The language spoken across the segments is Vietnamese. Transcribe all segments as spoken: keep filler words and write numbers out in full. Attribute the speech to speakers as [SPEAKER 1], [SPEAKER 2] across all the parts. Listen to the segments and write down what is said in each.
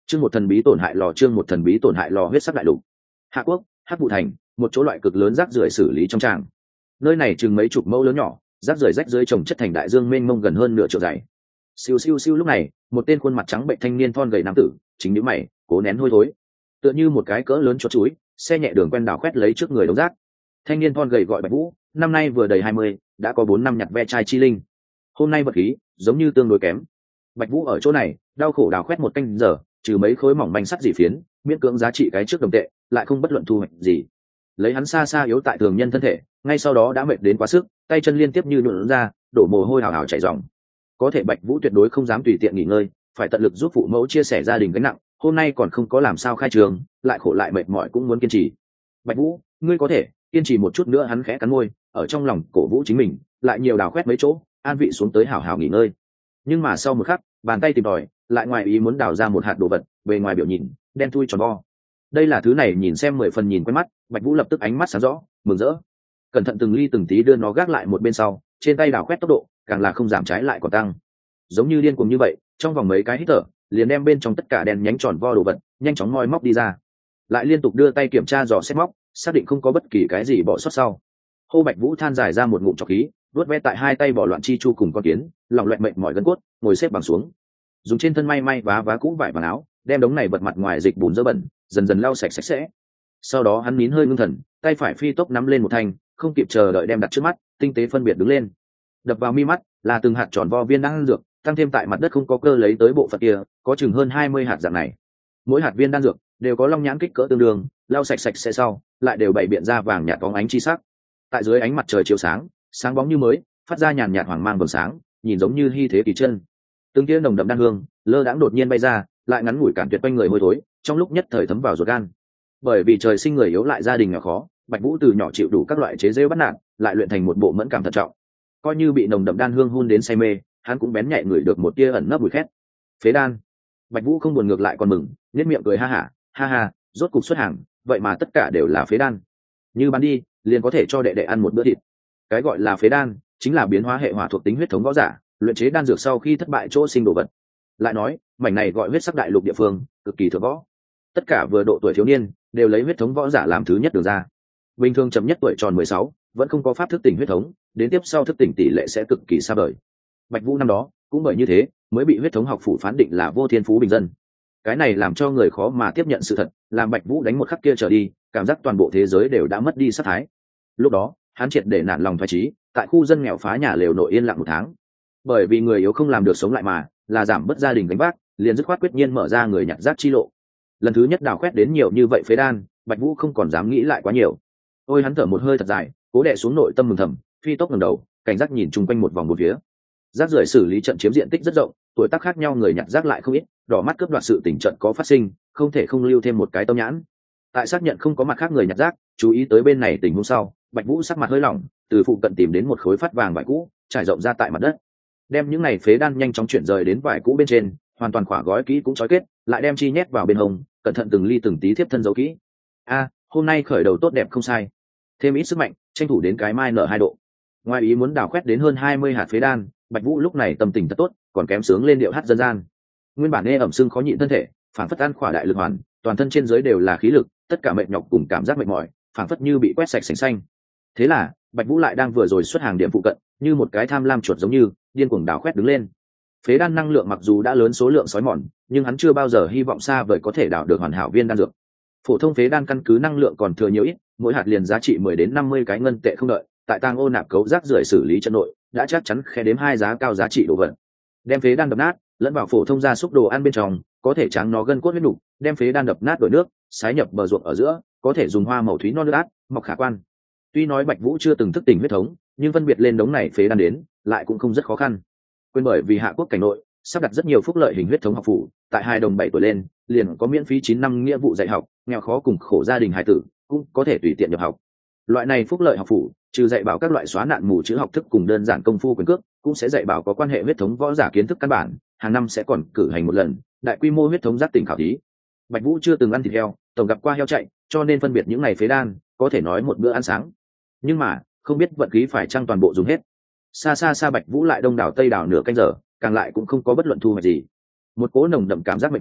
[SPEAKER 1] Chương một thần bí tổn hại lò chương một thần bí tổn hại lò huyết sắc đại lục. Hạ quốc, Hắc Vụ thành, một chỗ loại cực lớn rác rưởi xử lý trong tràng. Nơi này chừng mấy chục mẫu lớn nhỏ, rác rưởi rách dưới trồng chất thành đại dương mênh mông gần hơn nửa triệu dày. Siêu siêu siêu lúc này, một tên khuôn mặt trắng bệnh thanh niên thon gầy nam tử, chính nhíu mày, cố nén hôi thối. Tựa như một cái cỡ lớn chốt chuối, xe nhẹ đường quen đảo quét lấy trước người đống rác. Thanh niên thon gầy gọi Bạch Vũ, năm nay vừa đầy hai mươi, đã có bốn năm nhặt ve chai chi linh. Hôm nay vật khí giống như tương đối kém. Bạch Vũ ở chỗ này, đau khổ đào quét một canh giờ, trừ mấy khối mỏng manh sắt dị phiến, miễn cưỡng giá trị cái trước đồng tệ, lại không bất luận thu hoạch gì. Lấy hắn xa xa yếu tại thường nhân thân thể, ngay sau đó đã mệt đến quá sức, tay chân liên tiếp như nhũn ra, đổ mồ hôi hào hào chảy ròng. Có thể Bạch Vũ tuyệt đối không dám tùy tiện nghỉ ngơi, phải tận lực giúp phụ mẫu chia sẻ gia đình gánh nặng, hôm nay còn không có làm sao khai trường, lại khổ lại mệt mỏi cũng muốn kiên trì. Bạch Vũ, ngươi có thể kiên trì một chút nữa, hắn khẽ cắn môi, ở trong lòng cổ vũ chính mình, lại nhiều đào quét mấy chỗ, an vị xuống tới hào hào nghỉ ngơi. Nhưng mà sau một khắc, bàn tay tìm tòi, lại ngoài ý muốn đào ra một hạt đồ vật, bề ngoài biểu nhìn đen thui tròn vo. Đây là thứ này nhìn xem mười phần nhìn quen mắt, Bạch Vũ lập tức ánh mắt sáng rõ, mừng rỡ. Cẩn thận từng ly từng tí đưa nó gác lại một bên sau, trên tay đào quét tốc độ, càng là không giảm trái lại còn tăng. Giống như điên cuồng như vậy, trong vòng mấy cái hít thở, liền đem bên trong tất cả đen nhánh tròn vo đồ vật, nhanh chóng moi móc đi ra. Lại liên tục đưa tay kiểm tra dò xét móc, xác định không có bất kỳ cái gì bỏ sót sau. Hô Bạch Vũ than dài ra một ngụm trọc khí, vuốt ve tại hai tay bỏ loạn chi chu cùng con kiến, lòng loẹt mệt mỏi gân cốt, ngồi xếp bằng xuống. Dùng trên thân may may vá vá cũ vải và áo, đem đống này vật mặt ngoài dịch bùn dơ bẩn, dần dần lau sạch sạch sẽ. Sau đó hắn nín hơi ngưng thần, tay phải phi tốc nắm lên một thanh, không kịp chờ đợi đem đặt trước mắt, tinh tế phân biệt đứng lên. Đập vào mi mắt là từng hạt tròn vo viên đan dược, tăng thêm tại mặt đất không có cơ lấy tới bộ phận kia, có chừng hơn hai mươi hạt dạng này. Mỗi hạt viên đan dược đều có long nhãn kích cỡ tương đương, lau sạch sạch sẽ sau, lại đều bày biện ra vàng nhạt bóng ánh chi sắc. Tại dưới ánh mặt trời chiếu sáng, sáng bóng như mới, phát ra nhàn nhạt hoàng mang vầng sáng, nhìn giống như hy thế kỳ chân. Từng tia nồng đậm đan hương lơ đãng đột nhiên bay ra, lại ngắn ngủi cản tuyệt quanh người hôi thối, trong lúc nhất thời thấm vào ruột gan. Bởi vì trời sinh người yếu lại gia đình nghèo khó, Bạch Vũ từ nhỏ chịu đủ các loại chế giễu bắt nạt, lại luyện thành một bộ mẫn cảm thận trọng. Coi như bị nồng đậm đan hương hun đến say mê, hắn cũng bén nhạy ngửi được một tia ẩn nấp mùi khét. Phế đan. Bạch Vũ không buồn ngược lại còn mừng, nhếch miệng cười ha hả, ha ha, rốt cục xuất hàng, vậy mà tất cả đều là phế đan. Như bán đi, liền có thể cho đệ đệ ăn một bữa thịt. Cái gọi là phế đan, chính là biến hóa hệ hỏa thuộc tính huyết thống võ giả, luyện chế đan dược sau khi thất bại chỗ sinh đồ vật. Lại nói, mảnh này gọi huyết sắc đại lục địa phương, cực kỳ thượng võ. Tất cả vừa độ tuổi thiếu niên, đều lấy huyết thống võ giả làm thứ nhất đường ra. Bình thường chậm nhất tuổi tròn mười sáu, vẫn không có pháp thức tỉnh huyết thống, đến tiếp sau thức tỉnh tỷ lệ sẽ cực kỳ xa vời. Bạch Vũ năm đó, cũng bởi như thế, mới bị huyết thống học phủ phán định là vô thiên phú bình dân. Cái này làm cho người khó mà tiếp nhận sự thật, làm Bạch Vũ đánh một khắc kia trở đi, cảm giác toàn bộ thế giới đều đã mất đi sát thái. Lúc đó, hắn triệt để nản lòng phái trí, tại khu dân nghèo phá nhà lều nội yên lặng một tháng. Bởi vì người yếu không làm được sống lại mà, là giảm bớt gia đình gánh vác, liền dứt khoát quyết nhiên mở ra người nhặt rác chi lộ. Lần thứ nhất đào quét đến nhiều như vậy phế đan, Bạch Vũ không còn dám nghĩ lại quá nhiều. Ôi hắn thở một hơi thật dài, cố đè xuống nội tâm mừng thầm, phi tốc ngẩng đầu, cảnh giác nhìn chung quanh một vòng một phía. Rác rưởi xử lý trận chiếm diện tích rất rộng, tuổi tác khác nhau người nhặt rác lại không ít, đỏ mắt cướp đoạt sự tình trận có phát sinh, không thể không lưu thêm một cái tâm nhãn. Tại xác nhận không có mặt khác người nhặt rác, chú ý tới bên này tình huống sau, Bạch Vũ sắc mặt hơi lỏng, từ phụ cận tìm đến một khối phát vàng vải cũ, trải rộng ra tại mặt đất. Đem những này phế đan nhanh chóng chuyển rời đến vải cũ bên trên, hoàn toàn khỏa gói kỹ cũng trói kết, lại đem chi nhét vào bên hông, cẩn thận từng ly từng tí tiếp thân giấu kỹ. A, hôm nay khởi đầu tốt đẹp không sai. Thêm ít sức mạnh, tranh thủ đến cái mai nở hai độ. Ngoài ý muốn đào quét đến hơn hai mươi hạt phế đan, Bạch Vũ lúc này tâm tình thật tốt, còn kém sướng lên điệu hát dân gian. Nguyên bản ê ẩm sưng khó nhịn thân thể, phản phất ăn khỏa đại lực hoàn, toàn thân trên dưới đều là khí lực, tất cả mệt nhọc cùng cảm giác mệt mỏi, phản phất như bị quét sạch sành xanh. Thế là, Bạch Vũ lại đang vừa rồi xuất hàng điểm phụ cận, như một cái tham lam chuột giống như, điên cuồng đào quét đứng lên. Phế đan năng lượng mặc dù đã lớn số lượng sói mòn, nhưng hắn chưa bao giờ hy vọng xa vời có thể đào được hoàn hảo viên đan dược. Phổ thông phế đan căn cứ năng lượng còn thừa nhiều ít, mỗi hạt liền giá trị mười đến năm mươi cái ngân tệ không đợi, tại tang ô nạp cấu rác rưởi xử lý chân nội, đã chắc chắn khe đếm hai giá cao giá trị đồ vật. Đem phế đan đập nát, lẫn vào phổ thông gia súc đồ ăn bên trong, có thể tráng nó gân cốt huyết nục, đem phế đan đập nát đổi nước, sái nhập bờ ruộng ở giữa, có thể dùng hoa màu thúy non nước át, mọc khả quan. Tuy nói Bạch Vũ chưa từng thức tỉnh huyết thống, nhưng phân biệt lên đống này phế đan đến, lại cũng không rất khó khăn. Quên bởi vì Hạ quốc cảnh nội sắp đặt rất nhiều phúc lợi hình huyết thống học phủ, tại hai đồng bảy tuổi lên, liền có miễn phí chín năm nghĩa vụ dạy học, nghèo khó cùng khổ gia đình hài tử cũng có thể tùy tiện nhập học. Loại này phúc lợi học phủ, trừ dạy bảo các loại xóa nạn mù chữ học thức cùng đơn giản công phu quyền cước, cũng sẽ dạy bảo có quan hệ huyết thống võ giả kiến thức căn bản, hàng năm sẽ còn cử hành một lần đại quy mô huyết thống giác tỉnh khảo thí. Bạch Vũ chưa từng ăn thịt heo, tổng gặp qua heo chạy, cho nên phân biệt những ngày phế đan, có thể nói một bữa ăn sáng. Nhưng mà, không biết vận khí phải chăng toàn bộ dùng hết. Xa xa xa Bạch Vũ lại đông đảo tây đảo nửa canh giờ, càng lại cũng không có bất luận thu hoạch gì. Một cỗ nồng đậm cảm giác mệt mỏi,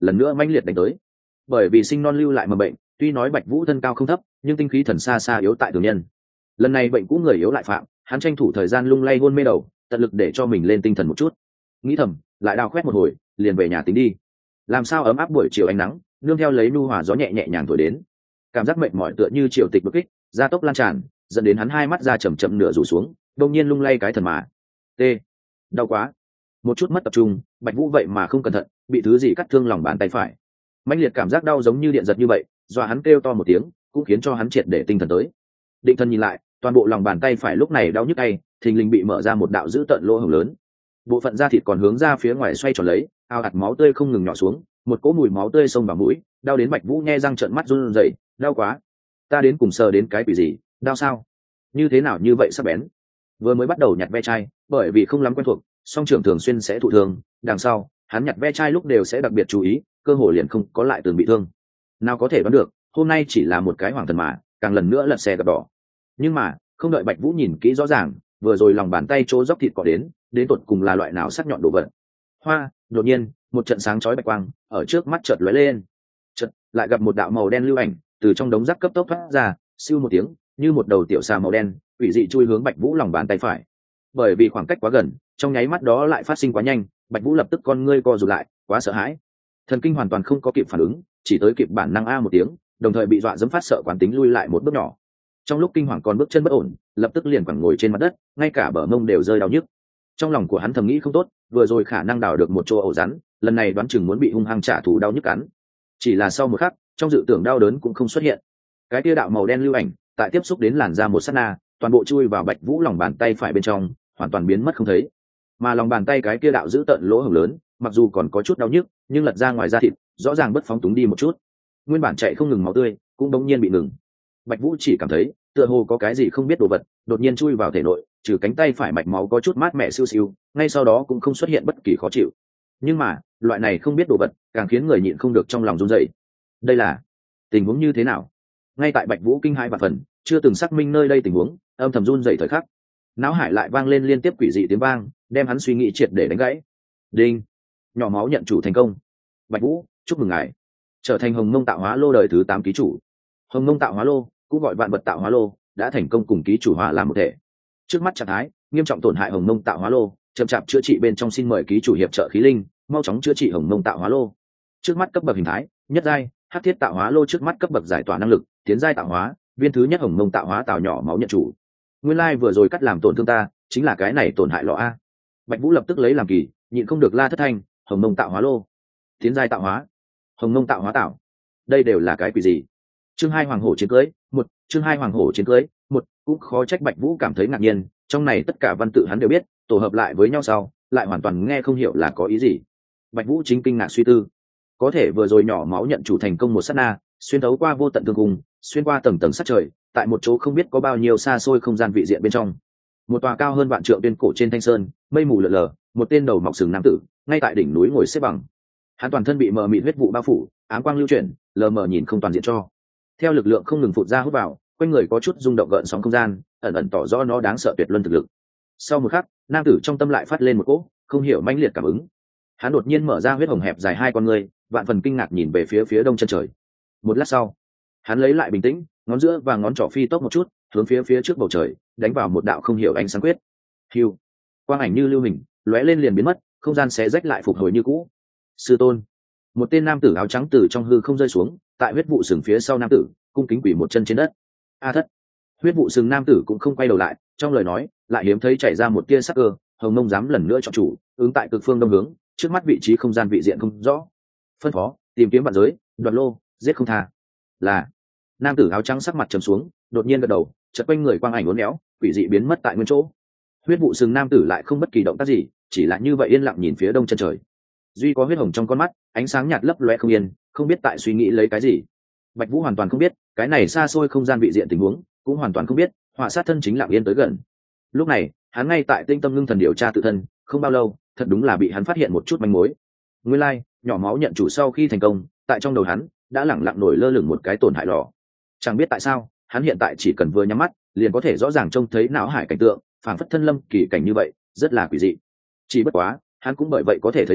[SPEAKER 1] lần nữa mãnh liệt đánh tới. Bởi vì sinh non lưu lại mầm bệnh, tuy nói Bạch Vũ thân cao không thấp, nhưng tinh khí thần xa xa yếu tại thường nhân. Lần này bệnh cũ người yếu lại phạm, hắn tranh thủ thời gian lung lay hôn mê đầu, tận lực để cho mình lên tinh thần một chút. Nghĩ thầm, lại đào khoét một hồi, liền về nhà tính đi. Làm sao ấm áp buổi chiều ánh nắng, nương theo lấy nu hòa gió nhẹ nhẹ nhàng thổi đến, cảm giác mệt mỏi tựa như triều tịch bức kích, gia tốc lan tràn, dẫn đến hắn hai mắt ra chậm chậm nửa rủ xuống, đột nhiên lung lay cái thần mà. T. Đau quá. Một chút mất tập trung, Bạch Vũ vậy mà không cẩn thận, bị thứ gì cắt thương lòng bàn tay phải. Mãnh liệt cảm giác đau giống như điện giật như vậy, dọa hắn kêu to một tiếng, cũng khiến cho hắn triệt để tinh thần tới. Định thần nhìn lại, toàn bộ lòng bàn tay phải lúc này đau nhức tay, thình lình bị mở ra một đạo dữ tợn lỗ hổng lớn. Bộ phận da thịt còn hướng ra phía ngoài xoay tròn lấy, ao ạt máu tươi không ngừng nhỏ xuống, một cỗ mùi máu tươi xông vào mũi, đau đến Bạch Vũ nhe răng trợn mắt run rẩy, đau quá. Ta đến cùng sờ đến cái quỷ gì, đau sao? Như thế nào như vậy sắc bén? Vừa mới bắt đầu nhặt ve chai, bởi vì không lắm quen thuộc, song trưởng thường xuyên sẽ thụ thương, đằng sau, hắn nhặt ve chai lúc đều sẽ đặc biệt chú ý, cơ hội liền không có lại từng bị thương. Nào có thể đoán được, hôm nay chỉ là một cái hoàng thần mà, càng lần nữa lật xe gặp đỏ. Nhưng mà, không đợi Bạch Vũ nhìn kỹ rõ ràng, vừa rồi lòng bàn tay chỗ dốc thịt cọ đến, đến tột cùng là loại nào sắc nhọn đồ vật. Hoa, đột nhiên, một trận sáng chói bạch quang ở trước mắt chợt lóe lên. Chợt lại gặp một đạo màu đen lưu ảnh từ trong đống rác cấp tốc thoát ra, siêu một tiếng, như một đầu tiểu xà màu đen, quỷ dị chui hướng Bạch Vũ lòng bàn tay phải. Bởi vì khoảng cách quá gần, trong nháy mắt đó lại phát sinh quá nhanh, Bạch Vũ lập tức con ngươi co rụt lại, quá sợ hãi. Thần kinh hoàn toàn không có kịp phản ứng, chỉ tới kịp bản năng a một tiếng, đồng thời bị dọa dẫm phát sợ quán tính lui lại một bước nhỏ. Trong lúc kinh hoàng còn bước chân bất ổn, lập tức liền quẳng ngồi trên mặt đất, ngay cả bờ mông đều rơi đau nhức. Trong lòng của hắn thầm nghĩ không tốt, vừa rồi khả năng đào được một chỗ ổ rắn, lần này đoán chừng muốn bị hung hăng trả thù đau nhức cắn. Chỉ là sau một khắc, trong dự tưởng đau đớn cũng không xuất hiện. Cái tia đạo màu đen lưu ảnh, tại tiếp xúc đến làn da một sát na, toàn bộ chui vào Bạch Vũ lòng bàn tay phải bên trong, hoàn toàn biến mất không thấy. Mà lòng bàn tay cái kia đạo giữ tận lỗ hổng lớn, mặc dù còn có chút đau nhức, nhưng lật ra ngoài da thịt, rõ ràng bất phóng túng đi một chút. Nguyên bản chạy không ngừng máu tươi, cũng đống nhiên bị ngừng. Bạch Vũ chỉ cảm thấy, tựa hồ có cái gì không biết đồ vật, đột nhiên chui vào thể nội, trừ cánh tay phải mạch máu có chút mát mẻ siêu siêu, ngay sau đó cũng không xuất hiện bất kỳ khó chịu. Nhưng mà, loại này không biết đồ vật, càng khiến người nhịn không được trong lòng run rẩy. Đây là tình huống như thế nào? Ngay tại Bạch Vũ kinh hãi vạn phần, chưa từng xác minh nơi đây tình huống, âm thầm run rẩy thời khắc, não hải lại vang lên liên tiếp quỷ dị tiếng vang, đem hắn suy nghĩ triệt để đánh gãy. Đinh, nhỏ máu nhận chủ thành công. Bạch Vũ, chúc mừng ngài trở thành Hồng Mông Tạo Hóa Lô đời thứ tám ký chủ. Hồng Mông Tạo Hóa Lô, cũng gọi vạn vật tạo hóa lô, đã thành công cùng ký chủ hòa làm một thể. Trước mắt trạng thái nghiêm trọng tổn hại Hồng Mông Tạo Hóa Lô, chậm chạp chữa trị bên trong, xin mời ký chủ hiệp trợ khí linh mau chóng chữa trị Hồng Mông Tạo Hóa Lô. Trước mắt cấp bậc hình thái nhất giai, hắc thiết tạo hóa lô. Trước mắt cấp bậc giải tỏa năng lực tiến giai tạo hóa, viên thứ nhất Hồng Mông Tạo Hóa tạo nhỏ máu nhận chủ. Nguyên lai like vừa rồi cắt làm tổn thương ta, chính là cái này tổn hại lọ a. Bạch Vũ lập tức lấy làm kỳ, nhịn không được la thất thanh. Hồng Mông Tạo Hóa Lô, tiến giai tạo hóa, Hồng Mông Tạo Hóa tạo, đây đều là cái quỷ gì? Chương hai Hoàng Hổ chiến cưới một, chương hai Hoàng Hổ chiến cưới một. Cũng khó trách Bạch Vũ cảm thấy ngạc nhiên, trong này tất cả văn tự hắn đều biết, tổ hợp lại với nhau sau, lại hoàn toàn nghe không hiểu là có ý gì. Bạch Vũ chính kinh ngạc suy tư, có thể vừa rồi nhỏ máu nhận chủ thành công một sát na, xuyên thấu qua vô tận thương cung, xuyên qua tầng tầng sát trời, tại một chỗ không biết có bao nhiêu xa xôi không gian vị diện bên trong, một tòa cao hơn vạn trượng tuyên cổ trên thanh sơn, mây mù lờ lờ, một tên đầu mọc sừng nam tử ngay tại đỉnh núi ngồi xếp bằng. Hắn toàn thân bị mờ mịt huyết vụ bao phủ, áng quang lưu chuyển, lờ mờ nhìn không toàn diện cho. Theo lực lượng không ngừng phụt ra hút vào, quanh người có chút rung động gợn sóng không gian, ẩn ẩn tỏ rõ nó đáng sợ tuyệt luân thực lực. Sau một khắc, nam tử trong tâm lại phát lên một cỗ không hiểu mãnh liệt cảm ứng. Hắn đột nhiên mở ra huyết hồng hẹp dài hai con người, vạn phần kinh ngạc nhìn về phía phía đông chân trời. Một lát sau, hắn lấy lại bình tĩnh, ngón giữa và ngón trỏ phi tốc một chút, hướng phía phía trước bầu trời đánh vào một đạo không hiểu ánh sáng quyết. Hưu, quang ảnh như lưu hình, lóe lên liền biến mất, không gian xé rách lại phục hồi như cũ. Sư tôn, một tên nam tử áo trắng từ trong hư không rơi xuống, tại huyết vụ sừng phía sau nam tử, cung kính quỳ một chân trên đất. A thất, huyết vụ sừng nam tử cũng không quay đầu lại, trong lời nói lại hiếm thấy chảy ra một tia sắc cơ. Hồng Mông dám lần nữa chọn chủ, ứng tại cực phương đông hướng, trước mắt vị trí không gian vị diện không rõ. Phân phó tìm kiếm vạn giới, đoạt lô, giết không tha. Là. Nam tử áo trắng sắc mặt trầm xuống, đột nhiên gật đầu, chợt quanh người quang ảnh uốn éo, quỷ dị biến mất tại nguyên chỗ. Huyết vụ sừng nam tử lại không bất kỳ động tác gì, chỉ là như vậy yên lặng nhìn phía đông chân trời. Duy có huyết hồng trong con mắt, ánh sáng nhạt lấp loe không yên, không biết tại suy nghĩ lấy cái gì. Bạch Vũ hoàn toàn không biết, cái này xa xôi không gian vị diện tình huống, cũng hoàn toàn không biết, họa sát thân chính lặng yên tới gần. Lúc này, hắn ngay tại tinh tâm ngưng thần điều tra tự thân, không bao lâu, thật đúng là bị hắn phát hiện một chút manh mối. Nguyên lai, like, nhỏ máu nhận chủ sau khi thành công, tại trong đầu hắn đã lẳng lặng nổi lơ lửng một cái tổn hại lò. Chẳng biết tại sao, hắn hiện tại chỉ cần vừa nhắm mắt, liền có thể rõ ràng trông thấy não hải cảnh tượng, phảng phất thân lâm kỳ cảnh như vậy, rất là quỷ dị. Chỉ bất quá, hắn cũng bởi vậy có thể thấy rõ,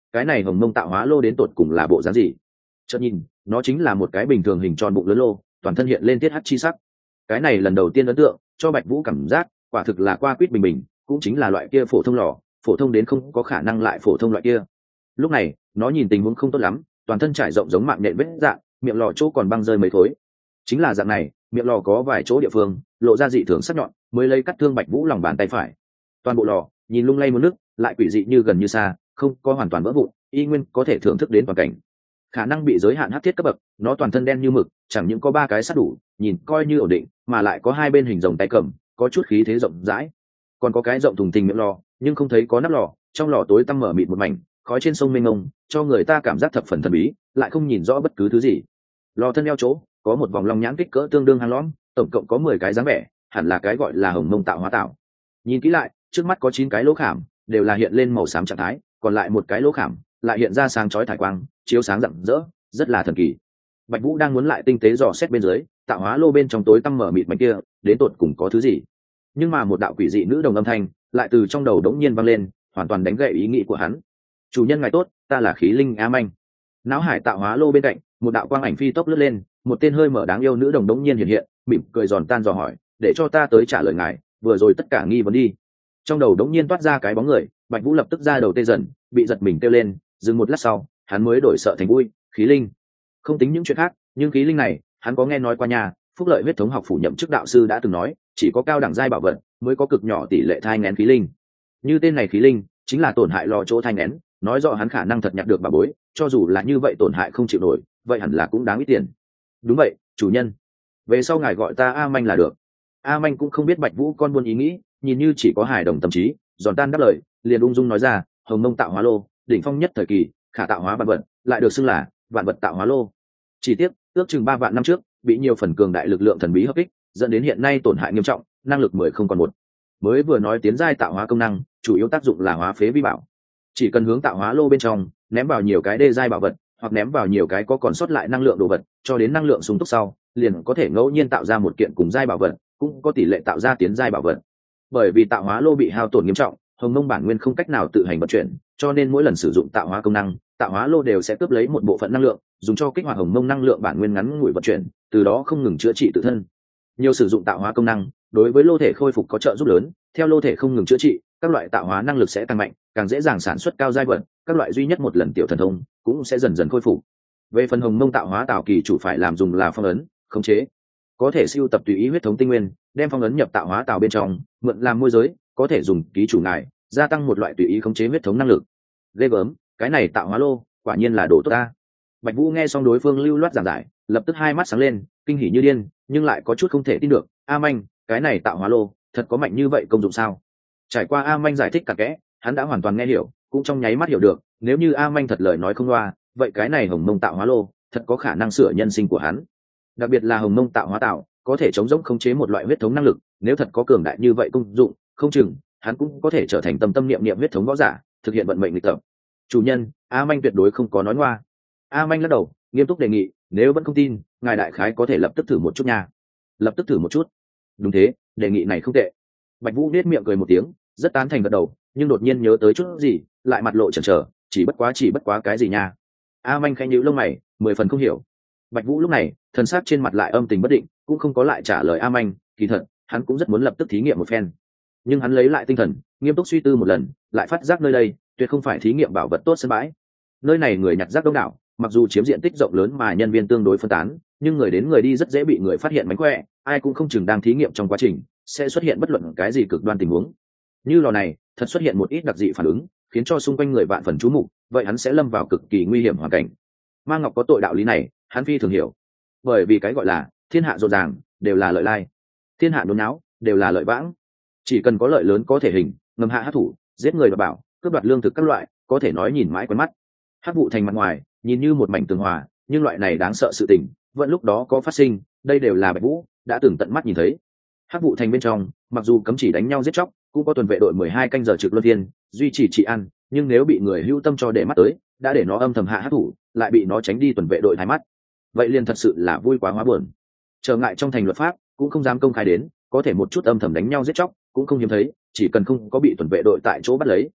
[SPEAKER 1] cái này hồng mông tạo hóa lô đến tột cùng là bộ dáng gì. Chợt nhìn, nó chính là một cái bình thường hình tròn bụng lớn lô, toàn thân hiện lên tiết hắc chi sắc. Cái này lần đầu tiên ấn tượng cho Bạch Vũ cảm giác quả thực là qua quýt bình bình, cũng chính là loại kia phổ thông lò, phổ thông đến không có khả năng lại phổ thông loại kia. Lúc này nó nhìn tình huống không tốt lắm, toàn thân trải rộng giống mạng nện vết dạng, miệng lò chỗ còn băng rơi mấy thối. Chính là dạng này, miệng lò có vài chỗ địa phương lộ ra dị thường sắc nhọn, mới lấy cắt thương Bạch Vũ lòng bàn tay phải. Toàn bộ lò nhìn lung lay muốn nước, lại quỷ dị như gần như xa, không có hoàn toàn vỡ vụn, y nguyên có thể thưởng thức đến toàn cảnh. Khả năng bị giới hạn hắc thiết cấp bậc, nó toàn thân đen như mực, chẳng những có ba cái sắt đủ, nhìn coi như ổn định, mà lại có hai bên hình rồng tay cầm, có chút khí thế rộng rãi. Còn có cái rộng thùng thình miệng lò, nhưng không thấy có nắp lò, trong lò tối tăm mở mịt một mảnh, khói trên sông mênh mông, cho người ta cảm giác thập phần thần bí, lại không nhìn rõ bất cứ thứ gì. Lò thân eo chỗ có một vòng long nhãn kích cỡ tương đương hang lõm, tổng cộng có mười cái dáng vẻ, hẳn là cái gọi là hồng mông tạo hóa tạo. Nhìn kỹ lại, trước mắt có chín cái lỗ khảm, đều là hiện lên màu xám trạng thái, còn lại một cái lỗ khảm lại hiện ra sáng chói thải quang, chiếu sáng rạng rỡ, rất là thần kỳ. Bạch Vũ đang muốn lại tinh tế dò xét bên dưới, tạo hóa lô bên trong tối tăm mở mịt mảnh kia, đến tột cùng có thứ gì. Nhưng mà một đạo quỷ dị nữ đồng âm thanh lại từ trong đầu đống nhiên vang lên, hoàn toàn đánh gậy ý nghĩ của hắn. "Chủ nhân ngài tốt, ta là khí linh A Manh." Náo hải tạo hóa lô bên cạnh, một đạo quang ảnh phi tốc lướt lên, một tên hơi mở đáng yêu nữ đồng đống nhiên hiện hiện, mỉm cười giòn tan dò hỏi, "Để cho ta tới trả lời ngài, vừa rồi tất cả nghi vấn đi." Trong đầu đống nhiên toát ra cái bóng người, Bạch Vũ lập tức ra đầu tê dần, bị giật mình kêu lên, dừng một lát sau, hắn mới đổi sợ thành vui, "Khí linh." Không tính những chuyện khác, nhưng khí linh này, hắn có nghe nói qua nhà, Phúc Lợi huyết thống học phủ nhậm chức đạo sư đã từng nói, chỉ có cao đẳng giai bảo vật mới có cực nhỏ tỷ lệ thai nghén khí linh. Như tên này khí linh, chính là tổn hại lò chỗ thai nghén, nói rõ hắn khả năng thật nhặt được bà bối, cho dù là như vậy tổn hại không chịu nổi, vậy hẳn là cũng đáng ít tiền. "Đúng vậy, chủ nhân. Về sau ngài gọi ta A Manh là được." A Manh cũng không biết Bạch Vũ con buôn ý nghĩ, nhìn như chỉ có hài đồng tâm trí, giòn tan đáp lời, liền ung dung nói ra, "Hồng Mông tạo hóa lô, đỉnh phong nhất thời kỳ, khả tạo hóa vạn vật, lại được xưng là vạn vật tạo hóa lô. Chỉ tiếc, ước chừng ba vạn năm trước, bị nhiều phần cường đại lực lượng thần bí hợp kích, dẫn đến hiện nay tổn hại nghiêm trọng, năng lực mười không còn một." Mới vừa nói tiến giai tạo hóa công năng, chủ yếu tác dụng là hóa phế vi bảo. Chỉ cần hướng tạo hóa lô bên trong ném vào nhiều cái đê giai bảo vật, hoặc ném vào nhiều cái có còn sót lại năng lượng đồ vật, cho đến năng lượng sung túc sau, liền có thể ngẫu nhiên tạo ra một kiện cùng giai bảo vật, cũng có tỷ lệ tạo ra tiến giai bảo vật. Bởi vì tạo hóa lô bị hao tổn nghiêm trọng, Hồng Mông bản nguyên không cách nào tự hành vận chuyển, cho nên mỗi lần sử dụng tạo hóa công năng, tạo hóa lô đều sẽ cướp lấy một bộ phận năng lượng, dùng cho kích hoạt Hồng Mông năng lượng bản nguyên ngắn ngủi vận chuyển, từ đó không ngừng chữa trị tự thân. Nhiều sử dụng tạo hóa công năng, đối với lô thể khôi phục có trợ giúp lớn, theo lô thể không ngừng chữa trị, các loại tạo hóa năng lực sẽ tăng mạnh, càng dễ dàng sản xuất cao giai vật, các loại duy nhất một lần tiểu thần thông cũng sẽ dần dần khôi phục. Về phần Hồng Mông tạo hóa tạo kỳ chủ phải làm dùng là phong ấn, khống chế. Có thể siêu tập tùy ý huyết thống tinh nguyên, đem phong ấn nhập tạo hóa tạo bên trong, mượn làm môi giới, có thể dùng ký chủ ngài, gia tăng một loại tùy ý khống chế huyết thống năng lực. Ghê gớm, cái này tạo hóa lô, quả nhiên là đồ tốt ta. Bạch Vũ nghe xong đối phương lưu loát giảng giải, lập tức hai mắt sáng lên, kinh hỉ như điên, nhưng lại có chút không thể tin được, "A Manh, cái này tạo hóa lô, thật có mạnh như vậy công dụng sao?" Trải qua A Manh giải thích cặn kẽ, hắn đã hoàn toàn nghe hiểu, cũng trong nháy mắt hiểu được, nếu như A Manh thật lời nói không loa, vậy cái này Hồng Mông tạo hóa lô, thật có khả năng sửa nhân sinh của hắn. Đặc biệt là Hồng Mông tạo hóa tạo, có thể chống rỗng khống chế một loại huyết thống năng lực, nếu thật có cường đại như vậy công dụng, không chừng hắn cũng có thể trở thành tâm tâm niệm niệm huyết thống võ giả, thực hiện vận mệnh nghịch tập. "Chủ nhân, A Manh tuyệt đối không có nói ngoa." A Manh lắc đầu, nghiêm túc đề nghị, "Nếu vẫn không tin, ngài đại khái có thể lập tức thử một chút nha." "Lập tức thử một chút?" "Đúng thế, đề nghị này không tệ." Bạch Vũ nét miệng cười một tiếng, rất tán thành gật đầu, nhưng đột nhiên nhớ tới chút gì, lại mặt lộ chần chờ, "Chỉ bất quá chỉ bất quá cái gì nha?" A Manh khẽ nhíu lông mày, mười phần không hiểu. Bạch Vũ lúc này, thần sắc trên mặt lại âm tình bất định, cũng không có lại trả lời A Manh, kỳ thật, hắn cũng rất muốn lập tức thí nghiệm một phen. Nhưng hắn lấy lại tinh thần, nghiêm túc suy tư một lần, lại phát giác nơi đây tuyệt không phải thí nghiệm bảo vật tốt sân bãi. Nơi này người nhặt rác đông đảo, mặc dù chiếm diện tích rộng lớn mà nhân viên tương đối phân tán, nhưng người đến người đi rất dễ bị người phát hiện mánh khỏe, ai cũng không chừng đang thí nghiệm trong quá trình sẽ xuất hiện bất luận cái gì cực đoan tình huống. Như lò này thật xuất hiện một ít đặc dị phản ứng, khiến cho xung quanh người vạn phần chú mục, vậy hắn sẽ lâm vào cực kỳ nguy hiểm hoàn cảnh. Ma Ngọc có tội đạo lý này, hắn phi thường hiểu. Bởi vì cái gọi là thiên hạ rộn ràng đều là lợi lai, thiên hạ nôn náo đều là lợi vãng. Chỉ cần có lợi lớn có thể hình, ngầm hạ hát thủ, giết người và bảo, cướp đoạt lương thực các loại, có thể nói nhìn mãi quen mắt. Hắc vụ thành mặt ngoài nhìn như một mảnh tường hòa, nhưng loại này đáng sợ sự tình vẫn lúc đó có phát sinh, đây đều là Bạch Vũ đã từng tận mắt nhìn thấy. Hắc vụ thành bên trong, mặc dù cấm chỉ đánh nhau giết chóc, cũng có tuần vệ đội mười hai canh giờ trực luân phiên duy trì trị an, nhưng nếu bị người hưu tâm cho để mắt tới, đã để nó âm thầm hạ hắc thủ, lại bị nó tránh đi tuần vệ đội thái mắt, vậy liền thật sự là vui quá hóa buồn. Trở ngại trong thành luật pháp cũng không dám công khai đến, có thể một chút âm thầm đánh nhau giết chóc cũng không hiếm thấy, chỉ cần không có bị tuần vệ đội tại chỗ bắt lấy,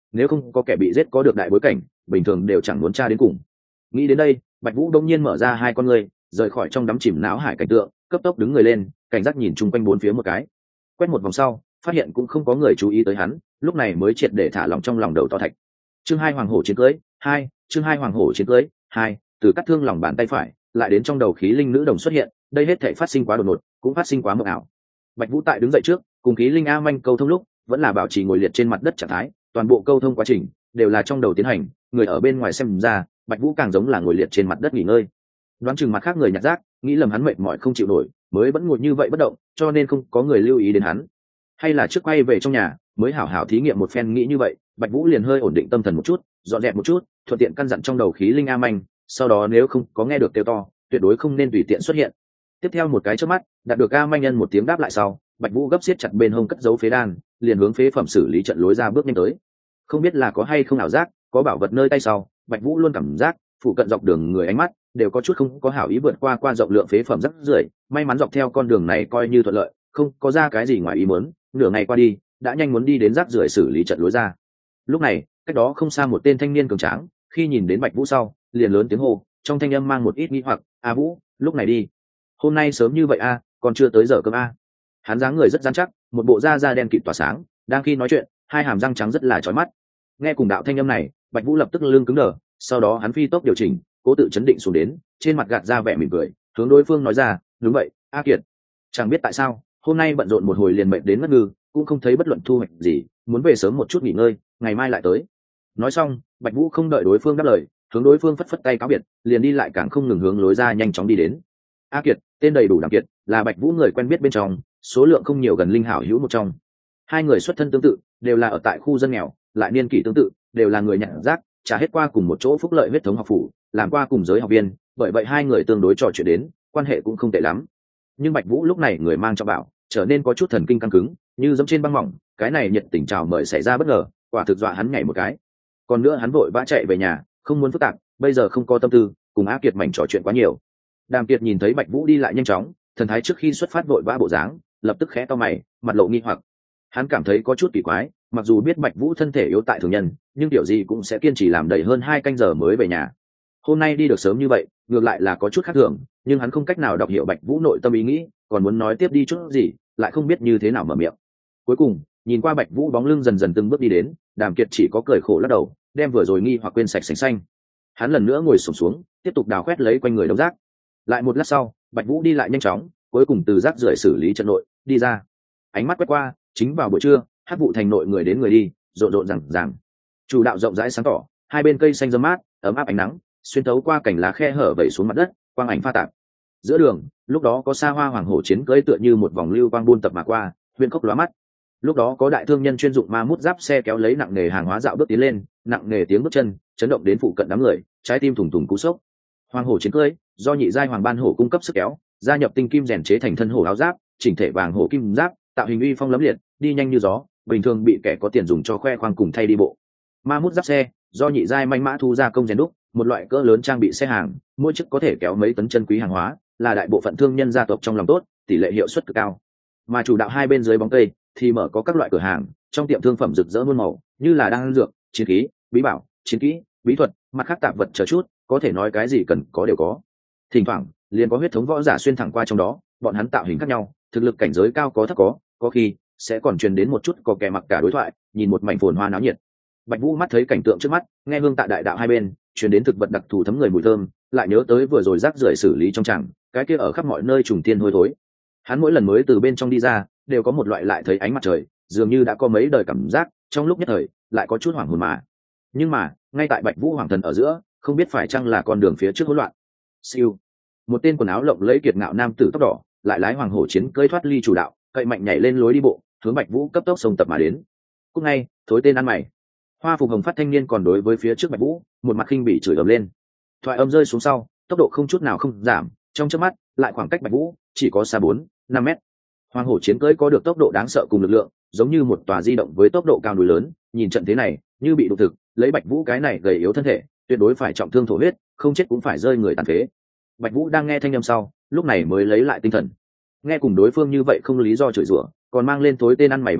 [SPEAKER 1] nếu không có kẻ bị giết có được đại bối cảnh bình thường đều chẳng muốn tra đến cùng. Nghĩ đến đây, Bạch Vũ đông nhiên mở ra hai con ngươi, rời khỏi trong đắm chìm não hải cảnh tượng, cấp tốc đứng người lên, cảnh giác nhìn chung quanh bốn phía một cái. Quét một vòng sau, phát hiện cũng không có người chú ý tới hắn, lúc này mới triệt để thả lỏng trong lòng đầu to thạch. Chương hai Hoàng hổ chiến cưới, hai, chương hai Hoàng hổ chiến cưới, hai, từ cắt thương lòng bàn tay phải, lại đến trong đầu khí linh nữ đồng xuất hiện, đây hết thảy phát sinh quá đột ngột, cũng phát sinh quá mộng ảo. Bạch Vũ tại đứng dậy trước, cùng khí linh a manh câu thông lúc, vẫn là bảo trì ngồi liệt trên mặt đất trạng thái, toàn bộ câu thông quá trình đều là trong đầu tiến hành, người ở bên ngoài xem ra, Bạch Vũ càng giống là ngồi liệt trên mặt đất nghỉ ngơi. Đoán chừng mặt khác người nhặt rác, nghĩ lầm hắn mệt mỏi không chịu nổi, mới vẫn ngồi như vậy bất động, cho nên không có người lưu ý đến hắn. Hay là trước quay về trong nhà, mới hảo hảo thí nghiệm một phen, nghĩ như vậy, Bạch Vũ liền hơi ổn định tâm thần một chút, dọn dẹp một chút, thuận tiện căn dặn trong đầu khí linh a manh, sau đó nếu không có nghe được kêu to, tuyệt đối không nên tùy tiện xuất hiện. Tiếp theo một cái chớp mắt, đạt được a manh nhân một tiếng đáp lại sau, Bạch Vũ gấp siết chặt bên hông cất giấu phế đan, liền hướng phế phẩm xử lý trận lối ra bước nhanh tới. Không biết là có hay không ảo giác, có bảo vật nơi tay sau, Bạch Vũ luôn cảm giác phụ cận dọc đường người ánh mắt đều có chút không có hảo ý vượt qua qua rộng lượng phế phẩm rất rưởi, may mắn dọc theo con đường này coi như thuận lợi, không có ra cái gì ngoài ý muốn, nửa ngày qua đi, đã nhanh muốn đi đến rác rưởi xử lý trận lối ra. Lúc này, cách đó không xa một tên thanh niên cường tráng, khi nhìn đến Bạch Vũ sau, liền lớn tiếng hô, trong thanh âm mang một ít nghi hoặc, "A Vũ, lúc này đi. Hôm nay sớm như vậy a, còn chưa tới giờ cơm a." Hắn dáng người rất rắn chắc, một bộ da da đen kịt tỏa sáng, đang khi nói chuyện, hai hàm răng trắng rất là chói mắt. Nghe cùng đạo thanh âm này, Bạch Vũ lập tức lưng cứng đờ, sau đó hắn phi tốc điều chỉnh, cố tự chấn định xuống đến, trên mặt gạt ra vẻ mỉm cười, hướng đối phương nói ra, "Đúng vậy, A Kiệt. Chẳng biết tại sao, hôm nay bận rộn một hồi liền mệt đến ngất ngư, cũng không thấy bất luận thu hoạch gì, muốn về sớm một chút nghỉ ngơi, ngày mai lại tới." Nói xong, Bạch Vũ không đợi đối phương đáp lời, hướng đối phương phất phất tay cáo biệt, liền đi lại càng không ngừng hướng lối ra nhanh chóng đi đến. A Kiệt, tên đầy đủ Đàm Kiệt, là Bạch Vũ người quen biết bên trong, số lượng không nhiều gần linh hảo hữu một trong. Hai người xuất thân tương tự, đều là ở tại khu dân nghèo, lại niên kỷ tương tự, đều là người nhận rác, trả hết qua cùng một chỗ phúc lợi huyết thống học phủ, làm qua cùng giới học viên, bởi vậy hai người tương đối trò chuyện đến, quan hệ cũng không tệ lắm. Nhưng Bạch Vũ lúc này người mang cho bảo, trở nên có chút thần kinh căng cứng, như giống trên băng mỏng, cái này nhiệt tình chào mời xảy ra bất ngờ, quả thực dọa hắn nhảy một cái. Còn nữa hắn vội vã chạy về nhà, không muốn phức tạp, bây giờ không có tâm tư cùng A Kiệt mảnh trò chuyện quá nhiều. Đàm Kiệt nhìn thấy Bạch Vũ đi lại nhanh chóng, thần thái trước khi xuất phát vội vã bộ dáng, lập tức khẽ cau mày, mặt lộ nghi hoặc. Hắn cảm thấy có chút kỳ quái, mặc dù biết Bạch Vũ thân thể yếu tại thường nhân, nhưng kiểu gì cũng sẽ kiên trì làm đầy hơn hai canh giờ mới về nhà. Hôm nay đi được sớm như vậy, ngược lại là có chút khác thường, nhưng hắn không cách nào đọc hiểu Bạch Vũ nội tâm ý nghĩ, còn muốn nói tiếp đi chút gì, lại không biết như thế nào mở miệng. Cuối cùng, nhìn qua Bạch Vũ bóng lưng dần dần từng bước đi đến, Đàm Kiệt chỉ có cười khổ lắc đầu, đem vừa rồi nghi hoặc quên sạch sành xanh. Hắn lần nữa ngồi xổm xuống, tiếp tục đào quét lấy quanh người đống rác. Lại một lát sau, Bạch Vũ đi lại nhanh chóng, cuối cùng từ rác rưởi xử lý trận nội đi ra. Ánh mắt quét qua, chính vào buổi trưa, Hắc vụ thành nội người đến người đi, rộn rộn ràng ràng. Chủ đạo rộng rãi sáng tỏ, hai bên cây xanh râm mát, ấm áp ánh nắng, xuyên thấu qua cành lá khe hở vẩy xuống mặt đất, quang ảnh pha tạp. Giữa đường, lúc đó có xa hoa hoàng hổ chiến cưỡi tựa như một vòng lưu quang buôn tập mà qua, huyền khốc lóa mắt. Lúc đó có đại thương nhân chuyên dụng ma mút giáp xe kéo lấy nặng nghề hàng hóa dạo bước tiến lên, nặng nghề tiếng bước chân chấn động đến phụ cận đám người, trái tim thùng thùng cú sốc. Hoàng hổ chiến cưỡi, do nhị giai hoàng ban hổ cung cấp sức kéo, gia nhập tinh kim rèn chế thành thân hổ áo giáp, chỉnh thể vàng hổ kim giáp, tạo hình uy phong lẫm liệt, đi nhanh như gió, bình thường bị kẻ có tiền dùng cho khoe khoang cùng thay đi bộ. Ma mút giáp xe, do nhị giai manh mã thu gia công rèn đúc, một loại cỡ lớn trang bị xe hàng, mỗi chiếc có thể kéo mấy tấn chân quý hàng hóa, là đại bộ phận thương nhân gia tộc trong lòng tốt, tỷ lệ hiệu suất cực cao. Mà chủ đạo hai bên dưới bóng cây thì mở có các loại cửa hàng, trong tiệm thương phẩm rực rỡ muôn màu, như là đan dược, chiến khí, bí bảo, chiến kỹ, bí thuật, mặt khác tạp vật chờ chút, có thể nói cái gì cần có đều có. Thỉnh thoảng, liền có huyết thống võ giả xuyên thẳng qua trong đó, bọn hắn tạo hình khác nhau, thực lực cảnh giới cao có thấp có, có khi sẽ còn truyền đến một chút có kẻ mặc cả đối thoại, nhìn một mảnh phồn hoa náo nhiệt. Bạch Vũ mắt thấy cảnh tượng trước mắt, nghe hương tại đại đạo hai bên truyền đến thực vật đặc thù thấm người mùi thơm, lại nhớ tới vừa rồi rác rưởi xử lý trong tràng, cái kia ở khắp mọi nơi trùng tiên hôi thối. Hắn mỗi lần mới từ bên trong đi ra, đều có một loại lại thấy ánh mặt trời, dường như đã có mấy đời cảm giác, trong lúc nhất thời lại có chút hoảng hồn mà. Nhưng mà, ngay tại Bạch Vũ hoàng thần ở giữa, không biết phải chăng là con đường phía trước hỗn loạn. Siêu, một tên quần áo lộng lẫy kiệt ngạo nam tử tóc đỏ, lại lái hoàng hổ chiến cưỡi thoát ly chủ đạo, cậy mạnh nhảy lên lối đi bộ, hướng Bạch Vũ cấp tốc xông tập mà đến. Cũng ngay, thối tên ăn mày. Hoa phục hồng phát thanh niên còn đối với phía trước Bạch Vũ, một mặt khinh bỉ chửi ầm lên. Thoại âm rơi xuống sau, tốc độ không chút nào không giảm, trong chớp mắt, lại khoảng cách Bạch Vũ chỉ có xa bốn, năm mét. Hoàng hổ chiến cưỡi có được tốc độ đáng sợ cùng lực lượng, giống như một tòa di động với tốc độ cao núi lớn, nhìn trận thế này, như bị đụng thực, lấy Bạch Vũ cái này gầy yếu thân thể, tuyệt đối phải trọng thương thổ huyết, không chết cũng phải rơi người tàn phế. Bạch Vũ đang nghe thanh âm sau, lúc này mới lấy lại tinh thần. Nghe cùng đối phương như vậy không lý do chửi rủa, còn mang lên thối tên ăn mày ba chữ,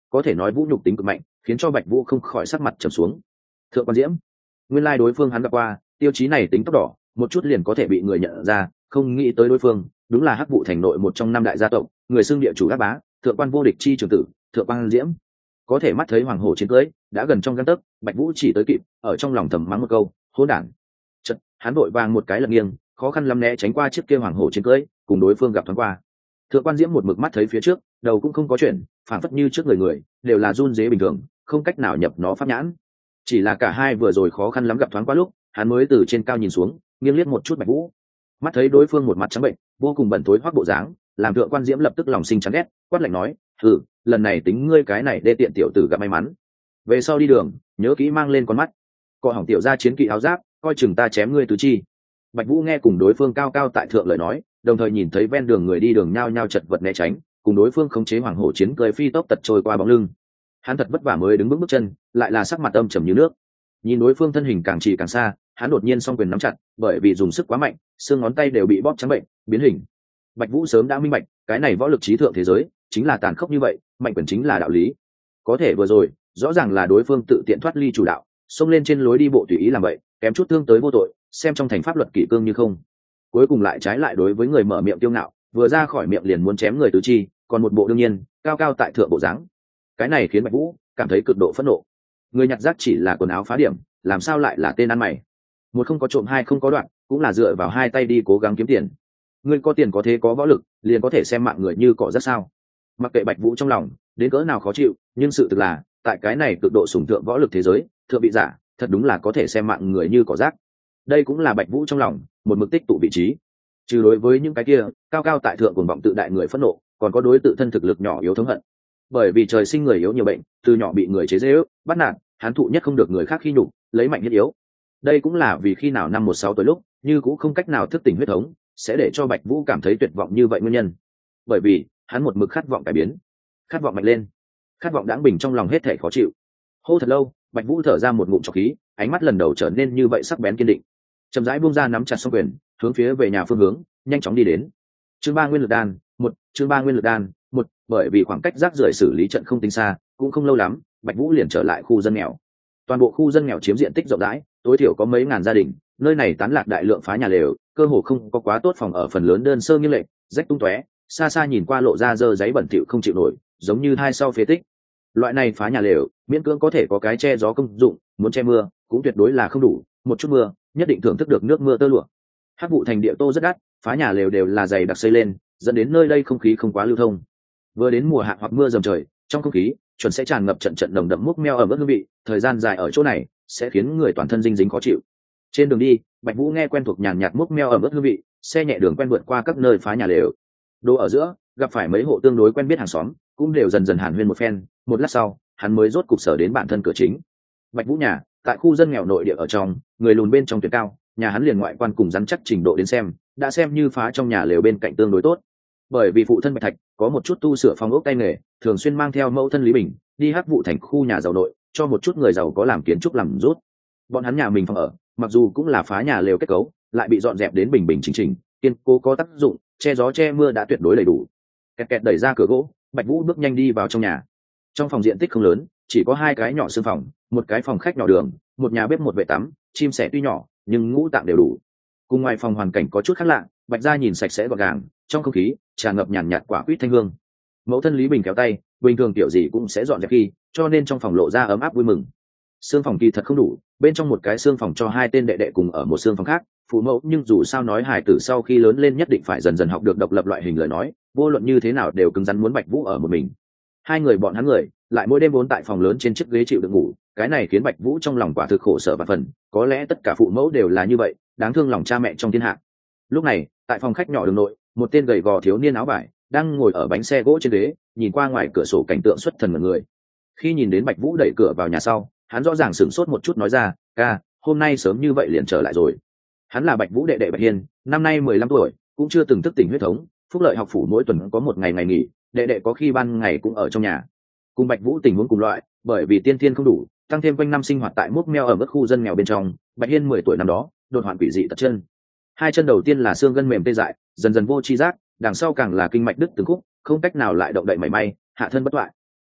[SPEAKER 1] có thể nói vũ nhục tính cực mạnh, khiến cho Bạch Vũ không khỏi sắc mặt trầm xuống. Thượng quan Diễm, nguyên lai đối phương hắn gặp qua, tiêu chí này tính tóc đỏ, một chút liền có thể bị người nhận ra, không nghĩ tới đối phương đúng là Hắc Vụ thành nội một trong năm đại gia tộc, người xưng địa chủ ác bá, thượng quan vô địch chi trường tử, thượng quan Diễm. Có thể mắt thấy hoàng hổ chiến cưới đã gần trong gang tấc, Bạch Vũ chỉ tới kịp ở trong lòng thầm mắng một câu hỗn đản. Chợt hắn vội vàng một cái lật nghiêng, khó khăn lắm né tránh qua chiếc kia hoàng hổ chiến cưới, cùng đối phương gặp thoáng qua. Thượng quan Diễm một mực mắt thấy phía trước, đầu cũng không có chuyện, phản phất như trước người người đều là run rế bình thường, không cách nào nhập nó pháp nhãn. Chỉ là cả hai vừa rồi khó khăn lắm gặp thoáng qua lúc, hắn mới từ trên cao nhìn xuống, nghiêng liếc một chút Bạch Vũ. Mắt thấy đối phương một mặt trắng bệnh, vô cùng bẩn thối hoắc bộ dáng, làm Thượng quan Diễm lập tức lòng sinh chán ghét, quát lạnh nói: "Hừ, lần này tính ngươi cái này đê tiện tiểu tử gặp may mắn. Về sau đi đường, nhớ kỹ mang lên con mắt. Cọ hỏng tiểu gia chiến kỵ áo giáp, coi chừng ta chém ngươi tứ chi." Bạch Vũ nghe cùng đối phương cao cao tại thượng lời nói, đồng thời nhìn thấy ven đường người đi đường nhao nhao chật vật né tránh, cùng đối phương khống chế hoàng hổ chiến cười phi tốc tật trôi qua bóng lưng. Hắn thật vất vả mới đứng bước bước chân, lại là sắc mặt âm trầm như nước. Nhìn đối phương thân hình càng chỉ càng xa, hắn đột nhiên song quyền nắm chặt, bởi vì dùng sức quá mạnh, xương ngón tay đều bị bóp trắng bệnh, biến hình. Bạch Vũ sớm đã minh bạch, cái này võ lực trí thượng thế giới chính là tàn khốc như vậy, mạnh quyền chính là đạo lý. Có thể vừa rồi, rõ ràng là đối phương tự tiện thoát ly chủ đạo, xông lên trên lối đi bộ tùy ý làm vậy, kém chút thương tới vô tội, xem trong thành pháp luật kỷ cương như không. Cuối cùng lại trái lại đối với người mở miệng tiêu ngạo, vừa ra khỏi miệng liền muốn chém người tứ chi, còn một bộ đương nhiên, cao cao tại thượng bộ dáng. Cái này khiến Bạch Vũ cảm thấy cực độ phẫn nộ. Người nhặt rác chỉ là quần áo phá điểm, làm sao lại là tên ăn mày? Một không có trộm, hai không có đoạn, cũng là dựa vào hai tay đi cố gắng kiếm tiền. Ngươi có tiền có thế có võ lực, liền có thể xem mạng người như cỏ rác sao? Mặc kệ Bạch Vũ trong lòng đến cỡ nào khó chịu, nhưng sự thực là, tại cái này cực độ sủng thượng võ lực thế giới, thượng vị giả, thật đúng là có thể xem mạng người như cỏ rác. Đây cũng là Bạch Vũ trong lòng một mực tích tụ vị trí. Trừ đối với những cái kia cao cao tại thượng cuồng vọng tự đại người phẫn nộ, còn có đối tự thân thực lực nhỏ yếu thống hận. Bởi vì trời sinh người yếu nhiều bệnh, từ nhỏ bị người chế giễu, bắt nạt, hắn thụ nhất không được người khác khi nhục, lấy mạnh nhất yếu. Đây cũng là vì khi nào năm một sáu tuổi lúc, như cũng không cách nào thức tỉnh huyết thống, sẽ để cho Bạch Vũ cảm thấy tuyệt vọng như vậy nguyên nhân. Bởi vì hắn một mực khát vọng cải biến, khát vọng mạnh lên, khát vọng đãng bình trong lòng hết thảy khó chịu. Hô thật lâu, Bạch Vũ thở ra một ngụm trọc khí, ánh mắt lần đầu trở nên như vậy sắc bén kiên định. Chậm rãi buông ra nắm chặt song quyền, hướng phía về nhà phương hướng nhanh chóng đi đến. Chương ba nguyên lực đan, một, chương ba nguyên lực đan, một, bởi vì khoảng cách rác rưởi xử lý trận không tính xa, cũng không lâu lắm, Bạch Vũ liền trở lại khu dân nghèo. Toàn bộ khu dân nghèo chiếm diện tích rộng rãi, tối thiểu có mấy ngàn gia đình, nơi này tán lạc đại lượng phá nhà lều, cơ hồ không có quá tốt phòng ở, phần lớn đơn sơ nghiêng lệch, rách tung tóe, xa xa nhìn qua lộ ra dơ giấy bẩn thỉu không chịu nổi, giống như hai sau phế tích. Loại này phá nhà lều, miễn cưỡng có thể có cái che gió công dụng, muốn che mưa, cũng tuyệt đối là không đủ, một chút mưa, nhất định thưởng thức được nước mưa tơ lụa. Hắc Vụ thành địa tô rất đắt, phá nhà lều đều là dày đặc xây lên, dẫn đến nơi đây không khí không quá lưu thông. Vừa đến mùa hạ hoặc mưa dầm trời, trong không khí chuẩn sẽ tràn ngập trận trận nồng đậm múc meo ở mức hương vị, thời gian dài ở chỗ này sẽ khiến người toàn thân dinh dính khó chịu. Trên đường đi, Bạch Vũ nghe quen thuộc nhàn nhạt múc meo ở mức hương vị, xe nhẹ đường quen vượt qua các nơi phá nhà lều. Đồ ở giữa, gặp phải mấy hộ tương đối quen biết hàng xóm, cũng đều dần dần hàn huyên một phen, một lát sau, hắn mới rốt cục sở đến bản thân cửa chính. Bạch Vũ nhà, tại khu dân nghèo nội địa ở trong, người lùn bên trong tuyệt cao, nhà hắn liền ngoại quan cùng rắn chắc trình độ đến xem, đã xem như phá trong nhà lều bên cạnh tương đối tốt. Bởi vì phụ thân Bạch Thạch có một chút tu sửa phòng ốc tay nghề, thường xuyên mang theo mẫu thân Lý Bình đi Hắc Vụ thành khu nhà giàu nội, cho một chút người giàu có làm kiến trúc làm rút. Bọn hắn nhà mình phòng ở, mặc dù cũng là phá nhà lều kết cấu, lại bị dọn dẹp đến bình bình chỉnh chỉnh, kiên cố có tác dụng, che gió che mưa đã tuyệt đối đầy đủ. Kẹt kẹt đẩy ra cửa gỗ, Bạch Vũ bước nhanh đi vào trong nhà. Trong phòng diện tích không lớn, chỉ có hai cái nhỏ sương phòng, một cái phòng khách nhỏ đường, một nhà bếp một vệ tắm, chim sẻ tuy nhỏ nhưng ngũ tạng đều đủ. Cùng ngoài phòng hoàn cảnh có chút khác lạ, Bạch gia nhìn sạch sẽ gọn gàng, trong không khí tràn ngập nhàn nhạt quả quýt thanh hương. Mẫu thân Lý Bình kéo tay, bình thường tiểu gì cũng sẽ dọn dẹp khi, cho nên trong phòng lộ ra ấm áp vui mừng. Sương phòng kỳ thật không đủ, bên trong một cái sương phòng cho hai tên đệ đệ cùng ở một sương phòng khác, phụ mẫu nhưng dù sao nói hài tử sau khi lớn lên nhất định phải dần dần học được độc lập loại hình lời nói, vô luận như thế nào đều cứng rắn muốn Bạch Vũ ở một mình. Hai người bọn hắn người lại mỗi đêm vốn tại phòng lớn trên chiếc ghế chịu đựng ngủ, cái này khiến Bạch Vũ trong lòng quả thực khổ sở và phần, có lẽ tất cả phụ mẫu đều là như vậy, đáng thương lòng cha mẹ trong thiên hạ. Lúc này, tại phòng khách nhỏ đường nội, một tên gầy gò thiếu niên áo vải đang ngồi ở bánh xe gỗ trên ghế, nhìn qua ngoài cửa sổ cảnh tượng xuất thần mọi người. Khi nhìn đến Bạch Vũ đẩy cửa vào nhà sau, hắn rõ ràng sửng sốt một chút nói ra, ca, hôm nay sớm như vậy liền trở lại rồi. Hắn là Bạch Vũ đệ đệ Bạch Hiên, năm nay mười lăm tuổi, cũng chưa từng thức tỉnh huyết thống, Phúc Lợi học phủ mỗi tuần có một ngày ngày nghỉ, đệ đệ có khi ban ngày cũng ở trong nhà. Cùng Bạch Vũ tình huống cùng loại, bởi vì tiên thiên không đủ, tăng thêm quanh năm sinh hoạt tại múc meo ở mức khu dân nghèo bên trong, Bạch Hiên mười tuổi năm đó, đột hoạn quỷ dị tật chân. Hai chân đầu tiên là xương gân mềm tê dại, dần dần vô tri giác, đằng sau càng là kinh mạch đứt từng khúc, không cách nào lại động đậy mảy may, hạ thân bất toại.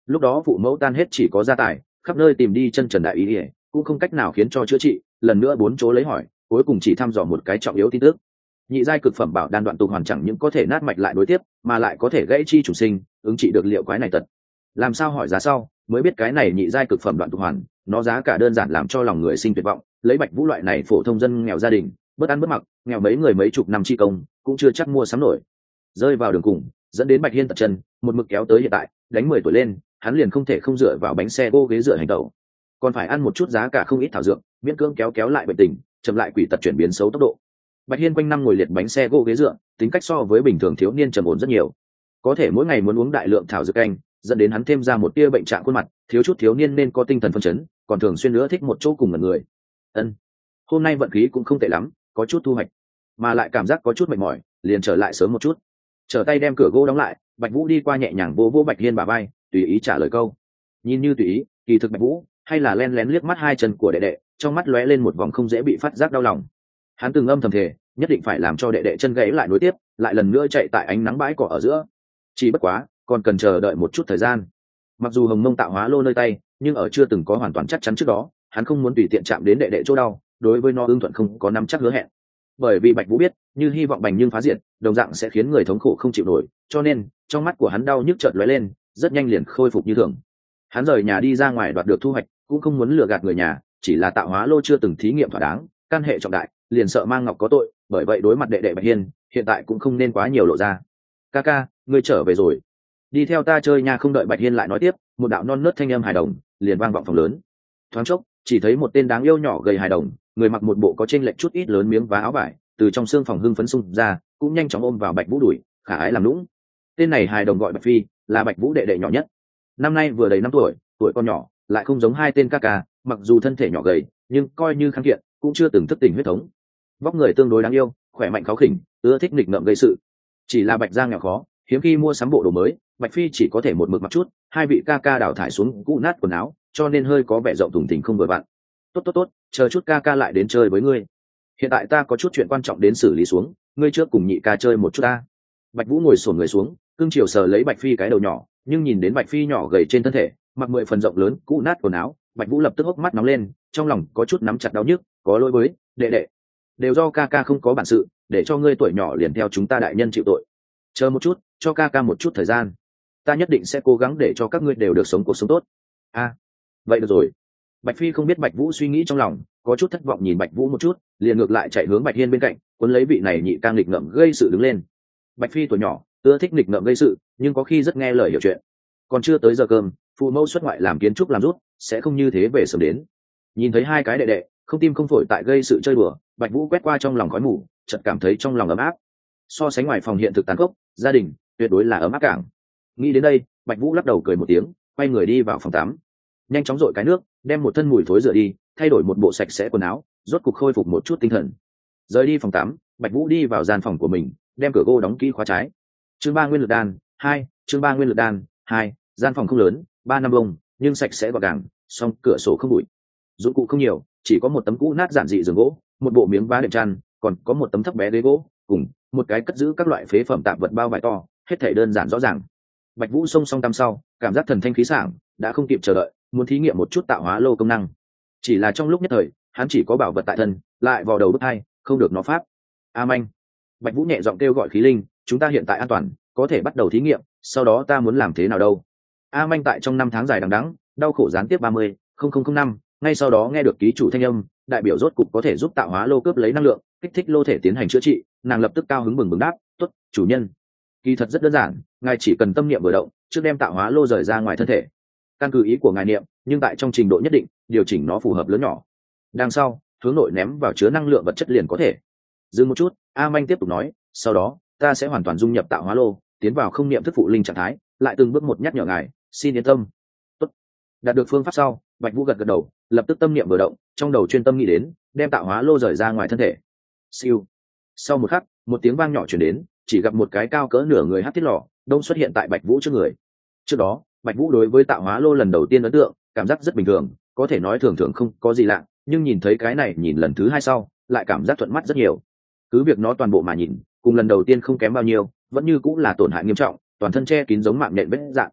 [SPEAKER 1] lúc đó phụ mẫu tan hết chỉ có gia tài, khắp nơi tìm đi chân trần đại ý ỉa cũng không cách nào khiến cho chữa trị, lần nữa bốn chỗ lấy hỏi, cuối cùng chỉ thăm dò một cái trọng yếu tin tức. Nhị giai cực phẩm bảo đan đoạn tục hoàn chẳng những có thể nát mạch lại nối tiếp, mà lại có thể gãy chi chủ sinh, ứng trị được liệu quái này tật. Làm sao hỏi giá sau, mới biết cái này nhị giai cực phẩm đoạn tục hoàn, nó giá cả đơn giản làm cho lòng người sinh tuyệt vọng, lấy Bạch Vũ loại này phổ thông dân nghèo gia đình, bất ăn bất mặc, nghèo mấy người mấy chục năm chi công, cũng chưa chắc mua sắm nổi. Rơi vào đường cùng, dẫn đến Bạch Hiên tật chân, một mực kéo tới hiện tại, đánh mười tuổi lên, hắn liền không thể không dựa vào bánh xe gỗ ghế dựa hành tẩu, còn phải ăn một chút giá cả không ít thảo dược, miễn cưỡng kéo kéo lại bệnh tình, chậm lại quỷ tật chuyển biến xấu tốc độ. Bạch Hiên quanh năm ngồi liệt bánh xe gỗ ghế dựa, tính cách so với bình thường thiếu niên trầm ổn rất nhiều. Có thể mỗi ngày muốn uống đại lượng thảo dược canh, dẫn đến hắn thêm ra một tia bệnh trạng khuôn mặt, thiếu chút thiếu niên nên có tinh thần phấn chấn, còn thường xuyên nữa thích một chỗ cùng người. Ân, hôm nay vận khí cũng không tệ lắm, có chút thu hoạch, mà lại cảm giác có chút mệt mỏi, liền trở lại sớm một chút. Trở tay đem cửa gỗ đóng lại, Bạch Vũ đi qua nhẹ nhàng vô vô Bạch Hiên bả vai, tùy ý trả lời câu. Nhìn như tùy ý, kỳ thực Bạch Vũ hay là len lén liếc mắt hai chân của đệ đệ, trong mắt lóe lên một vòng không dễ bị phát giác đau lòng. Hắn từng âm thầm thề, nhất định phải làm cho đệ đệ chân gãy lại nối tiếp, lại lần nữa chạy tại ánh nắng bãi cỏ ở giữa. Chỉ bất quá, còn cần chờ đợi một chút thời gian. Mặc dù Hồng Mông tạo hóa lô nơi tay, nhưng ở chưa từng có hoàn toàn chắc chắn trước đó, hắn không muốn tùy tiện chạm đến đệ đệ chỗ đau, đối với nó ưng thuận không có nắm chắc hứa hẹn. Bởi vì Bạch Vũ biết, như hy vọng bành nhưng phá diệt, đồng dạng sẽ khiến người thống khổ không chịu nổi, cho nên trong mắt của hắn đau nhức chợt lóe lên, rất nhanh liền khôi phục như thường. Hắn rời nhà đi ra ngoài đoạt được thu hoạch, cũng không muốn lừa gạt người nhà, chỉ là tạo hóa lô chưa từng thí nghiệm thỏa đáng, căn hệ trọng đại, liền sợ mang ngọc có tội, bởi vậy đối mặt đệ đệ Bạch Hiên, hiện tại cũng không nên quá nhiều lộ ra. Ca ca, ngươi trở về rồi, đi theo ta chơi nha. Không đợi Bạch Hiên lại nói tiếp, một đạo non nớt thanh âm hài đồng liền vang vọng phòng lớn. Thoáng chốc, chỉ thấy một tên đáng yêu nhỏ gầy hài đồng, người mặc một bộ có chênh lệch chút ít lớn miếng vá áo vải, từ trong xương phòng hưng phấn xung ra, cũng nhanh chóng ôm vào Bạch Vũ đuổi, khả ái làm nũng. Tên này hài đồng gọi Bạch Phi, là Bạch Vũ đệ đệ nhỏ nhất, năm nay vừa đầy năm tuổi, tuổi con nhỏ, lại không giống hai tên ca ca, mặc dù thân thể nhỏ gầy, nhưng coi như kháng kiện, cũng chưa từng thức tỉnh huyết thống. Vóc người tương đối đáng yêu, khỏe mạnh kháu khỉnh, ưa thích nghịch ngợm gây sự. Chỉ là Bạch Giang nghèo khó, hiếm khi mua sắm bộ đồ mới, Bạch Phi chỉ có thể một mực mặc chút, hai vị ca ca đào thải xuống cũ nát quần áo, cho nên hơi có vẻ rộng thùng thình không vừa vặn. Tốt tốt tốt, chờ chút ca ca lại đến chơi với ngươi. Hiện tại ta có chút chuyện quan trọng đến xử lý xuống, ngươi trước cùng nhị ca chơi một chút ta. Bạch Vũ ngồi xổm người xuống, cương chiều sờ lấy Bạch Phi cái đầu nhỏ, nhưng nhìn đến Bạch Phi nhỏ gầy trên thân thể, mặc mười phần rộng lớn, cũ nát quần áo, Bạch Vũ lập tức hốc mắt nóng lên, trong lòng có chút nắm chặt đau nhức, có lỗi với đệ đệ, đều do ca ca không có bản sự, để cho ngươi tuổi nhỏ liền theo chúng ta đại nhân chịu tội. Chờ một chút, cho ca ca một chút thời gian, ta nhất định sẽ cố gắng để cho các ngươi đều được sống cuộc sống tốt. A, à, vậy được rồi. Bạch Phi không biết Bạch Vũ suy nghĩ trong lòng, có chút thất vọng nhìn Bạch Vũ một chút, liền ngược lại chạy hướng Bạch Hiên bên cạnh, cuốn lấy vị này nhị ca nghịch ngợm gây sự đứng lên. Bạch Phi tuổi nhỏ, ưa thích nghịch ngợm gây sự, nhưng có khi rất nghe lời hiểu chuyện. Còn chưa tới giờ cơm, phụ mẫu xuất ngoại làm kiến trúc làm rút, sẽ không như thế về sớm đến. Nhìn thấy hai cái đệ đệ không tim không phổi tại gây sự chơi đùa, Bạch Vũ quét qua trong lòng khói mù, chợt cảm thấy trong lòng ấm áp. So sánh ngoài phòng hiện thực tàn khốc, gia đình tuyệt đối là ấm áp cảng. Nghĩ đến đây, Bạch Vũ lắc đầu cười một tiếng, quay người đi vào phòng tắm, nhanh chóng dội cái nước, đem một thân mùi thối rửa đi, thay đổi một bộ sạch sẽ quần áo, rốt cục khôi phục một chút tinh thần. Rời đi phòng tắm, Bạch Vũ đi vào gian phòng của mình, đem cửa gỗ đóng kỹ khóa trái. Chương ba nguyên lực đan hai, chương ba nguyên lực đan hai, gian phòng không lớn, ba năm bông, nhưng sạch sẽ gọn gàng, song cửa sổ không bụi. Dụng cụ không nhiều, chỉ có một tấm cũ nát giản dị giường gỗ, một bộ miếng vá đệm chăn, còn có một tấm thấp bé ghế gỗ, cùng một cái cất giữ các loại phế phẩm tạp vật bao vải to, hết thảy đơn giản rõ ràng. Bạch Vũ xông xong tắm sau, cảm giác thần thanh khí sảng, đã không kịp chờ đợi, muốn thí nghiệm một chút tạo hóa lô công năng. Chỉ là trong lúc nhất thời, hắn chỉ có bảo vật tại thân, lại vào đầu bức hai, không được nó pháp. A Manh, Bạch Vũ nhẹ giọng kêu gọi khí linh, chúng ta hiện tại an toàn, có thể bắt đầu thí nghiệm, sau đó ta muốn làm thế nào đâu? A Manh tại trong năm tháng dài đằng đẵng, đau khổ gián tiếp ba mươi năm, ngay sau đó nghe được ký chủ thanh âm, đại biểu rốt cục có thể giúp tạo hóa lô cướp lấy năng lượng, kích thích lô thể tiến hành chữa trị, nàng lập tức cao hứng bừng bừng đáp, "Tốt, chủ nhân." Kỳ thật rất đơn giản, ngài chỉ cần tâm niệm vừa động, trước đem tạo hóa lô rời ra ngoài thân thể. Căn cứ ý của ngài niệm, nhưng tại trong trình độ nhất định, điều chỉnh nó phù hợp lớn nhỏ. Đằng sau, hướng nội ném vào chứa năng lượng vật chất liền có thể. Dừng một chút, A Manh tiếp tục nói, "Sau đó, ta sẽ hoàn toàn dung nhập tạo hóa lô, tiến vào không niệm thức phụ linh trạng thái, lại từng bước một nhắc nhở ngài, xin yên tâm." Tốt. Đạt được phương pháp sau, Bạch Vũ gật gật đầu, lập tức tâm niệm vừa động, trong đầu chuyên tâm nghĩ đến, đem tạo hóa lô rời ra ngoài thân thể. Siêu. Sau một khắc, một tiếng vang nhỏ truyền đến, chỉ gặp một cái cao cỡ nửa người hắc thiết lò đông xuất hiện tại Bạch Vũ trước người. Trước đó, Bạch Vũ đối với tạo hóa lô lần đầu tiên ấn tượng, cảm giác rất bình thường, có thể nói thường thường không có gì lạ, nhưng nhìn thấy cái này nhìn lần thứ hai sau, lại cảm giác thuận mắt rất nhiều. Cứ việc nó toàn bộ mà nhìn, cùng lần đầu tiên không kém bao nhiêu, vẫn như cũng là tổn hại nghiêm trọng, toàn thân che kín giống mạng nhện vết dạng.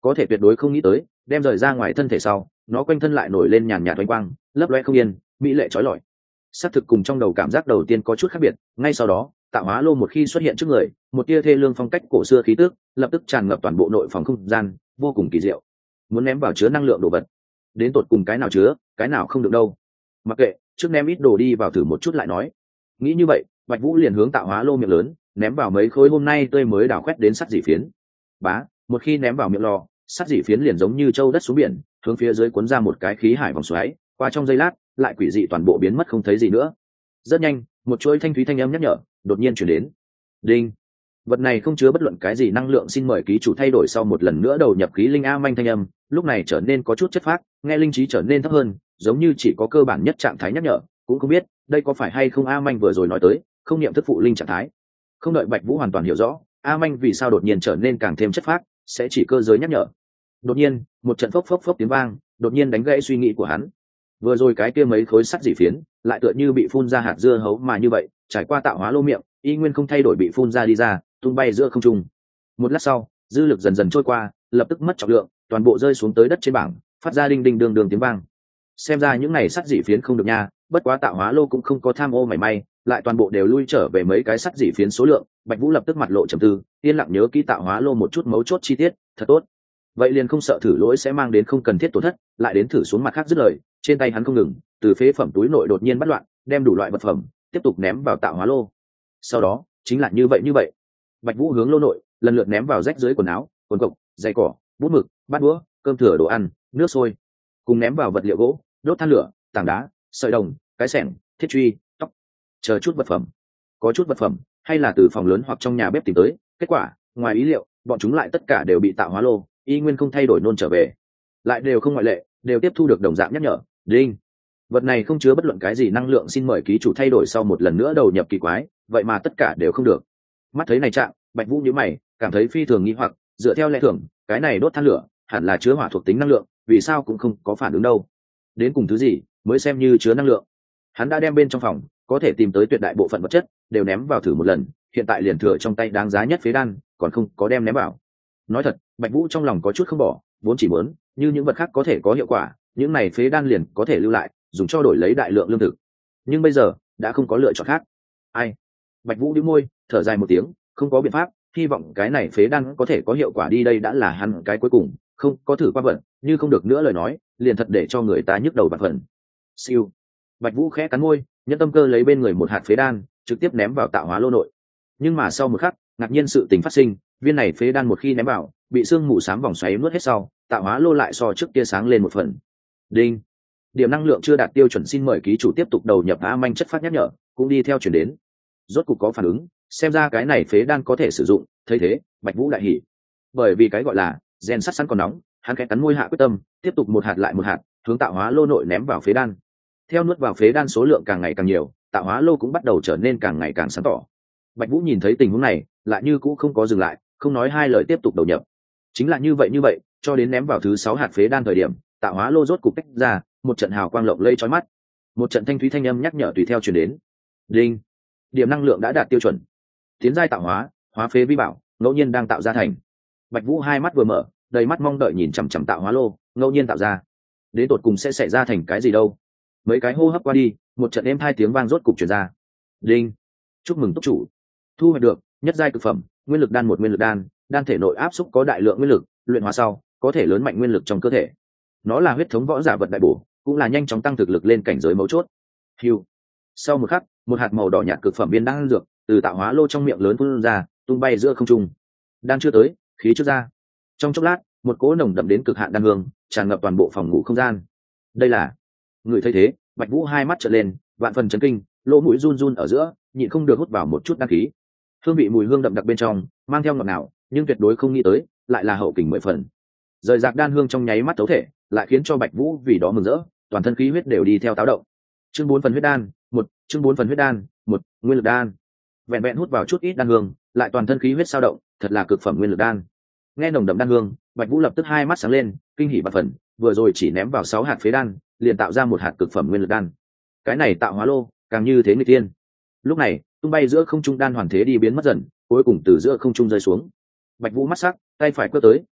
[SPEAKER 1] có thể tuyệt đối không nghĩ tới đem rời ra ngoài thân thể sau nó quanh thân lại nổi lên nhàn nhạt oanh quang, lấp loe không yên, mỹ lệ trói lọi. Xác thực cùng trong đầu cảm giác đầu tiên có chút khác biệt, ngay sau đó tạo hóa lô một khi xuất hiện trước người, một tia thê lương phong cách cổ xưa khí tức lập tức tràn ngập toàn bộ nội phòng không gian, vô cùng kỳ diệu. Muốn ném vào chứa năng lượng đồ vật, đến tột cùng cái nào chứa cái nào không được đâu. Mặc kệ, trước ném ít đồ đi vào thử một chút lại nói. Nghĩ như vậy, Bạch Vũ liền hướng tạo hóa lô miệng lớn ném vào mấy khối hôm nay tươi mới đào quét đến sắt dỉ phiến. Bá, một khi ném vào miệng lò, sắt dỉ phiến liền giống như châu đất xuống biển, hướng phía dưới cuốn ra một cái khí hải vòng xoáy, qua trong giây lát lại quỷ dị toàn bộ biến mất không thấy gì nữa. Rất nhanh, một chuỗi thanh thúy thanh âm nhắc nhở đột nhiên chuyển đến. Đinh, vật này không chứa bất luận cái gì năng lượng, xin mời ký chủ thay đổi. Sau một lần nữa đầu nhập khí linh a manh thanh âm lúc này trở nên có chút chất phác, nghe linh trí trở nên thấp hơn, giống như chỉ có cơ bản nhất trạng thái nhắc nhở. Cũng không biết đây có phải hay không a manh vừa rồi nói tới không niệm thức phụ linh trạng thái. Không đợi Bạch Vũ hoàn toàn hiểu rõ a manh vì sao đột nhiên trở nên càng thêm chất phác, sẽ chỉ cơ giới nhắc nhở. Đột nhiên một trận phốc phốc phốc tiếng vang đột nhiên đánh gãy suy nghĩ của hắn. Vừa rồi cái kia mấy khối sắt dỉ phiến lại tựa như bị phun ra hạt dưa hấu mà như vậy, trải qua tạo hóa lô miệng y nguyên không thay đổi bị phun ra đi ra, tung bay giữa không trung. Một lát sau dư lực dần dần trôi qua, lập tức mất trọng lượng, toàn bộ rơi xuống tới đất trên bảng, phát ra đinh đinh đường đường tiếng vang. Xem ra những này sắt dỉ phiến không được nha, bất quá tạo hóa lô cũng không có tham ô mảy may, lại toàn bộ đều lui trở về mấy cái sắt dỉ phiến số lượng. Bạch Vũ lập tức mặt lộ trầm tư, yên lặng nhớ kỹ tạo hóa lô một chút mấu chốt chi tiết, thật tốt. Vậy liền không sợ thử lỗi sẽ mang đến không cần thiết tổn thất, lại đến thử xuống mặt khác dứt lời. Trên tay hắn không ngừng từ phế phẩm túi nội đột nhiên bắt loạn, đem đủ loại vật phẩm tiếp tục ném vào tạo hóa lô. Sau đó chính là như vậy như vậy, Bạch Vũ hướng lô nội lần lượt ném vào rách dưới quần áo, quần cộc, giày cỏ, bút mực, bát đũa, cơm thừa đồ ăn, nước sôi, cùng ném vào vật liệu gỗ, đốt than lửa, tảng đá, sợi đồng, cái xẻng, thiết truy, tóc, chờ chút vật phẩm. Có chút vật phẩm hay là từ phòng lớn hoặc trong nhà bếp tìm tới, kết quả ngoài ý liệu bọn chúng lại tất cả đều bị tạo hóa lô y nguyên không thay đổi nôn trở về, lại đều không ngoại lệ đều tiếp thu được đồng dạng nhắc nhở. Đinh, vật này không chứa bất luận cái gì năng lượng, xin mời ký chủ thay đổi. Sau một lần nữa đầu nhập kỳ quái, vậy mà tất cả đều không được. Mắt thấy này trạng, Bạch Vũ nhíu mày, cảm thấy phi thường nghi hoặc, dựa theo lẽ thường cái này đốt than lửa hẳn là chứa hỏa thuộc tính năng lượng, vì sao cũng không có phản ứng đâu? Đến cùng thứ gì mới xem như chứa năng lượng? Hắn đã đem bên trong phòng có thể tìm tới tuyệt đại bộ phận vật chất đều ném vào thử một lần, hiện tại liền thừa trong tay đáng giá nhất phế đan còn không có đem ném vào. Nói thật, Bạch Vũ trong lòng có chút không bỏ, vốn chỉ muốn như những vật khác có thể có hiệu quả, những này phế đan liền có thể lưu lại dùng cho đổi lấy đại lượng lương thực, nhưng bây giờ đã không có lựa chọn khác. Ai? Bạch Vũ đĩu môi thở dài một tiếng, không có biện pháp, hy vọng cái này phế đan có thể có hiệu quả đi, đây đã là hắn cái cuối cùng không có thử qua vận, như không được nữa lời nói liền thật để cho người ta nhức đầu bạc phần. Siêu. Bạch Vũ khẽ cắn môi, nhân tâm cơ lấy bên người một hạt phế đan trực tiếp ném vào tạo hóa lô nội. Nhưng mà sau một khắc ngạc nhiên sự tình phát sinh, viên này phế đan một khi ném vào bị sương mù xám vòng xoáy nuốt hết sau, tạo hóa lô lại so trước kia sáng lên một phần. Đinh, điểm năng lượng chưa đạt tiêu chuẩn, xin mời ký chủ tiếp tục đầu nhập a manh chất phát nhắc nhở cũng đi theo chuyển đến. Rốt cục có phản ứng, xem ra cái này phế đan có thể sử dụng. Thấy thế Bạch Vũ đại hỉ, bởi vì cái gọi là rèn sắt sẵn còn nóng, hắn khẽ cắn môi hạ quyết tâm tiếp tục một hạt lại một hạt hướng tạo hóa lô nội ném vào phế đan. Theo nuốt vào phế đan số lượng càng ngày càng nhiều, tạo hóa lô cũng bắt đầu trở nên càng ngày càng sáng tỏ. Bạch Vũ nhìn thấy tình huống này lại như cũ không có dừng lại, không nói hai lời tiếp tục đầu nhập. Chính là như vậy như vậy cho đến ném vào thứ sáu hạt phế đan thời điểm, tạo hóa lô rốt cục tách ra một trận hào quang lộng lẫy chói mắt, một trận thanh thúy thanh âm nhắc nhở tùy theo truyền đến. Đinh, điểm năng lượng đã đạt tiêu chuẩn, tiến giai tạo hóa hóa phế vi bảo ngẫu nhiên đang tạo ra thành. Bạch Vũ hai mắt vừa mở, đầy mắt mong đợi nhìn chằm chằm tạo hóa lô ngẫu nhiên tạo ra, đến tột cùng sẽ xảy ra thành cái gì đâu. Mấy cái hô hấp qua đi, một trận êm hai tiếng vang rốt cục truyền ra. Đinh, chúc mừng túc chủ thu hoạch được nhất giai cực phẩm nguyên lực đan, một nguyên lực đan, đan thể nội áp xúc có đại lượng nguyên lực, luyện hóa sau có thể lớn mạnh nguyên lực trong cơ thể. Nó là huyết thống võ giả vật đại bổ, cũng là nhanh chóng tăng thực lực lên cảnh giới mấu chốt. Hưu. Sau một khắc, một hạt màu đỏ nhạt cực phẩm viên đan dược từ tạo hóa lô trong miệng lớn phun ra, tung bay giữa không trung. Đan chưa tới, khí chưa ra. Trong chốc lát, một cỗ nồng đậm đến cực hạn đan hương tràn ngập toàn bộ phòng ngủ không gian. Đây là... Người thấy thế, Bạch Vũ hai mắt trợn lên, vạn phần chấn kinh, lỗ mũi run run ở giữa, nhịn không được hút vào một chút đan khí. Hương vị mùi hương đậm đặc bên trong, mang theo ngọt ngào, nhưng tuyệt đối không nghĩ tới, lại là hậu kình mười phần. Rời rạc đan hương trong nháy mắt thấu thể, lại khiến cho Bạch Vũ vì đó mừng rỡ, toàn thân khí huyết đều đi theo táo động. Chương bốn phần huyết đan, một, chương bốn phần huyết đan, một, nguyên lực đan. Vẹn vẹn hút vào chút ít đan hương, lại toàn thân khí huyết sao động, thật là cực phẩm nguyên lực đan. Nghe nồng đậm đan hương, Bạch Vũ lập tức hai mắt sáng lên, kinh hỉ bạt phần, vừa rồi chỉ ném vào sáu hạt phế đan, liền tạo ra một hạt cực phẩm nguyên lực đan. Cái này tạo hóa lô, càng như thế người tiên. Lúc này, tung bay giữa không trung đan hoàn thế đi biến mất dần, cuối cùng từ giữa không trung rơi xuống. Bạch Vũ mắt sắc, tay phải quơ tới,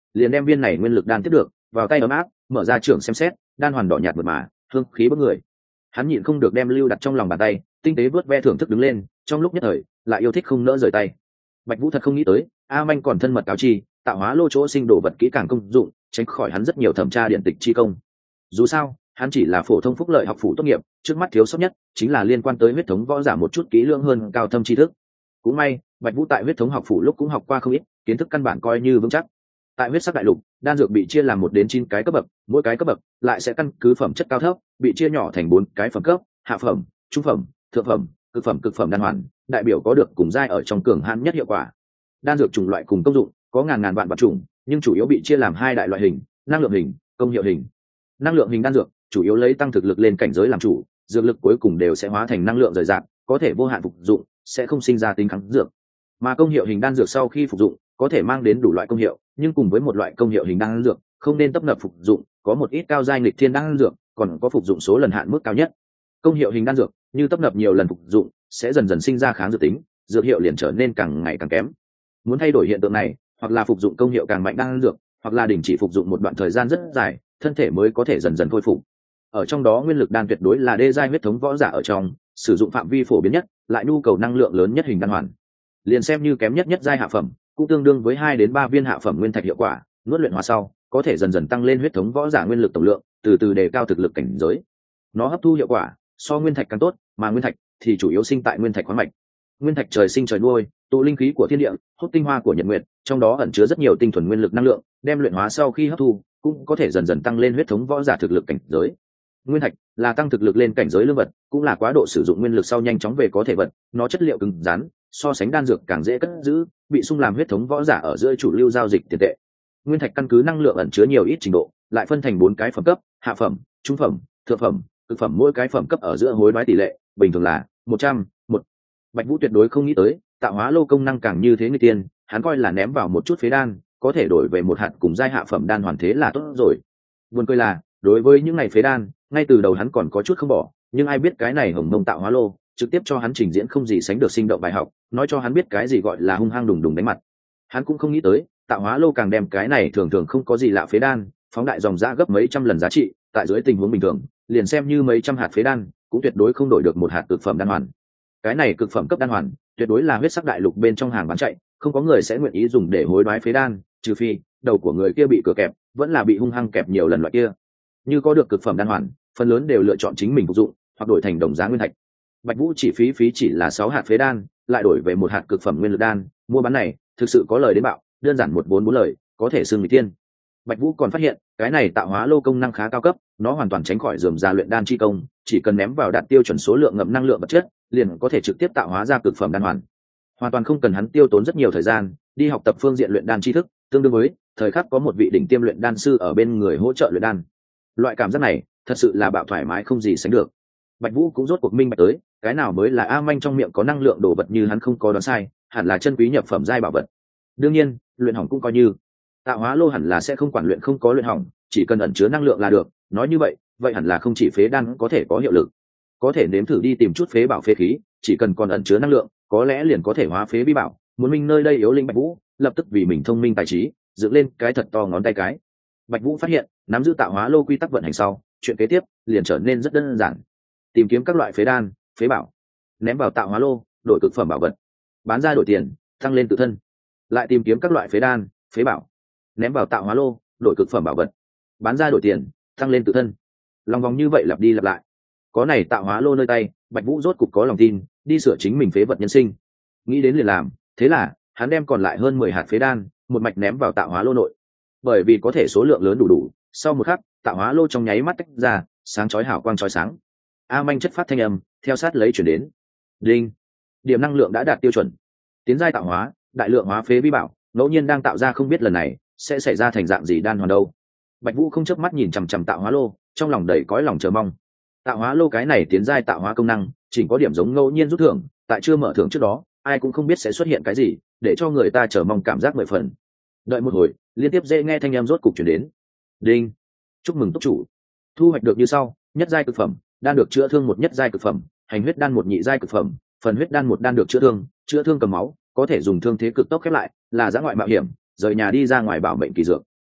[SPEAKER 1] liền đem viên này nguyên lực đan tiếp được vào tay ấm áp, mở ra trưởng xem xét, đan hoàn đỏ nhạt mượt mà, hương khí bức người. Hắn nhịn không được đem lưu đặt trong lòng bàn tay, tinh tế vớt ve thưởng thức đứng lên, trong lúc nhất thời lại yêu thích không nỡ rời tay. Bạch Vũ thật không nghĩ tới, A Manh còn thân mật cáo chi, tạo hóa lô chỗ sinh đồ vật kỹ càng công dụng, tránh khỏi hắn rất nhiều thẩm tra điện tịch chi công. Dù sao, hắn chỉ là phổ thông phúc lợi học phủ tốt nghiệp, trước mắt thiếu sót nhất chính là liên quan tới huyết thống võ giả một chút kỹ lưỡng hơn cao thâm tri thức. Cũng may, Bạch Vũ tại huyết thống học phủ lúc cũng học qua không ít, kiến thức căn bản coi như vững chắc. Tại huyết sắc đại lục, đan dược bị chia làm một đến chín cái cấp bậc, mỗi cái cấp bậc lại sẽ căn cứ phẩm chất cao thấp, bị chia nhỏ thành bốn cái phẩm cấp: hạ phẩm, trung phẩm, thượng phẩm, cực phẩm. Cực phẩm đan hoàn, đại biểu có được cùng giai ở trong cường hãn nhất hiệu quả. Đan dược chủng loại cùng công dụng có ngàn ngàn vạn vật chủng, nhưng chủ yếu bị chia làm hai đại loại hình: năng lượng hình, công hiệu hình. Năng lượng hình đan dược chủ yếu lấy tăng thực lực lên cảnh giới làm chủ, dược lực cuối cùng đều sẽ hóa thành năng lượng rời rạc, có thể vô hạn phục dụng, sẽ không sinh ra tính kháng dược. Mà công hiệu hình đan dược sau khi phục dụng có thể mang đến đủ loại công hiệu, nhưng cùng với một loại công hiệu hình đan dược không nên tấp nập phục dụng, có một ít cao giai nghịch thiên đan dược còn có phục dụng số lần hạn mức cao nhất. Công hiệu hình đan dược như tấp nập nhiều lần phục dụng sẽ dần dần sinh ra kháng dược tính, dược hiệu liền trở nên càng ngày càng kém. Muốn thay đổi hiện tượng này, hoặc là phục dụng công hiệu càng mạnh đan dược, hoặc là đình chỉ phục dụng một đoạn thời gian rất dài, thân thể mới có thể dần dần khôi phục. Ở trong đó nguyên lực đan tuyệt đối là đê giai huyết thống võ giả ở trong sử dụng phạm vi phổ biến nhất, lại nhu cầu năng lượng lớn nhất hình đan hoàn. Liền xem như kém nhất nhất giai hạ phẩm, cũng tương đương với hai đến ba viên hạ phẩm nguyên thạch hiệu quả, nuốt luyện hóa sau, có thể dần dần tăng lên huyết thống võ giả nguyên lực tổng lượng, từ từ đề cao thực lực cảnh giới. Nó hấp thu hiệu quả so nguyên thạch càng tốt, mà nguyên thạch thì chủ yếu sinh tại nguyên thạch khoáng mạch. Nguyên thạch trời sinh trời nuôi, tụ linh khí của thiên địa, hút tinh hoa của nhật nguyệt, trong đó ẩn chứa rất nhiều tinh thuần nguyên lực năng lượng, đem luyện hóa sau khi hấp thu, cũng có thể dần dần tăng lên huyết thống võ giả thực lực cảnh giới. Nguyên thạch là tăng thực lực lên cảnh giới lương vật, cũng là quá độ sử dụng nguyên lực sau nhanh chóng về có thể vật, nó chất liệu cứng rắn, so sánh đan dược càng dễ cất giữ, bị xung làm huyết thống võ giả ở giữa chủ lưu giao dịch tiền tệ. Nguyên thạch căn cứ năng lượng ẩn chứa nhiều ít trình độ, lại phân thành bốn cái phẩm cấp: hạ phẩm, trung phẩm, thượng phẩm, cực phẩm. Mỗi cái phẩm cấp ở giữa hối đoái tỷ lệ bình thường là một trăm, một. Bạch Vũ tuyệt đối không nghĩ tới, tạo hóa lô công năng càng như thế người tiên, hắn coi là ném vào một chút phế đan, có thể đổi về một hạt cùng giai hạ phẩm đan hoàn thế là tốt rồi. Buồn cười là, đối với những ngày phế đan, ngay từ đầu hắn còn có chút không bỏ, nhưng ai biết cái này hồng mông tạo hóa lô trực tiếp cho hắn trình diễn không gì sánh được sinh động bài học, nói cho hắn biết cái gì gọi là hung hăng đùng đùng đánh mặt. Hắn cũng không nghĩ tới, tạo hóa lô càng đem cái này thường thường không có gì lạ phế đan phóng đại dòng giá gấp mấy trăm lần giá trị, tại dưới tình huống bình thường, liền xem như mấy trăm hạt phế đan cũng tuyệt đối không đổi được một hạt cực phẩm đan hoàn. Cái này cực phẩm cấp đan hoàn tuyệt đối là huyết sắc đại lục bên trong hàng bán chạy, không có người sẽ nguyện ý dùng để hối đoái phế đan, trừ phi đầu của người kia bị cửa kẹp, vẫn là bị hung hăng kẹp nhiều lần loại kia. Như có được cực phẩm đan hoàn, phần lớn đều lựa chọn chính mình phục dụng hoặc đổi thành đồng giá nguyên thạch. Bạch Vũ chỉ phí phí chỉ là sáu hạt phế đan, lại đổi về một hạt cực phẩm nguyên lực đan, mua bán này thực sự có lời đến bạo, đơn giản một bốn bốn lời, có thể xưng mỹ tiên. Bạch Vũ còn phát hiện, cái này tạo hóa lô công năng khá cao cấp, nó hoàn toàn tránh khỏi rườm rà luyện đan chi công, chỉ cần ném vào đạt tiêu chuẩn số lượng ngậm năng lượng vật chất, liền có thể trực tiếp tạo hóa ra cực phẩm đan hoàn. Hoàn toàn không cần hắn tiêu tốn rất nhiều thời gian đi học tập phương diện luyện đan tri thức, tương đương với thời khắc có một vị đỉnh tiêm luyện đan sư ở bên người hỗ trợ luyện đan. Loại cảm giác này thật sự là bạo thoải mái không gì sánh được. Bạch Vũ cũng rốt cuộc minh bạch tới, cái nào mới là A Manh trong miệng có năng lượng đồ vật như hắn không có đoán sai, hẳn là chân quý nhập phẩm giai bảo vật. Đương nhiên, luyện hỏng cũng coi như. Tạo hóa lô hẳn là sẽ không quản luyện không có luyện hỏng, chỉ cần ẩn chứa năng lượng là được. Nói như vậy, vậy hẳn là không chỉ phế đan có thể có hiệu lực, có thể nếm thử đi tìm chút phế bảo phế khí, chỉ cần còn ẩn chứa năng lượng, có lẽ liền có thể hóa phế vi bảo. Muốn minh nơi đây yếu linh Bạch Vũ, lập tức vì mình thông minh tài trí, dựng lên cái thật to ngón tay cái. Bạch Vũ phát hiện, nắm giữ tạo hóa lô quy tắc vận hành sau, chuyện kế tiếp liền trở nên rất đơn giản. Tìm kiếm các loại phế đan, phế bảo, ném vào tạo hóa lô, đổi cực phẩm bảo vật, bán ra đổi tiền, tăng lên tự thân. Lại tìm kiếm các loại phế đan, phế bảo, ném vào tạo hóa lô, đổi cực phẩm bảo vật, bán ra đổi tiền, tăng lên tự thân. Lòng vòng như vậy lặp đi lặp lại. Có này tạo hóa lô nơi tay, Bạch Vũ rốt cục có lòng tin đi sửa chính mình phế vật nhân sinh. Nghĩ đến liền làm, thế là hắn đem còn lại hơn mười hạt phế đan một mạch ném vào tạo hóa lô nội. Bởi vì có thể số lượng lớn đủ đủ, sau một khắc, tạo hóa lô trong nháy mắt tách ra, sáng chói hào quang chói sáng. A Manh chất phát thanh âm theo sát lấy chuyển đến. Đinh, điểm năng lượng đã đạt tiêu chuẩn. Tiến giai tạo hóa, đại lượng hóa phế vi bảo, ngẫu nhiên đang tạo ra, không biết lần này sẽ xảy ra thành dạng gì đan hoàn đâu. Bạch Vũ không chớp mắt nhìn chằm chằm tạo hóa lô, trong lòng đầy cõi lòng chờ mong. Tạo hóa lô cái này tiến giai tạo hóa công năng, chỉ có điểm giống ngẫu nhiên rút thưởng, tại chưa mở thưởng trước đó, ai cũng không biết sẽ xuất hiện cái gì, để cho người ta chờ mong cảm giác mười phần. Đợi một hồi, liên tiếp dễ nghe thanh âm rốt cục chuyển đến. Đinh, chúc mừng túc chủ, thu hoạch được như sau: nhất giai cực phẩm, đan được chữa thương một nhất giai cực phẩm, hành huyết đan một nhị giai cực phẩm, phần huyết đan một đan được chữa thương, chữa thương cầm máu, có thể dùng thương thế cực tốc khép lại, là giã ngoại mạo hiểm, rời nhà đi ra ngoài bảo mệnh kỳ dược.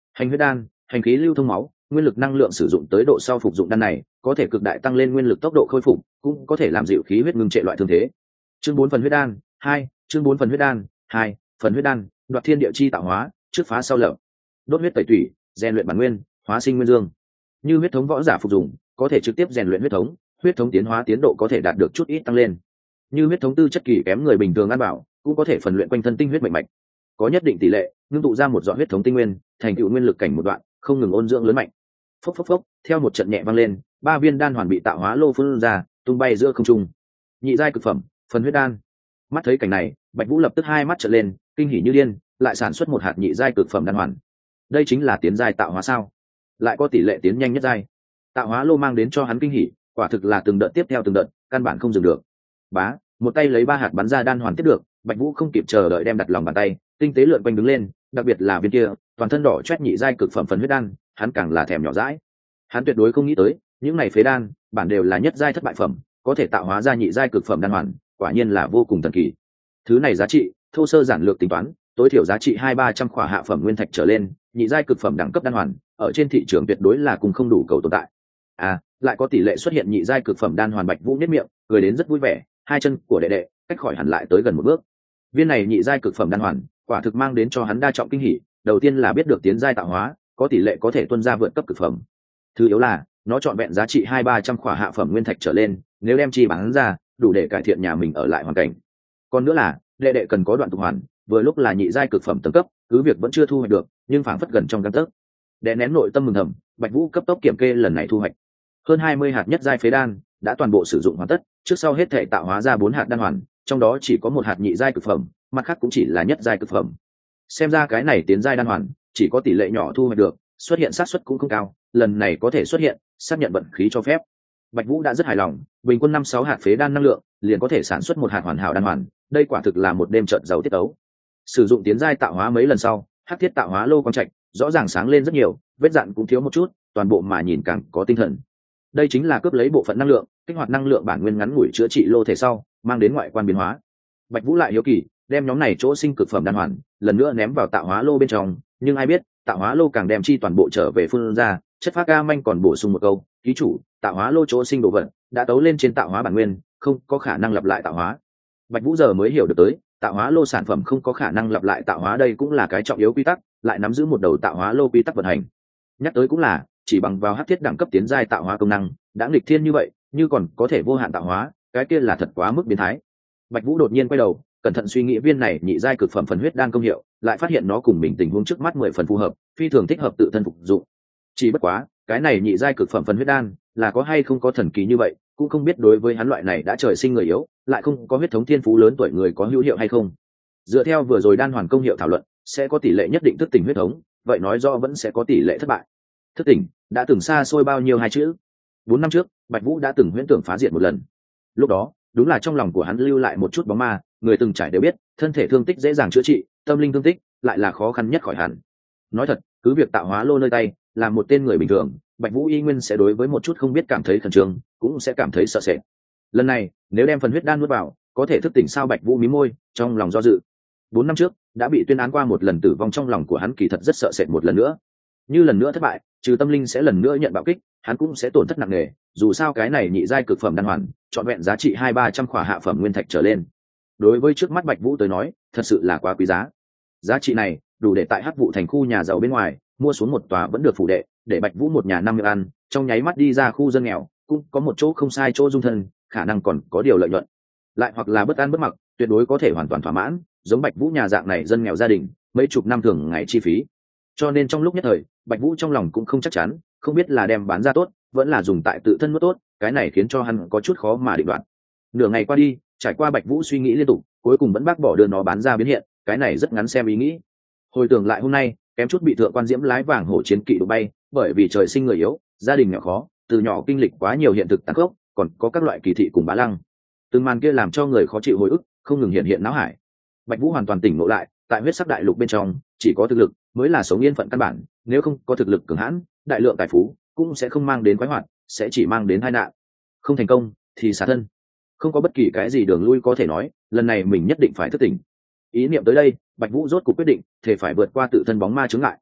[SPEAKER 1] Hành huyết đan, hành khí lưu thông máu, nguyên lực năng lượng sử dụng tới độ sau phục dụng đan này có thể cực đại tăng lên nguyên lực tốc độ khôi phục, cũng có thể làm dịu khí huyết ngưng trệ loại thương thế. Chương bốn phần huyết đan hai, chương bốn phần huyết đan hai, phần huyết đan, đoạt thiên địa chi tạo hóa, trước phá sau lở, đốt huyết tẩy tủy, rèn luyện bản nguyên, hóa sinh nguyên dương. Như huyết thống võ giả phục dụng, có thể trực tiếp rèn luyện huyết thống, huyết thống tiến hóa tiến độ có thể đạt được chút ít tăng lên. Như huyết thống tư chất kỳ kém người bình thường ăn bảo, cũng có thể phần luyện quanh thân tinh huyết mạnh mạch, có nhất định tỷ lệ ngưng tụ ra một giọt huyết thống tinh nguyên, thành tựu nguyên lực cảnh một đoạn, không ngừng ôn dưỡng lớn mạnh. Phốc phốc phốc, theo một trận nhẹ vang lên, ba viên đan hoàn bị tạo hóa lô phun ra, tung bay giữa không trung. Nhị giai cực phẩm, phần huyết đan. Mắt thấy cảnh này, Bạch Vũ lập tức hai mắt trợn lên, kinh hỉ như điên, lại sản xuất một hạt nhị giai cực phẩm đan hoàn. Đây chính là tiến giai tạo hóa sao? Lại có tỷ lệ tiến nhanh nhất giai. Tạo hóa lô mang đến cho hắn kinh hỉ, quả thực là từng đợt tiếp theo từng đợt, căn bản không dừng được. Bá, một tay lấy ba hạt bắn ra đan hoàn tiếp được, Bạch Vũ không kịp chờ đợi đem đặt lòng bàn tay, tinh tế lượn quanh đứng lên, đặc biệt là viên kia, toàn thân đỏ chót nhị giai cực phẩm phần huyết đan, hắn càng là thèm nhỏ dãi. Hắn tuyệt đối không nghĩ tới, những này phế đan, bản đều là nhất giai thất bại phẩm, có thể tạo hóa ra nhị giai cực phẩm đan hoàn, quả nhiên là vô cùng thần kỳ. Thứ này giá trị, thô sơ giản lược tính toán, tối thiểu giá trị hai ba trăm khỏa hạ phẩm nguyên thạch trở lên, nhị giai cực phẩm đẳng cấp đan hoàn, ở trên thị trường tuyệt đối là cùng không đủ cầu tồn tại. À, lại có tỷ lệ xuất hiện nhị giai cực phẩm đan hoàn. Bạch Vũ nhếch miệng, cười đến rất vui vẻ, hai chân của đệ đệ cách khỏi hẳn lại tới gần một bước. Viên này nhị giai cực phẩm đan hoàn, quả thực mang đến cho hắn đa trọng kinh hỉ, đầu tiên là biết được tiến giai tạo hóa, có tỷ lệ có thể tuân ra vượt cấp cực phẩm. Thứ yếu là, nó trọn vẹn giá trị hai ba trăm khỏa hạ phẩm nguyên thạch trở lên, nếu đem chi bán ra, đủ để cải thiện nhà mình ở lại hoàn cảnh. Còn nữa là, đệ đệ cần có đoạn tục hoàn, vừa lúc là nhị giai cực phẩm tầng cấp, cứ việc vẫn chưa thu hoạch được, nhưng phảng phất gần trong gang tấc. Đè nén nội tâm mừng thầm, Bạch Vũ cấp tốc kiểm kê lần này thu hoạch. Hơn hai mươi hạt nhất giai phế đan đã toàn bộ sử dụng hoàn tất, trước sau hết thể tạo hóa ra bốn hạt đan hoàn, trong đó chỉ có một hạt nhị giai cực phẩm, mặt khác cũng chỉ là nhất giai cực phẩm. Xem ra cái này tiến giai đan hoàn, chỉ có tỷ lệ nhỏ thu hoạch được, xuất hiện xác suất cũng không cao, lần này có thể xuất hiện, xác nhận vận khí cho phép. Bạch Vũ đã rất hài lòng, bình quân năm sáu hạt phế đan năng lượng, liền có thể sản xuất một hạt hoàn hảo đan hoàn, đây quả thực là một đêm chợt giàu tiết tấu. Sử dụng tiến giai tạo hóa mấy lần sau, hắc thiết tạo hóa lô quang trạch rõ ràng sáng lên rất nhiều, vết dạn cũng thiếu một chút, toàn bộ mà nhìn càng có tinh thần. Đây chính là cướp lấy bộ phận năng lượng, kích hoạt năng lượng bản nguyên ngắn ngủi chữa trị lô thể sau, mang đến ngoại quan biến hóa. Bạch Vũ lại hiếu kỳ, đem nhóm này chỗ sinh cực phẩm đan hoàn, lần nữa ném vào tạo hóa lô bên trong, nhưng ai biết, tạo hóa lô càng đem chi toàn bộ trở về phun ra, chất phác ga manh còn bổ sung một câu, ký chủ, tạo hóa lô chỗ sinh đồ vật đã tấu lên trên tạo hóa bản nguyên, không có khả năng lặp lại tạo hóa. Bạch Vũ giờ mới hiểu được tới, tạo hóa lô sản phẩm không có khả năng lặp lại tạo hóa, đây cũng là cái trọng yếu quy tắc, lại nắm giữ một đầu tạo hóa lô quy tắc vận hành. Nhắc tới cũng là, chỉ bằng vào hắc thiết đẳng cấp tiến giai tạo hóa công năng, đã nghịch thiên như vậy, như còn có thể vô hạn tạo hóa, cái kia là thật quá mức biến thái. Bạch Vũ đột nhiên quay đầu, cẩn thận suy nghĩ viên này nhị giai cực phẩm phần huyết đan công hiệu, lại phát hiện nó cùng mình tình huống trước mắt mười phần phù hợp, phi thường thích hợp tự thân phục dụng. Chỉ bất quá, cái này nhị giai cực phẩm phần huyết đan, là có hay không có thần kỳ như vậy, cũng không biết đối với hắn loại này đã trời sinh người yếu, lại không có huyết thống thiên phú lớn tuổi người có hữu hiệu hay không. Dựa theo vừa rồi đan hoàn công hiệu thảo luận, sẽ có tỷ lệ nhất định thức tỉnh huyết thống, vậy nói rõ vẫn sẽ có tỷ lệ thất bại. Thức tỉnh, đã từng xa xôi bao nhiêu hai chữ. Bốn năm trước, Bạch Vũ đã từng huyễn tưởng phá diệt một lần. Lúc đó, đúng là trong lòng của hắn lưu lại một chút bóng ma, người từng trải đều biết, thân thể thương tích dễ dàng chữa trị, tâm linh thương tích lại là khó khăn nhất khỏi hẳn. Nói thật, cứ việc tạo hóa lô nơi tay, là một tên người bình thường, Bạch Vũ y nguyên sẽ đối với một chút không biết cảm thấy khẩn trương, cũng sẽ cảm thấy sợ sệt. Lần này, nếu đem phần huyết đan nuốt vào, có thể thức tỉnh sao? Bạch Vũ mím môi, trong lòng do dự. Bốn năm trước, đã bị tuyên án qua một lần tử vong, trong lòng của hắn kỳ thật rất sợ sệt một lần nữa. Như lần nữa thất bại, trừ tâm linh sẽ lần nữa nhận bạo kích, hắn cũng sẽ tổn thất nặng nề, dù sao cái này nhị giai cực phẩm đan hoàn, trọn vẹn giá trị hai ba trăm khỏa hạ phẩm nguyên thạch trở lên. Đối với trước mắt Bạch Vũ tới nói, thật sự là quá quý giá. Giá trị này, đủ để tại Hắc Vụ thành khu nhà giàu bên ngoài, mua xuống một tòa vẫn được phủ đệ, để Bạch Vũ một nhà năm miệng ăn, trong nháy mắt đi ra khu dân nghèo, cũng có một chỗ không sai chỗ dung thân, khả năng còn có điều lợi nhuận. Lại hoặc là bất an bất mặc, tuyệt đối có thể hoàn toàn thỏa mãn, giống Bạch Vũ nhà dạng này dân nghèo gia đình, mấy chục năm thường ngày chi phí. Cho nên trong lúc nhất thời, Bạch Vũ trong lòng cũng không chắc chắn, không biết là đem bán ra tốt, vẫn là dùng tại tự thân mất tốt, cái này khiến cho hắn có chút khó mà định đoạt. Nửa ngày qua đi, trải qua Bạch Vũ suy nghĩ liên tục, cuối cùng vẫn bác bỏ đưa nó bán ra biến hiện, cái này rất ngắn xem ý nghĩ. Hồi tưởng lại hôm nay, kém chút bị thượng quan Diễm lái vàng hổ chiến kỵ đụng bay, bởi vì trời sinh người yếu, gia đình nghèo khó, từ nhỏ kinh lịch quá nhiều hiện thực tàn khốc, còn có các loại kỳ thị cùng bá lăng. Từng màn kia làm cho người khó chịu hồi ức, không ngừng hiện hiện não hải. Bạch Vũ hoàn toàn tỉnh ngộ lại, tại huyết sắc đại lục bên trong, chỉ có thực lực mới là sống yên phận căn bản, nếu không có thực lực cường hãn, đại lượng tài phú cũng sẽ không mang đến quái hoạt, sẽ chỉ mang đến tai nạn. Không thành công thì xả thân, không có bất kỳ cái gì đường lui có thể nói, lần này mình nhất định phải thức tỉnh. Ý niệm tới đây, Bạch Vũ rốt cuộc quyết định, thể phải vượt qua tự thân bóng ma chướng ngại.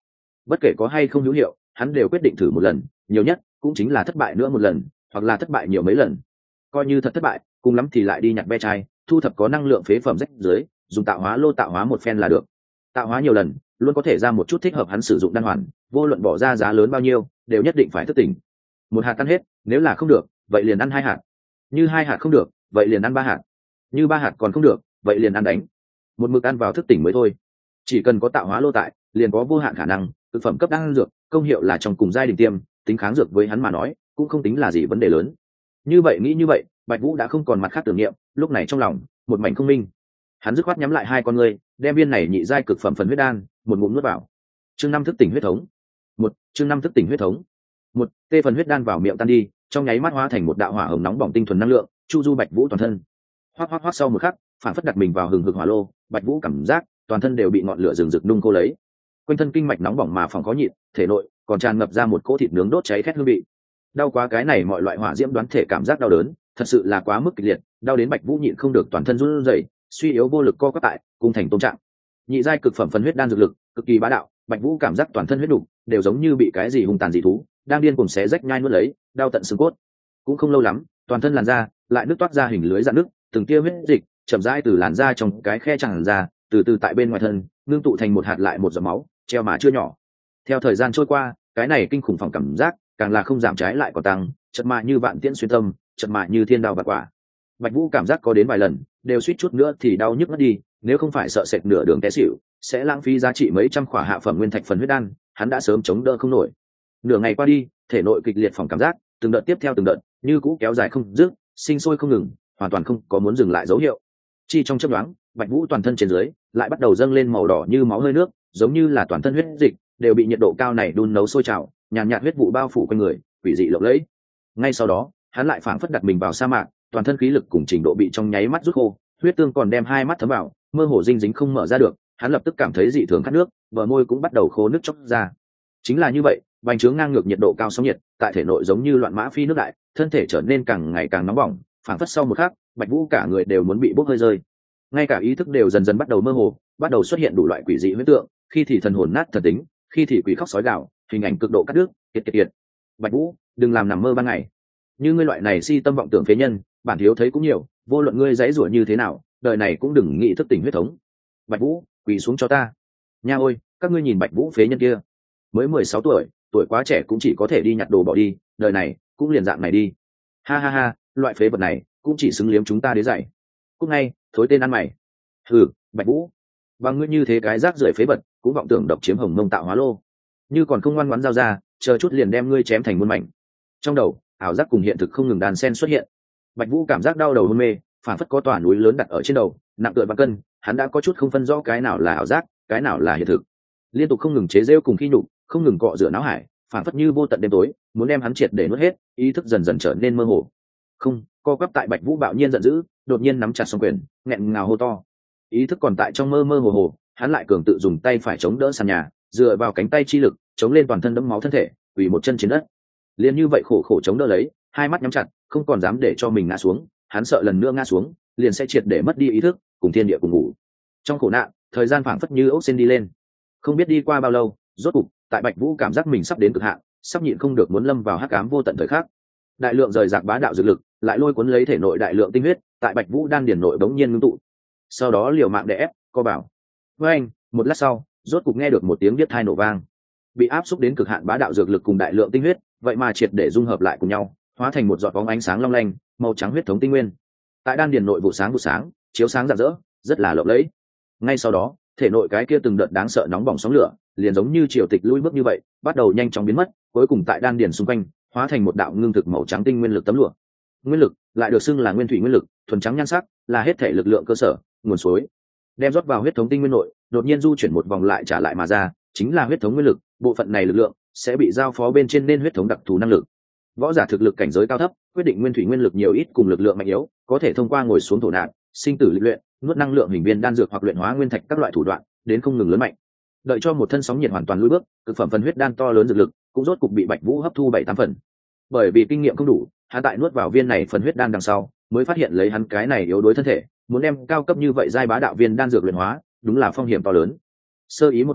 [SPEAKER 1] bất kể có hay không hữu hiệu hắn đều quyết định thử một lần, nhiều nhất cũng chính là thất bại nữa một lần, hoặc là thất bại nhiều mấy lần. Coi như thật thất bại, cùng lắm thì lại đi nhặt ve chai, thu thập có năng lượng phế phẩm rách dưới, dùng tạo hóa lô tạo hóa một phen là được. Tạo hóa nhiều lần luôn có thể ra một chút thích hợp hắn sử dụng đan hoàn, vô luận bỏ ra giá lớn bao nhiêu đều nhất định phải thức tỉnh. Một hạt ăn hết, nếu là không được vậy liền ăn hai hạt, như hai hạt không được vậy liền ăn ba hạt, như ba hạt còn không được vậy liền ăn đánh, một mực ăn vào thức tỉnh mới thôi. Chỉ cần có tạo hóa lô tại, liền có vô hạn khả năng thực phẩm cấp đan dược, công hiệu là trong cùng giai đình tiêm, tính kháng dược với hắn mà nói cũng không tính là gì vấn đề lớn. Như vậy nghĩ như vậy, Bạch Vũ đã không còn mặt khác tưởng niệm, lúc này trong lòng một mảnh không minh. Hắn dứt khoát nhắm lại hai con ngươi, đem viên này nhị giai cực phẩm phần huyết đan một ngụm nuốt vào. Chương năm thức tỉnh huyết thống. Một, chương năm thức tỉnh huyết thống. Một, tê phần huyết đan vào miệng tan đi, trong nháy mắt hóa thành một đạo hỏa hồng nóng bỏng tinh thuần năng lượng, chu du Bạch Vũ toàn thân. Hoắc hoắc hoắc, sau một khắc, phản phất đặt mình vào hừng hực hỏa lô, Bạch Vũ cảm giác toàn thân đều bị ngọn lửa rừng rực nung cô lấy. Quanh thân kinh mạch nóng bỏng mà phòng khó nhịn, thể nội còn tràn ngập ra một cỗ thịt nướng đốt cháy khét hương vị. Đau quá, cái này mọi loại hỏa diễm đoán thể cảm giác đau đớn, thật sự là quá mức kịch liệt, đau đến Bạch Vũ nhịn không được toàn thân run rẩy, suy yếu vô lực co quắp tại, cung thành tôm trạng. Nhị giai cực phẩm phần huyết đan dược lực cực kỳ bá đạo, Bạch Vũ cảm giác toàn thân huyết đục đều giống như bị cái gì hung tàn dị thú đang điên cuồng xé rách nhai nuốt lấy, đau tận xương cốt. Cũng không lâu lắm, toàn thân làn da lại nứt toát ra hình lưới rạn nứt, từng tia huyết dịch chậm rãi từ làn da trong cái khe tràn ra, từ từ tại bên ngoài thân ngưng tụ thành một hạt lại một giọt máu, treo mà chưa nhỏ. Theo thời gian trôi qua, cái này kinh khủng phòng cảm giác càng là không giảm trái lại còn tăng, chợt mà như vạn tiễn xuyên tâm, chợt mà như thiên đao bạt quả. Bạch Vũ cảm giác có đến vài lần đều suýt chút nữa thì đau nhức mất đi, nếu không phải sợ sệt nửa đường té xỉu sẽ lãng phí giá trị mấy trăm khỏa hạ phẩm nguyên thạch phần huyết đan, hắn đã sớm chống đỡ không nổi. Nửa ngày qua đi, thể nội kịch liệt phòng cảm giác từng đợt tiếp theo từng đợt, như cũ kéo dài không dứt, sinh sôi không ngừng, hoàn toàn không có muốn dừng lại dấu hiệu. Chi trong chớp nhoáng, Bạch Vũ toàn thân trên dưới lại bắt đầu dâng lên màu đỏ như máu hơi nước, giống như là toàn thân huyết dịch đều bị nhiệt độ cao này đun nấu sôi trào, nhàn nhạt huyết vụ bao phủ quanh người, quỷ dị lộng lẫy. Ngay sau đó, hắn lại phảng phất đặt mình vào sa mạc, toàn thân khí lực cùng trình độ bị trong nháy mắt rút khô, huyết tương còn đem hai mắt thấm vào, mơ hồ dinh dính không mở ra được, hắn lập tức cảm thấy dị thường khát nước, bờ môi cũng bắt đầu khô nước chốc ra. Chính là như vậy, bành trướng ngang ngược nhiệt độ cao sóng nhiệt, tại thể nội giống như loạn mã phi nước đại, thân thể trở nên càng ngày càng nóng bỏng, phảng phất sau một khắc, Bạch Vũ cả người đều muốn bị bốc hơi rơi. Ngay cả ý thức đều dần dần bắt đầu mơ hồ, bắt đầu xuất hiện đủ loại quỷ dị huyễn tượng, khi thì thần hồn nát thần tính, khi thì quỷ khóc sói gào, hình ảnh cực độ cắt đứt, kiệt kiệt kiệt. Bạch Vũ, đừng làm nằm mơ ban ngày. Như ngươi loại này si tâm vọng tưởng phế nhân, bản thiếu thấy cũng nhiều, vô luận ngươi dãy rủa như thế nào, đời này cũng đừng nghĩ thức tỉnh huyết thống. Bạch Vũ, quỳ xuống cho ta. Nha ôi, các ngươi nhìn Bạch Vũ phế nhân kia, mới mười sáu tuổi, tuổi quá trẻ cũng chỉ có thể đi nhặt đồ bỏ đi, đời này cũng liền dạng này đi. Ha ha ha, loại phế vật này cũng chỉ xứng liếm chúng ta đế dạy. Cút ngay, thối tên ăn mày. Hừ, Bạch Vũ, bằng ngươi như thế cái rác rưởi phế vật, cũng vọng tưởng độc chiếm Hồng Mông tạo hóa lô, như còn không ngoan ngoãn giao ra, chờ chút liền đem ngươi chém thành muôn mảnh. Trong đầu, ảo giác cùng hiện thực không ngừng đàn sen xuất hiện. Bạch Vũ cảm giác đau đầu hôn mê, phản phất có tòa núi lớn đặt ở trên đầu, nặng tựa vạn cân, hắn đã có chút không phân rõ cái nào là ảo giác, cái nào là hiện thực. Liên tục không ngừng chế giễu cùng khi nhục, không ngừng cọ rửa não hải, phản phất như vô tận đêm tối, muốn đem hắn triệt để nuốt hết, ý thức dần dần trở nên mơ hồ. Không, co quắp tại Bạch Vũ bạo nhiên giận dữ, đột nhiên nắm chặt song quyền, nghẹn ngào hô to. Ý thức còn tại trong mơ mơ hồ hồ, hắn lại cường tự dùng tay phải chống đỡ sàn nhà, dựa vào cánh tay chi lực, chống lên toàn thân đẫm máu thân thể, quỳ một chân trên đất. Liên như vậy khổ khổ chống đỡ lấy, hai mắt nhắm chặt, không còn dám để cho mình ngã xuống, hắn sợ lần nữa ngã xuống, liền sẽ triệt để mất đi ý thức, cùng thiên địa cùng ngủ. Trong khổ nạn, thời gian phảng phất như ốc sen đi lên. Không biết đi qua bao lâu, rốt cục, tại Bạch Vũ cảm giác mình sắp đến cực hạn, sắp nhịn không được muốn lâm vào hắc ám vô tận thời khắc. Đại lượng rời rạc bá đạo dược lực, lại lôi cuốn lấy thể nội đại lượng tinh huyết, tại Bạch Vũ đan điển nội bỗng nhiên ngưng tụ. Sau đó liều mạng để ép, co bảo. Với anh, một lát sau, rốt cục nghe được một tiếng biết thai nổ vang. Bị áp xúc đến cực hạn bá đạo dược lực cùng đại lượng tinh huyết, vậy mà triệt để dung hợp lại cùng nhau, hóa thành một giọt bóng ánh sáng long lanh, màu trắng huyết thống tinh nguyên. Tại đan điển nội vụ sáng vụ sáng, chiếu sáng rạng rỡ, rất là lộng lẫy. Ngay sau đó, thể nội cái kia từng đợt đáng sợ nóng bỏng sóng lửa, liền giống như triều tịch lui bước như vậy, bắt đầu nhanh chóng biến mất, cuối cùng tại đan điển xung quanh, hóa thành một đạo ngưng thực màu trắng tinh nguyên lực tấm lụa. Nguyên lực lại được xưng là nguyên thủy nguyên lực, thuần trắng nhan sắc, là hết thể lực lượng cơ sở, nguồn suối. Đem rót vào huyết thống tinh nguyên nội, đột nhiên du chuyển một vòng lại trả lại mà ra, chính là huyết thống nguyên lực, bộ phận này lực lượng sẽ bị giao phó bên trên nên huyết thống đặc thù năng lực. Võ giả thực lực cảnh giới cao thấp, quyết định nguyên thủy nguyên lực nhiều ít cùng lực lượng mạnh yếu, có thể thông qua ngồi xuống thổ nạn, sinh tử lịch luyện, nuốt năng lượng hình viên đan dược hoặc luyện hóa nguyên thạch các loại thủ đoạn, đến không ngừng lớn mạnh. Đợi cho một thân sóng nhiệt hoàn toàn lùi bước, cực phẩm phần huyết đan to lớn dược lực, cũng rốt cục bị Bạch Vũ hấp thu bảy tám phần. Bởi vì kinh nghiệm không đủ, hắn tại nuốt vào viên này phần huyết đan đằng sau, mới phát hiện lấy hắn cái này yếu đuối thân thể, muốn đem cao cấp như vậy giai bá đạo viên đan dược luyện hóa, đúng là phong hiểm to lớn. Sơ ý một chút,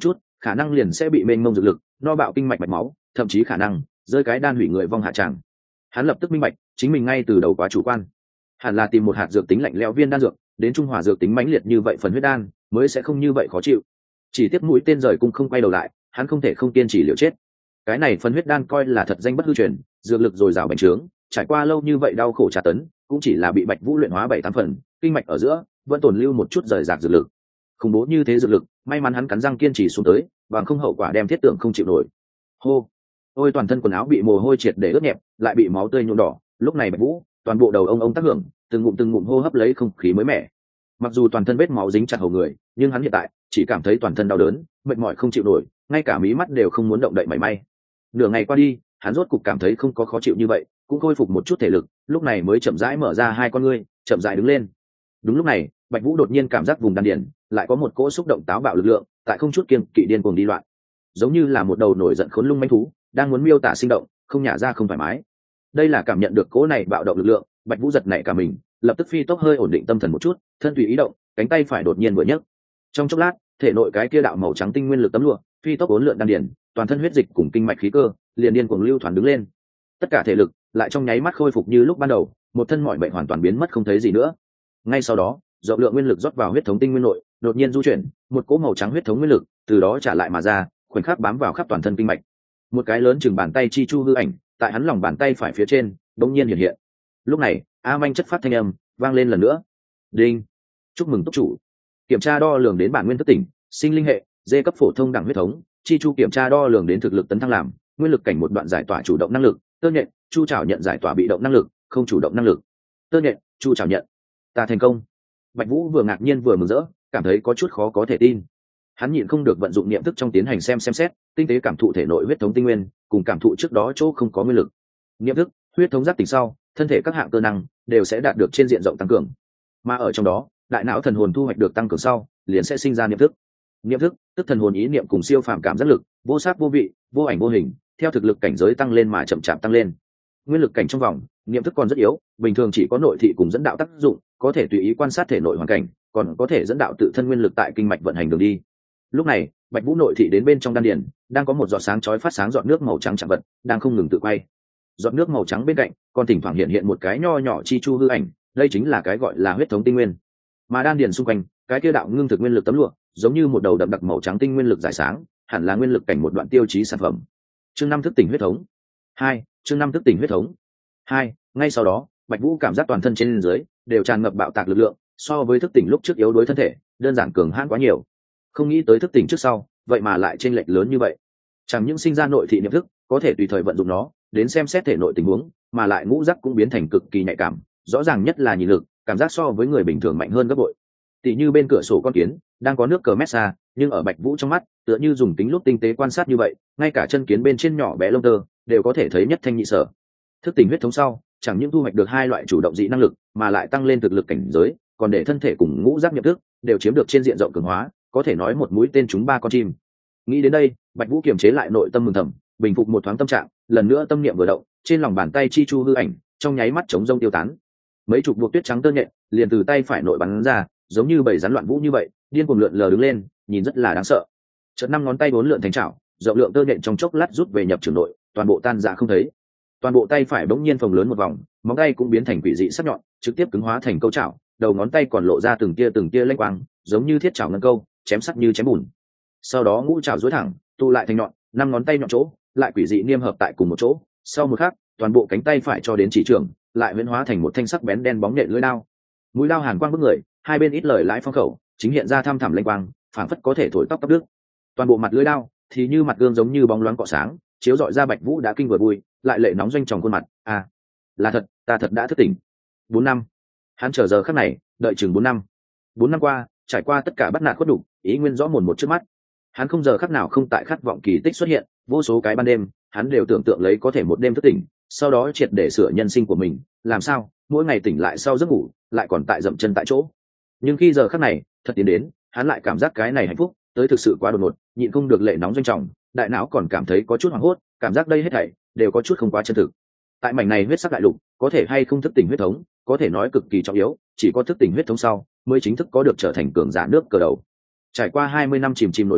[SPEAKER 1] khả năng liền sẽ bị mênh mông dược lực no bạo kinh mạch mạch máu, thậm chí khả năng rơi cái đan hủy người vong hạ tràng. Hắn lập tức minh bạch chính mình ngay từ đầu quá chủ quan, hẳn là tìm một hạt dược tính lạnh lẽo viên đan dược đến trung hòa dược tính mãnh liệt như vậy phần huyết đan mới sẽ không như vậy khó chịu. Chỉ tiếc mũi tên rời cung không quay đầu lại, hắn không thể không kiên trì liều chết. Cái này phần huyết đan coi là thật danh bất hư truyền, dược lực dồi dào bành trướng, trải qua lâu như vậy đau khổ tra tấn cũng chỉ là bị Bạch Vũ luyện hóa bảy tám phần, kinh mạch ở giữa vẫn tồn lưu một chút rời rạc dược lực. Khủng bố như thế dược lực, may mắn hắn cắn răng kiên trì xuống tới, bằng không hậu quả đem thiết tưởng không chịu nổi. Hô, ôi toàn thân quần áo bị mồ hôi triệt để ướt nhẹp, lại bị máu tươi nhuộm đỏ, lúc này Bạch Vũ toàn bộ đầu ông ông tác hưởng, từng ngụm từng ngụm hô hấp lấy không khí mới mẻ. Mặc dù toàn thân vết máu dính chặt hầu người, nhưng hắn hiện tại chỉ cảm thấy toàn thân đau đớn, mệt mỏi không chịu nổi, ngay cả mí mắt đều không muốn động đậy mảy may. Nửa ngày qua đi, hắn rốt cục cảm thấy không có khó chịu như vậy, cũng khôi phục một chút thể lực, lúc này mới chậm rãi mở ra hai con ngươi, chậm rãi đứng lên. Đúng lúc này, Bạch Vũ đột nhiên cảm giác vùng đan điền lại có một cỗ xúc động táo bạo lực lượng, tại không chút kiêng kỵ điên cuồng đi loạn, giống như là một đầu nổi giận khốn lung manh thú, đang muốn miêu tả sinh động, không nhả ra không thoải mái. Đây là cảm nhận được cỗ này bạo động lực lượng, Bạch Vũ giật nảy cả mình, lập tức phi tốc hơi ổn định tâm thần một chút, thân tùy ý động, cánh tay phải đột nhiên vừa nhấc. Trong chốc lát, thể nội cái kia đạo màu trắng tinh nguyên lực tấm lụa, phi tốc uốn lượn đan điền, toàn thân huyết dịch cùng kinh mạch khí cơ, liền điên cuồng lưu thoáng đứng lên. Tất cả thể lực lại trong nháy mắt khôi phục như lúc ban đầu, một thân mọi bệnh hoàn toàn biến mất không thấy gì nữa. Ngay sau đó, rộng lượng nguyên lực rót vào huyết thống tinh nguyên nội, đột nhiên du chuyển, một cỗ màu trắng huyết thống nguyên lực từ đó trả lại mà ra, khoảnh khắc bám vào khắp toàn thân kinh mạch. Một cái lớn chừng bàn tay chi chu hư ảnh, tại hắn lòng bàn tay phải phía trên, đống nhiên hiện hiện. Lúc này, A Manh chất phát thanh âm vang lên lần nữa. Đinh, chúc mừng túc chủ. Kiểm tra đo lường đến bản nguyên thức tỉnh, sinh linh hệ, D cấp phổ thông đẳng huyết thống, chi chu kiểm tra đo lường đến thực lực tấn thăng làm, nguyên lực cảnh một đoạn giải tỏa chủ động năng lực, tơ nhện, chu trảo nhận giải tỏa bị động năng lực, không chủ động năng lực. Tơ nhện, chu trảo nhận. Ta thành công. Bạch Vũ vừa ngạc nhiên vừa mừng rỡ, cảm thấy có chút khó có thể tin. Hắn nhịn không được vận dụng niệm thức trong tiến hành xem xem xét, tinh tế cảm thụ thể nội huyết thống tinh nguyên, cùng cảm thụ trước đó chỗ không có nguyên lực. Niệm thức, huyết thống giác tỉnh sau, thân thể các hạng cơ năng đều sẽ đạt được trên diện rộng tăng cường. Mà ở trong đó, đại não thần hồn thu hoạch được tăng cường sau, liền sẽ sinh ra niệm thức. Niệm thức, tức thần hồn ý niệm cùng siêu phàm cảm giác lực, vô sắc vô vị, vô ảnh vô hình, theo thực lực cảnh giới tăng lên mà chậm chạp tăng lên. Nguyên lực cảnh trong vòng, niệm thức còn rất yếu, bình thường chỉ có nội thị cùng dẫn đạo tác dụng, có thể tùy ý quan sát thể nội hoàn cảnh, còn có thể dẫn đạo tự thân nguyên lực tại kinh mạch vận hành đường đi. Lúc này, Bạch Vũ nội thị đến bên trong đan điền, đang có một giọt sáng chói phát sáng giọt nước màu trắng chạm vật, đang không ngừng tự quay. Giọt nước màu trắng bên cạnh, còn thỉnh thoảng hiện hiện một cái nho nhỏ chi chu hư ảnh, đây chính là cái gọi là huyết thống tinh nguyên. Mà đan điền xung quanh, cái kia đạo ngưng thực nguyên lực tấm lụa, giống như một đầu đậm đặc màu trắng tinh nguyên lực giải sáng, hẳn là nguyên lực cảnh một đoạn tiêu chí sản phẩm. Chương năm thức tỉnh huyết thống. hai, chương năm thức tỉnh huyết thống. hai, ngay sau đó, Bạch Vũ cảm giác toàn thân trên dưới đều tràn ngập bạo tạc lực lượng, so với thức tỉnh lúc trước yếu đuối thân thể, đơn giản cường hãn quá nhiều. Không nghĩ tới thức tỉnh trước sau, vậy mà lại chênh lệch lớn như vậy. Chẳng những sinh ra nội thị niệm thức, có thể tùy thời vận dụng nó, đến xem xét thể nội tình huống, mà lại ngũ giác cũng biến thành cực kỳ nhạy cảm, rõ ràng nhất là nhìn lực, cảm giác so với người bình thường mạnh hơn gấp bội. Tỷ như bên cửa sổ con kiến, đang có nước cờ mét xa, nhưng ở Bạch Vũ trong mắt, tựa như dùng kính lúp tinh tế quan sát như vậy, ngay cả chân kiến bên trên nhỏ bé lông tơ đều có thể thấy nhất thanh nhị sở. Thức tỉnh huyết thống sau, chẳng những thu hoạch được hai loại chủ động dị năng lực, mà lại tăng lên thực lực cảnh giới, còn để thân thể cùng ngũ giác nhập thức đều chiếm được trên diện rộng cường hóa, có thể nói một mũi tên trúng ba con chim. Nghĩ đến đây, Bạch Vũ kiềm chế lại nội tâm mừng thầm, bình phục một thoáng tâm trạng, lần nữa tâm niệm vừa động, trên lòng bàn tay chi chu hư ảnh trong nháy mắt chống rông tiêu tán. Mấy chục buộc tuyết trắng tơ nhện liền từ tay phải nội bắn ra, giống như bầy rắn loạn vũ như vậy, điên cuồng lượn lờ đứng lên, nhìn rất là đáng sợ. Chợt năm ngón tay bốn lượn thành chảo, rộng lượng tơ nhện trong chốc lát rút về nhập trường nội, toàn bộ tan rã không thấy. Toàn bộ tay phải bỗng nhiên phồng lớn một vòng, móng tay cũng biến thành quỷ dị sắc nhọn, trực tiếp cứng hóa thành câu chảo, đầu ngón tay còn lộ ra từng tia từng tia lênh quang, giống như thiết chảo ngân câu, chém sắc như chém bùn. Sau đó ngũ chảo duỗi thẳng, tụ lại thành nhọn, năm ngón tay nhọn chỗ, lại quỷ dị niêm hợp tại cùng một chỗ. Sau một khắc, toàn bộ cánh tay phải cho đến chỉ trưởng, lại huyễn hóa thành một thanh sắc bén đen bóng nhện lưỡi đao. Mũi đao hàn quang bức người, hai bên ít lời lãi phong khẩu, chính hiện ra thăm thẳm lênh quang, phảng phất có thể thổi tóc tóc đứt. Toàn bộ mặt lưỡi đao thì như mặt gương giống như bóng loáng cọ sáng, chiếu rọi ra Bạch Vũ đã kinh vừa vui, lại lệ nóng doanh tròng khuôn mặt. À, là thật, ta thật đã thức tỉnh. Bốn năm, hắn chờ giờ khắc này, đợi chừng bốn năm. Bốn năm qua, trải qua tất cả bắt nạt khuất đủ, ý nguyên rõ mồn một trước mắt. Hắn không giờ khắc nào không tại khát vọng kỳ tích xuất hiện, vô số cái ban đêm, hắn đều tưởng tượng lấy có thể một đêm thức tỉnh, sau đó triệt để sửa nhân sinh của mình, làm sao, mỗi ngày tỉnh lại sau giấc ngủ, lại còn tại dậm chân tại chỗ. Nhưng khi giờ khắc này, thật tiến đến, hắn lại cảm giác cái này hạnh phúc, tới thực sự quá đột ngột, nhịn không được lệ nóng doanh trọng, đại não còn cảm thấy có chút hoảng hốt, cảm giác đây hết thảy đều có chút không quá chân thực. Tại mảnh này huyết sắc đại lục, có thể hay không thức tỉnh huyết thống, có thể nói cực kỳ trọng yếu, chỉ có thức tỉnh huyết thống sau, mới chính thức có được trở thành cường giả nước cờ đầu. Trải qua hai mươi năm chìm chìm nổi nổi,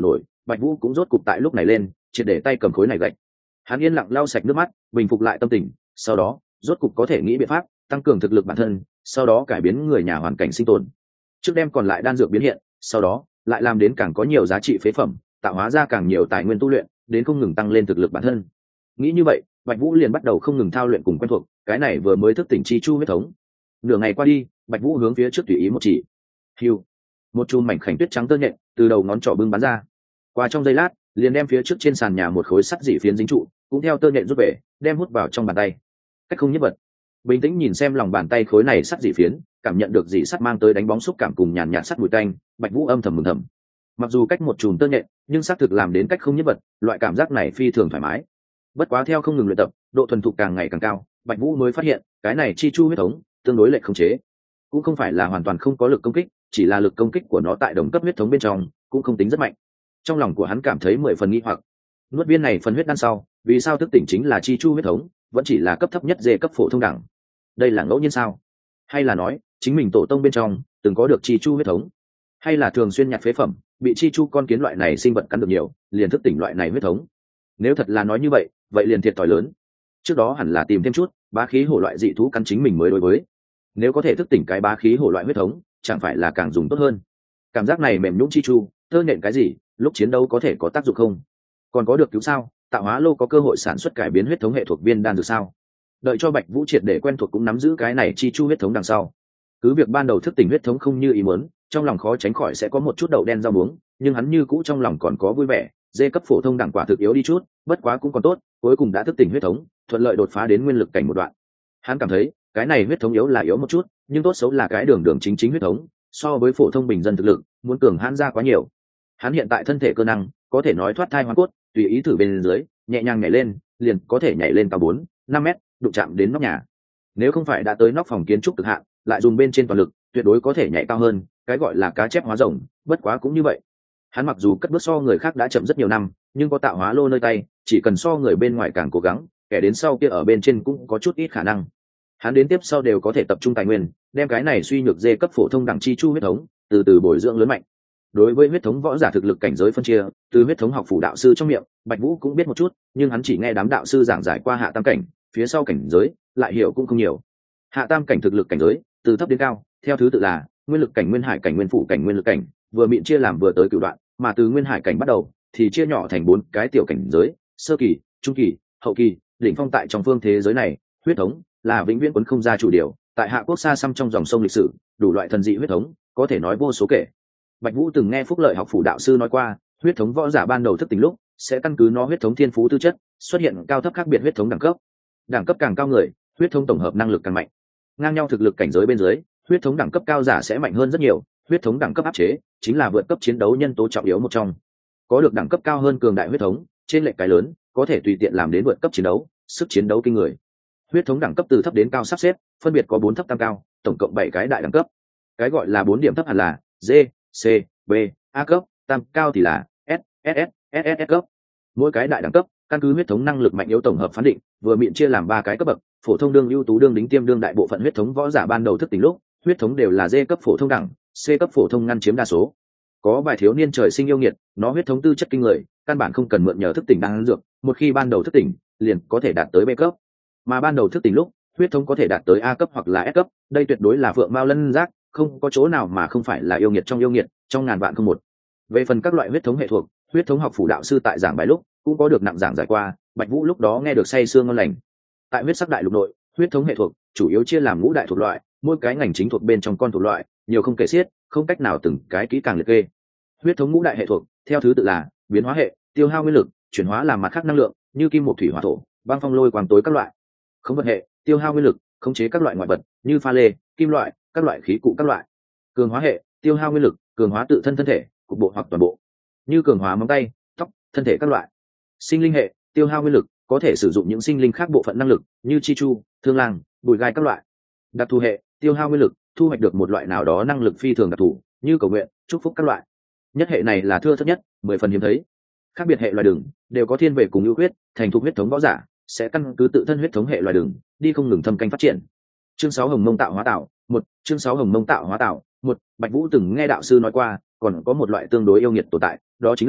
[SPEAKER 1] Bạch Vũ cũng rốt cục tại lúc này lên triệt để tay cầm khối này gạch. Hắn yên lặng lau sạch nước mắt, bình phục lại tâm tình, sau đó rốt cục có thể nghĩ biện pháp tăng cường thực lực bản thân, sau đó cải biến người nhà hoàn cảnh sinh tồn. Trước đem còn lại đan dược biến hiện, sau đó lại làm đến càng có nhiều giá trị phế phẩm, tạo hóa ra càng nhiều tài nguyên tu luyện, đến không ngừng tăng lên thực lực bản thân. Nghĩ như vậy, Bạch Vũ liền bắt đầu không ngừng thao luyện cùng quen thuộc, cái này vừa mới thức tỉnh chi chu huyết thống. Nửa ngày qua đi, Bạch Vũ hướng phía trước tùy ý một chỉ. Hưu, một chùm mảnh khảnh tuyết trắng tơ nhện từ đầu ngón trỏ bưng bắn ra. Qua trong giây lát, liền đem phía trước trên sàn nhà một khối sắt dị phiến dính trụ, cũng theo tơ nhện rút về, đem hút vào trong bàn tay. Cách không nhất vật. Bình tĩnh nhìn xem lòng bàn tay khối này sắt dị phiến, cảm nhận được dị sắt mang tới đánh bóng xúc cảm cùng nhàn nhạt sắt mùi tanh, Bạch Vũ âm thầm mừng thầm. Mặc dù cách một chùm tơ nhện, nhưng xác thực làm đến cách không nhất vật, loại cảm giác này phi thường thoải mái. Bất quá theo không ngừng luyện tập, độ thuần thục càng ngày càng cao, Bạch Vũ mới phát hiện, cái này chi chu huyết thống tương đối lệch khống chế, cũng không phải là hoàn toàn không có lực công kích, chỉ là lực công kích của nó tại đồng cấp huyết thống bên trong cũng không tính rất mạnh. Trong lòng của hắn cảm thấy mười phần nghi hoặc, nuốt viên này phần huyết đan sau, vì sao thức tỉnh chính là chi chu huyết thống, vẫn chỉ là cấp thấp nhất dê cấp phổ thông đẳng? Đây là ngẫu nhiên sao? Hay là nói, chính mình tổ tông bên trong từng có được chi chu huyết thống? Hay là thường xuyên nhặt phế phẩm, bị chi chu con kiến loại này sinh vật cắn được nhiều, liền thức tỉnh loại này huyết thống? Nếu thật là nói như vậy, vậy liền thiệt thòi lớn. Trước đó hẳn là tìm thêm chút bá khí hổ loại dị thú cắn chính mình mới đối với. Nếu có thể thức tỉnh cái bá khí hổ loại huyết thống, chẳng phải là càng dùng tốt hơn? Cảm giác này mềm nhũn chi chu, tơ nện cái gì, lúc chiến đấu có thể có tác dụng không? Còn có được cứu sao? Tạo hóa lô có cơ hội sản xuất cải biến huyết thống hệ thuộc viên đan dược sao? Đợi cho Bạch Vũ triệt để quen thuộc cũng nắm giữ cái này chi chu huyết thống đằng sau, cứ việc ban đầu thức tỉnh huyết thống không như ý muốn, trong lòng khó tránh khỏi sẽ có một chút đậu đen rau muống, nhưng hắn như cũ trong lòng còn có vui vẻ. Dê cấp phổ thông đẳng quả thực yếu đi chút, bất quá cũng còn tốt, cuối cùng đã thức tỉnh huyết thống, thuận lợi đột phá đến nguyên lực cảnh một đoạn. Hắn cảm thấy cái này huyết thống yếu là yếu một chút, nhưng tốt xấu là cái đường đường chính chính huyết thống, so với phổ thông bình dân thực lực muốn cường hãn ra quá nhiều. Hắn hiện tại thân thể cơ năng có thể nói thoát thai hóa cốt, tùy ý thử bên dưới, nhẹ nhàng nhảy lên, liền có thể nhảy lên cao bốn, năm mét, đụng chạm đến nóc nhà. Nếu không phải đã tới nóc phòng kiến trúc cực hạn, lại dùng bên trên toàn lực, tuyệt đối có thể nhảy cao hơn, cái gọi là cá chép hóa rồng, bất quá cũng như vậy. Hắn mặc dù cất bước so người khác đã chậm rất nhiều năm, nhưng có tạo hóa lô nơi tay, chỉ cần so người bên ngoài càng cố gắng, kẻ đến sau kia ở bên trên cũng có chút ít khả năng. Hắn đến tiếp sau đều có thể tập trung tài nguyên, đem cái này suy nhược dê cấp phổ thông đẳng chi chu huyết thống, từ từ bồi dưỡng lớn mạnh. Đối với huyết thống võ giả thực lực cảnh giới phân chia, từ huyết thống học phủ đạo sư trong miệng, Bạch Vũ cũng biết một chút, nhưng hắn chỉ nghe đám đạo sư giảng giải qua hạ tam cảnh, phía sau cảnh giới lại hiểu cũng không nhiều. Hạ tam cảnh thực lực cảnh giới, từ thấp đến cao, theo thứ tự là nguyên lực cảnh, nguyên hải cảnh, nguyên phủ cảnh, nguyên lực cảnh, vừa miệng chia làm vừa tới cửu đoạn, mà từ nguyên hải cảnh bắt đầu thì chia nhỏ thành bốn cái tiểu cảnh giới: sơ kỳ, trung kỳ, hậu kỳ. Đỉnh phong tại trong phương thế giới này, huyết thống là vĩnh viễn quấn không ra chủ điều, tại hạ quốc xa xăm trong dòng sông lịch sử, đủ loại thần dị huyết thống có thể nói vô số kể. Bạch Vũ từng nghe Phúc Lợi học phủ đạo sư nói qua, huyết thống võ giả ban đầu thức tỉnh lúc sẽ căn cứ nó huyết thống thiên phú tư chất, xuất hiện cao thấp khác biệt huyết thống đẳng cấp. Đẳng cấp càng cao người, huyết thống tổng hợp năng lực càng mạnh. Ngang nhau thực lực cảnh giới bên dưới, huyết thống đẳng cấp cao giả sẽ mạnh hơn rất nhiều. Huyết thống đẳng cấp áp chế chính là vượt cấp chiến đấu nhân tố trọng yếu một trong. Có được đẳng cấp cao hơn cường đại huyết thống, trên lệch cái lớn, có thể tùy tiện làm đến vượt cấp chiến đấu, sức chiến đấu kinh người. Huyết thống đẳng cấp từ thấp đến cao sắp xếp, phân biệt có bốn thấp tam cao, tổng cộng bảy cái đại đẳng cấp. Cái gọi là bốn điểm thấp hẳn là D, C, B, A cấp, tam cao thì là S, S S, S S cấp. Mỗi cái đại đẳng cấp căn cứ huyết thống năng lực mạnh yếu tổng hợp phán định, vừa miệng chia làm ba cái cấp bậc: phổ thông đương ưu tú đương đính tiêm đương đại bộ phận huyết thống võ giả ban đầu thức tỉnh lúc, huyết thống đều là D cấp phổ thông đẳng, C cấp phổ thông ngăn chiếm đa số. Có vài thiếu niên trời sinh yêu nghiệt, nó huyết thống tư chất kinh người, căn bản không cần mượn nhờ thức tỉnh đan dược, một khi ban đầu thức tỉnh, liền có thể đạt tới B cấp. Mà ban đầu thức tỉnh lúc, huyết thống có thể đạt tới A cấp hoặc là S cấp, đây tuyệt đối là phượng mao lân giác, không có chỗ nào mà không phải là yêu nghiệt trong yêu nghiệt, trong ngàn vạn không một. Về phần các loại huyết thống hệ thuộc, huyết thống học phủ đạo sư tại giảng bài lúc cũng có được nặng giảng giải qua, Bạch Vũ lúc đó nghe được say sương ngon lành. Tại huyết sắc đại lục nội, huyết thống hệ thuộc chủ yếu chia làm ngũ đại thuộc loại, mỗi cái ngành chính thuộc bên trong con thuộc loại nhiều không kể xiết, không cách nào từng cái kỹ càng liệt kê. Huyết thống ngũ đại hệ thuộc theo thứ tự là biến hóa hệ, tiêu hao nguyên lực, chuyển hóa làm mặt khác năng lượng như kim một thủy hỏa thổ, băng phong lôi quang tối các loại. Khống vật hệ, tiêu hao nguyên lực, khống chế các loại ngoại vật như pha lê, kim loại, các loại khí cụ các loại. Cường hóa hệ, tiêu hao nguyên lực, cường hóa tự thân thân thể, cục bộ hoặc toàn bộ, như cường hóa móng tay, tóc, thân thể các loại. Sinh linh hệ, tiêu hao nguyên lực, có thể sử dụng những sinh linh khác bộ phận năng lực như chi chu, thương lang, bùi gai các loại. Đặc thù hệ, tiêu hao nguyên lực, thu hoạch được một loại nào đó năng lực phi thường đặc thù như cầu nguyện, chúc phúc các loại. Nhất hệ này là thưa thớt nhất, mười phần hiếm thấy. Khác biệt hệ loài đường đều có thiên về cùng ưu huyết, thành thục huyết thống võ giả sẽ căn cứ tự thân huyết thống hệ loài đường đi không ngừng thâm canh phát triển. Chương sáu Hồng Mông tạo hóa tạo một, chương sáu Hồng Mông tạo hóa tạo một. Bạch Vũ từng nghe đạo sư nói qua, còn có một loại tương đối yêu nghiệt tồn tại, đó chính là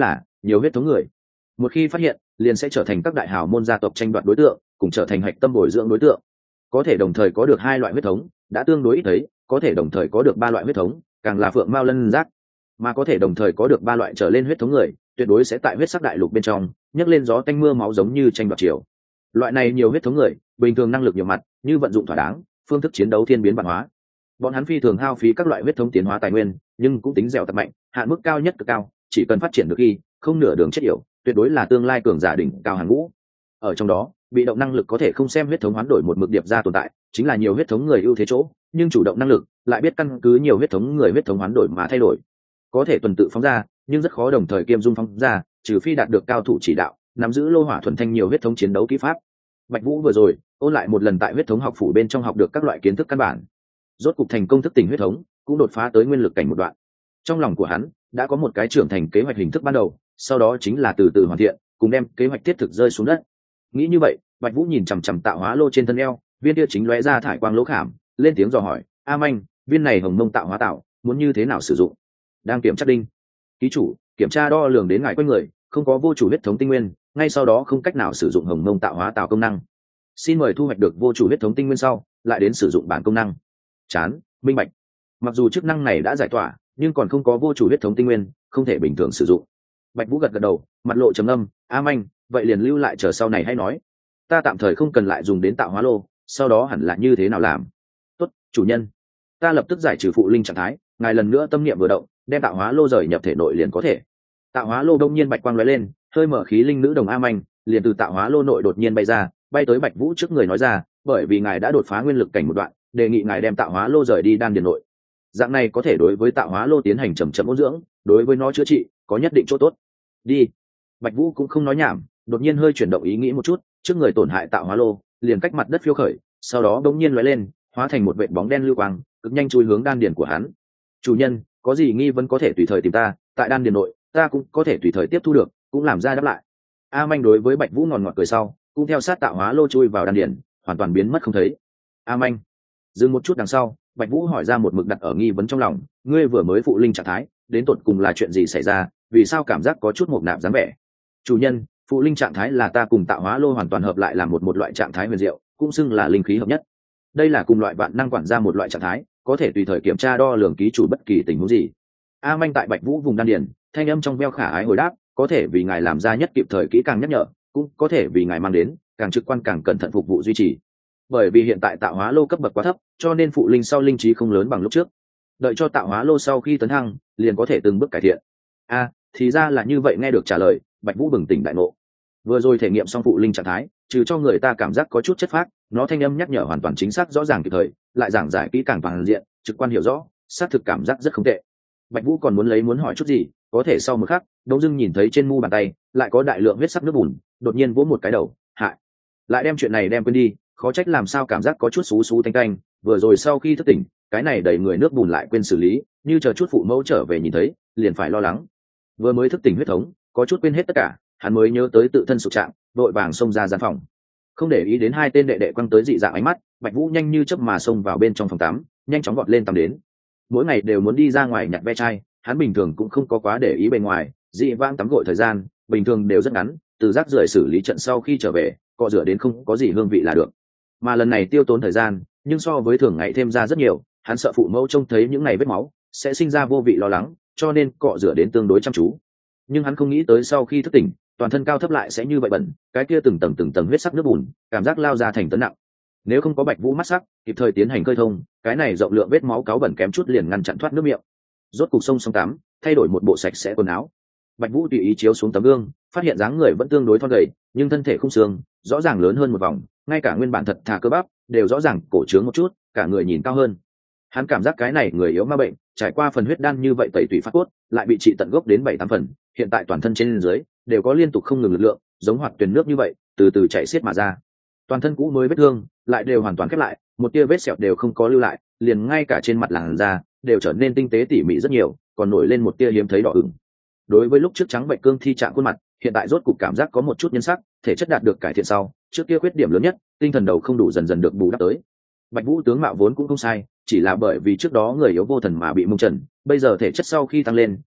[SPEAKER 1] nhiều huyết thống người. Một khi phát hiện, liền sẽ trở thành các đại hào môn gia tộc tranh đoạt đối tượng, cùng trở thành hạch tâm bồi dưỡng đối tượng. Có thể đồng thời có được hai loại huyết thống đã tương đối ít thấy, có thể đồng thời có được ba loại huyết thống càng là phượng mao lân giác, mà có thể đồng thời có được ba loại trở lên huyết thống người tuyệt đối sẽ tại huyết sắc đại lục bên trong nhấc lên gió tanh mưa máu giống như tranh đoạt chiều. Loại này nhiều huyết thống người bình thường năng lực nhiều mặt, như vận dụng thỏa đáng, phương thức chiến đấu thiên biến văn hóa. Bọn hắn phi thường hao phí các loại huyết thống tiến hóa tài nguyên, nhưng cũng tính dẻo tập mạnh, hạn mức cao nhất cực cao, chỉ cần phát triển được khi không nửa đường chết yểu, tuyệt đối là tương lai cường giả đỉnh cao hàng ngũ. Ở trong đó, bị động năng lực có thể không xem huyết thống hoán đổi một mực điệp ra tồn tại, chính là nhiều huyết thống người ưu thế chỗ, nhưng chủ động năng lực lại biết căn cứ nhiều huyết thống người huyết thống hoán đổi mà thay đổi. Có thể tuần tự phóng ra, nhưng rất khó đồng thời kiêm dung phóng ra, trừ phi đạt được cao thủ chỉ đạo, nắm giữ lô hỏa thuần thanh nhiều huyết thống chiến đấu kỹ pháp. Bạch Vũ vừa rồi ôn lại một lần tại huyết thống học phủ bên trong học được các loại kiến thức căn bản, rốt cục thành công thức tỉnh huyết thống, cũng đột phá tới nguyên lực cảnh một đoạn. Trong lòng của hắn đã có một cái trưởng thành kế hoạch hình thức ban đầu, sau đó chính là từ từ hoàn thiện, cùng đem kế hoạch thiết thực rơi xuống đất. Nghĩ như vậy, Bạch Vũ nhìn chằm chằm tạo hóa lô trên thân eo, viên kia chính lóe ra thải quang lỗ khảm, lên tiếng dò hỏi: "A Manh, viên này hồng mông tạo hóa tạo, muốn như thế nào sử dụng?" Đang kiểm tra đinh. Ký chủ, kiểm tra đo lường đến ngài quanh người, không có vô chủ huyết thống tinh nguyên, ngay sau đó không cách nào sử dụng hồng mông tạo hóa tạo công năng. Xin mời thu hoạch được vô chủ huyết thống tinh nguyên sau, lại đến sử dụng bản công năng. Chán, minh bạch. Mặc dù chức năng này đã giải tỏa, nhưng còn không có vô chủ huyết thống tinh nguyên, không thể bình thường sử dụng. Bạch Vũ gật gật đầu, mặt lộ trầm âm: "A Manh, vậy liền lưu lại chờ sau này hay nói. Ta tạm thời không cần lại dùng đến tạo hóa lô, sau đó hẳn là như thế nào làm?" "Tốt, chủ nhân." Ta lập tức giải trừ phụ linh trạng thái, ngài lần nữa tâm niệm vừa động, đem tạo hóa lô rời nhập thể nội liền có thể. Tạo hóa lô đông nhiên bạch quang lóe lên, hơi mở khí linh nữ đồng A Manh liền từ tạo hóa lô nội đột nhiên bay ra, bay tới Bạch Vũ trước người nói ra: "Bởi vì ngài đã đột phá nguyên lực cảnh một đoạn, đề nghị ngài đem tạo hóa lô rời đi đan điền nội. Dạng này có thể đối với tạo hóa lô tiến hành chậm chậm ôn dưỡng, đối với nó chữa trị có nhất định chỗ tốt." "Đi." Bạch Vũ cũng không nói nhảm, đột nhiên hơi chuyển động ý nghĩ một chút, trước người tổn hại tạo hóa lô liền cách mặt đất phiêu khởi, sau đó đống nhiên lóe lên, hóa thành một vệt bóng đen lưu quang, cực nhanh chui hướng đan điền của hắn. "Chủ nhân, có gì nghi vấn có thể tùy thời tìm ta, tại đan điền nội, ta cũng có thể tùy thời tiếp thu được, cũng làm ra đáp lại." A Manh đối với Bạch Vũ ngòn ngọt cười sau, cũng theo sát tạo hóa lô chui vào đan điền, hoàn toàn biến mất không thấy. A Manh dừng một chút đằng sau, Bạch Vũ hỏi ra một mực đặt ở nghi vấn trong lòng: "Ngươi vừa mới phụ linh trạng thái, đến tột cùng là chuyện gì xảy ra, vì sao cảm giác có chút mộc nạp dáng vẻ?" "Chủ nhân, phụ linh trạng thái là ta cùng tạo hóa lô hoàn toàn hợp lại làm một một loại trạng thái huyền diệu, cũng xưng là linh khí hợp nhất. Đây là cùng loại vạn năng quản ra một loại trạng thái, có thể tùy thời kiểm tra đo lường ký chủ bất kỳ tình huống gì." A Manh tại Bạch Vũ vùng đan điền, thanh âm trong veo khả ái hồi đáp: "Có thể vì ngài làm ra nhất kịp thời kỹ càng nhắc nhở, cũng có thể vì ngài mang đến càng trực quan càng cẩn thận phục vụ duy trì. Bởi vì hiện tại tạo hóa lô cấp bậc quá thấp, cho nên phụ linh sau linh trí không lớn bằng lúc trước. Đợi cho tạo hóa lô sau khi tấn thăng, liền có thể từng bước cải thiện." A, thì ra là như vậy. Nghe được trả lời, Bạch Vũ bừng tỉnh đại ngộ. Vừa rồi thể nghiệm xong phụ linh trạng thái, trừ cho người ta cảm giác có chút chất phác, nó thanh âm nhắc nhở hoàn toàn chính xác rõ ràng kịp thời, lại giảng giải kỹ càng toàn diện, trực quan hiểu rõ, xác thực cảm giác rất không tệ. Bạch Vũ còn muốn lấy muốn hỏi chút gì, có thể sau một khắc, đống dưng nhìn thấy trên mu bàn tay lại có đại lượng huyết sắc nước bùn, đột nhiên vỗ một cái đầu, hại, lại đem chuyện này đem quên đi, khó trách làm sao cảm giác có chút xú xú tanh tanh, vừa rồi sau khi thức tỉnh, cái này đầy người nước bùn lại quên xử lý, như chờ chút phụ mẫu trở về nhìn thấy, liền phải lo lắng. Vừa mới thức tỉnh huyết thống, có chút quên hết tất cả, hắn mới nhớ tới tự thân sụt trạng, đội vàng xông ra gian phòng. Không để ý đến hai tên đệ đệ quăng tới dị dạng ánh mắt, Bạch Vũ nhanh như chớp mà xông vào bên trong phòng tắm, nhanh chóng vọt lên tắm đến. Mỗi ngày đều muốn đi ra ngoài nhặt ve chai, hắn bình thường cũng không có quá để ý bề ngoài, dị vãng tắm gội thời gian bình thường đều rất ngắn, từ rác rưởi xử lý trận sau khi trở về, cọ rửa đến không có gì hương vị là được. Mà lần này tiêu tốn thời gian, nhưng so với thường ngày thêm ra rất nhiều, hắn sợ phụ mẫu trông thấy những ngày vết máu sẽ sinh ra vô vị lo lắng, cho nên cọ rửa đến tương đối chăm chú. Nhưng hắn không nghĩ tới sau khi thức tỉnh, toàn thân cao thấp lại sẽ như vậy bẩn, cái kia từng tầng từng tầng huyết sắc nước bùn, cảm giác lao ra thành tấn nặng. Nếu không có Bạch Vũ mắt sắc, kịp thời tiến hành khơi thông, cái này rộng lượng vết máu cáu bẩn kém chút liền ngăn chặn thoát nước miệng. Rốt cục sông xong tắm, thay đổi một bộ sạch sẽ quần áo. Bạch Vũ tùy ý chiếu xuống tấm gương, phát hiện dáng người vẫn tương đối thon gầy, nhưng thân thể khung xương rõ ràng lớn hơn một vòng, ngay cả nguyên bản thật thà cơ bắp đều rõ ràng cổ trướng một chút, cả người nhìn cao hơn. Hắn cảm giác cái này người yếu ma bệnh, trải qua phần huyết đan như vậy tẩy tủy phát cốt, lại bị trị tận gốc đến bảy tám phần, hiện tại toàn thân trên dưới đều có liên tục không ngừng lực lượng, giống hoạt tuyền nước như vậy, từ từ chảy xiết mà ra. Toàn thân cũ mới vết thương lại đều hoàn toàn khép lại, một tia vết sẹo đều không có lưu lại, liền ngay cả trên mặt làn da đều trở nên tinh tế tỉ mỉ rất nhiều, còn nổi lên một tia hiếm thấy đỏ ửng. Đối với lúc trước trắng bệnh cương thi trạng khuôn mặt, hiện tại rốt cục cảm giác có một chút nhân sắc, thể chất đạt được cải thiện sau, trước kia khuyết điểm lớn nhất, tinh thần đầu không đủ dần dần được bù đắp tới. Bạch Vũ tướng mạo vốn cũng không sai, chỉ là bởi vì trước đó người yếu vô thần mà bị mông trần, bây giờ thể chất sau khi tăng lên,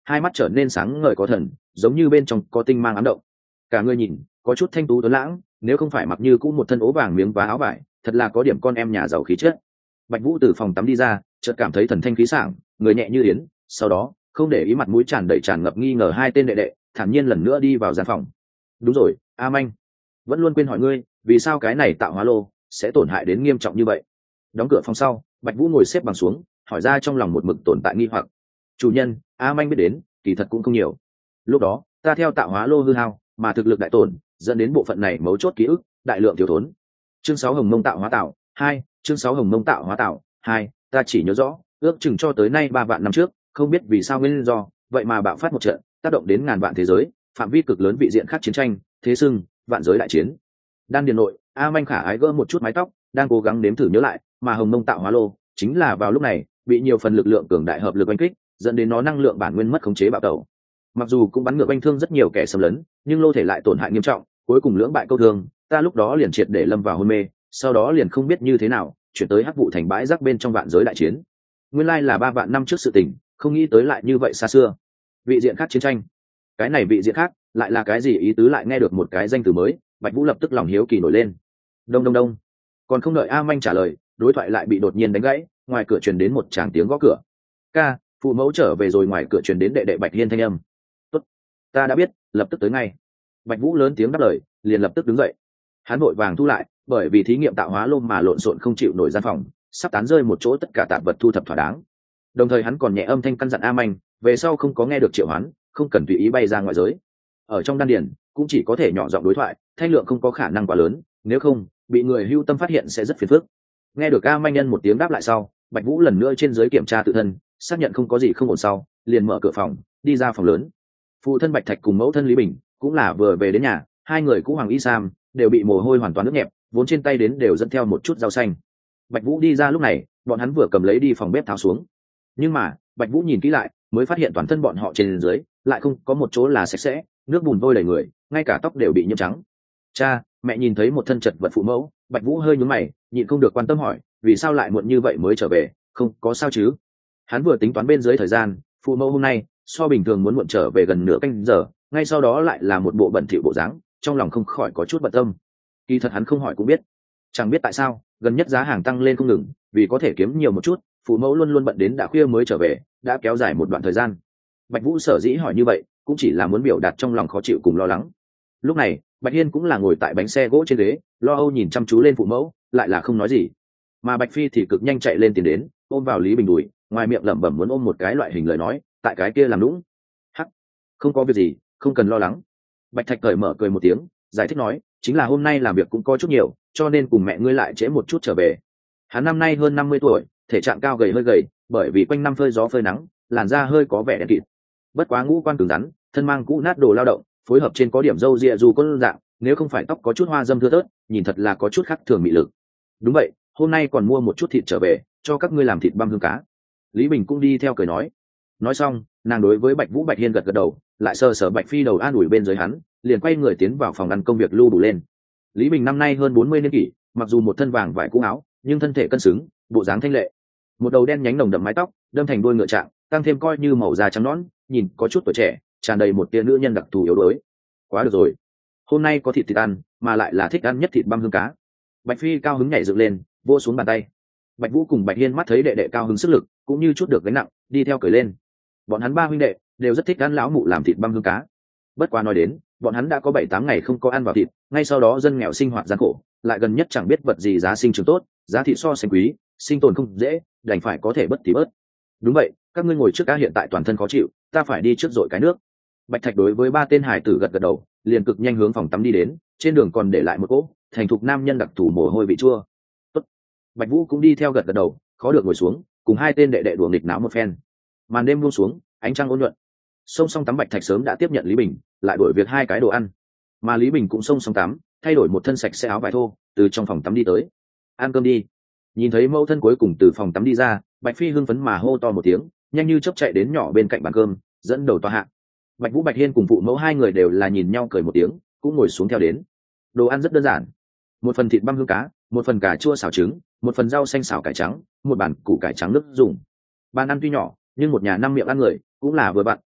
[SPEAKER 1] hai mắt trở nên sáng ngời có thần, giống như bên trong có tinh mang ám động. Cả người nhìn có chút thanh tú tuấn lãng, nếu không phải mặc như cũ một thân ố vàng miếng vá áo vải, thật là có điểm con em nhà giàu khí chất. Bạch Vũ từ phòng tắm đi ra, chợt cảm thấy thần thanh khí sảng, người nhẹ như yến, sau đó không để ý mặt mũi tràn đầy tràn ngập nghi ngờ hai tên đệ đệ, thản nhiên lần nữa đi vào gian phòng. Đúng rồi, A Manh, vẫn luôn quên hỏi ngươi, vì sao cái này tạo hóa lô sẽ tổn hại đến nghiêm trọng như vậy? Đóng cửa phòng sau, Bạch Vũ ngồi xếp bằng xuống, hỏi ra trong lòng một mực tồn tại nghi hoặc. Chủ nhân, A Manh biết đến, kỳ thật cũng không nhiều. Lúc đó, ta theo tạo hóa lô hư hao, mà thực lực đại tổn, dẫn đến bộ phận này mấu chốt ký ức, đại lượng thiếu thốn. Chương sáu Hồng Mông tạo hóa tạo hai, chương sáu Hồng Mông tạo hóa tạo hai, ta chỉ nhớ rõ, ước chừng cho tới nay ba vạn năm trước, không biết vì sao nguyên do, vậy mà bạo phát một trận, tác động đến ngàn vạn thế giới, phạm vi cực lớn vị diện khác chiến tranh, thế xưng vạn giới đại chiến. Đan điền nội, A Manh khả ái gỡ một chút mái tóc, đang cố gắng đếm thử nhớ lại, mà Hồng Mông tạo hóa lô chính là vào lúc này bị nhiều phần lực lượng cường đại hợp lực oanh kích, dẫn đến nó năng lượng bản nguyên mất khống chế bạo tẩu. Mặc dù cũng bắn ngược oanh thương rất nhiều kẻ xâm lấn, nhưng lô thể lại tổn hại nghiêm trọng, cuối cùng lưỡng bại câu thương, ta lúc đó liền triệt để lâm vào hôn mê, sau đó liền không biết như thế nào chuyển tới Hắc Vụ thành bãi rác bên trong vạn giới đại chiến. Nguyên lai là ba vạn năm trước sự tình, không nghĩ tới lại như vậy xa xưa. Vị diện khác chiến tranh, cái này vị diện khác lại là cái gì? Ý tứ lại nghe được một cái danh từ mới, Bạch Vũ lập tức lòng hiếu kỳ nổi lên. Đông đông đông, còn không đợi A Manh trả lời, đối thoại lại bị đột nhiên đánh gãy, ngoài cửa truyền đến một tràng tiếng gõ cửa. Ca, phụ mẫu trở về rồi. Ngoài cửa truyền đến đệ đệ Bạch Hiên thanh âm. Tốt, ta đã biết, lập tức tới ngay. Bạch Vũ lớn tiếng đáp lời, liền lập tức đứng dậy. Hắn vội vàng thu lại, bởi vì thí nghiệm tạo hóa lô mà lộn xộn không chịu nổi gian phòng, sắp tán rơi một chỗ, tất cả tạp vật thu thập thỏa đáng. Đồng thời hắn còn nhẹ âm thanh căn dặn A Manh, về sau không có nghe được triệu hoán, không cần tùy ý bay ra ngoài giới. Ở trong đan điền cũng chỉ có thể nhỏ giọng đối thoại, thanh lượng không có khả năng quá lớn, nếu không bị người hưu tâm phát hiện sẽ rất phiền phức. Nghe được A Manh nhân một tiếng đáp lại sau, Bạch Vũ lần nữa trên giới kiểm tra tự thân, xác nhận không có gì không ổn sau, liền mở cửa phòng, đi ra phòng lớn. Phụ thân Bạch Thạch cùng mẫu thân Lý Bình cũng là vừa về đến nhà, hai người cũng hoàng y sam, đều bị mồ hôi hoàn toàn ướt nhẹp, vốn trên tay đến đều dẫn theo một chút rau xanh. Bạch Vũ đi ra lúc này, bọn hắn vừa cầm lấy đi phòng bếp tháo xuống, nhưng mà Bạch Vũ nhìn kỹ lại, mới phát hiện toàn thân bọn họ trên dưới lại không có một chỗ là sạch sẽ, nước bùn vôi đầy người, ngay cả tóc đều bị nhiễm trắng. Cha, mẹ nhìn thấy một thân chật vật phụ mẫu, Bạch Vũ hơi nhướng mày, nhịn không được quan tâm hỏi, vì sao lại muộn như vậy mới trở về, không có sao chứ? Hắn vừa tính toán bên dưới thời gian, phụ mẫu hôm nay so bình thường muốn muộn trở về gần nửa canh giờ, ngay sau đó lại là một bộ bẩn thỉu bộ dáng, trong lòng không khỏi có chút bận tâm. Kỳ thật hắn không hỏi cũng biết, chẳng biết tại sao gần nhất giá hàng tăng lên không ngừng, vì có thể kiếm nhiều một chút, phụ mẫu luôn luôn bận đến đã khuya mới trở về, đã kéo dài một đoạn thời gian. Bạch Vũ sở dĩ hỏi như vậy, cũng chỉ là muốn biểu đạt trong lòng khó chịu cùng lo lắng. Lúc này Bạch Hiên cũng là ngồi tại bánh xe gỗ trên ghế, lo âu nhìn chăm chú lên phụ mẫu, lại là không nói gì. Mà Bạch Phi thì cực nhanh chạy lên tiến đến, ôm vào Lý Bình đùi, ngoài miệng lẩm bẩm muốn ôm một cái loại hình lời nói, tại cái kia làm lũng. Hắc, không có việc gì, không cần lo lắng. Bạch Thạch cởi mở cười một tiếng, giải thích nói, chính là hôm nay làm việc cũng có chút nhiều, cho nên cùng mẹ ngươi lại trễ một chút trở về. Hắn năm nay hơn năm mươi tuổi, thể trạng cao gầy hơi gầy, bởi vì quanh năm phơi gió phơi nắng, làn da hơi có vẻ đen kịt. Bất quá ngũ quan cứng rắn, thân mang cũ nát đồ lao động, phối hợp trên có điểm râu ria dù có dạng, nếu không phải tóc có chút hoa dâm thưa thớt, nhìn thật là có chút khác thường mị lực. Đúng vậy, hôm nay còn mua một chút thịt trở về, cho các ngươi làm thịt băm hương cá. Lý Bình cũng đi theo cười nói. Nói xong, nàng đối với Bạch Vũ Bạch Hiên gật gật đầu, lại sờ sờ Bạch Phi đầu an ủi bên dưới hắn, liền quay người tiến vào phòng ăn công việc lưu đủ lên. Lý Bình năm nay hơn bốn mươi niên kỷ, mặc dù một thân vàng vải cũ áo, nhưng thân thể cân xứng, bộ dáng thanh lệ. Một đầu đen nhánh nồng đậm mái tóc, đâm thành đuôi ngựa trạng, tăng thêm coi như màu da trắng nõn, nhìn có chút tuổi trẻ, tràn đầy một tia nữ nhân đặc thù yếu đuối. Quá được rồi, hôm nay có thịt thịt ăn, mà lại là thích ăn nhất thịt băm hương cá. Bạch Phi cao hứng nhảy dựng lên, vỗ xuống bàn tay. Bạch Vũ cùng Bạch Hiên mắt thấy đệ đệ cao hứng sức lực, cũng như chút được gánh nặng, đi theo cười lên. Bọn hắn ba huynh đệ đều rất thích ăn lão mụ làm thịt băm hương cá. Bất quá nói đến, bọn hắn đã có bảy tám ngày không có ăn vào thịt, ngay sau đó dân nghèo sinh hoạt gian khổ, lại gần nhất chẳng biết vật gì giá sinh trưởng tốt, giá thịt so sánh quý, sinh tồn không dễ, đành phải có thể bất thì bớt. Đúng vậy, các ngươi ngồi trước cá, hiện tại toàn thân khó chịu, ta phải đi trước dội cái nước. Bạch Thạch đối với ba tên hải tử gật gật đầu, liền cực nhanh hướng phòng tắm đi đến, trên đường còn để lại một cỗ thành thục nam nhân đặc thù mồ hôi vị chua. Tốt. Bạch Vũ cũng đi theo gật gật đầu, khó được ngồi xuống, cùng hai tên đệ đệ đùa nghịch náo một phen. Màn đêm buông xuống, ánh trăng ôn nhuận. Xông xong tắm Bạch Thạch sớm đã tiếp nhận Lý Bình, lại đổi việc hai cái đồ ăn. Mà Lý Bình cũng xông xong tắm, thay đổi một thân sạch sẽ áo vải thô, từ trong phòng tắm đi tới. Ăn cơm đi. Nhìn thấy mẫu thân cuối cùng từ phòng tắm đi ra, Bạch Phi hưng phấn mà hô to một tiếng, nhanh như chớp chạy đến nhỏ bên cạnh bàn cơm, dẫn đầu tòa hạ. Bạch Vũ Bạch Hiên cùng phụ mẫu hai người đều là nhìn nhau cười một tiếng, cũng ngồi xuống theo đến. Đồ ăn rất đơn giản, một phần thịt băm hương cá, một phần cà chua xào trứng, một phần rau xanh xào cải trắng, một bàn củ cải trắng nước dùng. Bàn ăn tuy nhỏ, nhưng một nhà năm miệng ăn người cũng là vừa vặn,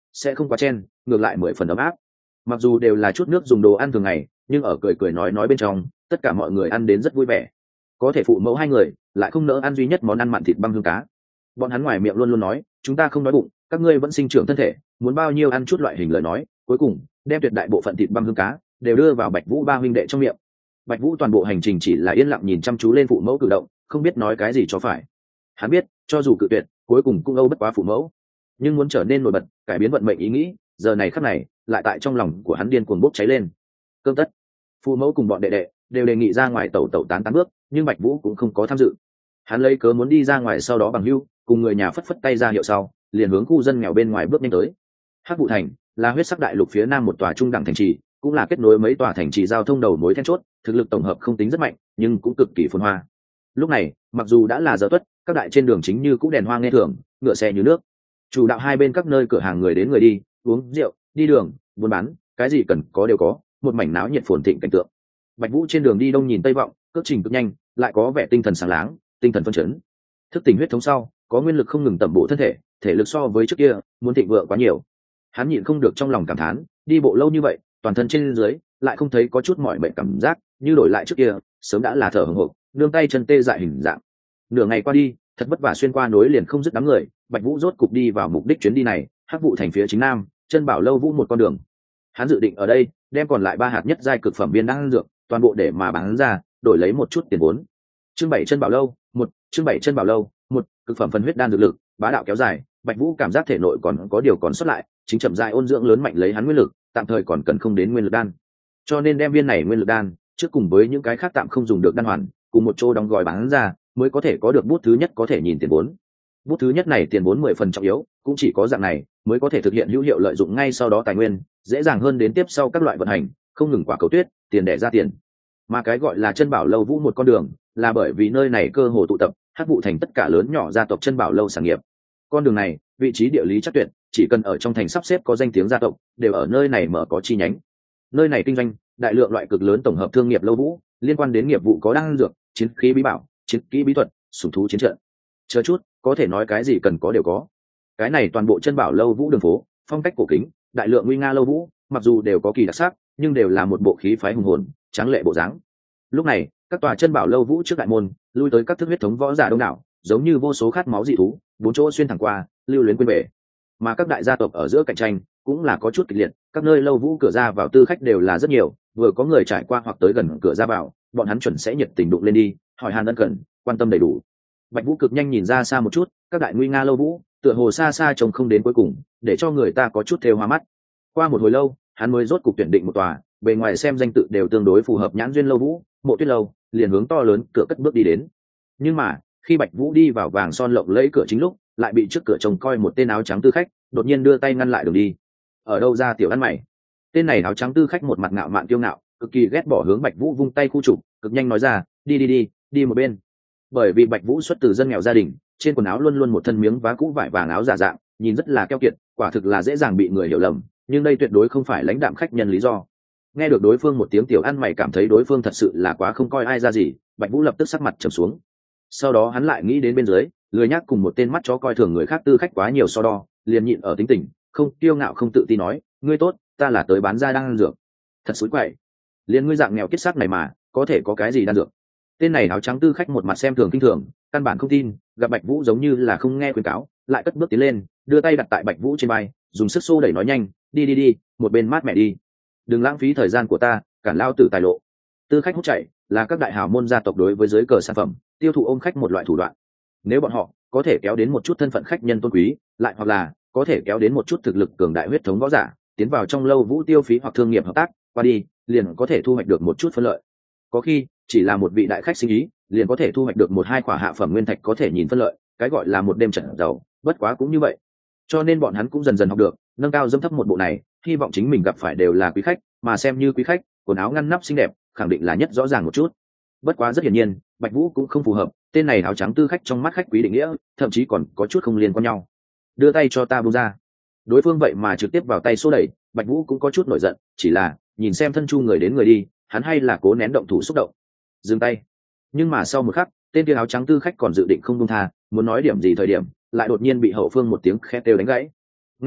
[SPEAKER 1] sẽ không quá chen, ngược lại mười phần ấm áp. Mặc dù đều là chút nước dùng đồ ăn thường ngày, nhưng ở cười cười nói nói bên trong, tất cả mọi người ăn đến rất vui vẻ. Có thể phụ mẫu hai người lại không nỡ ăn duy nhất món ăn mặn thịt băm hương cá. Bọn hắn ngoài miệng luôn luôn nói, chúng ta không đói bụng, các ngươi vẫn sinh trưởng thân thể, muốn bao nhiêu ăn chút loại hình lời nói, cuối cùng đem tuyệt đại bộ phận thịt băm hương cá đều đưa vào Bạch Vũ ba huynh đệ trong miệng. Bạch Vũ toàn bộ hành trình chỉ là yên lặng nhìn chăm chú lên phụ mẫu cử động, không biết nói cái gì cho phải. Hắn biết, cho dù cự tuyệt, cuối cùng cũng âu bất quá phụ mẫu, nhưng muốn trở nên nổi bật, cải biến vận mệnh ý nghĩ, giờ này khắc này, lại tại trong lòng của hắn điên cuồng bốc cháy lên. Cơm tất, phụ mẫu cùng bọn đệ đệ đều đề nghị ra ngoài tẩu tẩu tán tán bước, nhưng Bạch Vũ cũng không có tham dự. Hắn lấy cớ muốn đi ra ngoài, sau đó bằng hưu, cùng người nhà phất phất tay ra hiệu sau, liền hướng khu dân nghèo bên ngoài bước nhanh tới. Hắc Vụ Thành là huyết sắc đại lục phía nam một tòa trung đẳng thành trì, cũng là kết nối mấy tòa thành trì giao thông đầu mối then chốt, thực lực tổng hợp không tính rất mạnh, nhưng cũng cực kỳ phồn hoa. Lúc này, mặc dù đã là giờ tuất, các đại trên đường chính như cũng đèn hoa nghe thường, ngựa xe như nước. Chủ đạo hai bên các nơi cửa hàng người đến người đi, uống rượu, đi đường, buôn bán, cái gì cần có đều có, một mảnh náo nhiệt phồn thịnh cảnh tượng. Bạch Vũ trên đường đi đông nhìn tây vọng, cước trình cực nhanh, lại có vẻ tinh thần sáng láng, tinh thần phấn chấn. Thức tỉnh huyết thống sau, có nguyên lực không ngừng tẩm bổ thân thể, thể lực so với trước kia muốn thịnh vượng quá nhiều. Hắn nhịn không được trong lòng cảm thán, đi bộ lâu như vậy, toàn thân trên dưới lại không thấy có chút mỏi mệt cảm giác, như đổi lại trước kia, sớm đã là thở hổn hộc, nương tay chân tê dại hình dạng. Nửa ngày qua đi, thật vất vả xuyên qua nối liền không dứt đám người, Bạch Vũ rốt cục đi vào mục đích chuyến đi này, Hắc Vụ Thành phía chính nam, chân bảo lâu vũ một con đường. Hắn dự định ở đây đem còn lại ba hạt nhất giai cực phẩm viên đan dược, toàn bộ để mà bán ra, đổi lấy một chút tiền vốn. Chương bảy chân bảo lâu, một, chương bảy chân bảo lâu, một, cực phẩm phân huyết đan dược lực, bá đạo kéo dài, Bạch Vũ cảm giác thể nội còn có điều còn sót lại, chính chậm rãi ôn dưỡng lớn mạnh lấy hắn nguyên lực, tạm thời còn cần không đến nguyên lực đan. Cho nên đem viên này nguyên lực đan, trước cùng với những cái khác tạm không dùng được đan hoàn, cùng một chỗ đóng gói bán ra, mới có thể có được bút thứ nhất có thể nhìn tiền vốn. Bút thứ nhất này tiền vốn mười phần trọng yếu, cũng chỉ có dạng này mới có thể thực hiện hữu hiệu lợi dụng ngay sau đó tài nguyên, dễ dàng hơn đến tiếp sau các loại vận hành, không ngừng quả cầu tuyết, tiền đẻ ra tiền. Mà cái gọi là chân bảo lâu vũ một con đường, là bởi vì nơi này cơ hồ tụ tập Hắc Vụ Thành tất cả lớn nhỏ gia tộc chân bảo lâu sản nghiệp. Con đường này, vị trí địa lý chắc tuyệt, chỉ cần ở trong thành sắp xếp có danh tiếng gia tộc, đều ở nơi này mở có chi nhánh. Nơi này kinh doanh đại lượng loại cực lớn tổng hợp thương nghiệp lâu vũ, liên quan đến nghiệp vụ có đan dược, chiến khí bí bảo, chiến kỹ bí thuật, sủng thú chiến trận. Chờ chút, có thể nói cái gì cần có đều có. Cái này toàn bộ chân bảo lâu vũ đường phố, phong cách cổ kính, đại lượng nguy nga lâu vũ, mặc dù đều có kỳ đặc sắc, nhưng đều là một bộ khí phái hùng hồn, tráng lệ bộ dáng. Lúc này, các tòa chân bảo lâu vũ trước đại môn, lui tới các thức huyết thống võ giả đông đảo, giống như vô số khát máu dị thú, bốn chỗ xuyên thẳng qua, lưu luyến quên về. Mà các đại gia tộc ở giữa cạnh tranh cũng là có chút kịch liệt, các nơi lâu vũ cửa ra vào tư khách đều là rất nhiều, vừa có người trải qua hoặc tới gần cửa ra vào, bọn hắn chuẩn sẽ nhiệt tình đụng lên đi, hỏi han ân cần, quan tâm đầy đủ. Bạch Vũ cực nhanh nhìn ra xa một chút, các đại nguy nga lâu vũ, tựa hồ xa xa trông không đến cuối cùng, để cho người ta có chút thêu hoa mắt. Qua một hồi lâu, hắn mới rốt cục tuyển định một tòa, bề ngoài xem danh tự đều tương đối phù hợp nhãn duyên lâu vũ, Mộ Tuyết lâu, liền hướng to lớn cửa cất bước đi đến. Nhưng mà, khi Bạch Vũ đi vào vàng son lộng lẫy cửa chính lúc, lại bị trước cửa trông coi một tên áo trắng tư khách, đột nhiên đưa tay ngăn lại đường đi. Ở đâu ra tiểu ăn mày? Tên này áo trắng tư khách một mặt ngạo mạn kiêu ngạo, cực kỳ ghét bỏ hướng Bạch Vũ vung tay khu trục, cực nhanh nói ra, đi đi đi, đi một bên. Bởi vì Bạch Vũ xuất từ dân nghèo gia đình, trên quần áo luôn luôn một thân miếng vá cũ vải vàng áo giả dạng, nhìn rất là keo kiệt, quả thực là dễ dàng bị người hiểu lầm, nhưng đây tuyệt đối không phải lãnh đạm khách nhân lý do. Nghe được đối phương một tiếng tiểu ăn mày, cảm thấy đối phương thật sự là quá không coi ai ra gì, Bạch Vũ lập tức sắc mặt trầm xuống. Sau đó hắn lại nghĩ đến bên dưới, lười nhác cùng một tên mắt chó coi thường người khác tư khách quá nhiều so đo, liền nhịn ở tính tình, không kiêu ngạo không tự tin nói, ngươi tốt, ta là tới bán ra đan dược. Thật xúi quậy, liền ngươi dạng nghèo kiết xác này mà có thể có cái gì đan dược? Tên này áo trắng tư khách một mặt xem thường kinh thường, căn bản không tin, gặp Bạch Vũ giống như là không nghe khuyên cáo, lại cất bước tiến lên, đưa tay đặt tại Bạch Vũ trên vai, dùng sức xô đẩy nói nhanh, đi đi đi, một bên mát mẹ đi, đừng lãng phí thời gian của ta, cản lao tử tài lộ. Tư khách hút chạy là các đại hào môn gia tộc đối với giới cờ sản phẩm tiêu thụ ôm khách một loại thủ đoạn. Nếu bọn họ có thể kéo đến một chút thân phận khách nhân tôn quý, lại hoặc là có thể kéo đến một chút thực lực cường đại huyết thống võ giả tiến vào trong lâu vũ tiêu phí hoặc thương nghiệp hợp tác qua đi, liền có thể thu hoạch được một chút phân lợi. Có khi chỉ là một vị đại khách sinh ý, liền có thể thu hoạch được một hai quả hạ phẩm nguyên thạch có thể nhìn phân lợi, cái gọi là một đêm trận giàu, bất quá cũng như vậy. Cho nên bọn hắn cũng dần dần học được nâng cao dâm thấp một bộ này, hy vọng chính mình gặp phải đều là quý khách, mà xem như quý khách, quần áo ngăn nắp xinh đẹp, khẳng định là nhất rõ ràng một chút. Bất quá rất hiển nhiên, Bạch Vũ cũng không phù hợp tên này áo trắng tư khách trong mắt khách quý định nghĩa, thậm chí còn có chút không liên quan nhau. Đưa tay cho ta buông ra. Đối phương vậy mà trực tiếp vào tay xô đẩy, Bạch Vũ cũng có chút nổi giận, chỉ là nhìn xem thân chu người đến người đi, hắn hay là cố nén động thủ xúc động, dừng tay. Nhưng mà sau một khắc, tên kia áo trắng tư khách còn dự định không buông tha, muốn nói điểm gì thời điểm, lại đột nhiên bị hậu phương một tiếng khét kêu đánh gãy. Nghe vậy,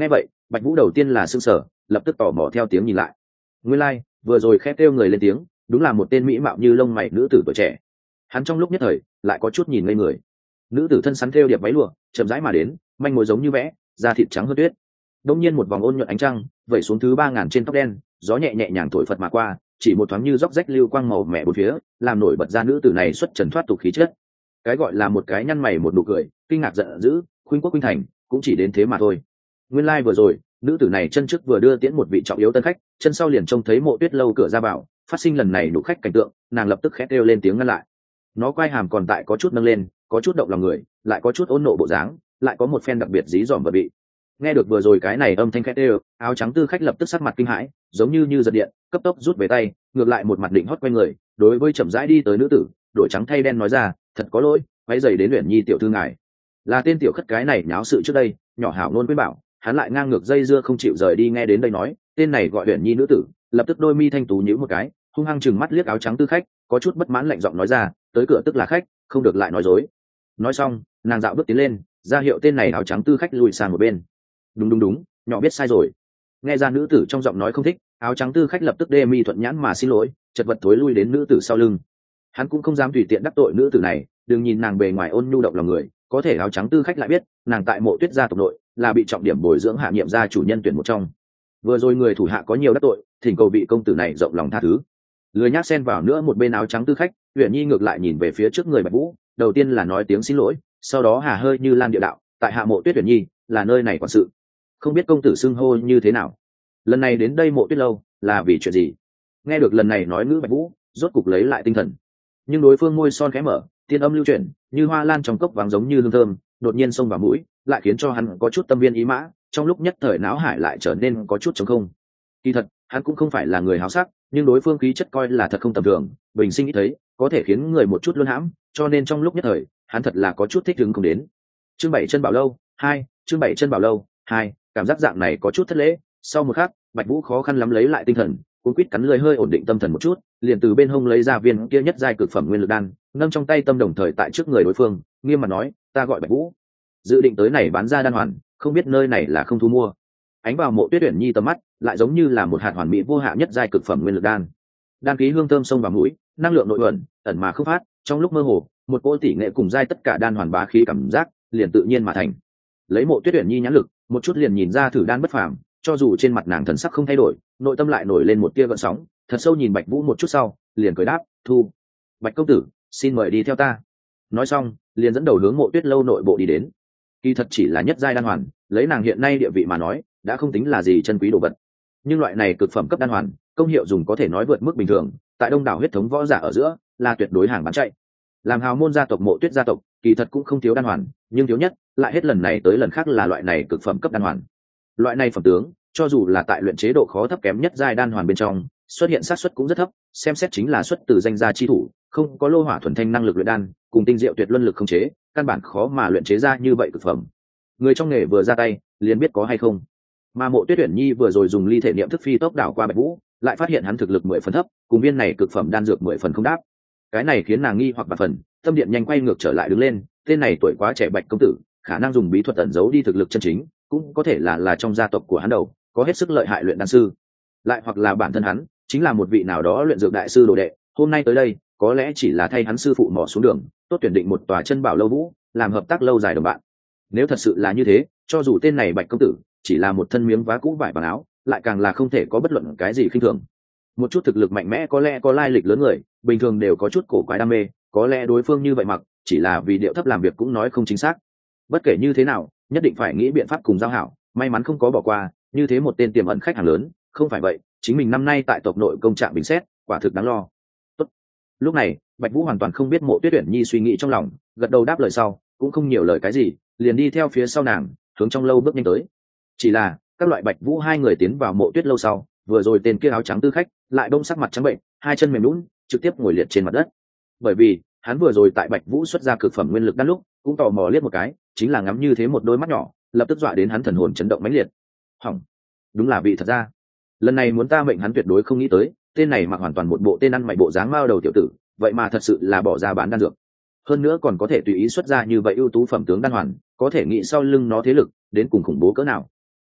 [SPEAKER 1] Bạch Vũ đầu tiên là sững sờ, lập tức tò mò theo tiếng nhìn lại. Nguyên lai, like, vừa rồi khẽ kêu người lên tiếng, đúng là một tên mỹ mạo như lông mày nữ tử tuổi trẻ. Hắn trong lúc nhất thời lại có chút nhìn ngây người. Nữ tử thân sắn thêu điệp váy lụa, chậm rãi mà đến, manh mối giống như vẽ, da thịt trắng hơn tuyết. Đông nhiên một vòng ôn nhuận ánh trăng vẩy xuống thứ ba ngàn trên tóc đen, gió nhẹ nhẹ nhàng thổi phật mà qua, chỉ một thoáng như róc rách lưu quang màu mẹ bốn phía, làm nổi bật ra nữ tử này xuất trần thoát tục khí chất. Cái gọi là một cái nhăn mày một nụ cười, kinh ngạc giận dữ, khuynh quốc khuynh thành, cũng chỉ đến thế mà thôi. Nguyên lai like vừa rồi, nữ tử này chân trước vừa đưa tiễn một vị trọng yếu tân khách, chân sau liền trông thấy Mộ Tuyết lâu cửa ra vào, phát sinh lần này nụ khách cảnh tượng, nàng lập tức khẽ kêu lên tiếng ngăn lại. Nó quay hàm còn tại có chút nâng lên, có chút động lòng người, lại có chút ôn nộ bộ dáng, lại có một phen đặc biệt dí dỏm và vị. Nghe được vừa rồi cái này âm thanh khẽ kêu, áo trắng tư khách lập tức sắc mặt kinh hãi, giống như như giật điện, cấp tốc rút về tay, ngược lại một mặt định hót quay người, đối với chậm rãi đi tới nữ tử, đổi trắng thay đen nói ra, thật có lỗi, váy giày đến Uyển Nhi tiểu thư ngài. Là tên tiểu khất cái này nháo sự trước đây, nhỏ hảo nôn quyết bảo, hắn lại ngang ngược dây dưa không chịu rời đi, nghe đến đây nói, tên này gọi Uyển Nhi nữ tử, lập tức đôi mi thanh tú nhíu một cái, hung hăng chừng mắt liếc áo trắng tư khách, có chút bất mãn lạnh giọng nói ra, tới cửa tức là khách, không được lại nói dối. Nói xong, nàng dạo bước tiến lên, ra hiệu tên này áo trắng tư khách lùi sang một bên. Đúng đúng đúng, nhỏ biết sai rồi. Nghe ra nữ tử trong giọng nói không thích, áo trắng tư khách lập tức đê mi thuận nhãn mà xin lỗi, chật vật thối lui đến nữ tử sau lưng. Hắn cũng không dám tùy tiện đắc tội nữ tử này, đừng nhìn nàng bề ngoài ôn nhu động lòng người, có thể áo trắng tư khách lại biết, nàng tại Mộ Tuyết gia tộc nội là bị trọng điểm bồi dưỡng hạ nhiệm gia chủ nhân tuyển một trong. Vừa rồi người thủ hạ có nhiều đắc tội, thỉnh cầu vị công tử này rộng lòng tha thứ. Lười nhác xen vào nữa một bên áo trắng tư khách, Uyển Nhi ngược lại nhìn về phía trước người Bạch Vũ, đầu tiên là nói tiếng xin lỗi, sau đó hà hơi như lan địa đạo, tại hạ Mộ Tuyết Uyển Nhi, là nơi này quản sự, không biết công tử xưng hô như thế nào, lần này đến đây Mộ Tuyết lâu là vì chuyện gì? Nghe được lần này nói ngữ Bạch Vũ rốt cục lấy lại tinh thần, nhưng đối phương môi son khẽ mở, tiên âm lưu chuyển như hoa lan trong cốc vàng giống như hương thơm đột nhiên xông vào mũi, lại khiến cho hắn có chút tâm viên ý mã, trong lúc nhất thời não hải lại trở nên có chút trống không. Kỳ thật hắn cũng không phải là người háo sắc, nhưng đối phương khí chất coi là thật không tầm thường, bình sinh ít thấy, có thể khiến người một chút luân hãm, cho nên trong lúc nhất thời hắn thật là có chút thích ứng không đến. Chương bảy chân bảo lâu hai, chương bảy chân bảo lâu hai, cảm giác dạng này có chút thất lễ. Sau một khắc, Bạch Vũ khó khăn lắm lấy lại tinh thần, cuốn quýt cắn lưỡi hơi ổn định tâm thần một chút, liền từ bên hông lấy ra viên kia nhất giai cực phẩm nguyên lực đan, nâng trong tay tâm đồng thời tại trước người đối phương, nghiêm mặt nói, ta gọi Bạch Vũ, dự định tới này bán ra đan hoàn, không biết nơi này là không thu mua. Ánh vào Mộ Tuyết Uyển Nhi tầm mắt, lại giống như là một hạt hoàn mỹ vô hạ nhất giai cực phẩm nguyên lực đan. Đan khí hương thơm xông vào mũi, năng lượng nội ẩn, ẩn mà không phát, trong lúc mơ hồ, một cỗ tỷ nghệ cùng giai tất cả đan hoàn bá khí cảm giác, liền tự nhiên mà thành. Lấy Mộ Tuyết Uyển Nhi nhãn lực, một chút liền nhìn ra thử đan bất phàm, cho dù trên mặt nàng thần sắc không thay đổi, nội tâm lại nổi lên một tia gợn sóng, thật sâu nhìn Bạch Vũ một chút sau, liền cười đáp, thu. Bạch công tử, xin mời đi theo ta. Nói xong, liền dẫn đầu hướng Mộ Tuyết lâu nội bộ đi đến. Kỳ thật chỉ là nhất giai đan hoàn, lấy nàng hiện nay địa vị mà nói, đã không tính là gì chân quý đồ vật. Nhưng loại này cực phẩm cấp đan hoàn, công hiệu dùng có thể nói vượt mức bình thường, tại đông đảo huyết thống võ giả ở giữa, là tuyệt đối hàng bán chạy. Làm hào môn gia tộc Mộ Tuyết gia tộc, kỳ thật cũng không thiếu đan hoàn, nhưng thiếu nhất, lại hết lần này tới lần khác là loại này cực phẩm cấp đan hoàn. Loại này phẩm tướng, cho dù là tại luyện chế độ khó thấp kém nhất giai đan hoàn bên trong, xuất hiện xác suất cũng rất thấp, xem xét chính là xuất từ danh gia chi thủ, không có lô hỏa thuần thanh năng lực luyện đan, cùng tinh diệu tuyệt luân lực không chế, căn bản khó mà luyện chế ra như vậy cực phẩm. Người trong nghề vừa ra tay, liền biết có hay không. Mà Mộ Tuyết Uyển Nhi vừa rồi dùng ly thể niệm thức phi tốc đảo qua Bạch Vũ, lại phát hiện hắn thực lực mười phần thấp, cùng viên này cực phẩm đan dược mười phần không đáp. Cái này khiến nàng nghi hoặc bạt phần, tâm điện nhanh quay ngược trở lại đứng lên, tên này tuổi quá trẻ Bạch công tử, khả năng dùng bí thuật ẩn giấu đi thực lực chân chính, cũng có thể là là trong gia tộc của hắn đầu, có hết sức lợi hại luyện đan sư, lại hoặc là bản thân hắn chính là một vị nào đó luyện dược đại sư đồ đệ, hôm nay tới đây có lẽ chỉ là thay hắn sư phụ mò xuống đường, tốt tuyển định một tòa chân bảo lâu vũ, làm hợp tác lâu dài đồng bạn. Nếu thật sự là như thế, cho dù tên này Bạch công tử chỉ là một thân miếng vá cũ vải bằng áo, lại càng là không thể có bất luận cái gì khinh thường. Một chút thực lực mạnh mẽ có lẽ có lai lịch lớn người, bình thường đều có chút cổ quái đam mê, có lẽ đối phương như vậy mặc chỉ là vì điệu thấp làm việc cũng nói không chính xác. Bất kể như thế nào, nhất định phải nghĩ biện pháp cùng giao hảo, may mắn không có bỏ qua như thế một tên tiềm ẩn khách hàng lớn, không phải vậy chính mình năm nay tại tộc nội công trạng bình xét, quả thực đáng lo. Tốt. Lúc này Bạch Vũ hoàn toàn không biết Mộ Tuyết Uyển Nhi suy nghĩ trong lòng, gật đầu đáp lời sau, cũng không nhiều lời cái gì, liền đi theo phía sau nàng, hướng trong lâu bước nhanh tới. Chỉ là các loại Bạch Vũ hai người tiến vào Mộ Tuyết lâu sau, vừa rồi tên kia áo trắng tư khách lại đông sắc mặt trắng bệnh, hai chân mềm nhũn, trực tiếp ngồi liệt trên mặt đất. Bởi vì hắn vừa rồi tại Bạch Vũ xuất ra cực phẩm nguyên lực đan lúc, cũng tò mò liếc một cái, chính là ngắm như thế một đôi mắt nhỏ, lập tức dọa đến hắn thần hồn chấn động mãnh liệt. Hỏng, đúng là vị thật ra. Lần này muốn ta mệnh hắn tuyệt đối không nghĩ tới, tên này mặc hoàn toàn một bộ tên ăn mày bộ dáng mao đầu tiểu tử, vậy mà thật sự là bỏ ra bán đan dược. Hơn nữa còn có thể tùy ý xuất ra như vậy ưu tú phẩm tướng đan hoàn, có thể nghĩ sau lưng nó thế lực đến cùng khủng bố cỡ nào.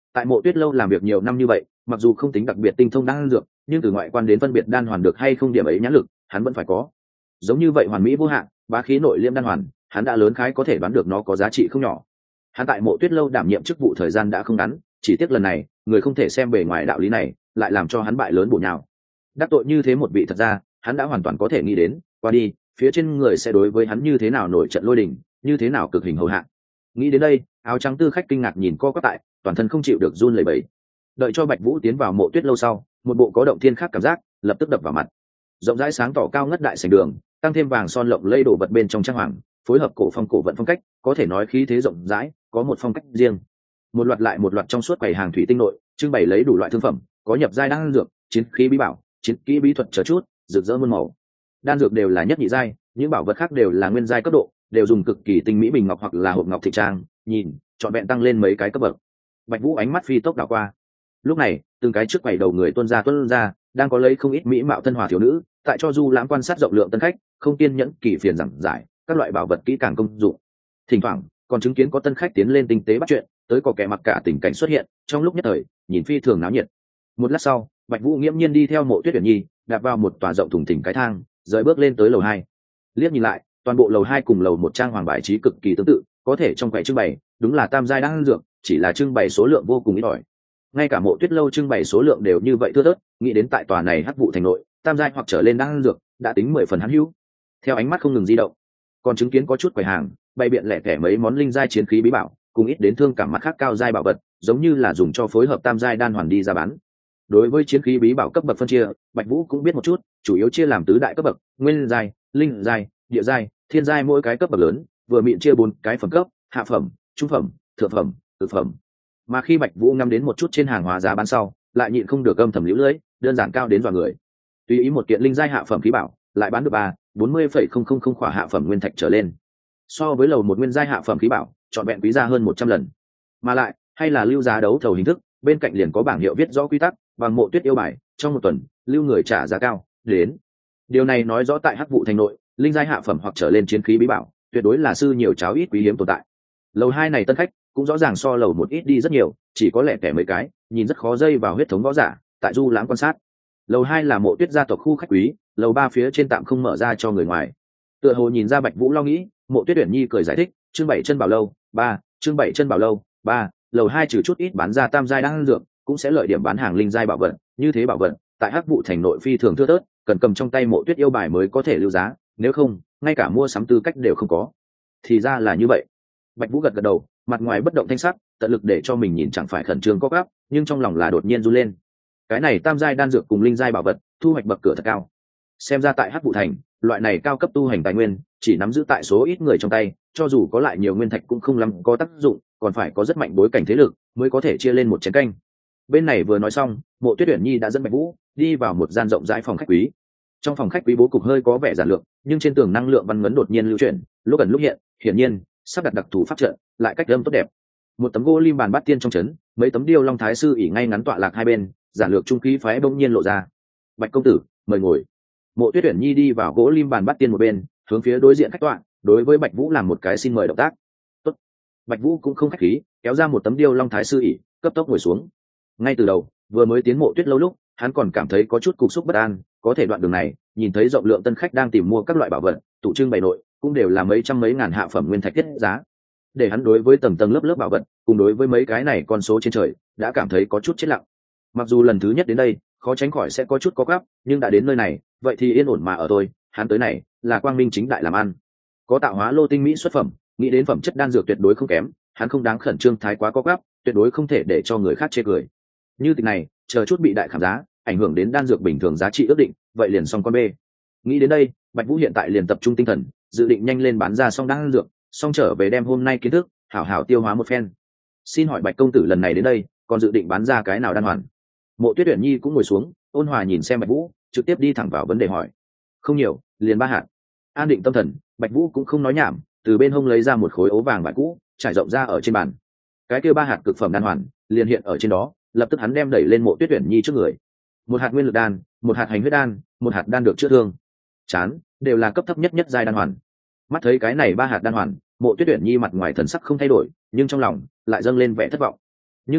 [SPEAKER 1] tại Mộ Tuyết lâu làm việc nhiều năm như vậy, mặc dù không tính đặc biệt tinh thông đan dược, nhưng từ ngoại quan đến phân biệt đan hoàn được hay không điểm ấy nhãn lực hắn vẫn phải có. Giống như vậy hoàn mỹ vô hạn bá khí nội liêm đan hoàn, hắn đã lớn khái có thể đoán được nó có giá trị không nhỏ. Hắn tại Mộ Tuyết lâu đảm nhiệm chức vụ thời gian đã không ngắn, chỉ tiếc lần này người không thể xem bề ngoài đạo lý này, lại làm cho hắn bại lớn bổ nhào. Đắc tội như thế một vị, thật ra hắn đã hoàn toàn có thể nghĩ đến qua đi phía trên người sẽ đối với hắn như thế nào nổi trận lôi đình, như thế nào cực hình hầu hạ. Nghĩ đến đây, áo trắng tư khách kinh ngạc nhìn co quắp tại, toàn thân không chịu được run lẩy bẩy. Đợi cho Bạch Vũ tiến vào Mộ Tuyết lâu sau, một bộ có động thiên khác cảm giác lập tức đập vào mặt. Rộng rãi sáng tỏ cao ngất đại sảnh đường, tăng thêm vàng son lộng lẫy đổ vật bên trong trang hoàng, phối hợp cổ phong cổ vận phong cách, có thể nói khí thế rộng rãi, có một phong cách riêng. Một loạt lại một loạt trong suốt quầy hàng thủy tinh nội, trưng bày lấy đủ loại thương phẩm, có nhập giai đan dược, chiến khí bí bảo, chiến kỹ bí thuật chờ chút, rực rỡ muôn màu. Đan dược đều là nhất nhị giai, những bảo vật khác đều là nguyên giai cấp độ, đều dùng cực kỳ tinh mỹ bình ngọc hoặc là hộp ngọc thị trang, nhìn, trọn vẹn tăng lên mấy cái cấp bậc. Bạch Vũ ánh mắt phi tốc đảo qua. Lúc này, từng cái trước quầy đầu người tuân ra tuân ra, đang có lấy không ít mỹ mạo thân hòa thiếu nữ, tại cho du lãm quan sát rộng lượng tân khách, không kiên nhẫn kỳ phiền giảng giải các loại bảo vật kỹ càng công dụng. Thỉnh thoảng, còn chứng kiến có tân khách tiến lên tinh tế bắt chuyện, tới có kẻ mặc cả tình cảnh xuất hiện, trong lúc nhất thời, nhìn phi thường náo nhiệt. Một lát sau, Bạch Vũ nghiễm nhiên đi theo Mộ Tuyết Uyển Nhi, đạp vào một tòa rộng thùng thình cái thang, rời bước lên tới lầu hai. Liếc nhìn lại, toàn bộ lầu hai cùng lầu một trang hoàng bài trí cực kỳ tương tự, có thể trong quầy trưng bày, đúng là tam giai đan dược, chỉ là trưng bày số lượng vô cùng ít ỏi. Ngay cả Mộ Tuyết lâu trưng bày số lượng đều như vậy thưa thớt, nghĩ đến tại tòa này Hắc vụ thành nội, tam giai hoặc trở lên đan dược đã tính mười phần hắn hữu. Theo ánh mắt không ngừng di động, còn chứng kiến có chút quầy hàng bày biện lẻ tẻ mấy món linh giai chiến khí bí bảo, cùng ít đến thương cảm mắt khác cao giai bảo vật, giống như là dùng cho phối hợp tam giai đan hoàn đi ra bán. Đối với chiến khí bí bảo cấp bậc phân chia, Bạch Vũ cũng biết một chút, chủ yếu chia làm tứ đại cấp bậc: nguyên giai, linh giai, địa giai, thiên giai, mỗi cái cấp bậc lớn vừa miệng chia bốn cái phẩm cấp: hạ phẩm, trung phẩm, thượng phẩm, cực phẩm. Mà khi Bạch Vũ ngắm đến một chút trên hàng hóa giá bán sau, lại nhịn không được âm thầm liễu lưỡi, đơn giản cao đến dọa người. Tùy ý một kiện linh giai hạ phẩm khí bảo, lại bán được ba, bốn mươi phẩy không không không khỏa hạ phẩm nguyên thạch trở lên. So với lầu một nguyên giai hạ phẩm khí bảo, trọn vẹn quý ra hơn một trăm lần. Mà lại, hay là lưu giá đấu thầu hình thức, bên cạnh liền có bảng hiệu viết rõ quy tắc, bằng Mộ Tuyết yêu bài, trong một tuần, lưu người trả giá cao, đến. Điều này nói rõ tại Hắc vụ thành nội, linh giai hạ phẩm hoặc trở lên chiến khí bí bảo, tuyệt đối là sư nhiều cháo ít quý hiếm tồn tại. Lầu hai này tân khách cũng rõ ràng so lầu một ít đi rất nhiều, chỉ có lẻ tẻ mấy cái, nhìn rất khó dây vào huyết thống võ giả, tại du lãm quan sát. Lầu hai là Mộ Tuyết gia tộc khu khách quý, lầu ba phía trên tạm không mở ra cho người ngoài. Tựa hồ nhìn ra Bạch Vũ lo nghĩ, Mộ Tuyết Uyển Nhi cười giải thích, chương bảy chân bảo lâu, ba, chương bảy chân bảo lâu, ba, lầu hai trừ chút ít bán ra tam giai đan dược, cũng sẽ lợi điểm bán hàng linh giai bảo vật, như thế bảo vật, tại Hắc vụ thành nội phi thường thưa thớt, cần cầm trong tay Mộ Tuyết yêu bài mới có thể lưu giá, nếu không, ngay cả mua sắm tư cách đều không có. Thì ra là như vậy. Bạch Vũ gật gật đầu, mặt ngoài bất động thanh sắc, tận lực để cho mình nhìn chẳng phải khẩn trương có gáp, nhưng trong lòng là đột nhiên run lên. Cái này tam giai đan dược cùng linh giai bảo vật, thu hoạch bậc cửa thật cao. Xem ra tại Hắc vụ thành, loại này cao cấp tu hành tài nguyên, chỉ nắm giữ tại số ít người trong tay, cho dù có lại nhiều nguyên thạch cũng không lắm có tác dụng, còn phải có rất mạnh bối cảnh thế lực mới có thể chia lên một chén canh. Bên này vừa nói xong, Mộ Tuyết Uyển Nhi đã dẫn Bạch Vũ đi vào một gian rộng rãi phòng khách quý. Trong phòng khách quý bố cục hơi có vẻ giản lược, nhưng trên tường năng lượng văn ngấn đột nhiên lưu chuyển, lúc ẩn lúc hiện, hiển nhiên sắp đặt đặc thù pháp trận, lại cách âm tốt đẹp. Một tấm gỗ lim bàn bát tiên trong trấn, mấy tấm điêu long thái sư ỉ ngay ngắn tọa lạc hai bên, giản lược trung khí phái bỗng nhiên lộ ra. Bạch công tử, mời ngồi. Mộ Tuyết Uyển Nhi đi vào gỗ lim bàn bát tiên một bên, hướng phía đối diện khách tọa, đối với Bạch Vũ làm một cái xin mời động tác. Tốt. Bạch Vũ cũng không khách khí, kéo ra một tấm điêu long thái sư ỉ, cấp tốc ngồi xuống. Ngay từ đầu, vừa mới tiến Mộ Tuyết lâu lúc, hắn còn cảm thấy có chút cục xúc bất an, có thể đoạn đường này, nhìn thấy rộng lượng tân khách đang tìm mua các loại bảo vật, tụ trưng bày nội, cũng đều là mấy trăm mấy ngàn hạ phẩm nguyên thạch tiết giá. Để hắn đối với tầng tầng lớp lớp bảo vật, cùng đối với mấy cái này con số trên trời, đã cảm thấy có chút chết lặng. Mặc dù lần thứ nhất đến đây, khó tránh khỏi sẽ có chút có gáp, nhưng đã đến nơi này, vậy thì yên ổn mà ở thôi. Hắn tới này là quang minh chính đại làm ăn, có tạo hóa lô tinh mỹ xuất phẩm, nghĩ đến phẩm chất đan dược tuyệt đối không kém, hắn không đáng khẩn trương thái quá có gáp, tuyệt đối không thể để cho người khác chê cười. Như tình này, chờ chút bị đại khảm giá, ảnh hưởng đến đan dược bình thường giá trị ước định, vậy liền xong con bê. Nghĩ đến đây, Bạch Vũ hiện tại liền tập trung tinh thần, dự định nhanh lên bán ra xong đan dược, xong trở về đem hôm nay kiến thức hảo hảo tiêu hóa một phen. Xin hỏi Bạch công tử lần này đến đây, còn dự định bán ra cái nào đan hoàn? Mộ Tuyết Uyển Nhi cũng ngồi xuống, ôn hòa nhìn xem Bạch Vũ, trực tiếp đi thẳng vào vấn đề hỏi. Không nhiều, liền ba hạt. An định tâm thần, Bạch Vũ cũng không nói nhảm, từ bên hông lấy ra một khối ố vàng vải cũ, trải rộng ra ở trên bàn. Cái kia ba hạt cực phẩm đan hoàn liền hiện ở trên đó, lập tức hắn đem đẩy lên Mộ Tuyết Uyển Nhi trước người. Một hạt nguyên lực đan, một hạt hành huyết đan, một hạt đan được chữa thương. Chán, đều là cấp thấp nhất nhất giai đan hoàn. Mắt thấy cái này ba hạt đan hoàn, Mộ Tuyết Uyển Nhi mặt ngoài thần sắc không thay đổi, nhưng trong lòng lại dâng lên vẻ thất vọng. Nhưng mà,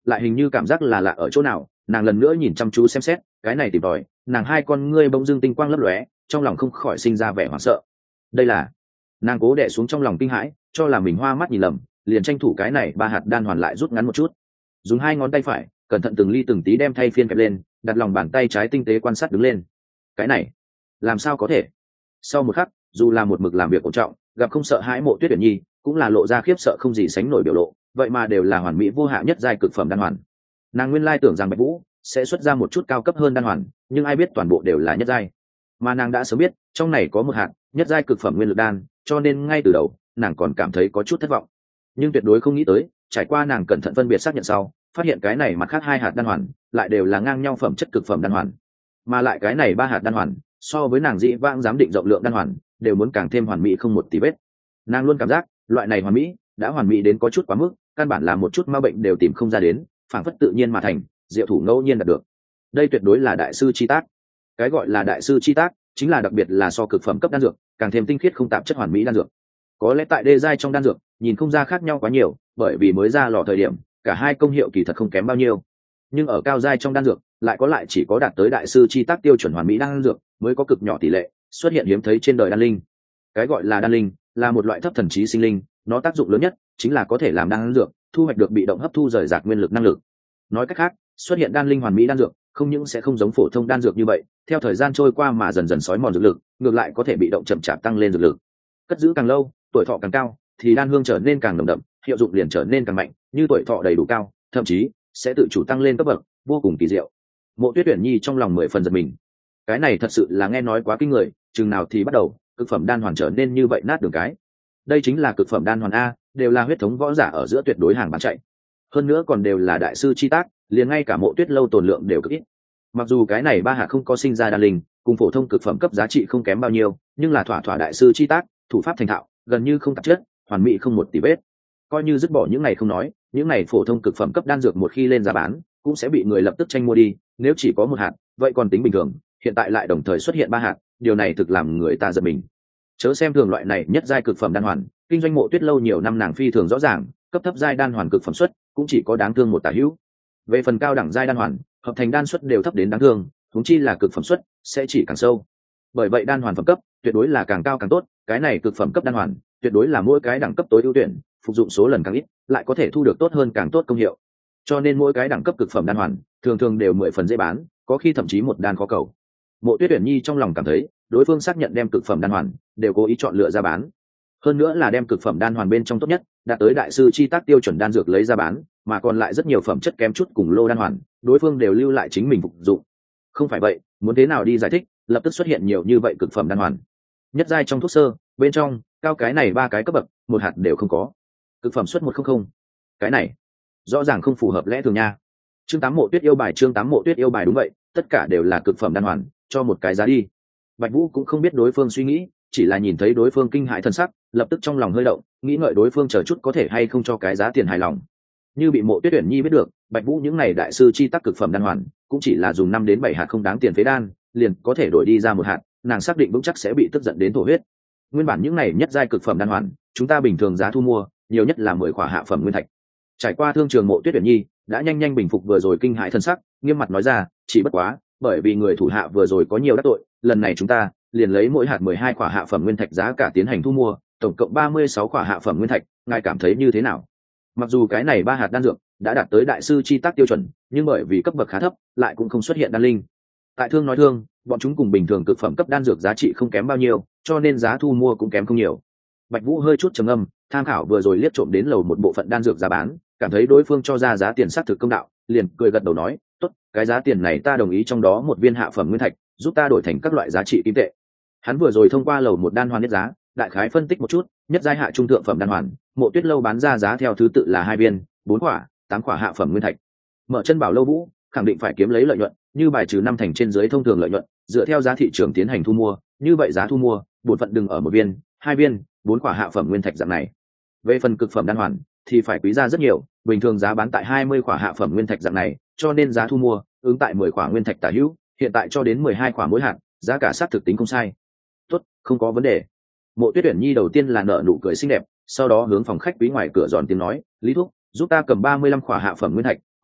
[SPEAKER 1] lại hình như cảm giác là lạ ở chỗ nào. Nàng lần nữa nhìn chăm chú xem xét cái này tìm tòi, nàng hai con ngươi bỗng dưng tinh quang lấp lóe, trong lòng không khỏi sinh ra vẻ hoảng sợ. Đây là, nàng cố đè xuống trong lòng kinh hãi, cho là mình hoa mắt nhìn lầm, liền tranh thủ cái này ba hạt đan hoàn lại rút ngắn một chút, dùng hai ngón tay phải cẩn thận từng ly từng tí đem thay phiên kẹp lên, đặt lòng bàn tay trái tinh tế quan sát đứng lên. Cái này làm sao có thể? Sau một khắc, dù là một mực làm việc ổn trọng, gặp không sợ hãi Mộ Tuyết Uyển Nhi cũng là lộ ra khiếp sợ không gì sánh nổi biểu lộ, vậy mà đều là hoàn mỹ vô hạ nhất giai cực phẩm đan hoàn. Nàng nguyên lai tưởng rằng Bạch Vũ sẽ xuất ra một chút cao cấp hơn đan hoàn, nhưng ai biết toàn bộ đều là nhất giai. Mà nàng đã sớm biết trong này có một hạt nhất giai cực phẩm nguyên lực đan, cho nên ngay từ đầu nàng còn cảm thấy có chút thất vọng, nhưng tuyệt đối không nghĩ tới trải qua nàng cẩn thận phân biệt xác nhận sau, phát hiện cái này mặt khác hai hạt đan hoàn lại đều là ngang nhau phẩm chất cực phẩm đan hoàn, mà lại cái này ba hạt đan hoàn so với nàng dĩ vãng giám định rộng lượng đan hoàn đều muốn càng thêm hoàn mỹ không một tí vết. Nàng luôn cảm giác loại này hoàn mỹ đã hoàn mỹ đến có chút quá mức, căn bản là một chút ma bệnh đều tìm không ra đến, phảng phất tự nhiên mà thành, diệu thủ ngẫu nhiên đạt được. Đây tuyệt đối là đại sư chi tác. Cái gọi là đại sư chi tác chính là đặc biệt là so cực phẩm cấp đan dược càng thêm tinh khiết không tạp chất hoàn mỹ đan dược. Có lẽ tại đê giai trong đan dược nhìn không ra khác nhau quá nhiều, bởi vì mới ra lò thời điểm cả hai công hiệu kỳ thật không kém bao nhiêu, nhưng ở cao giai trong đan dược lại có lại chỉ có đạt tới đại sư chi tác tiêu chuẩn hoàn mỹ đan dược mới có cực nhỏ tỷ lệ xuất hiện hiếm thấy trên đời đan linh. Cái gọi là đan linh là một loại thấp thần trí sinh linh, nó tác dụng lớn nhất chính là có thể làm đan dược thu hoạch được bị động hấp thu rời rạc nguyên lực năng lực. Nói cách khác, xuất hiện đan linh hoàn mỹ đan dược không những sẽ không giống phổ thông đan dược như vậy theo thời gian trôi qua mà dần dần sói mòn dược lực, ngược lại có thể bị động chậm chạp tăng lên dược lực. Cất giữ càng lâu, tuổi thọ càng cao, thì đan hương trở nên càng nồng đậm, hiệu dụng liền trở nên càng mạnh, như tuổi thọ đầy đủ cao, thậm chí sẽ tự chủ tăng lên cấp bậc, vô cùng kỳ diệu. Mộ Tuyết Uyển Nhi trong lòng mười phần giật mình. Cái này thật sự là nghe nói quá kinh người, chừng nào thì bắt đầu cực phẩm đan hoàn trở nên như vậy nát đường cái. Đây chính là cực phẩm đan hoàn a, đều là huyết thống võ giả ở giữa tuyệt đối hàng bán chạy. Hơn nữa còn đều là đại sư chi tác, liền ngay cả Mộ Tuyết lâu tồn lượng đều cực ít. Mặc dù cái này ba hạt không có sinh ra đan linh, cùng phổ thông cực phẩm cấp giá trị không kém bao nhiêu, nhưng là thỏa thỏa đại sư chi tác, thủ pháp thành thạo, gần như không tạp chất, hoàn mỹ không một tì vết. Coi như dứt bỏ những này không nói, những này phổ thông cực phẩm cấp đan dược một khi lên giá bán, cũng sẽ bị người lập tức tranh mua đi, nếu chỉ có một hạt, vậy còn tính bình thường, hiện tại lại đồng thời xuất hiện ba hạt, điều này thực làm người ta giật mình. Chớ xem thường loại này nhất giai cực phẩm đan hoàn, kinh doanh Mộ Tuyết lâu nhiều năm nàng phi thường rõ ràng, cấp thấp giai đan hoàn cực phẩm suất cũng chỉ có đáng thương một tả hữu. Về phần cao đẳng giai đan hoàn, hợp thành đan suất đều thấp đến đáng thương, huống chi là cực phẩm suất sẽ chỉ càng sâu. Bởi vậy đan hoàn phẩm cấp tuyệt đối là càng cao càng tốt, cái này cực phẩm cấp đan hoàn tuyệt đối là mỗi cái đẳng cấp tối ưu tuyển, phục dụng số lần càng ít lại có thể thu được tốt hơn càng tốt công hiệu, cho nên mỗi cái đẳng cấp cực phẩm đan hoàn thường thường đều mười phần dễ bán, có khi thậm chí một đan khó cầu. Mộ Tuyết Uyển Nhi trong lòng cảm thấy đối phương xác nhận đem cực phẩm đan hoàn đều cố ý chọn lựa ra bán, hơn nữa là đem cực phẩm đan hoàn bên trong tốt nhất đạt tới đại sư chi tác tiêu chuẩn đan dược lấy ra bán, mà còn lại rất nhiều phẩm chất kém chút cùng lô đan hoàn đối phương đều lưu lại chính mình phục dụng. Không phải vậy muốn thế nào đi giải thích lập tức xuất hiện nhiều như vậy cực phẩm đan hoàn? Nhất giai trong thuốc sơ bên trong cao cái này ba cái cấp bậc một hạt đều không có, cực phẩm suất một không không, cái này rõ ràng không phù hợp lẽ thường nha. Chương tám Mộ Tuyết yêu bài, chương tám Mộ Tuyết yêu bài, đúng vậy, tất cả đều là cực phẩm đan hoàn, cho một cái giá đi. Bạch Vũ cũng không biết đối phương suy nghĩ, chỉ là nhìn thấy đối phương kinh hãi thần sắc, lập tức trong lòng hơi động, nghĩ ngợi đối phương chờ chút có thể hay không cho cái giá tiền hài lòng. Như bị Mộ Tuyết Uyển Nhi biết được, Bạch Vũ những này đại sư chi tác cực phẩm đan hoàn, cũng chỉ là dùng năm đến bảy hạt không đáng tiền phế đan, liền có thể đổi đi ra một hạt, nàng xác định vững chắc sẽ bị tức giận đến thổ huyết. Nguyên bản những này nhất giai cực phẩm đan hoàn, chúng ta bình thường giá thu mua, nhiều nhất là mười khỏa hạ phẩm nguyên thạch. Trải qua thương trường Mộ Tuyết Uyển Nhi đã nhanh nhanh bình phục vừa rồi kinh hãi thân sắc, nghiêm mặt nói ra, chỉ bất quá, bởi vì người thủ hạ vừa rồi có nhiều đắc tội, lần này chúng ta liền lấy mỗi hạt mười hai khỏa hạ phẩm nguyên thạch giá cả tiến hành thu mua, tổng cộng ba mươi sáu khỏa hạ phẩm nguyên thạch, ngài cảm thấy như thế nào? Mặc dù cái này ba hạt đan dược đã đạt tới đại sư chi tác tiêu chuẩn, nhưng bởi vì cấp bậc khá thấp, lại cũng không xuất hiện đan linh. Tại thương nói thương, bọn chúng cùng bình thường cực phẩm cấp đan dược giá trị không kém bao nhiêu, cho nên giá thu mua cũng kém không nhiều. Bạch Vũ hơi chút trầm âm, tham khảo vừa rồi liếc trộm đến lầu một bộ phận đan dược giá bán, cảm thấy đối phương cho ra giá tiền xác thực công đạo, liền cười gật đầu nói, tốt, cái giá tiền này ta đồng ý, trong đó một viên hạ phẩm nguyên thạch giúp ta đổi thành các loại giá trị kim tệ. Hắn vừa rồi thông qua lầu một đan hoàn nhất giá, đại khái phân tích một chút, nhất giai hạ trung thượng phẩm đan hoàn, Mộ Tuyết lâu bán ra giá theo thứ tự là hai viên, bốn quả, tám quả hạ phẩm nguyên thạch. Mở chân bảo lâu Vũ khẳng định phải kiếm lấy lợi nhuận, như bài trừ năm thành trên dưới thông thường lợi nhuận, dựa theo giá thị trường tiến hành thu mua, như vậy giá thu mua, bổn phận đừng ở một viên, hai viên, bốn quả hạ phẩm nguyên thạch dạng này. Về phần cực phẩm đan hoàn thì phải quý ra rất nhiều, bình thường giá bán tại hai mươi quả hạ phẩm nguyên thạch dạng này, cho nên giá thu mua ứng tại mười quả nguyên thạch tả hữu, hiện tại cho đến mười hai quả mỗi hạt, giá cả sát thực tính không sai. Tốt, không có vấn đề. Mộ Tuyết Uyển Nhi đầu tiên là nở nụ cười xinh đẹp, sau đó hướng phòng khách quý ngoài cửa giòn tiếng nói, Lý thúc, giúp ta cầm ba mươi lăm quả hạ phẩm nguyên thạch,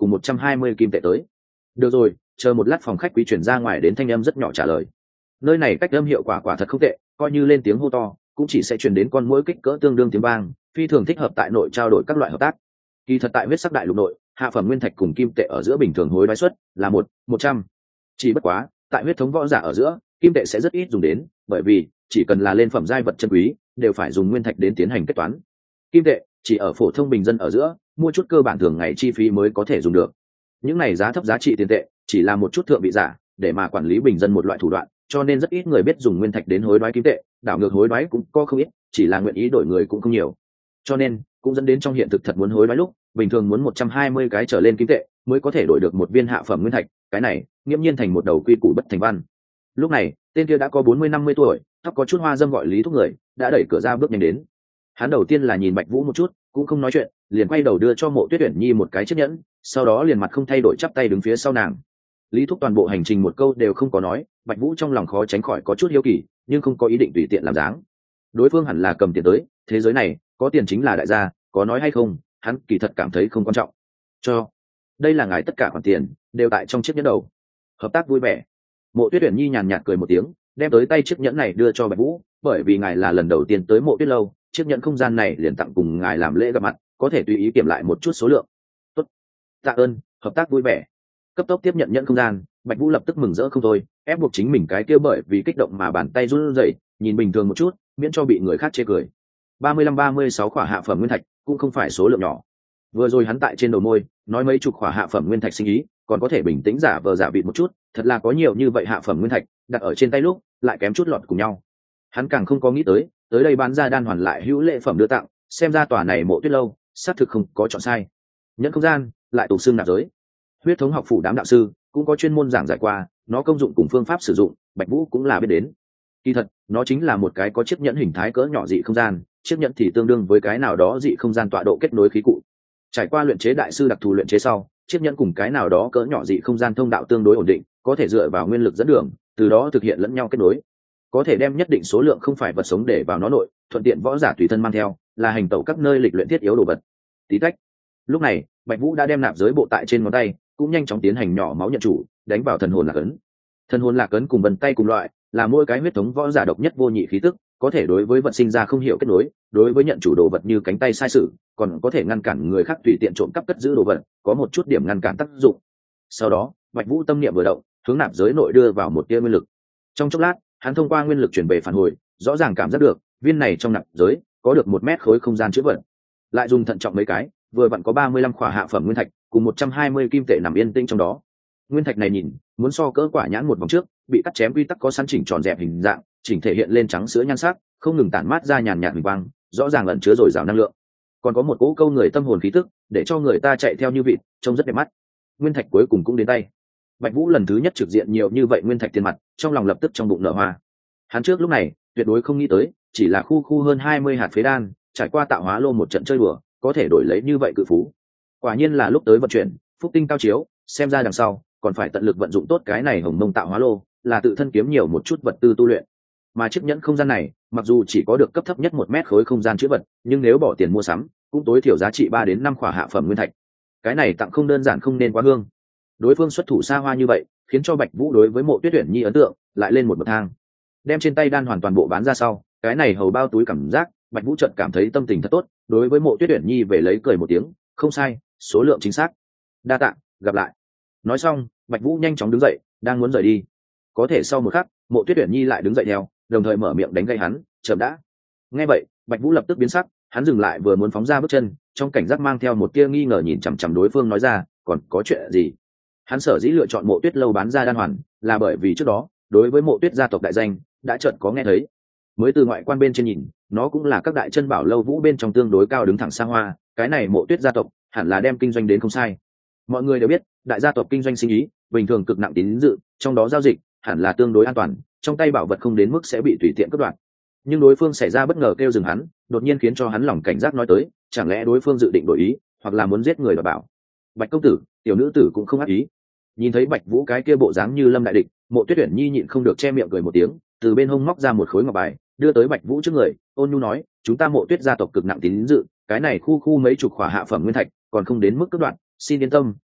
[SPEAKER 1] cùng một trăm hai mươi kim tệ tới. Được rồi, chờ một lát phòng khách quý chuyển ra ngoài đến thanh âm rất nhỏ trả lời. Nơi này cách âm hiệu quả quả thật không tệ, coi như lên tiếng hô to cũng chỉ sẽ truyền đến con muỗi kích cỡ tương đương tiếng vang, phi thường thích hợp tại nội trao đổi các loại hợp tác. Kỳ thật tại huyết sắc đại lục nội, hạ phẩm nguyên thạch cùng kim tệ ở giữa bình thường hối đoái suất là một một trăm. Chỉ bất quá, tại huyết thống võ giả ở giữa, kim tệ sẽ rất ít dùng đến, bởi vì chỉ cần là lên phẩm giai vật chân quý, đều phải dùng nguyên thạch đến tiến hành kết toán. Kim tệ chỉ ở phổ thông bình dân ở giữa, mua chút cơ bản thường ngày chi phí mới có thể dùng được. Những này giá thấp giá trị tiền tệ, chỉ là một chút thượng vị giả, để mà quản lý bình dân một loại thủ đoạn, cho nên rất ít người biết dùng nguyên thạch đến hối đoái kim tệ, đảo ngược hối đoái cũng có không ít, chỉ là nguyện ý đổi người cũng không nhiều. Cho nên, cũng dẫn đến trong hiện thực thật muốn hối đoái lúc, bình thường muốn một trăm hai mươi cái trở lên kim tệ mới có thể đổi được một viên hạ phẩm nguyên thạch, cái này nghiễm nhiên thành một đầu quy củ bất thành văn. Lúc này, tên kia đã có bốn mươi năm mươi tuổi, tóc có chút hoa dâm gọi Lý Thúc người, đã đẩy cửa ra bước nhanh đến. Hắn đầu tiên là nhìn Bạch Vũ một chút, cũng không nói chuyện, liền quay đầu đưa cho Mộ Tuyết Uyển Nhi một cái chiếc nhẫn, sau đó liền mặt không thay đổi chắp tay đứng phía sau nàng. Lý Thúc toàn bộ hành trình một câu đều không có nói, Bạch Vũ trong lòng khó tránh khỏi có chút hiếu kỳ, nhưng không có ý định tùy tiện làm dáng. Đối phương hẳn là cầm tiền tới, thế giới này có tiền chính là đại gia, có nói hay không, hắn kỳ thật cảm thấy không quan trọng. Cho, đây là ngài tất cả khoản tiền đều tại trong chiếc nhẫn đầu. Hợp tác vui vẻ. Mộ Tuyết Uyển Nhi nhàn nhạt cười một tiếng, đem tới tay chiếc nhẫn này đưa cho Bạch Vũ, bởi vì ngài là lần đầu tiên tới Mộ Tuyết lâu, chiếc nhẫn không gian này liền tặng cùng ngài làm lễ gặp mặt, có thể tùy ý kiểm lại một chút số lượng. Tốt, tạ ơn, hợp tác vui vẻ. Cấp tốc tiếp nhận nhẫn không gian, Bạch Vũ lập tức mừng rỡ không thôi, ép buộc chính mình cái kia bởi vì kích động mà bàn tay run rẩy, nhìn bình thường một chút, miễn cho bị người khác chê cười. ba mươi lăm ba mươi sáu khỏa hạ phẩm nguyên thạch, cũng không phải số lượng nhỏ. Vừa rồi hắn tại trên đầu môi nói mấy chục khỏa hạ phẩm nguyên thạch sinh ý, còn có thể bình tĩnh giả vờ giả vịt một chút, thật là có nhiều như vậy hạ phẩm nguyên thạch, đặt ở trên tay lúc, lại kém chút lọt cùng nhau. Hắn càng không có nghĩ tới, tới đây bán ra đan hoàn lại hữu lễ phẩm đưa tặng, xem ra tòa này Mộ Tuyết lâu, xác thực không có chọn sai. Nhẫn không gian, lại tụ xương nạp giới. Huyết thống học phủ đám đạo sư cũng có chuyên môn giảng giải qua, nó công dụng cùng phương pháp sử dụng, Bạch Vũ cũng là biết đến. Kỳ thật, nó chính là một cái có chiếc nhẫn hình thái cỡ nhỏ dị không gian, chiếc nhẫn thì tương đương với cái nào đó dị không gian tọa độ kết nối khí cụ. Trải qua luyện chế đại sư đặc thù luyện chế sau, chiếc nhẫn cùng cái nào đó cỡ nhỏ dị không gian thông đạo tương đối ổn định, có thể dựa vào nguyên lực dẫn đường, từ đó thực hiện lẫn nhau kết nối. Có thể đem nhất định số lượng không phải vật sống để vào nó nội, thuận tiện võ giả tùy thân mang theo, là hành tẩu các nơi lịch luyện thiết yếu đồ vật. Tí tách. Lúc này, Bạch Vũ đã đem nạp giới bộ tại trên ngón tay, cũng nhanh chóng tiến hành nhỏ máu nhận chủ, đánh vào thần hồn lạc ấn. Thần hồn lạc ấn cùng vân tay cùng loại, là mỗi cái huyết thống võ giả độc nhất vô nhị khí tức, có thể đối với vật sinh ra không hiểu kết nối, đối với nhận chủ đồ vật như cánh tay sai sự, còn có thể ngăn cản người khác tùy tiện trộm cắp cất giữ đồ vật, có một chút điểm ngăn cản tác dụng. Sau đó, Bạch Vũ tâm niệm vừa động, hướng nạp giới nội đưa vào một tia nguyên lực. Trong chốc lát, hắn thông qua nguyên lực chuyển về phản hồi, rõ ràng cảm giác được, viên này trong nạp giới có được một mét khối không gian chứa vật. Lại dùng thận trọng mấy cái, vừa vặn có ba mươi lăm khỏa hạ phẩm nguyên thạch, cùng một trăm hai mươi kim tệ nằm yên tĩnh trong đó. Nguyên thạch này nhìn, muốn so cỡ quả nhãn một vòng trước, bị cắt chém quy tắc có sẵn chỉnh tròn dẹp hình dạng, chỉnh thể hiện lên trắng sữa nhan sắc, không ngừng tản mát ra nhàn nhạt huỳnh quang, rõ ràng ẩn chứa dồi dào năng lượng. Còn có một cỗ câu người tâm hồn khí tức, để cho người ta chạy theo như vịt, trông rất đẹp mắt. Nguyên thạch cuối cùng cũng đến tay. Bạch Vũ lần thứ nhất trực diện nhiều như vậy nguyên thạch tiền mặt, trong lòng lập tức trong bụng nở hoa. Hắn trước lúc này tuyệt đối không nghĩ tới, chỉ là khu khu hơn hai mươi hạt phế đan, trải qua tạo hóa lô một trận chơi đùa, có thể đổi lấy như vậy cự phú. Quả nhiên là lúc tới vận chuyển, phúc tinh cao chiếu, xem ra đằng sau còn phải tận lực vận dụng tốt cái này hồng mông tạo hóa lô, là tự thân kiếm nhiều một chút vật tư tu luyện. Mà chiếc nhẫn không gian này, mặc dù chỉ có được cấp thấp nhất một mét khối không gian chứa vật, nhưng nếu bỏ tiền mua sắm, cũng tối thiểu giá trị ba đến năm khỏa hạ phẩm nguyên thạch. Cái này tặng không đơn giản không nên quá hương. Đối phương xuất thủ xa hoa như vậy, khiến cho Bạch Vũ đối với Mộ Tuyết Uyển Nhi ấn tượng lại lên một bậc thang. Đem trên tay đan hoàn toàn bộ bán ra sau, cái này hầu bao túi cảm giác, Bạch Vũ chợt cảm thấy tâm tình thật tốt, đối với Mộ Tuyết Uyển Nhi về lấy cười một tiếng, không sai, số lượng chính xác. Đa tạ, gặp lại. Nói xong, Bạch Vũ nhanh chóng đứng dậy, đang muốn rời đi. Có thể sau một khắc, Mộ Tuyết Uyển Nhi lại đứng dậy theo, đồng thời mở miệng đánh gây hắn, chậm đã. Nghe vậy, Bạch Vũ lập tức biến sắc, hắn dừng lại vừa muốn phóng ra bước chân, trong cảnh giác mang theo một tia nghi ngờ nhìn chằm chằm đối phương nói ra, còn có chuyện gì? Hắn sở dĩ lựa chọn Mộ Tuyết lâu bán ra đan hoàn, là bởi vì trước đó, đối với Mộ Tuyết gia tộc đại danh, đã chợt có nghe thấy. Mới từ ngoại quan bên trên nhìn, nó cũng là các đại chân bảo lâu vũ bên trong tương đối cao đứng thẳng xa hoa, cái này Mộ Tuyết gia tộc hẳn là đem kinh doanh đến không sai. Mọi người đều biết, đại gia tộc kinh doanh sinh ý, bình thường cực nặng tín dự, trong đó giao dịch hẳn là tương đối an toàn, trong tay bảo vật không đến mức sẽ bị tùy tiện cướp đoạt. Nhưng đối phương xảy ra bất ngờ kêu dừng hắn, đột nhiên khiến cho hắn lòng cảnh giác nói tới, chẳng lẽ đối phương dự định đổi ý, hoặc là muốn giết người và bảo. Bạch công tử, tiểu nữ tử cũng không ác ý. Nhìn thấy Bạch Vũ cái kia bộ dáng như lâm đại địch, Mộ Tuyết Uyển Nhi nhịn không được che miệng cười một tiếng, từ bên hông móc ra một khối ngọc bài, đưa tới Bạch Vũ trước người, ôn nhu nói, chúng ta Mộ Tuyết gia tộc cực nặng tín dự, cái này khu khu mấy chục khỏa hạ phẩm nguyên thạch, còn không đến mức cướp đoạt, xin yên tâm,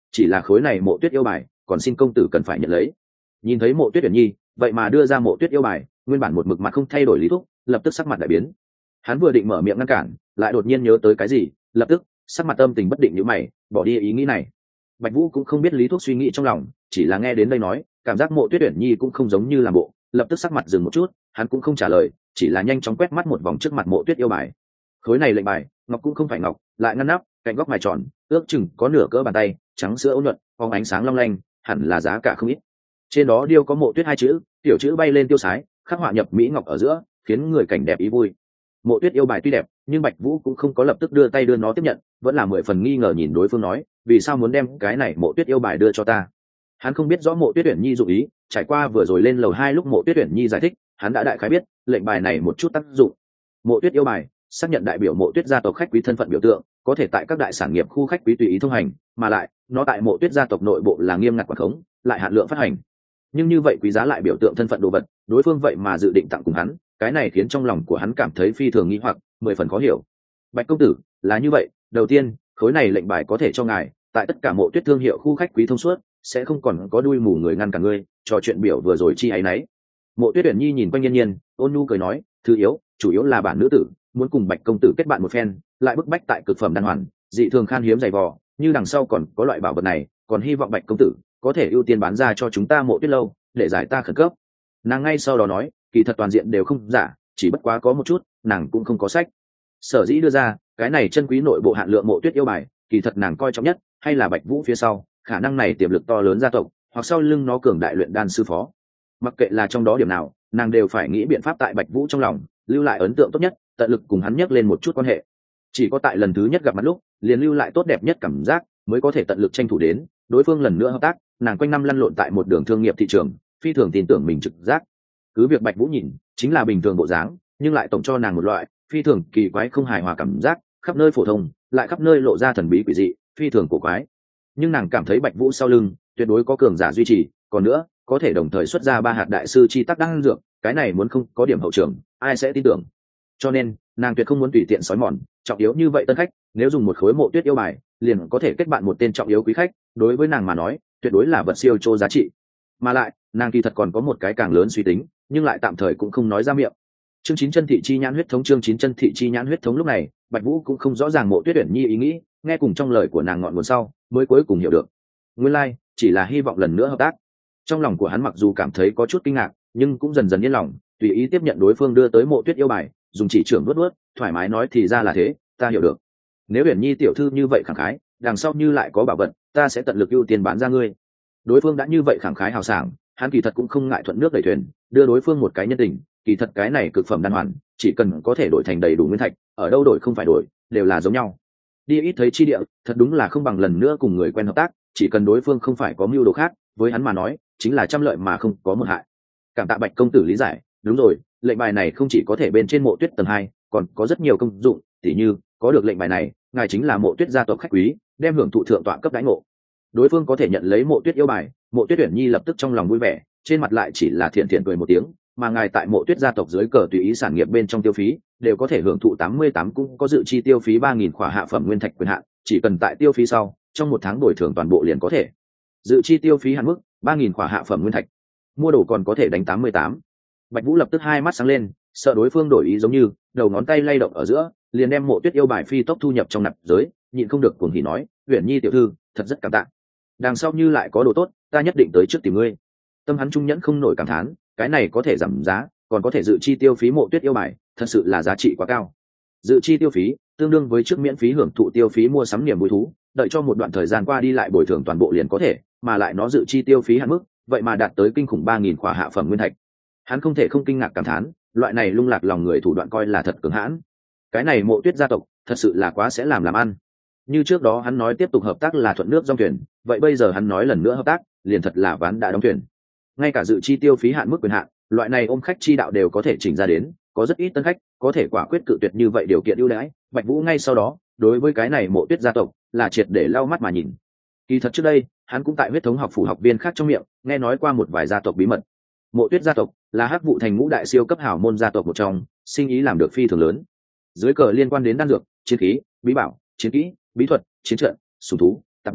[SPEAKER 1] chỉ là khối này mộ tuyết yêu bài còn xin công tử cần phải nhận lấy. Nhìn thấy Mộ Tuyết Uyển Nhi vậy mà đưa ra mộ tuyết yêu bài, nguyên bản một mực mặt không thay đổi Lý Thúc lập tức sắc mặt đại biến. Hắn vừa định mở miệng ngăn cản, lại đột nhiên nhớ tới cái gì, lập tức sắc mặt âm tình bất định như mày, bỏ đi ý nghĩ này. Bạch Vũ cũng không biết Lý Thúc suy nghĩ trong lòng, chỉ là nghe đến đây nói, cảm giác Mộ Tuyết Uyển Nhi cũng không giống như làm bộ, lập tức sắc mặt dừng một chút, hắn cũng không trả lời, chỉ là nhanh chóng quét mắt một vòng trước mặt mộ tuyết yêu bài. Khối này lệnh bài, ngọc cũng không phải ngọc, lại ngăn nắp, cạnh góc mài tròn, ước chừng có nửa cỡ bàn tay, trắng sữa ôn nhuận, phóng ánh sáng long lanh, hẳn là giá cả không ít. Trên đó điêu có mộ tuyết hai chữ, tiểu chữ bay lên tiêu sái, khắc họa nhập mỹ ngọc ở giữa, khiến người cảnh đẹp ý vui. Mộ tuyết yêu bài tuy đẹp, nhưng Bạch Vũ cũng không có lập tức đưa tay đưa nó tiếp nhận, vẫn là mười phần nghi ngờ nhìn đối phương nói, vì sao muốn đem cái này mộ tuyết yêu bài đưa cho ta? Hắn không biết rõ Mộ Tuyết Uyển Nhi dụng ý, trải qua vừa rồi lên lầu hai lúc Mộ Tuyết Uyển Nhi giải thích, hắn đã đại khái biết lệnh bài này một chút tác dụng. Mộ tuyết yêu bài xác nhận đại biểu Mộ Tuyết gia tộc khách quý thân phận biểu tượng, có thể tại các đại sản nghiệp khu khách quý tùy ý thông hành, mà lại nó tại Mộ Tuyết gia tộc nội bộ là nghiêm ngặt quản khống, lại hạn lượng phát hành. Nhưng như vậy quý giá lại biểu tượng thân phận đồ vật, đối phương vậy mà dự định tặng cùng hắn, cái này khiến trong lòng của hắn cảm thấy phi thường nghi hoặc, mười phần khó hiểu. Bạch công tử, là như vậy, đầu tiên, khối này lệnh bài có thể cho ngài, tại tất cả Mộ Tuyết thương hiệu khu khách quý thông suốt, sẽ không còn có đuôi mù người ngăn cả ngươi, trò chuyện biểu vừa rồi chi ấy nấy. Mộ Tuyết Uyển Nhi nhìn quanh Nhiên Nhiên, ôn nhu cười nói, thứ yếu, chủ yếu là bản nữ tử, muốn cùng Bạch công tử kết bạn một phen, lại bức bách tại cực phẩm đan hoàn, dị thường khan hiếm dày vò, như đằng sau còn có loại bảo vật này, còn hy vọng Bạch công tử có thể ưu tiên bán ra cho chúng ta Mộ Tuyết lâu, để giải ta khẩn cấp. Nàng ngay sau đó nói, kỳ thật toàn diện đều không giả, chỉ bất quá có một chút, nàng cũng không có sách. Sở dĩ đưa ra cái này chân quý nội bộ hạn lượng Mộ Tuyết yêu bài, kỳ thật nàng coi trọng nhất hay là Bạch Vũ phía sau, khả năng này tiềm lực to lớn gia tộc, hoặc sau lưng nó cường đại luyện đan sư phó. Mặc kệ là trong đó điểm nào, nàng đều phải nghĩ biện pháp tại Bạch Vũ trong lòng lưu lại ấn tượng tốt nhất, tận lực cùng hắn nhắc lên một chút quan hệ. Chỉ có tại lần thứ nhất gặp mặt lúc, liền lưu lại tốt đẹp nhất cảm giác, mới có thể tận lực tranh thủ đến đối phương lần nữa hợp tác. Nàng quanh năm lăn lộn tại một đường thương nghiệp thị trường, phi thường tin tưởng mình trực giác. Cứ việc Bạch Vũ nhìn chính là bình thường bộ dáng, nhưng lại tổng cho nàng một loại phi thường kỳ quái không hài hòa cảm giác, khắp nơi phổ thông, lại khắp nơi lộ ra thần bí quỷ dị, phi thường cổ quái. Nhưng nàng cảm thấy Bạch Vũ sau lưng tuyệt đối có cường giả duy trì, còn nữa có thể đồng thời xuất ra ba hạt đại sư chi tác đan dược, cái này muốn không có điểm hậu trường, ai sẽ tin tưởng? Cho nên nàng tuyệt không muốn tùy tiện sói mòn trọng yếu như vậy tân khách, nếu dùng một khối mộ tuyết yêu bài liền có thể kết bạn một tên trọng yếu quý khách, đối với nàng mà nói tuyệt đối là vật siêu chô giá trị. Mà lại nàng kỳ thật còn có một cái càng lớn suy tính, nhưng lại tạm thời cũng không nói ra miệng. Chương chín chân thị chi nhãn huyết thống chương chín chân thị chi nhãn huyết thống lúc này Bạch Vũ cũng không rõ ràng Mộ Tuyết Uyển Nhi ý nghĩ, nghe cùng trong lời của nàng ngọn nguồn sau mới cuối cùng hiểu được, nguyên lai like, chỉ là hy vọng lần nữa hợp tác. Trong lòng của hắn mặc dù cảm thấy có chút kinh ngạc, nhưng cũng dần dần yên lòng, tùy ý tiếp nhận đối phương đưa tới Mộ Tuyết yêu bài, dùng chỉ trưởng nuốt nuốt, thoải mái nói thì ra là thế, ta hiểu được. Nếu Uyển Nhi tiểu thư như vậy khẳng khái, đằng sau như lại có bảo vật, ta sẽ tận lực ưu tiên bán ra ngươi. Đối phương đã như vậy khẳng khái hào sảng, hắn kỳ thật cũng không ngại thuận nước đẩy thuyền, đưa đối phương một cái nhân tình. Kỳ thật cái này cực phẩm đan hoàn, chỉ cần có thể đổi thành đầy đủ nguyên thạch, ở đâu đổi không phải đổi, đều là giống nhau. Đi ít thấy chi địa, thật đúng là không bằng lần nữa cùng người quen hợp tác, chỉ cần đối phương không phải có mưu đồ khác, với hắn mà nói chính là trăm lợi mà không có một hại. Cảm tạ Bạch công tử lý giải, đúng rồi, lệnh bài này không chỉ có thể bên trên Mộ Tuyết tầng hai, còn có rất nhiều công dụng, tỉ như có được lệnh bài này, ngài chính là Mộ Tuyết gia tộc khách quý, đem hưởng thụ thượng tọa cấp đãi ngộ. Đối phương có thể nhận lấy Mộ Tuyết yêu bài, Mộ Tuyết Uyển Nhi lập tức trong lòng vui vẻ, trên mặt lại chỉ là thiện thiện cười một tiếng, mà ngài tại Mộ Tuyết gia tộc dưới cờ tùy ý sản nghiệp bên trong tiêu phí, đều có thể hưởng thụ tám mươi tám cũng có dự chi tiêu phí ba nghìn khỏa hạ phẩm nguyên thạch quyền hạn, chỉ cần tại tiêu phí sau, trong một tháng đổi thưởng toàn bộ liền có thể. Dự chi tiêu phí hạn mức ba nghìn khỏa hạ phẩm nguyên thạch, mua đồ còn có thể đánh tám mươi tám. Bạch Vũ lập tức hai mắt sáng lên, sợ đối phương đổi ý giống như, đầu ngón tay lay động ở giữa, liền đem Mộ Tuyết yêu bài phi tốc thu nhập trong nạp giới, nhịn không được cuồng hỉ nói, Uyển Nhi tiểu thư, thật rất cảm tạ. Đằng sau như lại có đồ tốt, ta nhất định tới trước tìm ngươi. Tâm hắn trung nhẫn không nổi cảm thán, cái này có thể giảm giá, còn có thể dự chi tiêu phí Mộ Tuyết yêu bài, thật sự là giá trị quá cao. Dự chi tiêu phí tương đương với trước miễn phí hưởng thụ tiêu phí mua sắm niềm vui thú, đợi cho một đoạn thời gian qua đi lại bồi thường toàn bộ liền có thể, mà lại nó dự chi tiêu phí hạn mức, vậy mà đạt tới kinh khủng ba nghìn khỏa hạ phẩm nguyên thạch. Hắn không thể không kinh ngạc cảm thán, loại này lung lạc lòng người thủ đoạn coi là thật cường hãn. Cái này Mộ Tuyết gia tộc, thật sự là quá sẽ làm làm ăn. Như trước đó hắn nói tiếp tục hợp tác là thuận nước dòng thuyền, vậy bây giờ hắn nói lần nữa hợp tác, liền thật là ván đã đóng thuyền. Ngay cả dự chi tiêu phí hạn mức quyền hạn, loại này ôm khách chi đạo đều có thể chỉnh ra đến, có rất ít tân khách có thể quả quyết cự tuyệt như vậy điều kiện ưu đãi. Bạch Vũ ngay sau đó đối với cái này Mộ Tuyết gia tộc là triệt để lau mắt mà nhìn. Kỳ thật trước đây hắn cũng tại huyết thống học phủ học viên khác trong miệng nghe nói qua một vài gia tộc bí mật. Mộ Tuyết gia tộc là Hắc Vụ thành ngũ đại siêu cấp hảo môn gia tộc một trong, sinh ý làm được phi thường lớn. Dưới cờ liên quan đến đan dược, chiến khí, bí bảo, chiến kỹ, bí thuật, chiến trận, sủng thú, tạp vật,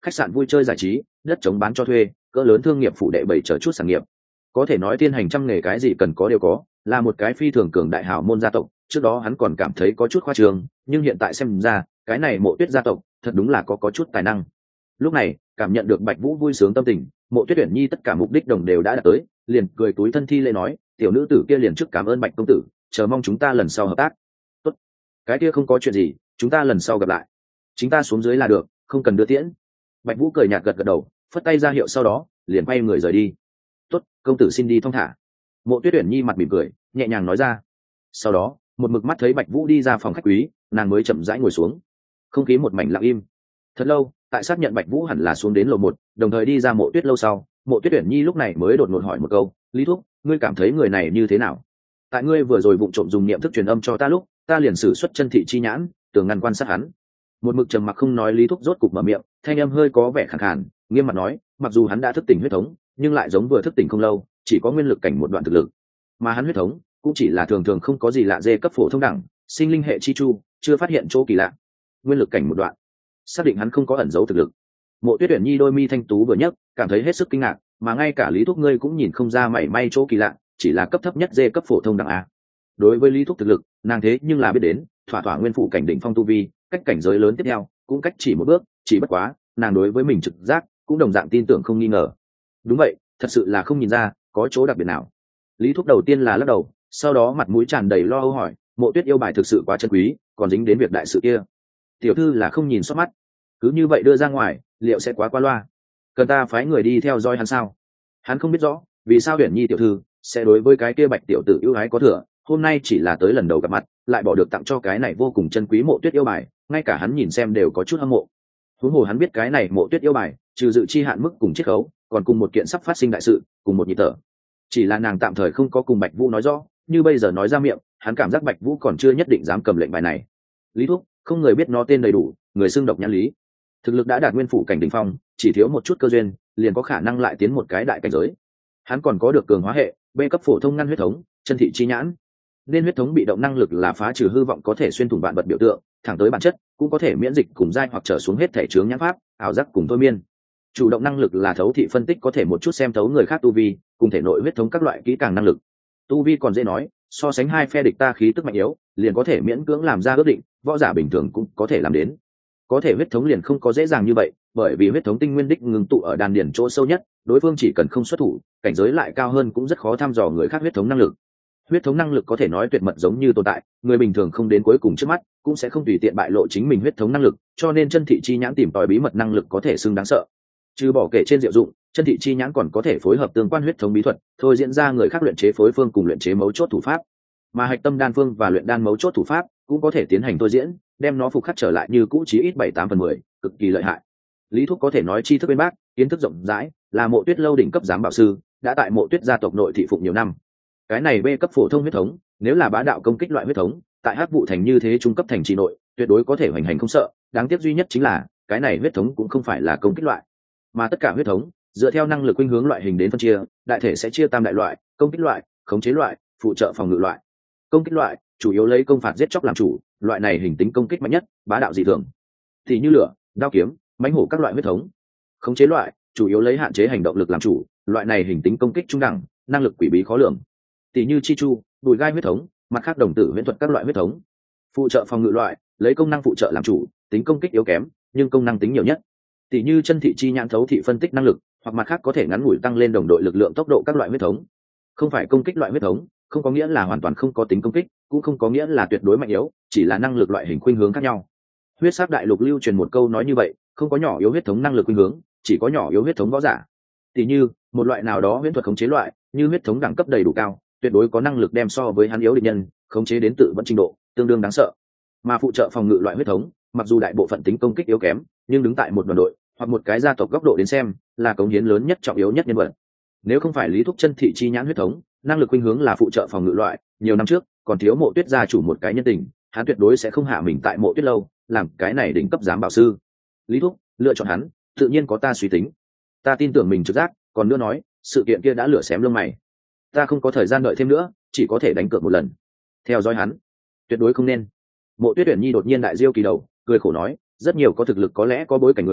[SPEAKER 1] khách sạn vui chơi giải trí, đất trống bán cho thuê, cỡ lớn thương nghiệp phụ đệ bảy chờ chút sản nghiệp. Có thể nói tiên hành trăm nghề cái gì cần có đều có, là một cái phi thường cường đại hào môn gia tộc. Trước đó hắn còn cảm thấy có chút khoa trương, nhưng hiện tại xem ra cái này Mộ Tuyết gia tộc thật đúng là có có chút tài năng. Lúc này cảm nhận được Bạch Vũ vui sướng tâm tình, Mộ Tuyết Uyển Nhi tất cả mục đích đồng đều đã đạt tới, liền cười túi thân thi lễ nói, tiểu nữ tử kia liền trước cảm ơn Bạch công tử, chờ mong chúng ta lần sau hợp tác. Tốt, cái kia không có chuyện gì, chúng ta lần sau gặp lại. Chúng ta xuống dưới là được, không cần đưa tiễn. Bạch Vũ cười nhạt gật gật đầu, phất tay ra hiệu, sau đó liền quay người rời đi. Tốt, công tử xin đi thong thả. Mộ Tuyết Uyển Nhi mặt mỉm cười, nhẹ nhàng nói ra. Sau đó một mực mắt thấy Bạch Vũ đi ra phòng khách quý, nàng mới chậm rãi ngồi xuống. Không khí một mảnh lặng im. Thật lâu, tại xác nhận Bạch Vũ hẳn là xuống đến lầu một, đồng thời đi ra Mộ Tuyết lâu sau, Mộ Tuyết Uyển Nhi lúc này mới đột ngột hỏi một câu, Lý Thúc, ngươi cảm thấy người này như thế nào? Tại ngươi vừa rồi vụng trộm dùng niệm thức truyền âm cho ta lúc, ta liền sử xuất chân thị chi nhãn, tường ngăn quan sát hắn. Một mực trầm mặc không nói Lý Thúc rốt cục mở miệng, thanh âm hơi có vẻ khàn khàn, nghiêm mặt nói, mặc dù hắn đã thức tỉnh huyết thống, nhưng lại giống vừa thức tỉnh không lâu, chỉ có nguyên lực cảnh một đoạn thực lực, mà hắn huyết thống cũng chỉ là thường thường không có gì lạ dê cấp phổ thông đẳng, sinh linh hệ chi chu, chưa phát hiện chỗ kỳ lạ. Nguyên lực cảnh một đoạn, xác định hắn không có ẩn giấu thực lực. Mộ Tuyết Uyển Nhi đôi mi thanh tú vừa nhấc, cảm thấy hết sức kinh ngạc, mà ngay cả Lý Thúc ngươi cũng nhìn không ra mảy may chỗ kỳ lạ, chỉ là cấp thấp nhất dê cấp phổ thông đẳng a. Đối với Lý Thúc thực lực, nàng thế nhưng là biết đến, thỏa thỏa nguyên phụ cảnh đỉnh phong tu vi, cách cảnh giới lớn tiếp theo, cũng cách chỉ một bước, chỉ bất quá, nàng đối với mình trực giác cũng đồng dạng tin tưởng không nghi ngờ. Đúng vậy, thật sự là không nhìn ra có chỗ đặc biệt nào. Lý Thúc đầu tiên là lắc đầu, sau đó mặt mũi tràn đầy lo âu hỏi, Mộ Tuyết yêu bài thực sự quá chân quý, còn dính đến việc đại sự kia, tiểu thư là không nhìn xót mắt, cứ như vậy đưa ra ngoài liệu sẽ quá qua loa, cần ta phái người đi theo dõi hắn sao? Hắn không biết rõ vì sao Uyển Nhi tiểu thư sẽ đối với cái kia Bạch tiểu tử ưu ái có thừa, hôm nay chỉ là tới lần đầu gặp mặt lại bỏ được tặng cho cái này vô cùng chân quý Mộ Tuyết yêu bài, ngay cả hắn nhìn xem đều có chút hâm mộ. Huống hồ hắn biết cái này Mộ Tuyết yêu bài trừ dự chi hạn mức cùng chiết khấu, còn cùng một kiện sắp phát sinh đại sự, cùng một nhị thở. Chỉ là nàng tạm thời không có cùng Bạch Vũ nói rõ, như bây giờ nói ra miệng, hắn cảm giác Bạch Vũ còn chưa nhất định dám cầm lệnh bài này. Lý Thúc, không người biết nó tên đầy đủ, người xưng độc nhãn lý, thực lực đã đạt nguyên phủ cảnh đỉnh phong, chỉ thiếu một chút cơ duyên, liền có khả năng lại tiến một cái đại cảnh giới. Hắn còn có được cường hóa hệ, B cấp phổ thông ngăn huyết thống, chân thị chi nhãn. Nên huyết thống bị động năng lực là phá trừ hư vọng, có thể xuyên thủng vạn vật biểu tượng, thẳng tới bản chất, cũng có thể miễn dịch cùng giai hoặc trở xuống hết thể chướng nhãn pháp, ảo giác cùng thôi miên. Chủ động năng lực là thấu thị phân tích, có thể một chút xem thấu người khác tu vi, cùng thể nội huyết thống các loại kỹ càng năng lực. Tu vi còn dễ nói, so sánh hai phe địch ta khí tức mạnh yếu, liền có thể miễn cưỡng làm ra ước định, võ giả bình thường cũng có thể làm đến. Có thể huyết thống liền không có dễ dàng như vậy, bởi vì huyết thống tinh nguyên đích ngừng tụ ở đan điền chỗ sâu nhất, đối phương chỉ cần không xuất thủ, cảnh giới lại cao hơn cũng rất khó thăm dò người khác huyết thống năng lực. Huyết thống năng lực có thể nói tuyệt mật giống như tồn tại, người bình thường không đến cuối cùng trước mắt, cũng sẽ không tùy tiện bại lộ chính mình huyết thống năng lực, cho nên chân thị chi nhãn tìm tòi bí mật năng lực có thể xưng đáng sợ. Trừ bỏ kể trên diệu dụng, chân thị chi nhãn còn có thể phối hợp tương quan huyết thống bí thuật, thôi diễn ra người khác luyện chế phối phương cùng luyện chế mấu chốt thủ pháp, mà hạch tâm đan phương và luyện đan mấu chốt thủ pháp cũng có thể tiến hành thôi diễn, đem nó phục khắc trở lại như cũ chí ít bảy tám phần mười, cực kỳ lợi hại. Lý Thúc có thể nói tri thức bên bác, kiến thức rộng rãi, là Mộ Tuyết lâu đỉnh cấp giám bảo sư, đã tại Mộ Tuyết gia tộc nội thị phụng nhiều năm. Cái này B cấp phổ thông huyết thống, nếu là bá đạo công kích loại huyết thống, tại Hắc Vụ thành như thế trung cấp thành trì nội, tuyệt đối có thể hoành hành không sợ, đáng tiếc duy nhất chính là, cái này huyết thống cũng không phải là công kích loại, mà tất cả huyết thống dựa theo năng lực khuynh hướng loại hình đến phân chia, đại thể sẽ chia tam đại loại: công kích loại, khống chế loại, phụ trợ phòng ngự loại. Công kích loại chủ yếu lấy công phạt giết chóc làm chủ, loại này hình tính công kích mạnh nhất, bá đạo dị thường, thì như lửa, đao kiếm, mãnh hổ các loại huyết thống. Khống chế loại chủ yếu lấy hạn chế hành động lực làm chủ, loại này hình tính công kích trung đẳng, năng lực quỷ bí khó lường, tỷ như chi chu, đùi gai huyết thống, mặt khác đồng tử huyễn thuật các loại huyết thống. Phụ trợ phòng ngự loại lấy công năng phụ trợ làm chủ, tính công kích yếu kém nhưng công năng tính nhiều nhất, tỷ như chân thị chi nhãn thấu thị phân tích năng lực, hoặc mặt khác có thể ngắn ngủi tăng lên đồng đội lực lượng tốc độ các loại huyết thống. Không phải công kích loại huyết thống, không có nghĩa là hoàn toàn không có tính công kích, cũng không có nghĩa là tuyệt đối mạnh yếu, chỉ là năng lực loại hình khuynh hướng khác nhau. Huyết sắc đại lục lưu truyền một câu nói như vậy, không có nhỏ yếu huyết thống năng lực khuynh hướng, chỉ có nhỏ yếu huyết thống võ giả. Tỷ như một loại nào đó huyễn thuật khống chế loại, như huyết thống đẳng cấp đầy đủ cao, tuyệt đối có năng lực đem so với hắn yếu địch nhân khống chế đến tự vẫn trình độ, tương đương đáng sợ. Mà phụ trợ phòng ngự loại huyết thống, mặc dù đại bộ phận tính công kích yếu kém, nhưng đứng tại một đoàn đội hoặc một cái gia tộc góc độ đến xem, là cống hiến lớn nhất, trọng yếu nhất nhân vật. Nếu không phải Lý Thúc chân thị chi nhãn huyết thống, năng lực khuynh hướng là phụ trợ phòng ngự loại, nhiều năm trước còn thiếu Mộ Tuyết gia chủ một cái nhân tình, hắn tuyệt đối sẽ không hạ mình tại Mộ Tuyết lâu làm cái này đỉnh cấp giám bảo sư. Lý Thúc lựa chọn hắn, tự nhiên có ta suy tính, ta tin tưởng mình trực giác, còn nữa nói sự kiện kia đã lửa xém lông mày, ta không có thời gian đợi thêm nữa, chỉ có thể đánh cược một lần, theo dõi hắn tuyệt đối không nên. Mộ Tuyết Uyển Nhi đột nhiên đại diêu kỳ đầu, cười khổ nói, rất nhiều có thực lực có lẽ có bối cảnh người,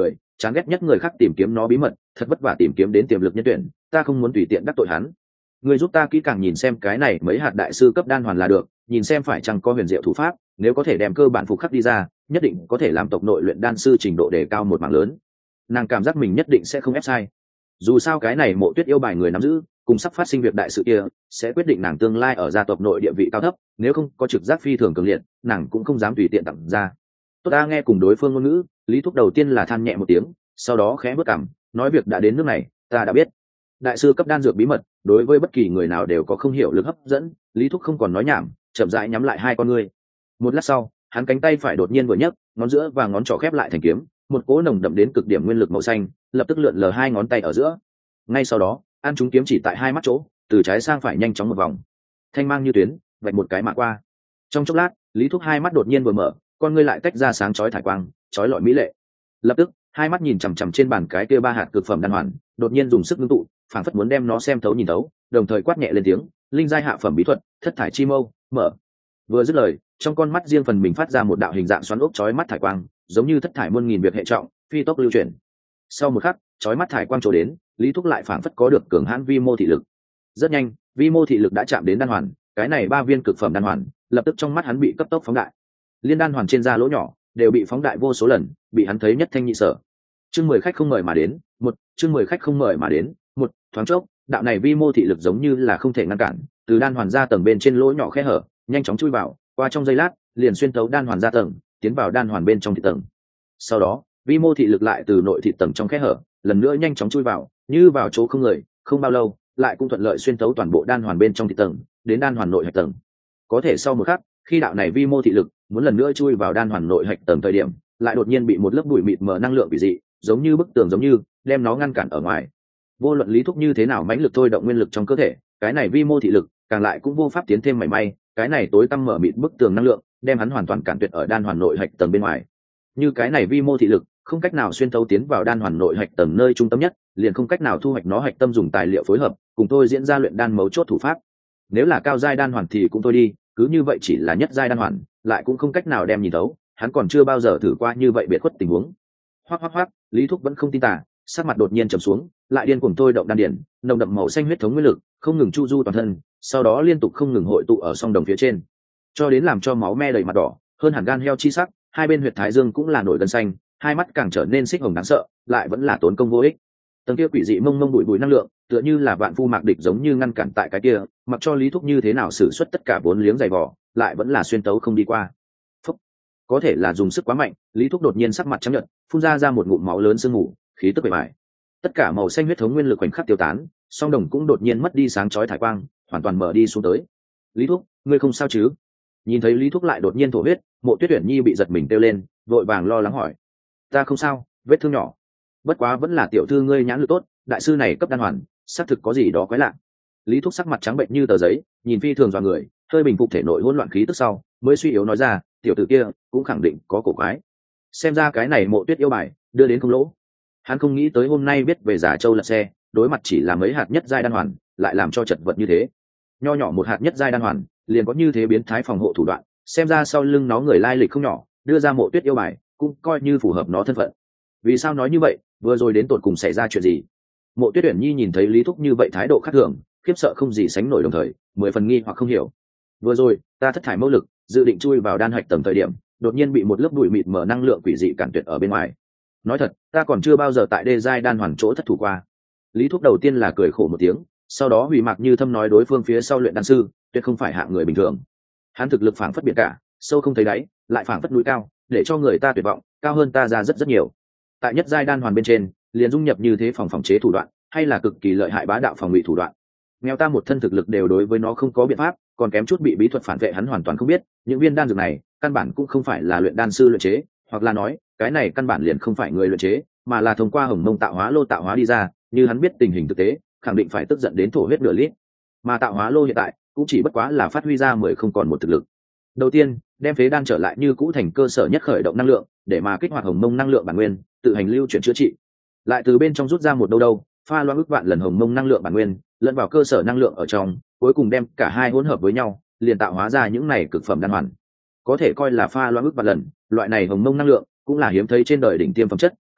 [SPEAKER 1] chán ghét nhất người khác tìm kiếm nó bí mật, thật vất vả tìm kiếm đến tiềm lực nhân tuyển, ta không muốn tùy tiện đắc tội hắn. Người giúp ta kỹ càng nhìn xem cái này mấy hạt đại sư cấp đan hoàn là được, nhìn xem phải chăng có huyền diệu thủ pháp, nếu có thể đem cơ bản phục khắc đi ra, nhất định có thể làm tộc nội luyện đan sư trình độ đề cao một mảng lớn. Nàng cảm giác mình nhất định sẽ không ép sai. Dù sao cái này Mộ Tuyết yêu bài người nắm giữ, cùng sắp phát sinh việc đại sự kia, sẽ quyết định nàng tương lai ở gia tộc nội địa vị cao thấp, nếu không có trực giác phi thường cường liệt, nàng cũng không dám tùy tiện tặng ra. Tốt ta nghe cùng đối phương ngôn ngữ, Lý Thúc đầu tiên là than nhẹ một tiếng, sau đó khẽ bước cằm, nói việc đã đến nước này, ta đã biết. Đại sư cấp đan dược bí mật, đối với bất kỳ người nào đều có không hiểu lực hấp dẫn. Lý Thúc không còn nói nhảm, chậm rãi nhắm lại hai con ngươi. Một lát sau, hắn cánh tay phải đột nhiên vừa nhấc, ngón giữa và ngón trỏ khép lại thành kiếm, một cỗ nồng đậm đến cực điểm nguyên lực màu xanh lập tức lượn lờ hai ngón tay ở giữa. Ngay sau đó, an chúng kiếm chỉ tại hai mắt chỗ, từ trái sang phải nhanh chóng một vòng, thanh mang như tuyến, vạch một cái mà qua. Trong chốc lát, Lý Thúc hai mắt đột nhiên vừa mở, con ngươi lại tách ra sáng chói thải quang, chói lọi mỹ lệ. Lập tức, hai mắt nhìn chằm chằm trên bàn cái kia ba hạt cực phẩm đan hoàn, đột nhiên dùng sức ngưng tụ, phảng phất muốn đem nó xem thấu nhìn thấu, đồng thời quát nhẹ lên tiếng, linh giai hạ phẩm bí thuật, thất thải chi mâu, mở. Vừa dứt lời, trong con mắt riêng phần mình phát ra một đạo hình dạng xoắn ốc chói mắt thải quang, giống như thất thải muôn nghìn việc hệ trọng, phi tốc lưu chuyển. Sau một khắc, chói mắt thải quang trổ đến, Lý Thúc lại phảng phất có được cường hãn vi mô thị lực. Rất nhanh, vi mô thị lực đã chạm đến đan hoàn, cái này ba viên cực phẩm đan hoàn, lập tức trong mắt hắn bị cấp tốc phóng đại. Liên đan hoàn trên da lỗ nhỏ đều bị phóng đại vô số lần, bị hắn thấy nhất thanh nhị sở. Chương mười khách không mời mà đến, một, chương mười khách không mời mà đến, một, thoáng chốc, đạo này vi mô thị lực giống như là không thể ngăn cản, từ đan hoàn ra tầng bên trên lỗ nhỏ khe hở, nhanh chóng chui vào, qua trong giây lát, liền xuyên thấu đan hoàn ra tầng, tiến vào đan hoàn bên trong thị tầng. Sau đó, vi mô thị lực lại từ nội thị tầng trong khe hở, lần nữa nhanh chóng chui vào, như vào chỗ không người, không bao lâu, lại cũng thuận lợi xuyên thấu toàn bộ đan hoàn bên trong thị tầng, đến đan hoàn nội hạch tầng. Có thể sau một khắc, khi đạo này vi mô thị lực muốn lần nữa chui vào đan hoàn nội hạch tầng thời điểm, lại đột nhiên bị một lớp bụi mịt mờ năng lượng bị dị, giống như bức tường giống như, đem nó ngăn cản ở ngoài. Vô luận Lý Thúc như thế nào mãnh lực thôi động nguyên lực trong cơ thể, cái này vi mô thị lực càng lại cũng vô pháp tiến thêm mảy may, cái này tối tăm mở mịt bức tường năng lượng, đem hắn hoàn toàn cản tuyệt ở đan hoàn nội hạch tầng bên ngoài. Như cái này vi mô thị lực không cách nào xuyên thấu tiến vào đan hoàn nội hạch tầng nơi trung tâm nhất, liền không cách nào thu hoạch nó hạch tâm dùng tài liệu phối hợp, cùng tôi diễn ra luyện đan mấu chốt thủ pháp. Nếu là cao giai đan hoàn thì cũng thôi đi, cứ như vậy chỉ là nhất giai đan hoàn, lại cũng không cách nào đem nhìn thấu, hắn còn chưa bao giờ thử qua như vậy biệt khuất tình huống. Hoắc hoắc hoắc, Lý Thúc vẫn không tin tả, sắc mặt đột nhiên trầm xuống, lại điên cuồng thôi động đan điển, nồng đậm màu xanh huyết thống nguyên lực, không ngừng chu du toàn thân, sau đó liên tục không ngừng hội tụ ở song đồng phía trên, cho đến làm cho máu me đầy mặt đỏ, hơn hẳn gan heo chi sắc, hai bên huyệt thái dương cũng là nổi gân xanh, hai mắt càng trở nên xích hồng đáng sợ, lại vẫn là tốn công vô ích. Tầng kia quỷ dị mông mông bụi bụi năng lượng, tựa như là vạn phu mạc địch giống như ngăn cản tại cái kia, mặc cho Lý Thúc như thế nào sử xuất tất cả vốn liếng dày vỏ, lại vẫn là xuyên tấu không đi qua. Phúc. Có thể là dùng sức quá mạnh, Lý Thúc đột nhiên sắc mặt trắng nhợt, phun ra ra một ngụm máu lớn sương mù, khí tức bề bại. Tất cả màu xanh huyết thống nguyên lực khoảnh khắc tiêu tán, song đồng cũng đột nhiên mất đi sáng chói thải quang, hoàn toàn mở đi xuống tới. Lý Thúc, ngươi không sao chứ? Nhìn thấy Lý Thúc lại đột nhiên thổ huyết, Mộ Tuyết Uyển Nhi bị giật mình kêu lên, vội vàng lo lắng hỏi: ta không sao, vết thương nhỏ, bất quá vẫn là tiểu thư ngươi nhãn lực tốt, đại sư này cấp đan hoàn, xác thực có gì đó quái lạ. Lý Thúc sắc mặt trắng bệnh như tờ giấy, nhìn phi thường dọa người, hơi bình phục thể nội hỗn loạn khí tức sau, mới suy yếu nói ra: tiểu tử kia cũng khẳng định có cổ quái, xem ra cái này Mộ Tuyết yêu bài đưa đến không lỗ. Hắn không nghĩ tới hôm nay biết về Giả Châu lật xe, đối mặt chỉ là mấy hạt nhất giai đan hoàn, lại làm cho chật vật như thế. Nho nhỏ một hạt nhất giai đan hoàn, liền có như thế biến thái phòng hộ thủ đoạn, xem ra sau lưng nó người lai lịch không nhỏ, đưa ra Mộ Tuyết yêu bài cũng coi như phù hợp nó thân phận. Vì sao nói như vậy, vừa rồi đến tột cùng xảy ra chuyện gì? Mộ Tuyết Uyển Nhi nhìn thấy Lý Thúc như vậy thái độ khác thường, khiếp sợ không gì sánh nổi, đồng thời mười phần nghi hoặc không hiểu. Vừa rồi ta thất thải mâu lực dự định chui vào đan hạch tầng thời điểm, đột nhiên bị một lớp bụi mịt mờ năng lượng quỷ dị cản tuyệt ở bên ngoài. Nói thật, ta còn chưa bao giờ tại đê giai đan hoàn chỗ thất thủ qua. Lý Thúc đầu tiên là cười khổ một tiếng, sau đó hủy mạc như thâm nói đối phương phía sau luyện đan sư tuyệt không phải hạng người bình thường. Hắn thực lực phảng phất biển cả, sâu không thấy đáy, lại phảng phất núi cao, để cho người ta tuyệt vọng, cao hơn ta ra rất rất nhiều. Tại nhất giai đan hoàn bên trên, liền dung nhập như thế phòng phòng chế thủ đoạn, hay là cực kỳ lợi hại bá đạo phòng ngụy thủ đoạn. Nghèo ta một thân thực lực đều đối với nó không có biện pháp, còn kém chút bị bí thuật phản vệ hắn hoàn toàn không biết, những viên đan dược này, căn bản cũng không phải là luyện đan sư luyện chế, hoặc là nói, cái này căn bản liền không phải người luyện chế, mà là thông qua hồng mông tạo hóa lô tạo hóa đi ra, như hắn biết tình hình thực tế, khẳng định phải tức giận đến thổ huyết nửa lít. Mà tạo hóa lô hiện tại, cũng chỉ bất quá là phát huy ra mười không còn một thực lực. Đầu tiên, đem phế đan trở lại như cũ thành cơ sở nhất khởi động năng lượng, để mà kích hoạt hồng mông năng lượng bản nguyên, tự hành lưu chuyển chữa trị. Lại từ bên trong rút ra một đâu đâu, pha loãng ức vạn lần hồng mông năng lượng bản nguyên, lẫn vào cơ sở năng lượng ở trong, cuối cùng đem cả hai hỗn hợp với nhau, liền tạo hóa ra những này cực phẩm đan hoàn. Có thể coi là pha loãng ức vạn lần, loại này hồng mông năng lượng cũng là hiếm thấy trên đời đỉnh tiêm phẩm chất,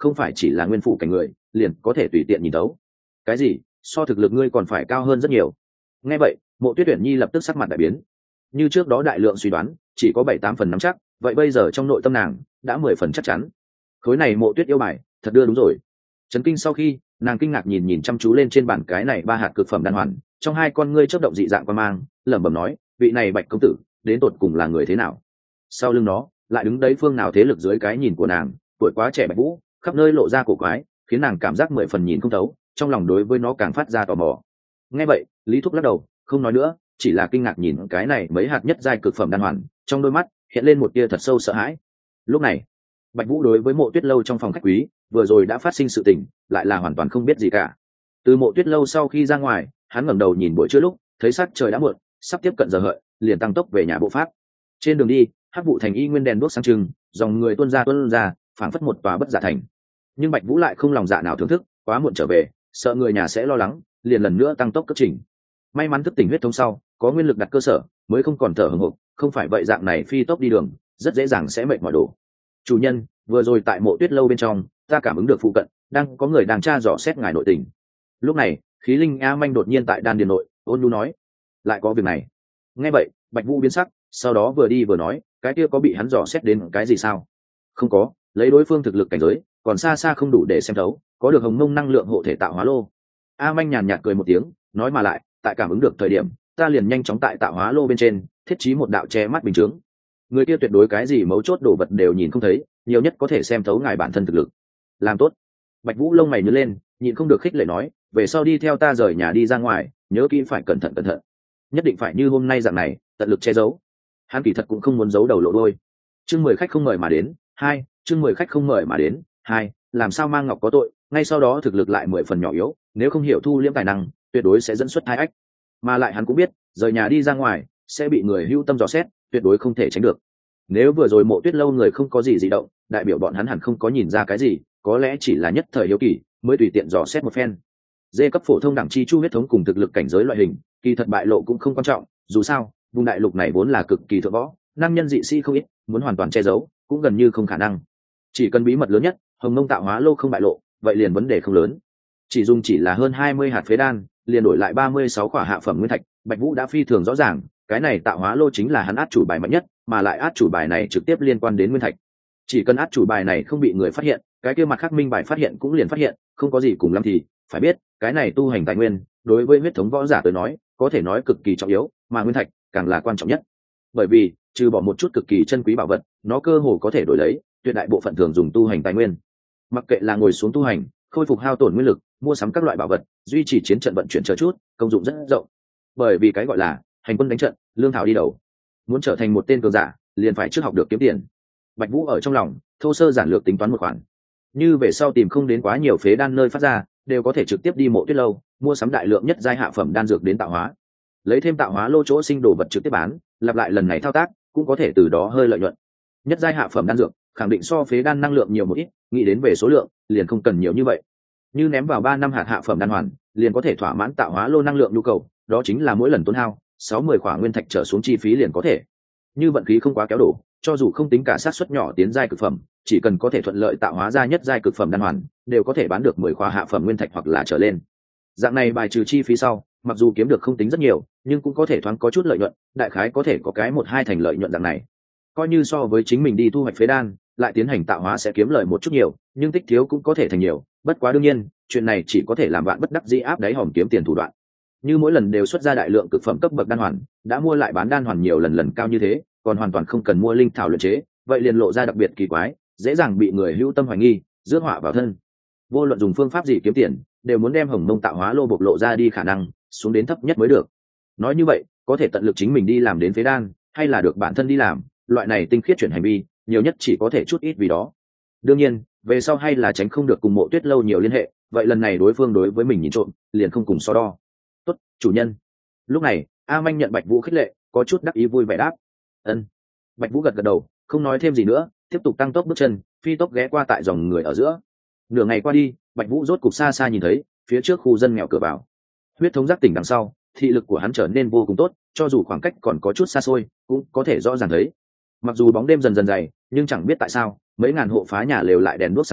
[SPEAKER 1] không phải chỉ là nguyên phủ cảnh người liền có thể tùy tiện nhìn đấu. Cái gì? So thực lực ngươi còn phải cao hơn rất nhiều. Nghe vậy, Mộ Tuyết Uyển Nhi lập tức sắc mặt đại biến. Như trước đó đại lượng suy đoán, chỉ có bảy tám phần nắm chắc, vậy bây giờ trong nội tâm nàng đã mười phần chắc chắn. Khối này Mộ Tuyết yêu bài, thật đưa đúng rồi. Chấn kinh sau khi, nàng kinh ngạc nhìn nhìn chăm chú lên trên bàn cái này ba hạt cực phẩm đan hoàn, trong hai con ngươi chớp động dị dạng quan mang, lẩm bẩm nói, vị này Bạch công tử, đến tột cùng là người thế nào? Sau lưng nó, lại đứng đấy phương nào thế lực dưới cái nhìn của nàng, tuổi quá trẻ Bạch Vũ, khắp nơi lộ ra cổ quái, khiến nàng cảm giác mười phần nhìn không thấu, trong lòng đối với nó càng phát ra tò mò. Nghe vậy, Lý Thúc lắc đầu, không nói nữa, chỉ là kinh ngạc nhìn cái này mấy hạt nhất giai cực phẩm đan hoàn, trong đôi mắt hiện lên một tia thật sâu sợ hãi. Lúc này, Bạch Vũ đối với Mộ Tuyết lâu trong phòng khách quý, vừa rồi đã phát sinh sự tình, lại là hoàn toàn không biết gì cả. Từ Mộ Tuyết lâu sau khi ra ngoài, hắn ngẩng đầu nhìn buổi trưa lúc, thấy sắc trời đã muộn, sắp tiếp cận giờ hợi, liền tăng tốc về nhà bộ pháp. Trên đường đi, Hắc vụ thành y nguyên đèn đuốc sáng trưng, dòng người tuôn ra tuôn ra, phảng phất một tòa bất giả thành. Nhưng Bạch Vũ lại không lòng dạ nào thưởng thức, quá muộn trở về, sợ người nhà sẽ lo lắng, liền lần nữa tăng tốc cấp trình. May mắn thức tỉnh huyết thống sau, có nguyên lực đặt cơ sở, mới không còn thở hổn hộc, không phải vậy dạng này phi tốc đi đường, rất dễ dàng sẽ mệt mỏi đổ. Chủ nhân, vừa rồi tại Mộ Tuyết lâu bên trong, ta cảm ứng được phụ cận đang có người đang tra dò xét ngài nội tình. Lúc này, khí linh a manh đột nhiên tại đan điền nội, ôn nhu nói, lại có việc này. Nghe vậy, Bạch Vũ biến sắc, sau đó vừa đi vừa nói, cái kia có bị hắn dò xét đến cái gì sao? Không có, lấy đối phương thực lực cảnh giới, còn xa xa không đủ để xem thấu, có được hồng mông năng lượng hộ thể tạo hóa lô. A manh nhàn nhạt cười một tiếng, nói mà lại, tại cảm ứng được thời điểm, ta liền nhanh chóng tại tạo hóa lô bên trên thiết trí một đạo che mắt bình chướng. Người kia tuyệt đối cái gì mấu chốt đồ vật đều nhìn không thấy, nhiều nhất có thể xem thấu ngài bản thân thực lực. Làm tốt. Bạch Vũ lông mày nhướng lên, nhịn không được khích lệ nói, về sau đi theo ta rời nhà đi ra ngoài, nhớ kỹ phải cẩn thận cẩn thận, nhất định phải như hôm nay dạng này, tận lực che giấu. Hắn kỳ thật cũng không muốn giấu đầu lộ đôi. Chương mười khách không mời mà đến, hai, chương mười khách không mời mà đến, hai, làm sao mang ngọc có tội, ngay sau đó thực lực lại mười phần nhỏ yếu, nếu không hiểu thu liễm tài năng, tuyệt đối sẽ dẫn xuất hai ách. Mà lại hắn cũng biết, rời nhà đi ra ngoài sẽ bị người hưu tâm dò xét, tuyệt đối không thể tránh được. Nếu vừa rồi Mộ Tuyết lâu người không có gì dị động, đại biểu bọn hắn hẳn không có nhìn ra cái gì, có lẽ chỉ là nhất thời hiếu kỳ, mới tùy tiện dò xét một phen. Dê cấp phổ thông đẳng chi chu huyết thống cùng thực lực cảnh giới loại hình, kỳ thật bại lộ cũng không quan trọng, dù sao, vùng đại lục này vốn là cực kỳ thượng võ, năng nhân dị sĩ không ít, muốn hoàn toàn che giấu cũng gần như không khả năng. Chỉ cần bí mật lớn nhất, hồng mông tạo hóa lô không bại lộ, vậy liền vấn đề không lớn. Chỉ dùng chỉ là hơn hai mươi hạt phế đan, liền đổi lại ba mươi sáu quả hạ phẩm nguyên thạch, Bạch Vũ đã phi thường rõ ràng, cái này tạo hóa lô chính là hắn át chủ bài mạnh nhất, mà lại át chủ bài này trực tiếp liên quan đến nguyên thạch. Chỉ cần át chủ bài này không bị người phát hiện, cái kia mặt khác minh bài phát hiện cũng liền phát hiện, không có gì cùng lắm thì phải biết, cái này tu hành tài nguyên, đối với huyết thống võ giả tới nói, có thể nói cực kỳ trọng yếu, mà nguyên thạch càng là quan trọng nhất. Bởi vì, trừ bỏ một chút cực kỳ chân quý bảo vật, nó cơ hồ có thể đổi lấy tuyệt đại bộ phận thường dùng tu hành tài nguyên. Mặc kệ là ngồi xuống tu hành, khôi phục hao tổn nguyên lực, mua sắm các loại bảo vật, duy trì chiến trận vận chuyển chờ chút, công dụng rất rộng. Bởi vì cái gọi là hành quân đánh trận, lương thảo đi đầu. Muốn trở thành một tên cường giả, liền phải trước học được kiếm tiền. Bạch Vũ ở trong lòng thô sơ giản lược tính toán một khoản, như về sau tìm không đến quá nhiều phế đan nơi phát ra, đều có thể trực tiếp đi Mộ Tuyết lâu, mua sắm đại lượng nhất giai hạ phẩm đan dược đến tạo hóa, lấy thêm tạo hóa lô chỗ sinh đồ vật trực tiếp bán, lặp lại lần này thao tác, cũng có thể từ đó hơi lợi nhuận. Nhất giai hạ phẩm đan dược, khẳng định so phế đan năng lượng nhiều một ít, nghĩ đến về số lượng, liền không cần nhiều như vậy. Như ném vào ba năm hạt hạ phẩm đan hoàn, liền có thể thỏa mãn tạo hóa lô năng lượng nhu cầu, đó chính là mỗi lần tốn hao sáu mươi khỏa nguyên thạch trở xuống chi phí liền có thể. Như vận khí không quá kéo đổ, cho dù không tính cả sát suất nhỏ tiến giai cực phẩm, chỉ cần có thể thuận lợi tạo hóa ra nhất giai cực phẩm đan hoàn, đều có thể bán được mười khỏa hạ phẩm nguyên thạch hoặc là trở lên. Dạng này bài trừ chi phí sau, mặc dù kiếm được không tính rất nhiều, nhưng cũng có thể thoáng có chút lợi nhuận, đại khái có thể có cái một hai thành lợi nhuận dạng này. Coi như so với chính mình đi thu hoạch phế đan, lại tiến hành tạo hóa sẽ kiếm lợi một chút nhiều, nhưng tích thiếu cũng có thể thành nhiều, bất quá đương nhiên, chuyện này chỉ có thể làm bạn bất đắc dĩ áp đáy hòm kiếm tiền thủ đoạn. Như mỗi lần đều xuất ra đại lượng cực phẩm cấp bậc đan hoàn, đã mua lại bán đan hoàn nhiều lần lần cao như thế, còn hoàn toàn không cần mua linh thảo luyện chế, vậy liền lộ ra đặc biệt kỳ quái, dễ dàng bị người hữu tâm hoài nghi, rước họa vào thân. Vô luận dùng phương pháp gì kiếm tiền, đều muốn đem hồng mông tạo hóa lô bộc lộ ra đi khả năng xuống đến thấp nhất mới được. Nói như vậy, có thể tận lực chính mình đi làm đến phế đan, hay là được bản thân đi làm, loại này tinh khiết chuyển hành vi, nhiều nhất chỉ có thể chút ít vì đó. Đương nhiên, về sau hay là tránh không được cùng Mộ Tuyết lâu nhiều liên hệ, vậy lần này đối phương đối với mình nhìn trộm, liền không cùng so đo. Tốt, chủ nhân. Lúc này, A Manh nhận Bạch Vũ khích lệ, có chút đắc ý vui vẻ đáp. Ân. Bạch Vũ gật gật đầu, không nói thêm gì nữa, tiếp tục tăng tốc bước chân, phi tốc ghé qua tại dòng người ở giữa. Nửa ngày qua đi, Bạch Vũ rốt cục xa xa nhìn thấy phía trước khu dân nghèo cửa vào. Huyết thống giác tỉnh đằng sau, thị lực của hắn trở nên vô cùng tốt, cho dù khoảng cách còn có chút xa xôi, cũng có thể rõ ràng thấy. Mặc dù bóng đêm dần dần dày, nhưng chẳng biết tại sao, mấy ngàn hộ phá nhà lều lại đèn đuốc sáng trưng,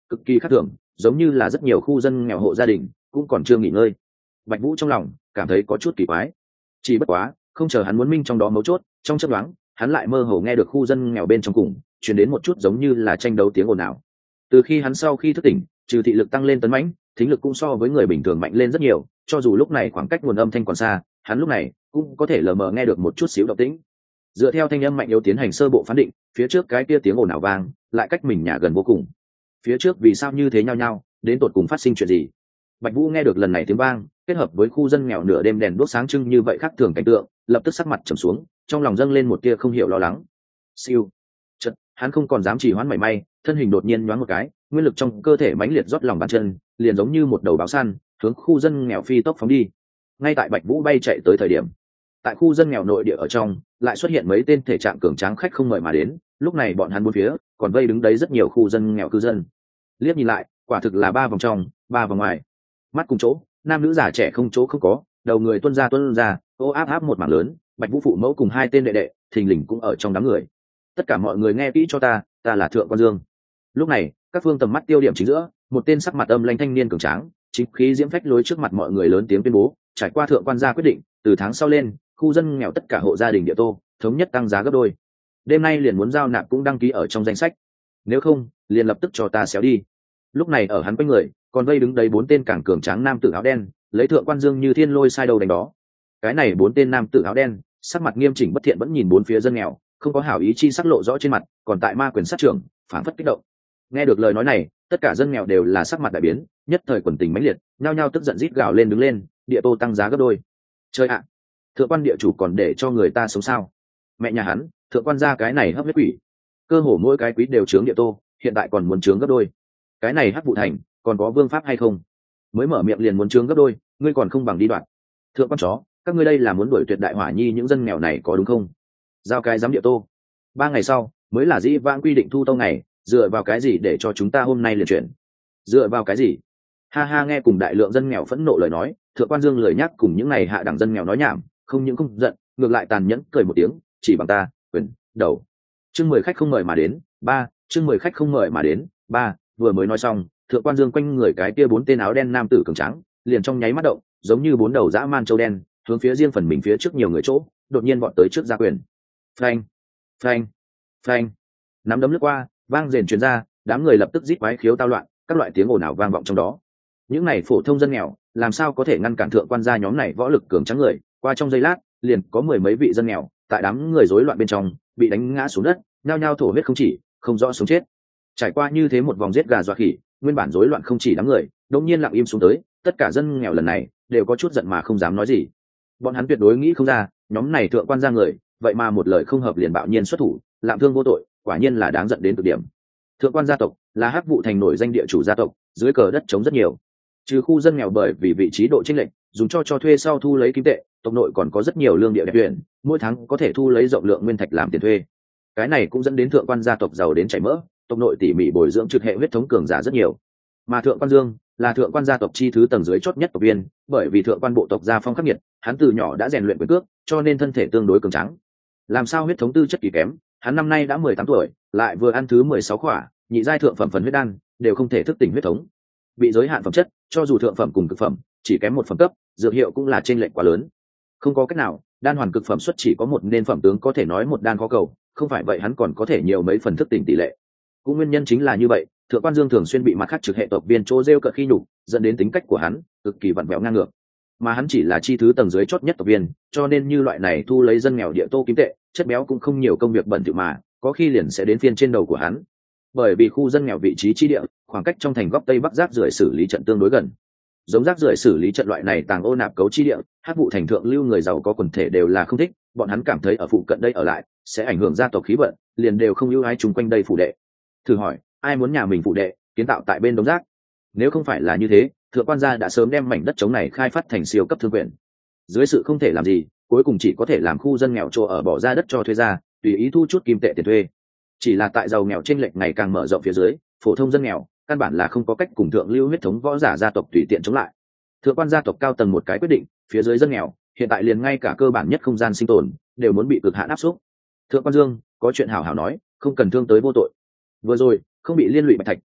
[SPEAKER 1] cực kỳ khác thường, giống như là rất nhiều khu dân nghèo hộ gia đình cũng còn chưa nghỉ ngơi. Bạch Vũ trong lòng cảm thấy có chút kỳ quái. Chỉ bất quá không chờ hắn muốn minh trong đó mấu chốt, trong chớp nhoáng hắn lại mơ hồ nghe được khu dân nghèo bên trong cùng truyền đến một chút giống như là tranh đấu tiếng ồn ào. Từ khi hắn sau khi thức tỉnh, trừ thị lực tăng lên tấn mãnh, thính lực cũng so với người bình thường mạnh lên rất nhiều, cho dù lúc này khoảng cách nguồn âm thanh còn xa, hắn lúc này cũng có thể lờ mờ nghe được một chút xíu động tĩnh. Dựa theo thanh âm mạnh yếu tiến hành sơ bộ phán định, phía trước cái kia tiếng ồn ào vang lại cách mình nhà gần vô cùng. Phía trước vì sao như thế nhau nhau, đến tột cùng phát sinh chuyện gì? Bạch Vũ nghe được lần này tiếng vang, kết hợp với khu dân nghèo nửa đêm đèn đuốc sáng trưng như vậy khác thường cảnh tượng, lập tức sắc mặt trầm xuống, trong lòng dâng lên một tia không hiểu lo lắng. Siêu, chợt, hắn không còn dám trì hoãn mảy may, thân hình đột nhiên nhoáng một cái, nguyên lực trong cơ thể mãnh liệt rót lòng bàn chân, liền giống như một đầu báo săn, hướng khu dân nghèo phi tốc phóng đi. Ngay tại Bạch Vũ bay chạy tới thời điểm, tại khu dân nghèo nội địa ở trong, lại xuất hiện mấy tên thể trạng cường tráng khách không mời mà đến, lúc này bọn hắn bốn phía còn vây đứng đấy rất nhiều khu dân nghèo cư dân. Liếc nhìn lại, quả thực là ba vòng trong, ba vòng ngoài. Mắt cùng chỗ, nam nữ già trẻ không chỗ không có, đầu người tuôn ra tuôn ra, ô áp áp một mảng lớn, Bạch Vũ phụ mẫu cùng hai tên đệ đệ, thình lình cũng ở trong đám người. Tất cả mọi người nghe kỹ cho ta, ta là Thượng Quan Dương. Lúc này, các phương tầm mắt tiêu điểm chính giữa, một tên sắc mặt âm lãnh thanh niên cường tráng, chính khí diễm phách lối trước mặt mọi người lớn tiếng tuyên bố, trải qua Thượng Quan gia quyết định, từ tháng sau lên, khu dân nghèo tất cả hộ gia đình địa tô, thống nhất tăng giá gấp đôi. Đêm nay liền muốn giao nạp cũng đăng ký ở trong danh sách. Nếu không, liền lập tức cho ta xéo đi. Lúc này ở hắn quanh người, còn vây đứng đấy bốn tên càng cường tráng nam tử áo đen, lấy Thượng Quan Dương như thiên lôi sai đầu đánh đó. Cái này bốn tên nam tử áo đen, sắc mặt nghiêm chỉnh bất thiện vẫn nhìn bốn phía dân nghèo, không có hảo ý chi sắc lộ rõ trên mặt, còn tại ma quyền sát trưởng, phản phất kích động. Nghe được lời nói này, tất cả dân nghèo đều là sắc mặt đại biến, nhất thời quần tình mãnh liệt, nhao nhao tức giận rít gào lên đứng lên, địa tô tăng giá gấp đôi. Chơi ạ, Thượng Quan địa chủ còn để cho người ta sống sao? Mẹ nhà hắn, Thượng Quan gia cái này hấp huyết quỷ, cơ hồ mỗi cái quý đều chướng địa tô, hiện tại còn muốn chướng gấp đôi. Cái này Hắc Vụ Thành còn có vương pháp hay không? Mới mở miệng liền muốn chướng gấp đôi, ngươi còn không bằng đi đoạn. Thượng Quan chó, các ngươi đây là muốn đuổi tuyệt đại hỏa nhi những dân nghèo này có đúng không? Giao cái giám địa tô. Ba ngày sau mới là dĩ vãng quy định thu tâu ngày, dựa vào cái gì để cho chúng ta hôm nay liền chuyển? Dựa vào cái gì? Ha ha, nghe cùng đại lượng dân nghèo phẫn nộ lời nói, Thượng Quan Dương lời nhắc cùng những này hạ đẳng dân nghèo nói nhảm, không những không giận, ngược lại tàn nhẫn cười một tiếng, chỉ bằng ta, quyền, đầu. Chương mười khách không mời mà đến, ba, chương mười khách không mời mà đến, ba, vừa mới nói xong, Thượng Quan Dương quanh người cái kia bốn tên áo đen nam tử cường tráng, liền trong nháy mắt động, giống như bốn đầu dã man châu đen, hướng phía riêng phần mình phía trước nhiều người chỗ, đột nhiên vọt tới trước gia quyền. Phanh, phanh, phanh. Nắm đấm lướt qua, vang rền truyền ra, đám người lập tức rít quái khiếu tao loạn, các loại tiếng ồn ào vang vọng trong đó. Những này phổ thông dân nghèo, làm sao có thể ngăn cản Thượng Quan gia nhóm này võ lực cường tráng người, qua trong giây lát, liền có mười mấy vị dân nghèo, tại đám người rối loạn bên trong, bị đánh ngã xuống đất, nhao nhao thổ huyết không chỉ, không rõ sống chết. Trải qua như thế một vòng giết gà dọa khỉ, nguyên bản rối loạn không chỉ đám người, đột nhiên lặng im xuống tới, tất cả dân nghèo lần này đều có chút giận mà không dám nói gì. Bọn hắn tuyệt đối nghĩ không ra, nhóm này Thượng Quan gia người, vậy mà một lời không hợp liền bạo nhiên xuất thủ, lạm thương vô tội, quả nhiên là đáng giận đến cực điểm. Thượng Quan gia tộc là Hắc Vụ Thành nổi danh địa chủ gia tộc, dưới cờ đất trống rất nhiều. Trừ khu dân nghèo bởi vì vị trí độ chênh lệch, dùng cho cho thuê sau thu lấy kim tệ, tộc nội còn có rất nhiều lương địa đẹp tuyển, mỗi tháng có thể thu lấy rộng lượng nguyên thạch làm tiền thuê. Cái này cũng dẫn đến Thượng Quan gia tộc giàu đến chảy mỡ, tộc nội tỉ mỉ bồi dưỡng trực hệ huyết thống cường giả rất nhiều. Mà Thượng Quan Dương là Thượng Quan gia tộc chi thứ tầng dưới chót nhất tộc viên, bởi vì Thượng Quan bộ tộc gia phong khắc nghiệt, hắn từ nhỏ đã rèn luyện quyền cước, cho nên thân thể tương đối cường tráng. Làm sao huyết thống tư chất kỳ kém, hắn năm nay đã mười tám tuổi, lại vừa ăn thứ mười sáu khỏa nhị giai thượng phẩm phần huyết đan, đều không thể thức tỉnh huyết thống. Bị giới hạn phẩm chất, cho dù thượng phẩm cùng cực phẩm, chỉ kém một phẩm cấp, dược hiệu cũng là chênh lệch quá lớn. Không có cách nào, đan hoàn cực phẩm xuất chỉ có một nên phẩm tướng có thể nói một đan khó cầu, không phải vậy hắn còn có thể nhiều mấy phần thức tỉnh tỷ lệ. Cũng nguyên nhân chính là như vậy, Thượng Quan Dương thường xuyên bị mặt khác trực hệ tộc viên chỗ rêu cợt khi nhục, dẫn đến tính cách của hắn cực kỳ vặn vẹo ngang ngược. Mà hắn chỉ là chi thứ tầng dưới chót nhất tộc viên, cho nên như loại này thu lấy dân nghèo địa tô kim tệ, chất béo cũng không nhiều công việc bẩn thỉu mà, có khi liền sẽ đến phiên trên đầu của hắn. Bởi vì khu dân nghèo vị trí chi địa, khoảng cách trong thành góc tây bắc rác rưởi xử lý trận tương đối gần. Giống rác rưởi xử lý trận loại này tàng ô nạp cấu chi địa, Hắc Vụ Thành thượng lưu người giàu có quần thể đều là không thích, bọn hắn cảm thấy ở phụ cận đây ở lại sẽ ảnh hưởng gia tộc khí vận, liền đều không ưu ái chung quanh đây phủ đệ. Thử hỏi, ai muốn nhà mình phủ đệ kiến tạo tại bên đống rác? Nếu không phải là như thế, Thượng Quan gia đã sớm đem mảnh đất trống này khai phát thành siêu cấp thương quyền. Dưới sự không thể làm gì, cuối cùng chỉ có thể làm khu dân nghèo chỗ ở bỏ ra đất cho thuê ra, tùy ý thu chút kim tệ tiền thuê. Chỉ là tại giàu nghèo chênh lệch ngày càng mở rộng phía dưới, phổ thông dân nghèo căn bản là không có cách cùng thượng lưu huyết thống võ giả gia tộc tùy tiện chống lại. Thượng Quan gia tộc cao tầng một cái quyết định, phía dưới dân nghèo hiện tại liền ngay cả cơ bản nhất không gian sinh tồn đều muốn bị cực hạn áp suất. Thượng Quan Dương có chuyện hảo hảo nói, không cần thương tới vô tội. Vừa rồi không bị liên lụy Bạch Thạch,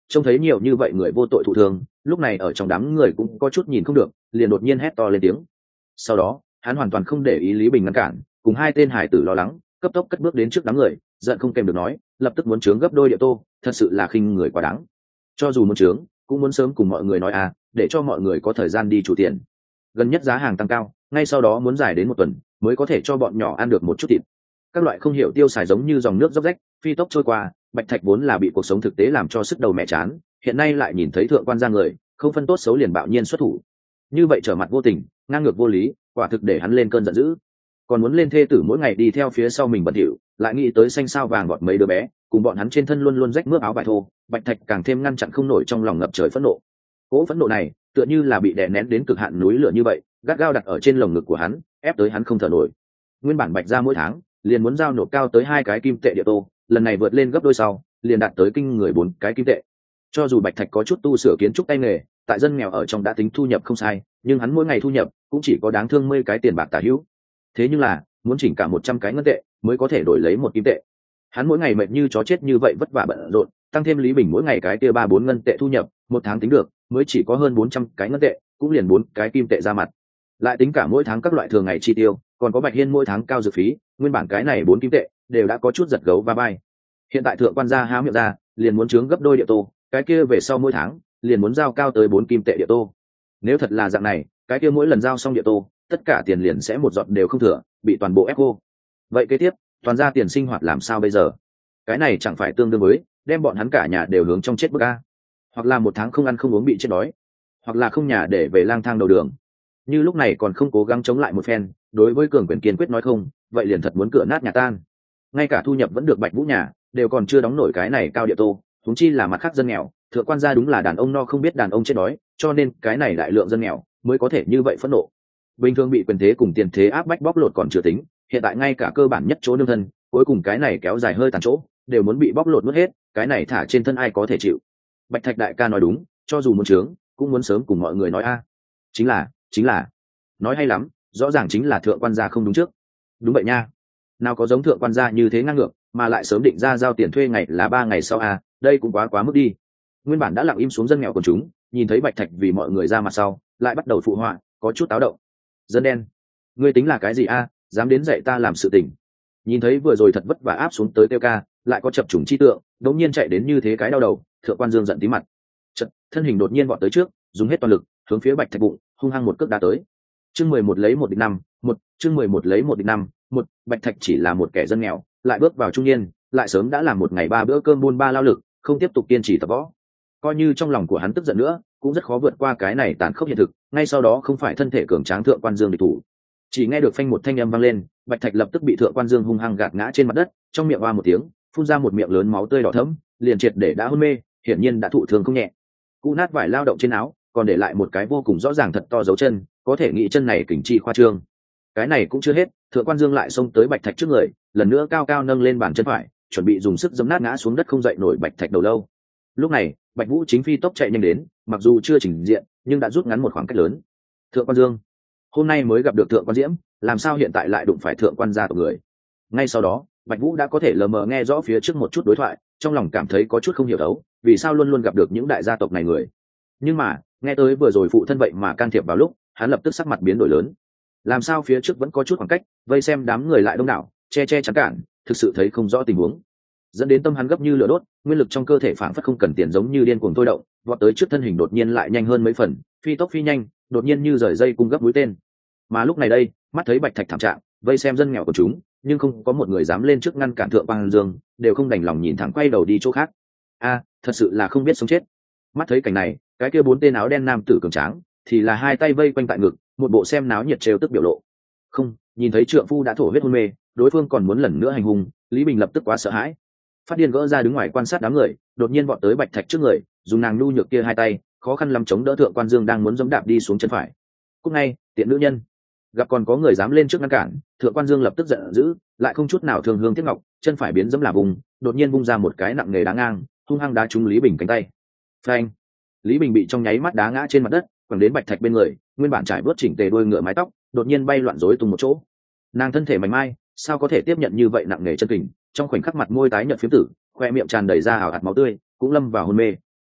[SPEAKER 1] trông thấy nhiều như vậy người vô tội thụ thương, lúc này ở trong đám người cũng có chút nhìn không được, liền đột nhiên hét to lên tiếng. Sau đó hắn hoàn toàn không để ý Lý Bình ngăn cản, cùng hai tên hải tử lo lắng, cấp tốc cất bước đến trước đám người, giận không kèm được nói, lập tức muốn trướng gấp đôi địa tô, thật sự là khinh người quá đáng. Cho dù muốn trướng, cũng muốn sớm cùng mọi người nói à, để cho mọi người có thời gian đi chủ tiền. Gần nhất giá hàng tăng cao, ngay sau đó muốn dài đến một tuần mới có thể cho bọn nhỏ ăn được một chút thịt. Các loại không hiểu tiêu xài giống như dòng nước dốc rách, phi tốc trôi qua, Bạch Thạch vốn là bị cuộc sống thực tế làm cho sức đầu mẹ chán, hiện nay lại nhìn thấy thượng quan gia người, không phân tốt xấu liền bạo nhiên xuất thủ. Như vậy trở mặt vô tình, ngang ngược vô lý, quả thực để hắn lên cơn giận dữ. Còn muốn lên thê tử mỗi ngày đi theo phía sau mình bận rộn, lại nghĩ tới xanh sao vàng gọt mấy đứa bé, cùng bọn hắn trên thân luôn luôn rách mướp áo vải thô, Bạch Thạch càng thêm ngăn chặn không nổi trong lòng ngập trời phẫn nộ. Cỗ phẫn nộ này, tựa như là bị đè nén đến cực hạn núi lửa như vậy, gắt gao đặt ở trên lồng ngực của hắn, ép tới hắn không thở nổi. Nguyên bản Bạch gia mỗi tháng liền muốn giao nộp cao tới hai cái kim tệ địa tô, lần này vượt lên gấp đôi sau, liền đạt tới kinh người bốn cái kim tệ. Cho dù Bạch Thạch có chút tu sửa kiến trúc tay nghề, tại dân nghèo ở trong đã tính thu nhập không sai, nhưng hắn mỗi ngày thu nhập cũng chỉ có đáng thương mươi cái tiền bạc tả hữu. Thế nhưng là, muốn chỉnh cả một trăm cái ngân tệ mới có thể đổi lấy một kim tệ. Hắn mỗi ngày mệt như chó chết như vậy vất vả bận rộn, tăng thêm Lý Bình mỗi ngày cái kia ba bốn ngân tệ thu nhập, một tháng tính được mới chỉ có hơn bốn trăm cái ngân tệ, cũng liền bốn cái kim tệ ra mặt. Lại tính cả mỗi tháng các loại thường ngày chi tiêu, còn có Bạch Hiên mỗi tháng cao dược phí, nguyên bản cái này bốn kim tệ đều đã có chút giật gấu va bay. Hiện tại thượng quan gia há miệng ra, liền muốn chướng gấp đôi địa tô, cái kia về sau mỗi tháng liền muốn giao cao tới bốn kim tệ địa tô. Nếu thật là dạng này, cái kia mỗi lần giao xong địa tô, tất cả tiền liền sẽ một giọt đều không thừa, bị toàn bộ ép cô. Vậy kế tiếp, toàn gia tiền sinh hoạt làm sao bây giờ? Cái này chẳng phải tương đương với đem bọn hắn cả nhà đều hướng trong chết bức a? Hoặc là một tháng không ăn không uống bị chết đói, hoặc là không nhà để về lang thang đầu đường. Như lúc này còn không cố gắng chống lại một phen, đối với cường quyền kiên quyết nói không, vậy liền thật muốn cửa nát nhà tan. Ngay cả thu nhập vẫn được Bạch Vũ nhà đều còn chưa đóng nổi cái này cao địa tô, huống chi là mặt khác dân nghèo, thượng quan gia đúng là đàn ông no không biết đàn ông chết đói, cho nên cái này đại lượng dân nghèo mới có thể như vậy phẫn nộ. Bình thường bị quyền thế cùng tiền thế áp bách bóc lột còn chưa tính, hiện tại ngay cả cơ bản nhất chỗ nương thân, cuối cùng cái này kéo dài hơi tàn chỗ đều muốn bị bóc lột mất hết, cái này thả trên thân ai có thể chịu? Bạch Thạch đại ca nói đúng, cho dù muốn trướng cũng muốn sớm cùng mọi người nói a. Chính là chính là nói hay lắm, rõ ràng chính là thượng quan gia không đúng trước. Đúng vậy nha, nào có giống thượng quan gia như thế ngang ngược, mà lại sớm định ra giao tiền thuê ngày là ba ngày sau à, đây cũng quá quá mức đi. Nguyên bản đã lặng im xuống dân nghèo của chúng, nhìn thấy Bạch Thạch vì mọi người ra mặt sau, lại bắt đầu phụ họa, có chút táo động. Dân đen, ngươi tính là cái gì a, dám đến dạy ta làm sự tình? Nhìn thấy vừa rồi thật vất vả áp xuống tới tiêu ca, lại có chập trùng chi tượng, đột nhiên chạy đến như thế cái đau đầu, thượng quan Dương giận tí mặt. Chợt, thân hình đột nhiên vọt tới trước, dùng hết toàn lực, hướng phía Bạch Thạch bụng, hung hăng một cước đá tới. Chương mười một lấy một địch năm, một, chương mười một lấy một địch năm, một, Bạch Thạch chỉ là một kẻ dân nghèo, lại bước vào trung niên, lại sớm đã làm một ngày ba bữa cơm buôn ba lao lực, không tiếp tục kiên trì tập võ. Coi như trong lòng của hắn tức giận nữa, cũng rất khó vượt qua cái này tàn khốc hiện thực, ngay sau đó không phải thân thể cường tráng thượng quan Dương địch thủ. Chỉ nghe được phanh một thanh âm vang lên, Bạch Thạch lập tức bị thượng quan Dương hung hăng gạt ngã trên mặt đất, trong miệng oa một tiếng, phun ra một miệng lớn máu tươi đỏ thẫm, liền triệt để đã hôn mê, hiển nhiên đã thụ thương không nhẹ. Cú nát vải lao động trên áo, còn để lại một cái vô cùng rõ ràng thật to dấu chân, có thể nghĩ chân này kình chi khoa trương. Cái này cũng chưa hết, thượng quan Dương lại xông tới Bạch Thạch trước người, lần nữa cao cao nâng lên bàn chân phải, chuẩn bị dùng sức giẫm nát ngã xuống đất không dậy nổi Bạch Thạch đầu lâu. Lúc này, Bạch Vũ chính phi tốc chạy nhanh đến, mặc dù chưa chỉnh diện, nhưng đã rút ngắn một khoảng cách lớn. Thượng quan Dương, hôm nay mới gặp được thượng quan Diễm, làm sao hiện tại lại đụng phải thượng quan gia tộc người? Ngay sau đó, Bạch Vũ đã có thể lờ mờ nghe rõ phía trước một chút đối thoại, trong lòng cảm thấy có chút không hiểu đấu, vì sao luôn luôn gặp được những đại gia tộc này người. Nhưng mà, nghe tới vừa rồi phụ thân vậy mà can thiệp vào lúc, hắn lập tức sắc mặt biến đổi lớn. Làm sao phía trước vẫn có chút khoảng cách, vây xem đám người lại đông đảo, che che chắn cản, thực sự thấy không rõ tình huống. Dẫn đến tâm hắn gấp như lửa đốt, nguyên lực trong cơ thể phảng phất không cần tiền giống như điên cuồng thôi động, vọt tới trước thân hình đột nhiên lại nhanh hơn mấy phần, phi tốc phi nhanh, đột nhiên như rời dây cung gấp mũi tên. Mà lúc này đây, mắt thấy Bạch Thạch thảm trạng, vây xem dân nghèo của chúng, nhưng không có một người dám lên trước ngăn cản thượng quan Dương, đều không đành lòng nhìn thẳng quay đầu đi chỗ khác. A, thật sự là không biết sống chết. Mắt thấy cảnh này, cái kia bốn tên áo đen nam tử cường tráng, thì là hai tay vây quanh tại ngực, một bộ xem náo nhiệt trêu tức biểu lộ. Không, nhìn thấy trượng phu đã thổ huyết hôn mê, đối phương còn muốn lần nữa hành hung, Lý Bình lập tức quá sợ hãi, phát điên gỡ ra đứng ngoài quan sát đám người, đột nhiên vọt tới Bạch Thạch trước người, dùng nàng nhu nhược kia hai tay, khó khăn lắm chống đỡ thượng quan Dương đang muốn giẫm đạp đi xuống chân phải. Cúc ngay, tiện nữ nhân. Gặp còn có người dám lên trước ngăn cản, thượng quan Dương lập tức giận dữ, lại không chút nào thương hương tiếc ngọc, chân phải biến giẫm là vùng, đột nhiên vung ra một cái nặng nề đá ngang, hung hăng đá trúng Lý Bình cánh tay. Phanh! Lý Bình bị trong nháy mắt đá ngã trên mặt đất, quẳng đến Bạch Thạch bên người, nguyên bản trải bớt chỉnh tề đuôi ngựa mái tóc, đột nhiên bay loạn rối tung một chỗ. Nàng thân thể mảnh mai, sao có thể tiếp nhận như vậy nặng nề chân kình, trong khoảnh khắc mặt môi tái nhợt phiếm tử, khoe miệng tràn đầy ra ảo hạt máu tươi, cũng lâm vào hôn mê.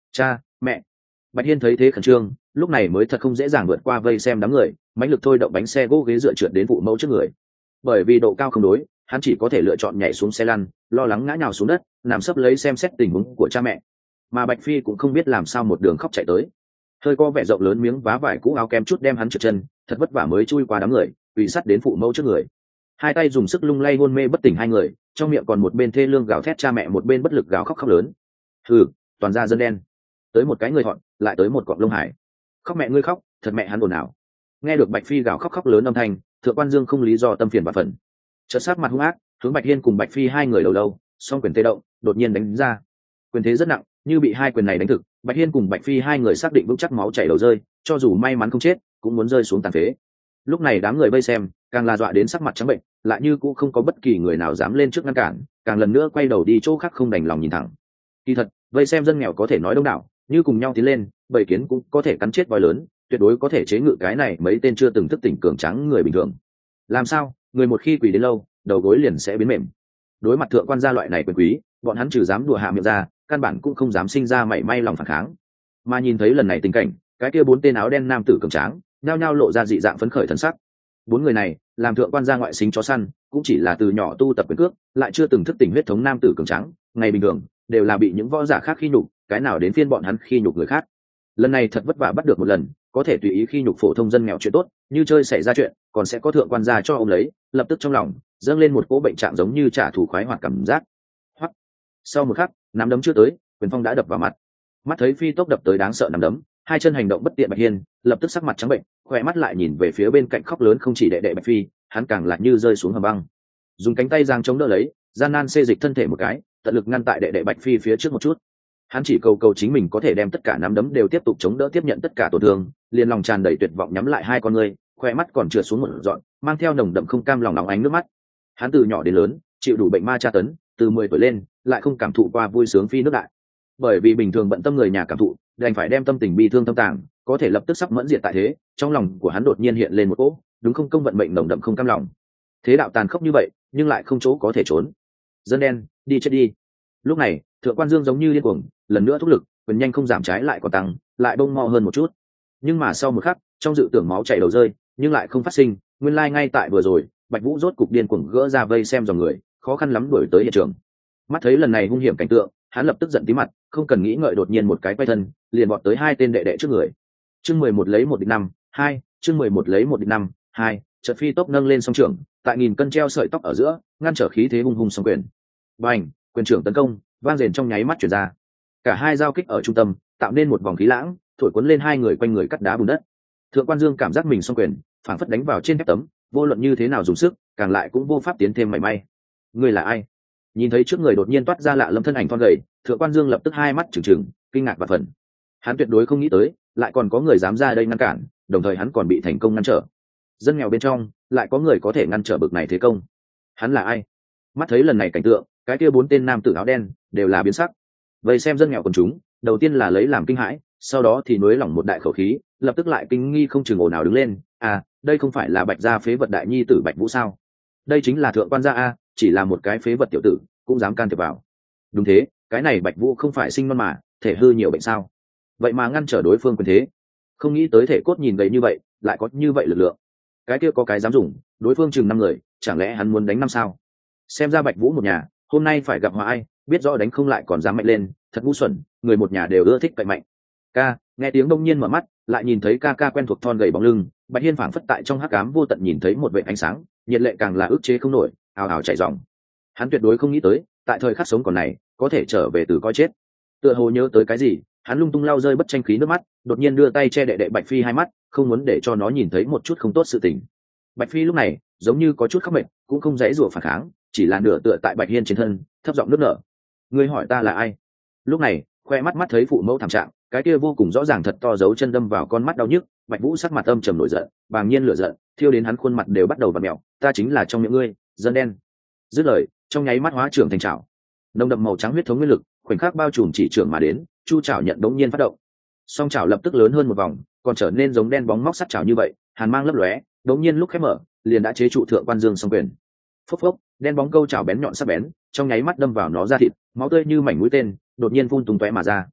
[SPEAKER 1] Cha, mẹ. Bạch Hiên thấy thế khẩn trương, lúc này mới thật không dễ dàng vượt qua vây xem đám người, mãnh lực thôi động bánh xe gỗ ghế dựa trượt đến phụ mẫu trước người. Bởi vì độ cao không đối, hắn chỉ có thể lựa chọn nhảy xuống xe lăn, lo lắng ngã nhào xuống đất, nằm sấp lấy xem xét tình huống của cha mẹ. Mà Bạch Phi cũng không biết làm sao một đường khóc chạy tới, hơi co vẻ rộng lớn miếng vá vải cũ áo kem chút đem hắn trượt chân, thật vất vả mới chui qua đám người, quỳ sát đến phụ mẫu trước người. Hai tay dùng sức lung lay hôn mê bất tỉnh hai người, trong miệng còn một bên thê lương gào thét cha mẹ, một bên bất lực gào khóc khóc lớn. Hừ, toàn ra dân đen, tới một cái người thọn, lại tới một cọng lông hải. Khóc mẹ ngươi khóc, thật mẹ hắn ồn ào. Nghe được Bạch Phi gào khóc khóc lớn âm thanh, Thượng Quan Dương không lý do tâm phiền và phần, chợt sát mặt hung ác, hướng Bạch Hiên cùng Bạch Phi hai người đầu lâu, song quyền tê động, đột nhiên đánh ra. Quyền thế rất nặng, như bị hai quyền này đánh thực, Bạch Hiên cùng Bạch Phi hai người xác định vững chắc máu chảy đầu rơi, cho dù may mắn không chết, cũng muốn rơi xuống tàn phế. Lúc này đám người vây xem, càng là dọa đến sắc mặt trắng bệnh, lại như cũng không có bất kỳ người nào dám lên trước ngăn cản, càng lần nữa quay đầu đi chỗ khác không đành lòng nhìn thẳng. Kỳ thật, vây xem dân nghèo có thể nói đông đảo, như cùng nhau tiến lên, bầy kiến cũng có thể cắn chết voi lớn, tuyệt đối có thể chế ngự cái này mấy tên chưa từng thức tỉnh cường tráng người bình thường. Làm sao, người một khi quỳ đến lâu, đầu gối liền sẽ biến mềm. Đối mặt Thượng Quan gia loại này quyền quý, bọn hắn trừ dám đùa hạ miệng ra, căn bản cũng không dám sinh ra mảy may lòng phản kháng. Mà nhìn thấy lần này tình cảnh, cái kia bốn tên áo đen nam tử cường tráng nhao nhao lộ ra dị dạng phấn khởi thần sắc. Bốn người này làm Thượng Quan gia ngoại xính chó săn, cũng chỉ là từ nhỏ tu tập quyền cước, lại chưa từng thức tỉnh huyết thống nam tử cường tráng, ngày bình thường đều là bị những võ giả khác khi nhục, cái nào đến phiên bọn hắn khi nhục người khác. Lần này thật vất vả bắt được một lần, có thể tùy ý khi nhục phổ thông dân nghèo chuyện tốt, như chơi xảy ra chuyện, còn sẽ có Thượng Quan gia cho ông lấy, lập tức trong lòng dâng lên một cỗ bệnh trạng giống như trả thù khoái hoạt cảm giác. Hoắc. Sau một khắc, nắm đấm chưa tới, quyền phong đã đập vào mặt. Mắt thấy phi tốc đập tới đáng sợ nắm đấm, hai chân hành động bất tiện Bạch Hiên lập tức sắc mặt trắng bệnh, khỏe mắt lại nhìn về phía bên cạnh khóc lớn không chỉ đệ đệ Bạch Phi, hắn càng lại như rơi xuống hầm băng. Dùng cánh tay giang chống đỡ lấy, gian nan xê dịch thân thể một cái, tận lực ngăn tại đệ đệ Bạch Phi phía trước một chút. Hắn chỉ cầu cầu chính mình có thể đem tất cả nắm đấm đều tiếp tục chống đỡ tiếp nhận tất cả tổn thương, liền lòng tràn đầy tuyệt vọng nhắm lại hai con ngươi, khỏe mắt còn trượt xuống một giọt, mang theo nồng đậm không cam lòng nóng ánh nước mắt. Hắn từ nhỏ đến lớn, chịu đủ bệnh ma tra tấn, từ mười tuổi lên, lại không cảm thụ qua vui sướng phi nước đại. Bởi vì bình thường bận tâm người nhà cảm thụ, đành phải đem tâm tình bi thương tâm tàng, có thể lập tức sắp mẫn diệt tại thế, trong lòng của hắn đột nhiên hiện lên một cỗ, đúng không công vận mệnh nồng đậm không cam lòng. Thế đạo tàn khốc như vậy, nhưng lại không chỗ có thể trốn. Dân đen, đi chết đi. Lúc này, Thượng Quan Dương giống như điên cuồng, lần nữa thúc lực, quyền nhanh không giảm trái lại còn tăng, lại bông mo hơn một chút. Nhưng mà sau một khắc, trong dự tưởng máu chảy đầu rơi, nhưng lại không phát sinh, nguyên lai ngay tại vừa rồi, Bạch Vũ rốt cục điên cuồng gỡ ra vây xem dòng người, khó khăn lắm đuổi tới hiện trường. Mắt thấy lần này hung hiểm cảnh tượng, hắn lập tức giận tí mặt, không cần nghĩ ngợi đột nhiên một cái quay thân, liền vọt tới hai tên đệ đệ trước người. Chương mười một lấy một địch năm, hai, chương mười một lấy một địch năm, hai, chợt phi tốc nâng lên song trưởng, tại nghìn cân treo sợi tóc ở giữa, ngăn trở khí thế hung hùng song quyền. Bành, quyền trưởng tấn công, vang rền trong nháy mắt truyền ra. Cả hai giao kích ở trung tâm, tạo nên một vòng khí lãng, thổi cuốn lên hai người quanh người cắt đá bùn đất. Thượng Quan Dương cảm giác mình song quyền, phảng phất đánh vào trên thép tấm, vô luận như thế nào dùng sức, càng lại cũng vô pháp tiến thêm mảy may. Ngươi là ai? Nhìn thấy trước người đột nhiên toát ra lạ lâm thân ảnh thon gầy, Thượng Quan Dương lập tức hai mắt trừng trừng, kinh ngạc và phần. Hắn tuyệt đối không nghĩ tới, lại còn có người dám ra đây ngăn cản, đồng thời hắn còn bị thành công ngăn trở. Dân nghèo bên trong, lại có người có thể ngăn trở bực này thế công. Hắn là ai? Mắt thấy lần này cảnh tượng, cái kia bốn tên nam tử áo đen đều là biến sắc. Vậy xem dân nghèo quần chúng, đầu tiên là lấy làm kinh hãi, sau đó thì nuối lỏng một đại khẩu khí, lập tức lại kinh nghi không chừng ồn nào đứng lên. À, đây không phải là Bạch gia phế vật đại nhi tử Bạch Vũ sao? Đây chính là Thượng Quan gia a, chỉ là một cái phế vật tiểu tử, cũng dám can thiệp vào. Đúng thế, cái này Bạch Vũ không phải sinh non mà, thể hư nhiều bệnh sao? Vậy mà ngăn trở đối phương quyền thế, không nghĩ tới thể cốt nhìn gầy như vậy, lại có như vậy lực lượng. Cái kia có cái dám dùng, đối phương chừng năm người, chẳng lẽ hắn muốn đánh năm sao? Xem ra Bạch Vũ một nhà, hôm nay phải gặp hòa ai, biết rõ đánh không lại còn dám mạnh lên, thật ngu xuẩn, người một nhà đều ưa thích cậy mạnh. Ca, nghe tiếng đông nhiên mở mắt, lại nhìn thấy ca ca quen thuộc thon gầy bóng lưng, Bạch Hiên phảng phất tại trong hắc ám vô tận nhìn thấy một vệt ánh sáng, nhiệt lệ càng là ức chế không nổi, ào ào chảy ròng. Hắn tuyệt đối không nghĩ tới, tại thời khắc sống còn này, có thể trở về từ coi chết. Tựa hồ nhớ tới cái gì, hắn lung tung lau rơi bất tranh khí nước mắt, đột nhiên đưa tay che đệ đệ Bạch Phi hai mắt, không muốn để cho nó nhìn thấy một chút không tốt sự tình. Bạch Phi lúc này giống như có chút khóc mệt, cũng không dãy rủa phản kháng, chỉ là nửa tựa tại Bạch Hiên trên thân, thấp giọng nức nở. Ngươi hỏi ta là ai? Lúc này, khoe mắt mắt thấy phụ mẫu thảm trạng, cái kia vô cùng rõ ràng thật to dấu chân đâm vào con mắt đau nhức, Bạch Vũ sắc mặt âm trầm nổi giận, bàng nhiên lửa giận, thiêu đến hắn khuôn mặt đều bắt đầu vặn mèo. Ta chính là trong miệng ngươi, dân đen. Dứt lời, trong nháy mắt hóa trưởng thành trảo, nồng đậm màu trắng huyết thống nguyên lực, khoảnh khắc bao trùm chỉ trưởng mà đến, chu chảo nhận đống nhiên phát động. Song chảo lập tức lớn hơn một vòng, còn trở nên giống đen bóng móc sắt chảo như vậy, hàn mang lấp lóe, đống nhiên lúc khép mở, liền đã chế trụ Thượng Quan Dương song quyền. Phốc phốc, đen bóng câu chảo bén nhọn sắc bén, trong nháy mắt đâm vào nó ra thịt, máu tươi như mảnh mũi tên, đột nhiên phun tung tóe mà ra.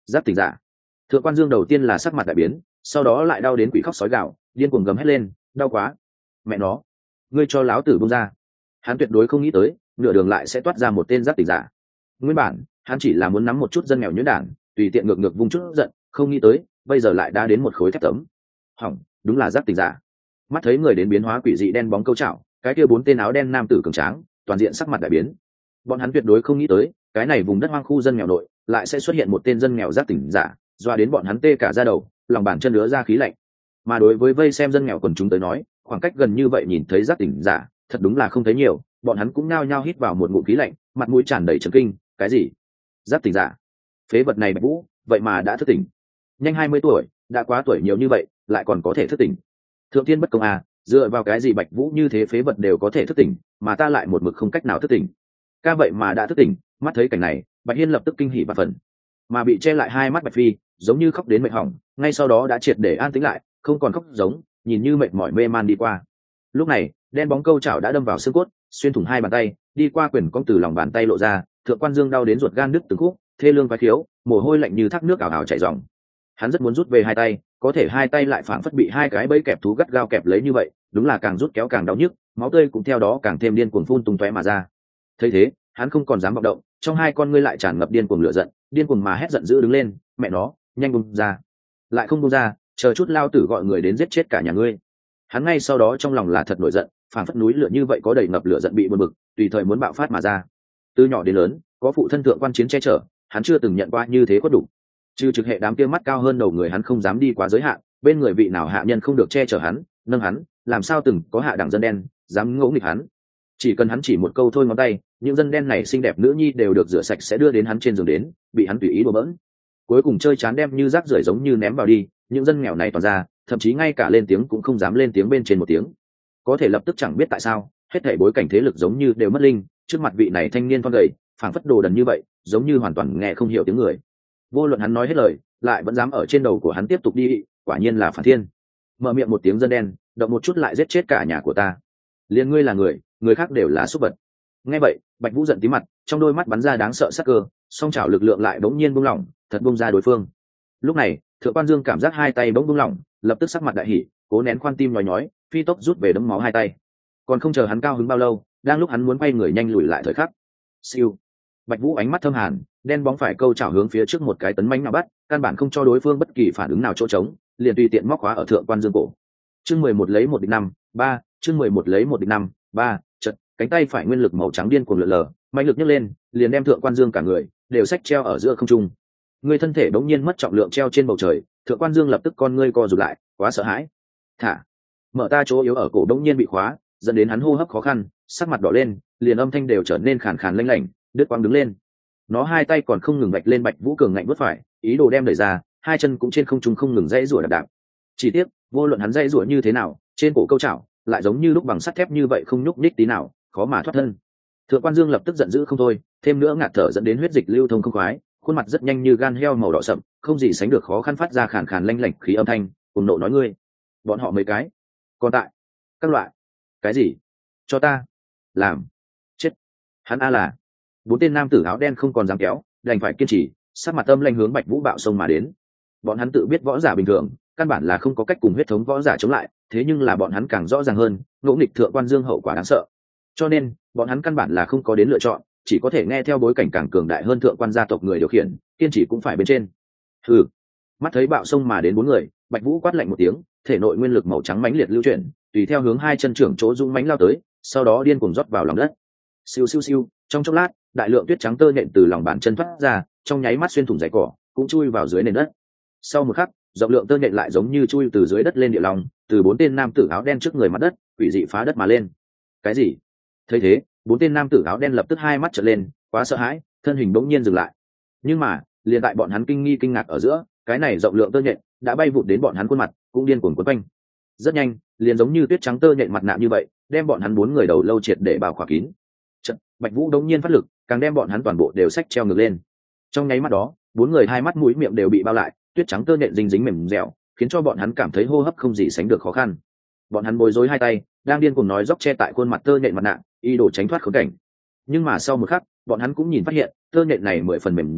[SPEAKER 1] Giác tỉnh giả. Thượng quan Dương đầu tiên là sắc mặt đại biến, sau đó lại đau đến quỷ khóc sói gạo, điên cuồng gầm hét lên, đau quá, mẹ nó, ngươi cho láo tử buông ra. Hắn tuyệt đối không nghĩ tới nửa đường lại sẽ toát ra một tên giác tỉnh giả. Nguyên bản hắn chỉ là muốn nắm một chút dân nghèo nhuyễn đản, tùy tiện ngược ngược vung chút giận, không nghĩ tới bây giờ lại đã đến một khối thép tấm. Hỏng, đúng là giác tỉnh giả. Mắt thấy người đến biến hóa quỷ dị đen bóng câu chảo, cái kia bốn tên áo đen nam tử cường tráng toàn diện sắc mặt đại biến. Bọn hắn tuyệt đối không nghĩ tới cái này vùng đất hoang khu dân nghèo nội lại sẽ xuất hiện một tên dân nghèo giác tỉnh giả, doa đến bọn hắn tê cả da đầu, lòng bàn chân đứa ra khí lạnh. Mà đối với vây xem dân nghèo quần chúng tới nói, khoảng cách gần như vậy nhìn thấy giác tỉnh giả thật đúng là không thấy nhiều, bọn hắn cũng nao nhao hít vào một ngụm khí lạnh, mặt mũi tràn đầy chấn kinh. Cái gì? Giác tỉnh giả? Phế vật này Bạch Vũ vậy mà đã thức tỉnh. Nhanh hai mươi tuổi, đã quá tuổi nhiều như vậy lại còn có thể thức tỉnh. Thượng thiên bất công à, dựa vào cái gì Bạch Vũ như thế phế vật đều có thể thức tỉnh, mà ta lại một mực không cách nào thức tỉnh. Ca vậy mà đã thức tỉnh. Mắt thấy cảnh này, Bạch Hiên lập tức kinh hỉ và phần, mà bị che lại hai mắt Bạch Phi giống như khóc đến mệt hỏng, ngay sau đó đã triệt để an tĩnh lại, không còn khóc giống, nhìn như mệt mỏi mê man đi qua. Lúc này đen bóng câu chảo đã đâm vào xương cốt, xuyên thủng hai bàn tay, đi qua quyền cong từ lòng bàn tay lộ ra. Thượng quan Dương đau đến ruột gan đứt từng khúc, thê lương quái khiếu, mồ hôi lạnh như thác nước ảo ảo chảy ròng. Hắn rất muốn rút về hai tay, có thể hai tay lại phảng phất bị hai cái bẫy kẹp thú gắt gao kẹp lấy như vậy, đúng là càng rút kéo càng đau nhức, máu tươi cũng theo đó càng thêm điên cuồng phun tung tóe mà ra. Thấy thế, hắn không còn dám vọng động, trong hai con ngươi lại tràn ngập điên cuồng lửa giận, điên cuồng mà hét giận dữ đứng lên, mẹ nó, nhanh buông ra. Lại không buông ra, chờ chút lao tử gọi người đến giết chết cả nhà ngươi. Hắn ngay sau đó trong lòng là thật nổi giận, phảng phất núi lửa như vậy có đầy ngập lửa giận bị buồn bực, tùy thời muốn bạo phát mà ra. Từ nhỏ đến lớn, có phụ thân thượng quan chiến che chở, hắn chưa từng nhận qua như thế khuất đủ. Trừ trực hệ đám kia mắt cao hơn đầu người hắn không dám đi quá giới hạn, bên người vị nào hạ nhân không được che chở hắn, nâng hắn, làm sao từng có hạ đẳng dân đen dám ngỗ nghịch hắn. Chỉ cần hắn chỉ một câu thôi ngón tay, những dân đen này xinh đẹp nữ nhi đều được rửa sạch sẽ đưa đến hắn trên giường đến, bị hắn tùy ý đùa bỡn. Cuối cùng chơi chán đem như rác rưởi giống như ném vào đi, những dân nghèo này toàn ra, thậm chí ngay cả lên tiếng cũng không dám lên tiếng bên trên một tiếng. Có thể lập tức chẳng biết tại sao, hết thảy bối cảnh thế lực giống như đều mất linh, trước mặt vị này thanh niên thon gầy, phảng phất đồ đần như vậy, giống như hoàn toàn nghe không hiểu tiếng người. Vô luận hắn nói hết lời, lại vẫn dám ở trên đầu của hắn tiếp tục đi, quả nhiên là phản thiên. Mở miệng một tiếng dân đen, động một chút lại giết chết cả nhà của ta. Liên ngươi là người, người khác đều là súc vật. Nghe vậy, Bạch Vũ giận tí mặt, trong đôi mắt bắn ra đáng sợ sắc cơ, song chảo lực lượng lại bỗng nhiên buông lỏng, thật buông ra đối phương. Lúc này, Thượng quan Dương cảm giác hai tay bỗng buông lỏng, lập tức sắc mặt đại hỉ, cố nén khoan tim nhói nhói, phi tốc rút về đấm máu hai tay. Còn không chờ hắn cao hứng bao lâu, đang lúc hắn muốn quay người nhanh lùi lại thời khắc, siêu, Bạch Vũ ánh mắt thâm hàn, đen bóng phải câu chảo hướng phía trước một cái tấn mãnh nào bắt, căn bản không cho đối phương bất kỳ phản ứng nào chỗ trống, liền tùy tiện móc khóa ở Thượng quan Dương cổ. Chương mười một lấy một địch năm, ba, chương mười một lấy một địch năm, ba, chợt, cánh tay phải nguyên lực màu trắng điên cuồng lượn lờ, mạnh lực nhấc lên, liền đem Thượng quan Dương cả người đều xách treo ở giữa không trung. Người thân thể đống nhiên mất trọng lượng treo trên bầu trời, Thượng quan Dương lập tức con ngươi co rụt lại, quá sợ hãi. Thả, mở ta chỗ yếu ở cổ đống nhiên bị khóa, dẫn đến hắn hô hấp khó khăn, sắc mặt đỏ lên, liền âm thanh đều trở nên khàn khàn lanh lảnh, đứt quãng đứng lên. Nó hai tay còn không ngừng vạch lên Bạch Vũ cường ngạnh vút phải, ý đồ đem đẩy ra, hai chân cũng trên không trung không ngừng dãy rủa đạp đạp. Chỉ tiếc, vô luận hắn dãy rủa như thế nào, trên cổ câu chảo lại giống như lúc bằng sắt thép như vậy không nhúc nhích tí nào, khó mà thoát thân. Thượng quan Dương lập tức giận dữ không thôi, thêm nữa ngạt thở dẫn đến huyết dịch lưu thông không khoái, khuôn mặt rất nhanh như gan heo màu đỏ sậm, không gì sánh được khó khăn phát ra khàn khàn lanh lảnh khí âm thanh, cùng nộ nói ngươi, bọn họ mấy cái, còn tại, các loại, cái gì, cho ta, làm, chết, hắn a là, bốn tên nam tử áo đen không còn dám kéo, đành phải kiên trì, sát mặt âm lanh hướng Bạch Vũ bạo sông mà đến. Bọn hắn tự biết võ giả bình thường, căn bản là không có cách cùng huyết thống võ giả chống lại, thế nhưng là bọn hắn càng rõ ràng hơn, ngỗ nghịch Thượng quan Dương hậu quả đáng sợ. Cho nên, bọn hắn căn bản là không có đến lựa chọn, chỉ có thể nghe theo bối cảnh càng cường đại hơn Thượng quan gia tộc người điều khiển, kiên trì cũng phải bên trên. Hừ. Mắt thấy bạo sông mà đến bốn người, Bạch Vũ quát lạnh một tiếng, thể nội nguyên lực màu trắng mãnh liệt lưu chuyển, tùy theo hướng hai chân trưởng chỗ dũng mãnh lao tới, sau đó điên cuồng rót vào lòng đất. Siêu siêu siêu, trong chốc lát, đại lượng tuyết trắng tơ nhện từ lòng bàn chân thoát ra, trong nháy mắt xuyên thủng dải cỏ, cũng chui vào dưới nền đất. Sau một khắc, rộng lượng tơ nhện lại giống như chui từ dưới đất lên địa lòng, từ bốn tên nam tử áo đen trước người mặt đất, quỷ dị phá đất mà lên. Cái gì? Thấy thế, bốn tên nam tử áo đen lập tức hai mắt trợn lên, quá sợ hãi, thân hình bỗng nhiên dừng lại. Nhưng mà, liền tại bọn hắn kinh nghi kinh ngạc ở giữa, cái này rộng lượng tơ nhện đã bay vụt đến bọn hắn khuôn mặt, cũng điên cuồng quấn quanh. Rất nhanh, liền giống như tuyết trắng tơ nhện mặt nạ như vậy, đem bọn hắn bốn người đầu lâu triệt để bao khỏa kín. Chật, Bạch Vũ đống nhiên phát lực, càng đem bọn hắn toàn bộ đều xách treo ngược lên. Trong nháy mắt đó, bốn người hai mắt mũi miệng đều bị bao lại, tuyết trắng tơ nhện dính dính mềm dẻo, khiến cho bọn hắn cảm thấy hô hấp không gì sánh được khó khăn. Bọn hắn bối rối hai tay, đang điên cuồng nói dốc che tại khuôn mặt tơ nhện mặt nạ, ý đồ tránh thoát khốn cảnh. Nhưng mà sau một khắc, bọn hắn cũng nhìn phát hiện, tơ nhện này mười phần mềm dẻo,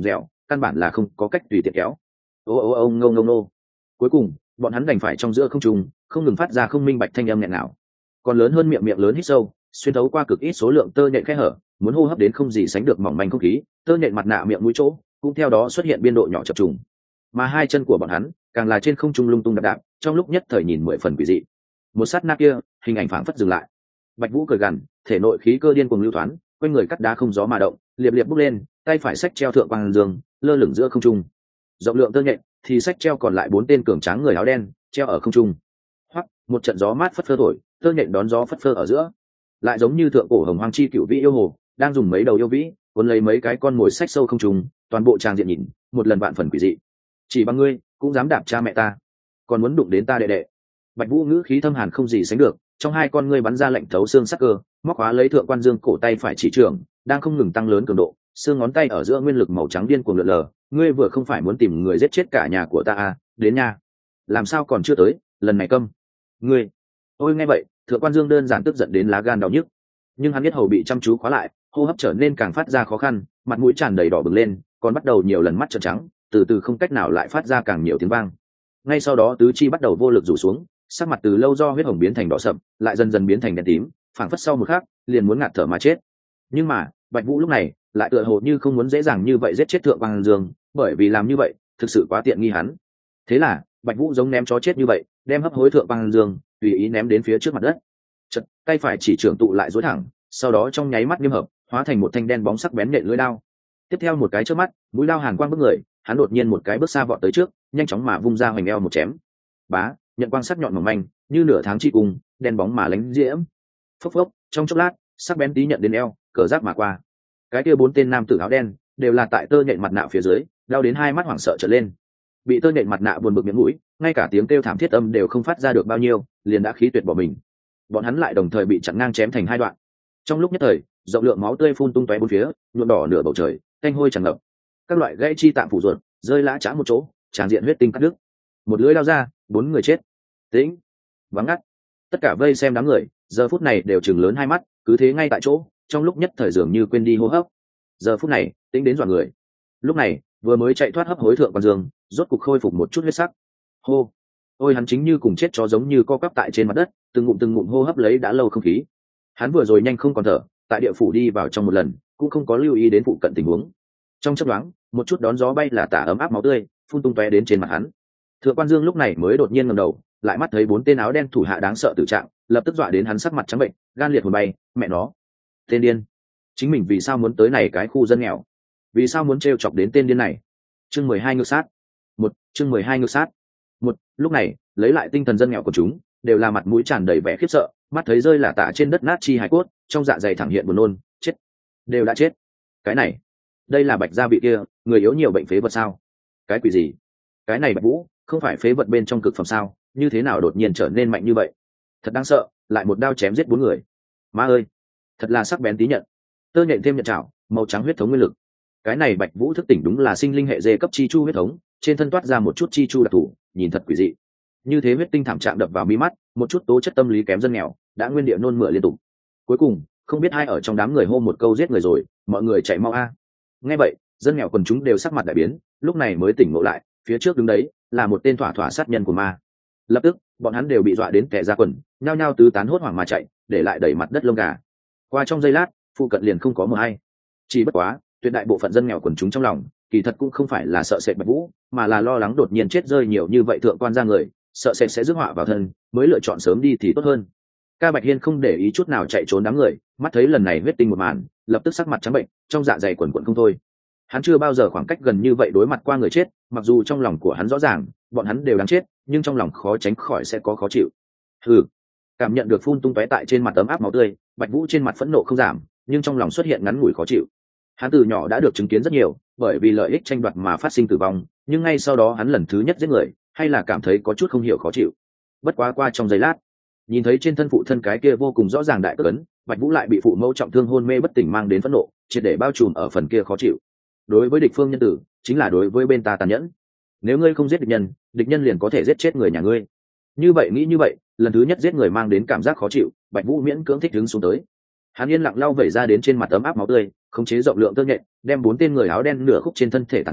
[SPEAKER 1] căn bản là không có cách tùy tiện kéo. Ô ô ô ngâu ngâu nô. Cuối cùng bọn hắn đành phải trong giữa không trung không ngừng phát ra không minh bạch thanh âm nghẹn nào, còn lớn hơn miệng miệng lớn hít sâu, xuyên thấu qua cực ít số lượng tơ nhện khe hở, muốn hô hấp đến không gì sánh được mỏng manh không khí, tơ nhện mặt nạ miệng mũi chỗ cũng theo đó xuất hiện biên độ nhỏ chập trùng, mà hai chân của bọn hắn càng là trên không trung lung tung đạp đạp, trong lúc nhất thời nhìn mười phần quỷ dị. Một sát na kia, hình ảnh phảng phất dừng lại. Bạch Vũ cười gằn, thể nội khí cơ điên cuồng lưu thoáng, quanh người cắt đá không gió mà động, liệp liệp bốc lên, tay phải xách treo thượng quang dương, lơ lửng giữa không trung. Rộng lượng tơ nhện thì xách treo còn lại bốn tên cường tráng người áo đen, treo ở không trung. Hoặc một trận gió mát phất phơ thổi, tơ nhện đón gió phất phơ ở giữa, lại giống như thượng cổ hồng hoang chi cựu vĩ yêu hồ đang dùng mấy đầu yêu vĩ cuốn lấy mấy cái con mồi xách sâu không trung, toàn bộ tràng diện nhìn một lần vạn phần quỷ dị. Chỉ bằng ngươi cũng dám đạp cha mẹ ta, còn muốn đụng đến ta đệ đệ. Bạch Vũ ngữ khí thâm hàn không gì sánh được, trong hai con ngươi bắn ra lạnh thấu xương sắc cơ, móc khóa lấy thượng quan dương cổ tay phải chỉ trường, đang không ngừng tăng lớn cường độ, xương ngón tay ở giữa nguyên lực màu trắng điên cuồng lượn lờ. Ngươi vừa không phải muốn tìm người giết chết cả nhà của ta à, đến nha. Làm sao còn chưa tới, lần này câm. Ngươi. Ôi nghe vậy, thượng quan dương đơn giản tức giận đến lá gan đau nhức, nhưng hắn biết hầu bị chăm chú khóa lại, hô hấp trở nên càng phát ra khó khăn, mặt mũi tràn đầy đỏ bừng lên, còn bắt đầu nhiều lần mắt trợn trắng, từ từ không cách nào lại phát ra càng nhiều tiếng vang. Ngay sau đó tứ chi bắt đầu vô lực rủ xuống, sắc mặt từ lâu do huyết hồng biến thành đỏ sậm, lại dần dần biến thành đen tím, phảng phất sau một khắc liền muốn ngạt thở mà chết. Nhưng mà Bạch Vũ lúc này lại tựa hồ như không muốn dễ dàng như vậy giết chết thượng quan dương, bởi vì làm như vậy thực sự quá tiện nghi hắn. Thế là Bạch Vũ giống ném chó chết như vậy, đem hấp hối thượng quan dương tùy ý ném đến phía trước mặt đất. Chật, tay phải chỉ trưởng tụ lại duỗi thẳng, sau đó trong nháy mắt nghiêm hợp, hóa thành một thanh đen bóng sắc bén nhện lưỡi đao. Tiếp theo một cái chớp mắt, mũi đao hàn quang bức người, hắn đột nhiên một cái bước xa vọt tới trước, nhanh chóng mà vung ra hoành eo một chém. Bá, nhận quang sắc nhọn mỏng manh, như nửa tháng chi cùng, đen bóng mà lánh diễm. Phốc phốc, trong chốc lát, sắc bén tí nhận đến eo, cờ giáp mà qua. Cái kia bốn tên nam tử áo đen đều là tại tơ nhện mặt nạ phía dưới, đau đến hai mắt hoảng sợ trở lên. Bị tơ nhện mặt nạ buồn bực miệng mũi, ngay cả tiếng kêu thảm thiết âm đều không phát ra được bao nhiêu, liền đã khí tuyệt bỏ mình. Bọn hắn lại đồng thời bị chặn ngang chém thành hai đoạn. Trong lúc nhất thời, rộng lượng máu tươi phun tung tóe bốn phía, nhuộm đỏ nửa bầu trời, tanh hôi tràn ngập. Các loại gãy chi tạng phủ ruột rơi lã chã một chỗ, tràn diện huyết tinh cắt đứt. Một lưỡi lao ra, bốn người chết. Tĩnh, vắng ngắt. Tất cả vây xem đám người giờ phút này đều chừng lớn hai mắt, cứ thế ngay tại chỗ, trong lúc nhất thời dường như quên đi hô hấp. Giờ phút này tĩnh đến dọa người. Lúc này vừa mới chạy thoát hấp hối thượng quan dương, rốt cục khôi phục một chút huyết sắc. Hô, ôi hắn chính như cùng chết chó giống như co quắp tại trên mặt đất, từng ngụm từng ngụm hô hấp lấy đã lâu không khí. Hắn vừa rồi nhanh không còn thở, tại địa phủ đi vào trong một lần, cũng không có lưu ý đến phụ cận tình huống. Trong chớp nhoáng, một chút đón gió bay là tả ấm áp máu tươi phun tung tóe đến trên mặt hắn. Thượng quan dương lúc này mới đột nhiên ngẩng đầu, lại mắt thấy bốn tên áo đen thủ hạ đáng sợ tử trạng, lập tức dọa đến hắn sắc mặt trắng bệnh, gan liệt hồn bay. Mẹ nó, tên điên! Chính mình vì sao muốn tới này cái khu dân nghèo? Vì sao muốn trêu chọc đến tên điên này? Chương mười hai ngược sát. Một, chương mười hai ngược sát. Một, lúc này, lấy lại tinh thần dân nghèo của chúng, đều là mặt mũi tràn đầy vẻ khiếp sợ, mắt thấy rơi là tả trên đất nát chi hài cốt, trong dạ dày thẳng hiện buồn nôn, chết, đều đã chết. Cái này, đây là Bạch gia vị kia, người yếu nhiều bệnh phế vật sao? Cái quỷ gì? Cái này Bạch Vũ, không phải phế vật bên trong cực phẩm sao? Như thế nào đột nhiên trở nên mạnh như vậy? Thật đáng sợ, lại một đao chém giết bốn người. Má ơi, thật là sắc bén tí nhận. Tơ nhện thêm nhận trảo, màu trắng huyết thống nguyên lực. Cái này Bạch Vũ thức tỉnh đúng là sinh linh hệ dê cấp chi chu huyết thống, trên thân toát ra một chút chi chu đặc thù, nhìn thật quỷ dị. Như thế huyết tinh thảm trạng đập vào mi mắt, một chút tố chất tâm lý kém dân nghèo đã nguyên địa nôn mửa liên tục. Cuối cùng không biết ai ở trong đám người hô một câu giết người rồi, mọi người chạy mau a. Nghe vậy, dân nghèo quần chúng đều sắc mặt đại biến, lúc này mới tỉnh ngộ lại, phía trước đứng đấy là một tên thỏa thỏa sát nhân của ma. Lập tức bọn hắn đều bị dọa đến kẻ ra quần, nhao nhao tứ tán hốt hoảng mà chạy, để lại đẩy mặt đất lông gà. Qua trong giây lát, phụ cận liền không có mờ hay. Chỉ bất quá, tuyệt đại bộ phận dân nghèo quần chúng trong lòng, kỳ thật cũng không phải là sợ sệt Bạch Vũ, mà là lo lắng đột nhiên chết rơi nhiều như vậy thượng quan gia người, sợ sệt sẽ rước họa vào thân, mới lựa chọn sớm đi thì tốt hơn. Ca Bạch Hiên không để ý chút nào chạy trốn đám người, mắt thấy lần này huyết tinh một màn, lập tức sắc mặt trắng bệnh, trong dạ dày quần quần không thôi. Hắn chưa bao giờ khoảng cách gần như vậy đối mặt qua người chết, mặc dù trong lòng của hắn rõ ràng, bọn hắn đều đáng chết, nhưng trong lòng khó tránh khỏi sẽ có khó chịu. Hừ. Cảm nhận được phun tung tóe tại trên mặt ấm áp máu tươi, Bạch Vũ trên mặt phẫn nộ không giảm, nhưng trong lòng xuất hiện ngắn ngủi khó chịu. Hắn từ nhỏ đã được chứng kiến rất nhiều, bởi vì lợi ích tranh đoạt mà phát sinh tử vong, nhưng ngay sau đó hắn lần thứ nhất giết người, hay là cảm thấy có chút không hiểu khó chịu. Bất quá qua trong giây lát, nhìn thấy trên thân phụ thân cái kia vô cùng rõ ràng đại cấn, Bạch Vũ lại bị phụ mẫu trọng thương hôn mê bất tỉnh mang đến phẫn nộ, triệt để bao trùm ở phần kia khó chịu. Đối với địch phương nhân tử, chính là đối với bên ta tàn nhẫn. Nếu ngươi không giết địch nhân, địch nhân liền có thể giết chết người nhà ngươi. Như vậy nghĩ như vậy, lần thứ nhất giết người mang đến cảm giác khó chịu, Bạch Vũ miễn cưỡng thích đứng xuống tới. Hắn yên lặng lau vẩy ra đến trên mặt ấm áp máu tươi, khống chế rộng lượng tơ nhện, đem bốn tên người áo đen nửa khúc trên thân thể tàn phế,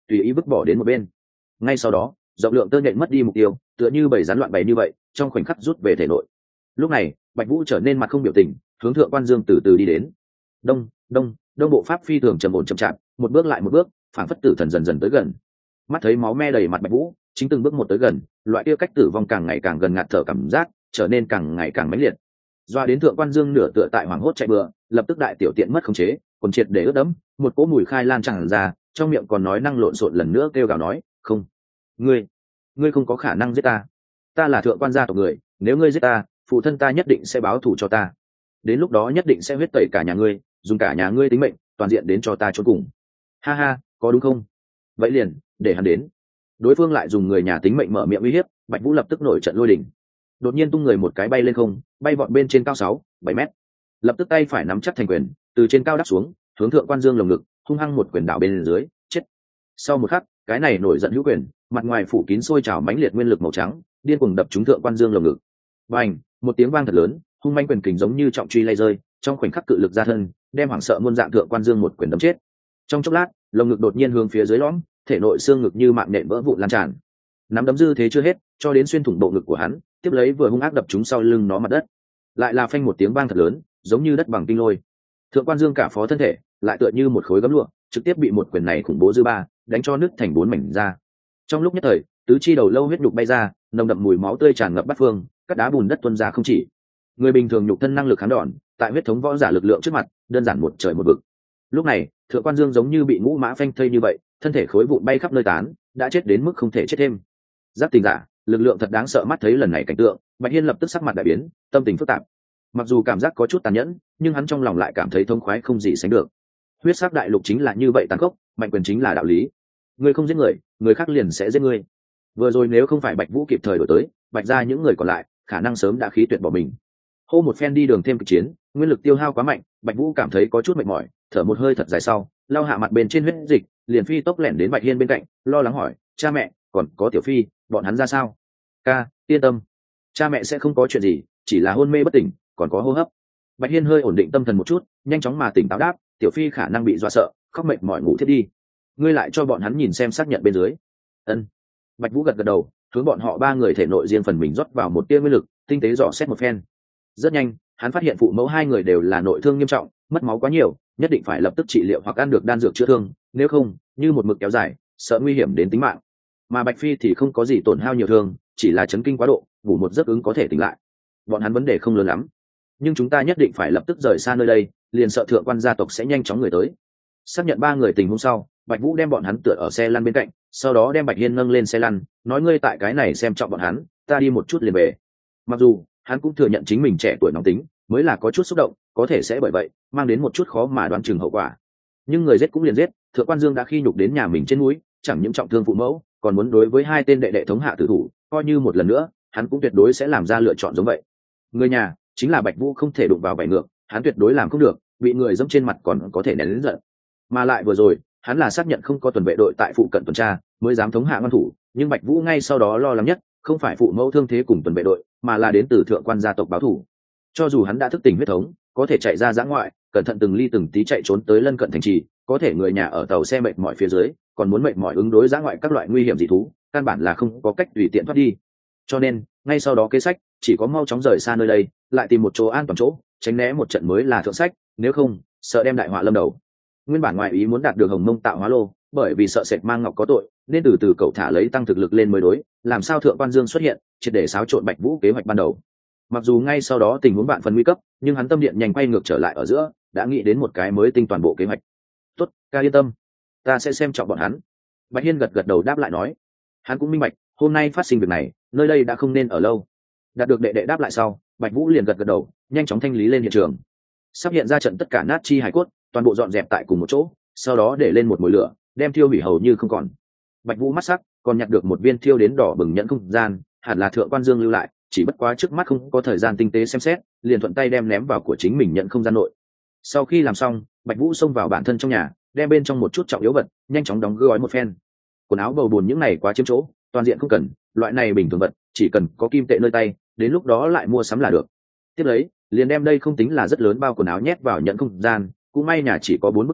[SPEAKER 1] tùy ý vứt bỏ đến một bên. Ngay sau đó rộng lượng tơ nhện mất đi mục tiêu, tựa như bầy rắn loạn bầy như vậy trong khoảnh khắc rút về thể nội. Lúc này Bạch Vũ trở nên mặt không biểu tình, hướng Thượng Quan Dương từ từ đi đến. Đông đông đông, bộ pháp phi thường trầm ổn chậm chạp, một bước lại một bước, phảng phất tử thần dần dần tới gần. Mắt thấy máu me đầy mặt Bạch Vũ chính từng bước một tới gần, loại kia cách tử vong càng ngày càng gần, ngạt thở cảm giác trở nên càng ngày càng mãnh liệt. Doa đến Thượng Quan Dương nửa tựa tại hoảng hốt chạy bừa, lập tức đại tiểu tiện mất khống chế, quần triệt để ướt đẫm, một cỗ mùi khai lan tràn ra, trong miệng còn nói năng lộn xộn lần nữa kêu gào nói, "Không, ngươi, ngươi không có khả năng giết ta. Ta là Thượng Quan gia tộc người, nếu ngươi giết ta, phụ thân ta nhất định sẽ báo thù cho ta. Đến lúc đó nhất định sẽ huyết tẩy cả nhà ngươi, dùng cả nhà ngươi tính mệnh, toàn diện đến cho ta chôn cùng." Ha ha, có đúng không? Vậy liền, để hắn đến. Đối phương lại dùng người nhà tính mệnh mở miệng uy hiếp, Bạch Vũ lập tức nổi trận lôi đình. Đột nhiên tung người một cái bay lên không, bay vọt bên trên cao sáu, bảy mét. Lập tức tay phải nắm chắc thành quyền, từ trên cao đáp xuống, hướng Thượng Quan Dương lồng ngực, hung hăng một quyền đạo bên dưới, chết. Sau một khắc, cái này nổi giận hữu quyền, mặt ngoài phủ kín sôi trào mãnh liệt nguyên lực màu trắng, điên cuồng đập trúng Thượng Quan Dương lồng ngực. Bành, một tiếng vang thật lớn, hung manh quyền kình giống như trọng truy lay rơi, trong khoảnh khắc cự lực ra thân, đem hoảng sợ muôn dạng Thượng Quan Dương một quyền đấm chết. Trong chốc lát, lồng ngực đột nhiên hướng phía dưới lõm, thể nội xương ngực như mạng nện vỡ vụn lan tràn. Nắm đấm dư thế chưa hết, cho đến xuyên thủng bộ ngực của hắn, tiếp lấy vừa hung ác đập trúng sau lưng nó mặt đất. Lại là phanh một tiếng vang thật lớn, giống như đất bằng kinh lôi. Thượng Quan Dương cả phó thân thể, lại tựa như một khối gấm lụa, trực tiếp bị một quyền này khủng bố dư ba đánh cho nứt thành bốn mảnh ra. Trong lúc nhất thời, tứ chi đầu lâu huyết nhục bay ra, nồng đậm mùi máu tươi tràn ngập bát phương, các đá bùn đất tuôn ra không chỉ. Người bình thường nhục thân năng lực kháng đòn, tại huyết thống võ giả lực lượng trước mặt, đơn giản một trời một vực. Lúc này, Thượng Quan Dương giống như bị ngũ mã phanh thây như vậy, thân thể khối vụn bay khắp nơi tán, đã chết đến mức không thể chết thêm. Giác tình giả, lực lượng thật đáng sợ. Mắt thấy lần này cảnh tượng, Bạch Hiên lập tức sắc mặt đại biến, tâm tình phức tạp. Mặc dù cảm giác có chút tàn nhẫn, nhưng hắn trong lòng lại cảm thấy thông khoái không gì sánh được. Huyết sắc đại lục chính là như vậy tàn khốc, mạnh quyền chính là đạo lý. Người không giết người, người khác liền sẽ giết ngươi. Vừa rồi nếu không phải Bạch Vũ kịp thời đổi tới, Bạch ra những người còn lại khả năng sớm đã khí tuyệt bỏ mình. Hô một phen đi đường thêm kịch chiến, nguyên lực tiêu hao quá mạnh, Bạch Vũ cảm thấy có chút mệt mỏi, thở một hơi thật dài sau, lau hạ mặt bên trên huyết dịch, liền phi tốc lẻn đến Bạch Hiên bên cạnh, lo lắng hỏi, "Cha mẹ, còn có Tiểu Phi, bọn hắn ra sao?" "Ca, yên tâm, cha mẹ sẽ không có chuyện gì, chỉ là hôn mê bất tỉnh, còn có hô hấp." Bạch Hiên hơi ổn định tâm thần một chút, nhanh chóng mà tỉnh táo đáp, "Tiểu Phi khả năng bị dọa sợ, khóc mệt mỏi ngủ thiết đi. Ngươi lại cho bọn hắn nhìn xem xác nhận bên dưới." Ân. Bạch Vũ gật gật đầu, hướng bọn họ ba người thể nội riêng phần mình rót vào một tia nguyên lực, tinh tế dò xét một phen. Rất nhanh, hắn phát hiện phụ mẫu hai người đều là nội thương nghiêm trọng, mất máu quá nhiều, nhất định phải lập tức trị liệu hoặc ăn được đan dược chữa thương, nếu không, như một mực kéo dài, sợ nguy hiểm đến tính mạng. Mà Bạch Phi thì không có gì tổn hao nhiều thương, chỉ là chấn kinh quá độ, ngủ một giấc ứng có thể tỉnh lại. Bọn hắn vấn đề không lớn lắm, nhưng chúng ta nhất định phải lập tức rời xa nơi đây, liền sợ Thượng Quan gia tộc sẽ nhanh chóng người tới. Xác nhận ba người tình huống sau, Bạch Vũ đem bọn hắn tựa ở xe lăn bên cạnh, sau đó đem Bạch Hiên nâng lên xe lăn, nói, "Ngươi tại cái này xem trọng bọn hắn, ta đi một chút liền về." Mặc dù hắn cũng thừa nhận chính mình trẻ tuổi nóng tính, mới là có chút xúc động, có thể sẽ bởi vậy mang đến một chút khó mà đoán chừng hậu quả. Nhưng người giết cũng liền giết, Thượng Quan Dương đã khi nhục đến nhà mình trên núi, chẳng những trọng thương phụ mẫu, còn muốn đối với hai tên đệ đệ thống hạ tử thủ, coi như một lần nữa, hắn cũng tuyệt đối sẽ làm ra lựa chọn giống vậy. Người nhà chính là Bạch Vũ không thể đụng vào vảy ngược, hắn tuyệt đối làm không được, bị người dẫm trên mặt còn có thể nén lớn giận. Mà lại vừa rồi, hắn là xác nhận không có tuần vệ đội tại phụ cận tuần tra, mới dám thống hạ ngăn thủ, nhưng Bạch Vũ ngay sau đó lo lắng nhất, không phải phụ mẫu thương thế cùng tuần vệ đội, mà là đến từ Thượng Quan gia tộc báo thù. Cho dù hắn đã thức tỉnh huyết thống, có thể chạy ra dã ngoại, cẩn thận từng ly từng tí chạy trốn tới lân cận thành trì, có thể người nhà ở tàu xe mệt mỏi phía dưới, còn muốn mệt mỏi ứng đối dã ngoại các loại nguy hiểm dị thú, căn bản là không có cách tùy tiện thoát đi. Cho nên, ngay sau đó kế sách chỉ có mau chóng rời xa nơi đây, lại tìm một chỗ an toàn chỗ, tránh né một trận mới là thượng sách, nếu không, sợ đem đại họa lâm đầu. Nguyên bản ngoại ý muốn đạt được Hồng Mông tạo hóa lô, bởi vì sợ sệt mang ngọc có tội, nên từ từ cậu thả lấy tăng thực lực lên mới đối, làm sao Thượng Quan Dương xuất hiện, triệt để xáo trộn Bạch Vũ kế hoạch ban đầu. Mặc dù ngay sau đó tình huống bạn phần nguy cấp, nhưng hắn tâm điện nhanh quay ngược trở lại ở giữa, đã nghĩ đến một cái mới tinh toàn bộ kế hoạch. "Tốt, ca yên tâm, ta sẽ xem trọng bọn hắn." Bạch Hiên gật gật đầu đáp lại nói. Hắn cũng minh bạch, hôm nay phát sinh việc này, nơi đây đã không nên ở lâu. Đạt được đệ đệ đáp lại sau, Bạch Vũ liền gật gật đầu, nhanh chóng thanh lý lên hiện trường. Sắp hiện ra trận tất cả nát chi hải cốt, toàn bộ dọn dẹp tại cùng một chỗ, sau đó để lên một mồi lửa, đem thiêu hủy hầu như không còn. Bạch Vũ mắt sắc, còn nhặt được một viên thiêu đến đỏ bừng nhẫn không gian, hẳn là Thượng Quan Dương lưu lại, chỉ bất quá trước mắt không có thời gian tinh tế xem xét, liền thuận tay đem ném vào của chính mình nhận không gian nội. Sau khi làm xong, Bạch Vũ xông vào bản thân trong nhà, đem bên trong một chút trọng yếu vật nhanh chóng đóng gói một phen. Quần áo bầu bùn những này quá chiếm chỗ, toàn diện không cần, loại này bình thường vật, chỉ cần có kim tệ nơi tay, đến lúc đó lại mua sắm là được. Tiếp lấy, liền đem đây không tính là rất lớn bao quần áo nhét vào nhận không gian, cũng may nhà chỉ có bốn bức tường,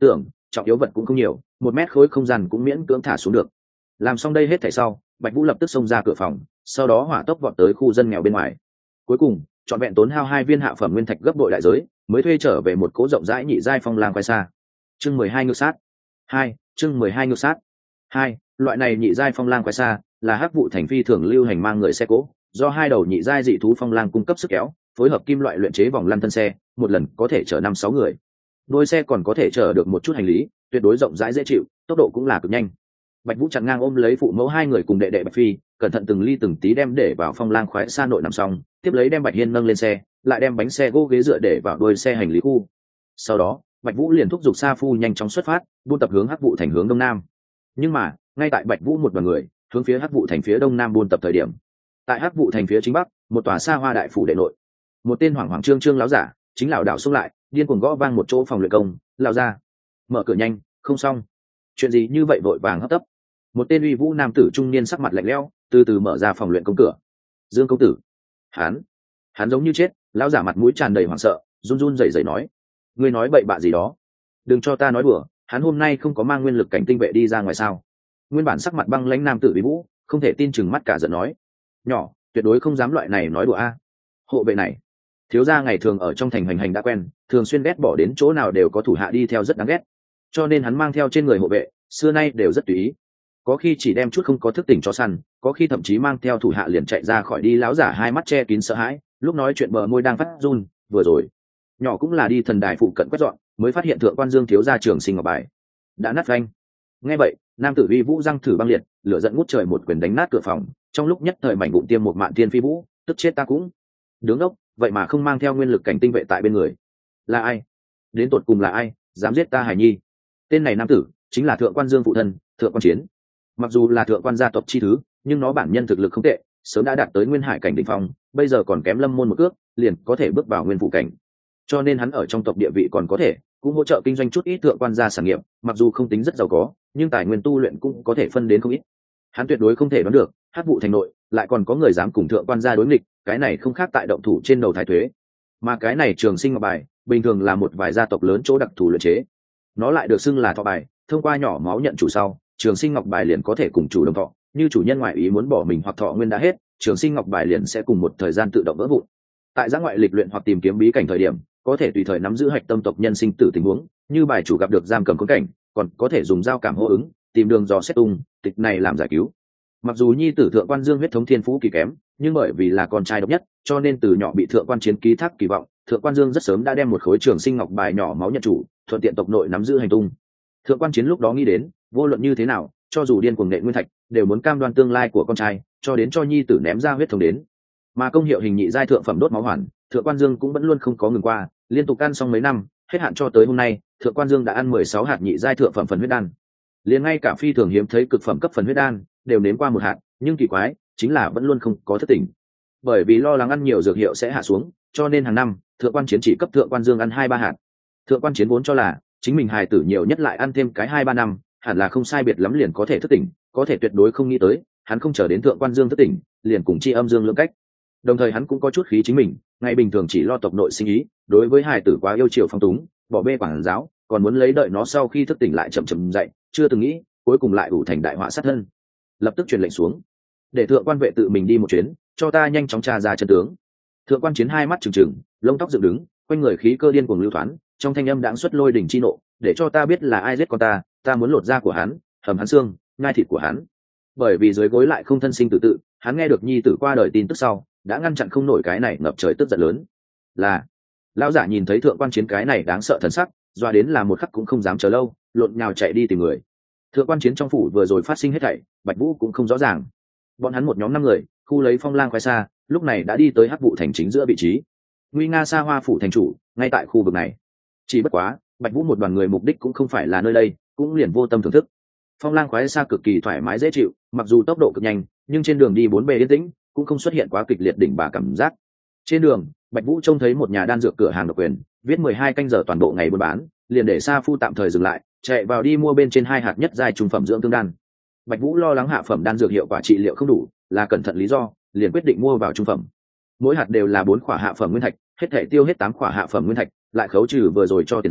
[SPEAKER 1] trọng yếu vật cũng không nhiều, một mét khối không gian cũng miễn cưỡng thả xuống được. Làm xong đây hết thảy sau, Bạch Vũ lập tức xông ra cửa phòng, sau đó hỏa tốc vọt tới khu dân nghèo bên ngoài. Cuối cùng, chọn vẹn tốn hao hai viên hạ phẩm nguyên thạch gấp bội đại giới, mới thuê trở về một cố rộng rãi nhị giai phong lang quái xa. Chương mười hai ngự sát. hai, chương mười hai ngự sát. hai, loại này nhị giai phong lang quái xa là hắc vụ thành phi thường lưu hành mang người xe cỗ, do hai đầu nhị giai dị thú phong lang cung cấp sức kéo, phối hợp kim loại luyện chế vòng lăn thân xe, một lần có thể chở năm sáu người. Đôi xe còn có thể chở được một chút hành lý, tuyệt đối rộng rãi dễ chịu, tốc độ cũng là cực nhanh. Bạch Vũ chặn ngang ôm lấy phụ mẫu hai người cùng đệ đệ Bạch Phi, cẩn thận từng ly từng tí đem để vào phong lang khoái xa nội nằm xong, tiếp lấy đem Bạch Hiên nâng lên xe, lại đem bánh xe gỗ ghế dựa để vào đuôi xe hành lý khu. Sau đó, Bạch Vũ liền thúc giục Sa Phu nhanh chóng xuất phát, buôn tập hướng Hắc Vụ thành hướng đông nam. Nhưng mà, ngay tại Bạch Vũ một đoàn người hướng phía Hắc Vụ thành phía đông nam buôn tập thời điểm, tại Hắc Vụ thành phía chính bắc, một tòa xa hoa đại phủ đệ nội, một tên hoảng hoảng trương trương láo giả, chính lão đạo xông lại, điên cuồng gõ vang một chỗ phòng luyện công, lão ra, mở cửa nhanh, không xong. Chuyện gì như vậy vội vàng hấp tấp? Một tên uy vũ nam tử trung niên sắc mặt lạnh lẽo, từ từ mở ra phòng luyện công cửa. Dương công tử, hắn, hắn giống như chết. Lão giả mặt mũi tràn đầy hoảng sợ, run run rẩy rẩy nói: ngươi nói bậy bạ gì đó? Đừng cho ta nói đùa, hắn hôm nay không có mang nguyên lực cảnh tinh vệ đi ra ngoài sao? Nguyên bản sắc mặt băng lãnh nam tử uy vũ, không thể tin chừng mắt cả giận nói: nhỏ, tuyệt đối không dám loại này nói đùa a. Hộ vệ này, thiếu gia ngày thường ở trong thành hành hành đã quen, thường xuyên ghét bỏ đến chỗ nào đều có thủ hạ đi theo rất đáng ghét, cho nên hắn mang theo trên người hộ vệ xưa nay đều rất tùy ý, có khi chỉ đem chút không có thức tỉnh cho săn, có khi thậm chí mang theo thủ hạ liền chạy ra khỏi đi. Láo giả hai mắt che kín sợ hãi, lúc nói chuyện bờ môi đang phát run. Vừa rồi nhỏ cũng là đi thần đài phụ cận quét dọn, mới phát hiện thượng quan Dương thiếu gia trường sinh ngọc bài đã nát phanh. Nghe vậy, nam tử uy vũ răng thử băng liệt, lửa giận ngút trời một quyền đánh nát cửa phòng, trong lúc nhất thời mảnh bụng tiêm một mạn thiên phi vũ, tức chết ta cũng. Đứng ốc, vậy mà không mang theo nguyên lực cảnh tinh vệ tại bên người, là ai? Đến tột cùng là ai dám giết ta hải nhi? Tên này nam tử chính là thượng quan Dương phụ thân, thượng quan Chiến. Mặc dù là thượng quan gia tộc chi thứ, nhưng nó bản nhân thực lực không tệ, sớm đã đạt tới nguyên hải cảnh đỉnh phong, bây giờ còn kém lâm môn một cước, liền có thể bước vào nguyên phụ cảnh. Cho nên hắn ở trong tộc địa vị còn có thể, cũng hỗ trợ kinh doanh chút ít thượng quan gia sản nghiệp, mặc dù không tính rất giàu có, nhưng tài nguyên tu luyện cũng có thể phân đến không ít. Hắn tuyệt đối không thể đoán được, Hắc Vụ thành nội lại còn có người dám cùng thượng quan gia đối nghịch, cái này không khác tại động thủ trên đầu thái thuế. Mà cái này trường sinh ngọc bài, bình thường là một vài gia tộc lớn chỗ đặc thù luyện chế, nó lại được xưng là thọ bài, thông qua nhỏ máu nhận chủ sau, trường sinh ngọc bài liền có thể cùng chủ đồng thọ, như chủ nhân ngoại ý muốn bỏ mình hoặc thọ nguyên đã hết, trường sinh ngọc bài liền sẽ cùng một thời gian tự động vỡ vụn. Tại giã ngoại lịch luyện hoặc tìm kiếm bí cảnh thời điểm, có thể tùy thời nắm giữ hạch tâm tộc nhân sinh tử tình huống, như bài chủ gặp được giam cầm khốn cảnh, còn có thể dùng dao cảm hô ứng, tìm đường dò xét tung tịch này làm giải cứu. Mặc dù nhi tử thượng quan Dương huyết thống thiên phú kỳ kém, nhưng bởi vì là con trai độc nhất, cho nên từ nhỏ bị thượng quan Chiến ký thác kỳ vọng, thượng quan Dương rất sớm đã đem một khối trường sinh ngọc bài nhỏ máu nhận chủ, thuận tiện tộc nội nắm giữ hành tung. Thượng quan Chiến lúc đó nghĩ đến, vô luận như thế nào, cho dù điên cuồng nghệ nguyên thạch, đều muốn cam đoan tương lai của con trai, cho đến cho nhi tử ném ra huyết thống đến. Mà công hiệu hình nhị giai thượng phẩm đốt máu hoàn, thượng quan Dương cũng vẫn luôn không có ngừng qua, liên tục ăn xong mấy năm, hết hạn cho tới hôm nay, thượng quan Dương đã ăn mười sáu hạt nhị giai thượng phẩm phần huyết đan. Liền ngay cả phi thường hiếm thấy cực phẩm cấp phần huyết đan, đều nếm qua một hạt, nhưng kỳ quái chính là vẫn luôn không có thức tỉnh. Bởi vì lo lắng ăn nhiều dược hiệu sẽ hạ xuống, cho nên hàng năm thượng quan Chiến chỉ cấp thượng quan Dương ăn hai ba hạt. Thượng quan Chiến vốn cho là chính mình hài tử nhiều nhất lại ăn thêm cái hai ba năm, hẳn là không sai biệt lắm liền có thể thức tỉnh, có thể tuyệt đối không nghĩ tới, hắn không chờ đến thượng quan Dương thức tỉnh, liền cùng chi âm dương lưỡng cách. Đồng thời hắn cũng có chút khí chính mình, ngày bình thường chỉ lo tộc nội sinh ý, đối với hài tử quá yêu chiều phong túng, bỏ bê quản giáo, còn muốn lấy đợi nó sau khi thức tỉnh lại chậm chậm dậy, chưa từng nghĩ, cuối cùng lại ủ thành đại họa sát thân. Lập tức truyền lệnh xuống, để thượng quan vệ tự mình đi một chuyến, cho ta nhanh chóng tra ra chân tướng. Thượng quan Chiến hai mắt trừng trừng, lông tóc dựng đứng, quanh người khí cơ điên cuồng lưu thoáng, trong thanh âm đãng xuất lôi đỉnh chi nộ, để cho ta biết là ai giết con ta, ta muốn lột da của hắn, hầm hắn xương, ngai thịt của hắn. Bởi vì dưới gối lại không thân sinh tự tự, hắn nghe được nhi tử qua đời tin tức sau, đã ngăn chặn không nổi cái này ngập trời tức giận lớn. Là lão giả nhìn thấy thượng quan Chiến cái này đáng sợ thần sắc, doa đến là một khắc cũng không dám chờ lâu, lộn nhào chạy đi tìm người. Thượng quan Chiến trong phủ vừa rồi phát sinh hết thảy, Bạch Vũ cũng không rõ ràng. Bọn hắn một nhóm năm người, khu lấy phong lang khoái xa, lúc này đã đi tới Hắc Vụ thành chính giữa vị trí. Nguy nga xa hoa phủ thành chủ, ngay tại khu vực này. Chỉ bất quá, Bạch Vũ một đoàn người mục đích cũng không phải là nơi đây, cũng liền vô tâm thưởng thức. Phong lang khoái xa cực kỳ thoải mái dễ chịu, mặc dù tốc độ cực nhanh, nhưng trên đường đi bốn bề yên tĩnh, cũng không xuất hiện quá kịch liệt đỉnh bà cảm giác. Trên đường, Bạch Vũ trông thấy một nhà đan dược cửa hàng độc quyền, viết mười hai canh giờ toàn bộ ngày buôn bán, liền để Sa Phu tạm thời dừng lại, chạy vào đi mua bên trên hai hạt nhất giai trung phẩm dưỡng thương đan. Bạch Vũ lo lắng hạ phẩm đan dược hiệu quả trị liệu không đủ, là cẩn thận lý do, liền quyết định mua vào trung phẩm. Mỗi hạt đều là bốn khỏa hạ phẩm nguyên thạch, hết thể tiêu hết tám khỏa hạ phẩm nguyên thạch, lại khấu trừ vừa rồi cho tiền xe,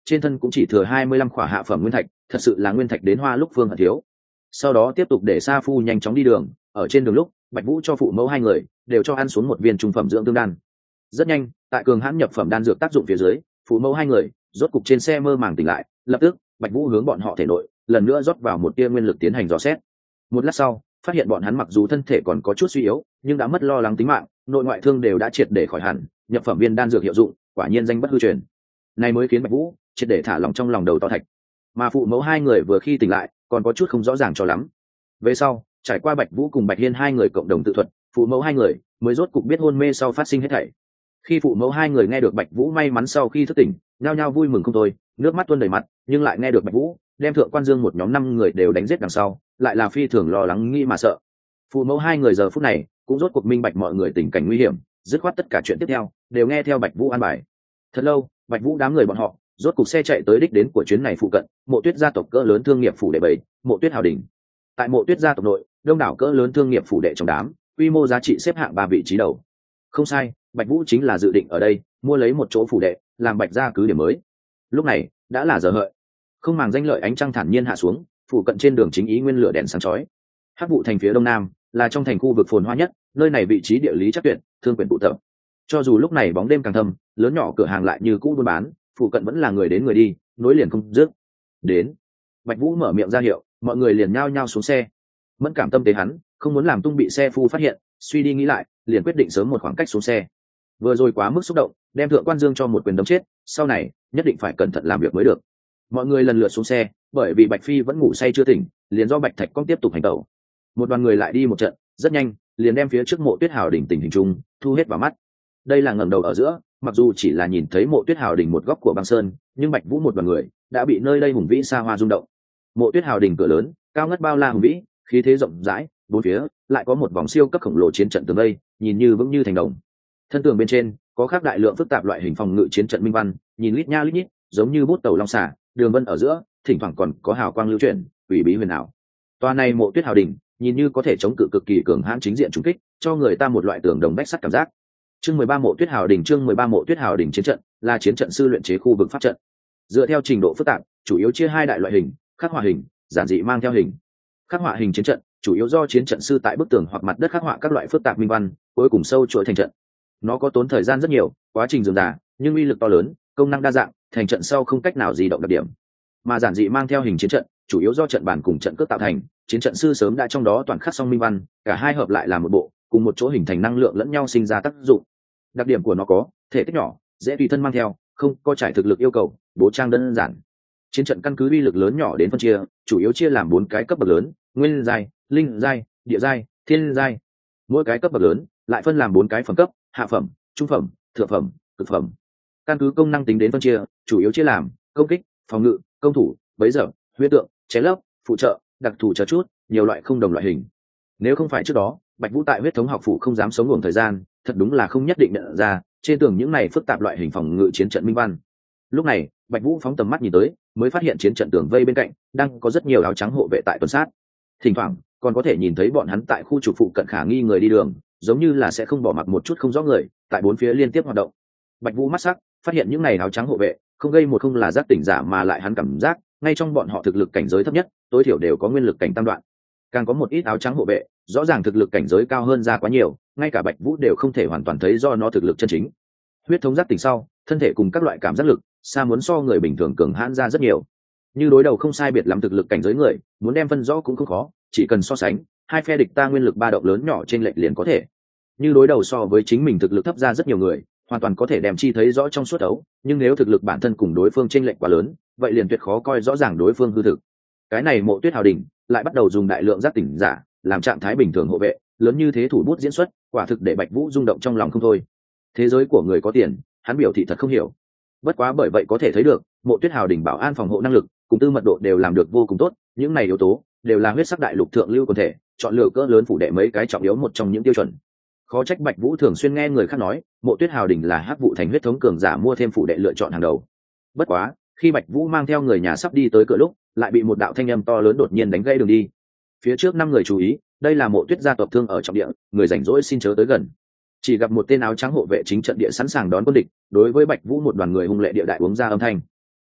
[SPEAKER 1] trên thân cũng chỉ thừa hai mươi lăm khỏa hạ phẩm nguyên thạch, thật sự là nguyên thạch đến hoa lúc phương hận thiếu. Sau đó tiếp tục để Sa Phu nhanh chóng đi đường, ở trên đường lúc Bạch Vũ cho phụ mẫu hai người đều cho ăn xuống một viên trung phẩm dưỡng tương đan. Rất nhanh, tại cường hãn nhập phẩm đan dược tác dụng phía dưới, phụ mẫu hai người rốt cục trên xe mơ màng tỉnh lại. Lập tức Bạch Vũ hướng bọn họ thể nội lần nữa rót vào một tia nguyên lực tiến hành dò xét. Một lát sau, phát hiện bọn hắn mặc dù thân thể còn có chút suy yếu, nhưng đã mất lo lắng tính mạng, nội ngoại thương đều đã triệt để khỏi hẳn, nhập phẩm viên đan dược hiệu dụng quả nhiên danh bất hư truyền. Này mới khiến Bạch Vũ triệt để thả lòng trong lòng đầu to thạch. Mà phụ mẫu hai người vừa khi tỉnh lại còn có chút không rõ ràng cho lắm. Về sau, trải qua Bạch Vũ cùng Bạch Hiên hai người cộng đồng tự thuật, phụ mẫu hai người mới rốt cục biết hôn mê sau phát sinh hết thảy. Khi phụ mẫu hai người nghe được Bạch Vũ may mắn sau khi thức tỉnh, nhao nhao vui mừng không thôi, nước mắt tuôn đầy mặt, nhưng lại nghe được Bạch Vũ đem Thượng Quan Dương một nhóm năm người đều đánh giết đằng sau, lại là phi thường lo lắng nghĩ mà sợ. Phụ mẫu hai người giờ phút này cũng rốt cuộc minh bạch mọi người tình cảnh nguy hiểm, dứt khoát tất cả chuyện tiếp theo đều nghe theo Bạch Vũ an bài. Thật lâu, Bạch Vũ đám người bọn họ rốt cục xe chạy tới đích đến của chuyến này phụ cận, Mộ Tuyết gia tộc cỡ lớn thương nghiệp phủ đệ bảy, Mộ Tuyết Hào Đình. Tại Mộ Tuyết gia tộc nội, đông đảo cỡ lớn thương nghiệp phủ đệ trong đám, quy mô giá trị xếp hạng ba vị trí đầu. Không sai, Bạch Vũ chính là dự định ở đây mua lấy một chỗ phủ đệ, làm Bạch gia cứ điểm mới. Lúc này đã là giờ hợi, không màng danh lợi ánh trăng thản nhiên hạ xuống, phủ cận trên đường chính ý nguyên lửa đèn sáng chói. Hắc Vụ thành phía đông nam là trong thành khu vực phồn hoa nhất, nơi này vị trí địa lý chắc tuyệt, thương quyền tụ tập. Cho dù lúc này bóng đêm càng thâm, lớn nhỏ cửa hàng lại như cũ buôn bán, phụ cận vẫn là người đến người đi, nối liền không dứt. Đến, Bạch Vũ mở miệng ra hiệu, mọi người liền nhao nhao xuống xe. Mẫn cảm tâm tế hắn, không muốn làm tung bị xe phu phát hiện, suy đi nghĩ lại, liền quyết định sớm một khoảng cách xuống xe. Vừa rồi quá mức xúc động, đem Thượng Quan Dương cho một quyền đấm chết, sau này nhất định phải cẩn thận làm việc mới được. Mọi người lần lượt xuống xe, bởi vì Bạch Phi vẫn ngủ say chưa tỉnh, liền do Bạch Thạch Công tiếp tục hành tẩu. Một đoàn người lại đi một trận, rất nhanh, liền đem phía trước Mộ Tuyết Hào đỉnh tình hình chung thu hết vào mắt. Đây là ngẩng đầu ở giữa, mặc dù chỉ là nhìn thấy Mộ Tuyết Hào đỉnh một góc của băng sơn, nhưng Bạch Vũ một đoàn người đã bị nơi đây hùng vĩ xa hoa rung động. Mộ Tuyết Hào đỉnh cửa lớn, cao ngất bao la hùng vĩ, khí thế rộng rãi, bốn phía lại có một vòng siêu cấp khổng lồ chiến trận tường vây, nhìn như vững như thành đồng. Thân tường bên trên có khắc đại lượng phức tạp loại hình phòng ngự chiến trận minh văn, nhìn lít nha lít nhít, giống như bút tàu long xả, đường vân ở giữa, thỉnh thoảng còn có hào quang lưu chuyển, ủy bí huyền ảo. Tòa này Mộ Tuyết Hào đỉnh, nhìn như có thể chống cự cực kỳ cường hãn chính diện trùng kích, cho người ta một loại tường đồng bách sắt cảm giác. Chương mười ba Mộ Tuyết Hào đỉnh, chương mười ba Mộ Tuyết Hào đỉnh chiến trận, là chiến trận sư luyện chế khu vực pháp trận. Dựa theo trình độ phức tạp, chủ yếu chia hai đại loại hình, khắc họa hình, giản dị mang theo hình. Khắc họa hình chiến trận chủ yếu do chiến trận sư tại bức tường hoặc mặt đất khắc họa các loại phức tạp minh văn, cuối cùng sâu chuỗi thành trận. Nó có tốn thời gian rất nhiều, quá trình dườm già, nhưng uy lực to lớn, công năng đa dạng, thành trận sau không cách nào di động đặc điểm. Mà giản dị mang theo hình chiến trận chủ yếu do trận bàn cùng trận cước tạo thành, chiến trận sư sớm đã trong đó toàn khắc xong minh văn, cả hai hợp lại làm một bộ, cùng một chỗ hình thành năng lượng lẫn nhau sinh ra tác dụng. Đặc điểm của nó có thể tích nhỏ, dễ tùy thân mang theo, không có trải thực lực yêu cầu, bố trang đơn giản. Chiến trận căn cứ uy lực lớn nhỏ đến phân chia, chủ yếu chia làm bốn cái cấp bậc lớn: nguyên giai, linh giai, địa giai, thiên giai. Mỗi cái cấp bậc lớn lại phân làm bốn cái phẩm cấp: hạ phẩm, trung phẩm, thượng phẩm, cực phẩm. Căn cứ công năng tính đến phân chia, chủ yếu chia làm công kích, phòng ngự, công thủ, bấy giờ, huyễn tượng, chế lấp, phụ trợ, đặc thù chờ chút, nhiều loại không đồng loại hình. Nếu không phải trước đó Bạch Vũ tại huyết thống học phủ không dám sống ngủ thời gian, thật đúng là không nhất định nhận ra trên tường những này phức tạp loại hình phòng ngự chiến trận minh văn. Lúc này Bạch Vũ phóng tầm mắt nhìn tới, mới phát hiện chiến trận tường vây bên cạnh đang có rất nhiều áo trắng hộ vệ tại tuần sát. Thỉnh thoảng còn có thể nhìn thấy bọn hắn tại khu trục phụ cận khả nghi người đi đường, giống như là sẽ không bỏ mặc một chút không rõ người tại bốn phía liên tiếp hoạt động. Bạch Vũ mắt sắc phát hiện những này áo trắng hộ vệ không gây một không là giác tỉnh giả, mà lại hắn cảm giác ngay trong bọn họ thực lực cảnh giới thấp nhất tối thiểu đều có nguyên lực cảnh tam đoạn. Càng có một ít áo trắng hộ vệ rõ ràng thực lực cảnh giới cao hơn ra quá nhiều, ngay cả Bạch Vũ đều không thể hoàn toàn thấy do nó thực lực chân chính. Huyết thống giác tỉnh sau, thân thể cùng các loại cảm giác lực xa muốn so người bình thường cường hãn ra rất nhiều. Như đối đầu không sai biệt lắm thực lực cảnh giới người, muốn đem phân rõ cũng không khó, chỉ cần so sánh hai phe địch ta nguyên lực ba động lớn nhỏ trên lệch liền có thể. Như đối đầu so với chính mình thực lực thấp ra rất nhiều người, hoàn toàn có thể đem chi thấy rõ trong suốt đấu, nhưng nếu thực lực bản thân cùng đối phương chênh lệch quá lớn, vậy liền tuyệt khó coi rõ ràng đối phương hư thực. Cái này Mộ Tuyết Hào đỉnh lại bắt đầu dùng đại lượng giác tỉnh giả làm trạng thái bình thường hộ vệ, lớn như thế thủ bút diễn xuất, quả thực để Bạch Vũ rung động trong lòng không thôi. Thế giới của người có tiền, hắn biểu thị thật không hiểu. Bất quá bởi vậy có thể thấy được, Mộ Tuyết Hào đỉnh bảo an phòng hộ năng lực cùng tư mật độ đều làm được vô cùng tốt, những này yếu tố đều là huyết sắc đại lục thượng lưu quần thể, chọn lựa cỡ lớn phủ đệ mấy cái trọng yếu một trong những tiêu chuẩn. Khó trách Bạch Vũ thường xuyên nghe người khác nói, Mộ Tuyết Hào đỉnh là Hắc Vụ thành huyết thống cường giả mua thêm phủ đệ lựa chọn hàng đầu. Bất quá, khi Bạch Vũ mang theo người nhà sắp đi tới cửa lúc, lại bị một đạo thanh âm to lớn đột nhiên đánh gãy đường đi. Phía trước năm người chú ý, đây là Mộ Tuyết gia tộc thương ở trọng địa, người rảnh rỗi xin chớ tới gần. Chỉ gặp một tên áo trắng hộ vệ chính trận địa sẵn sàng đón quân địch, đối với Bạch Vũ một đoàn người hung lệ địa đại uống ra âm thanh.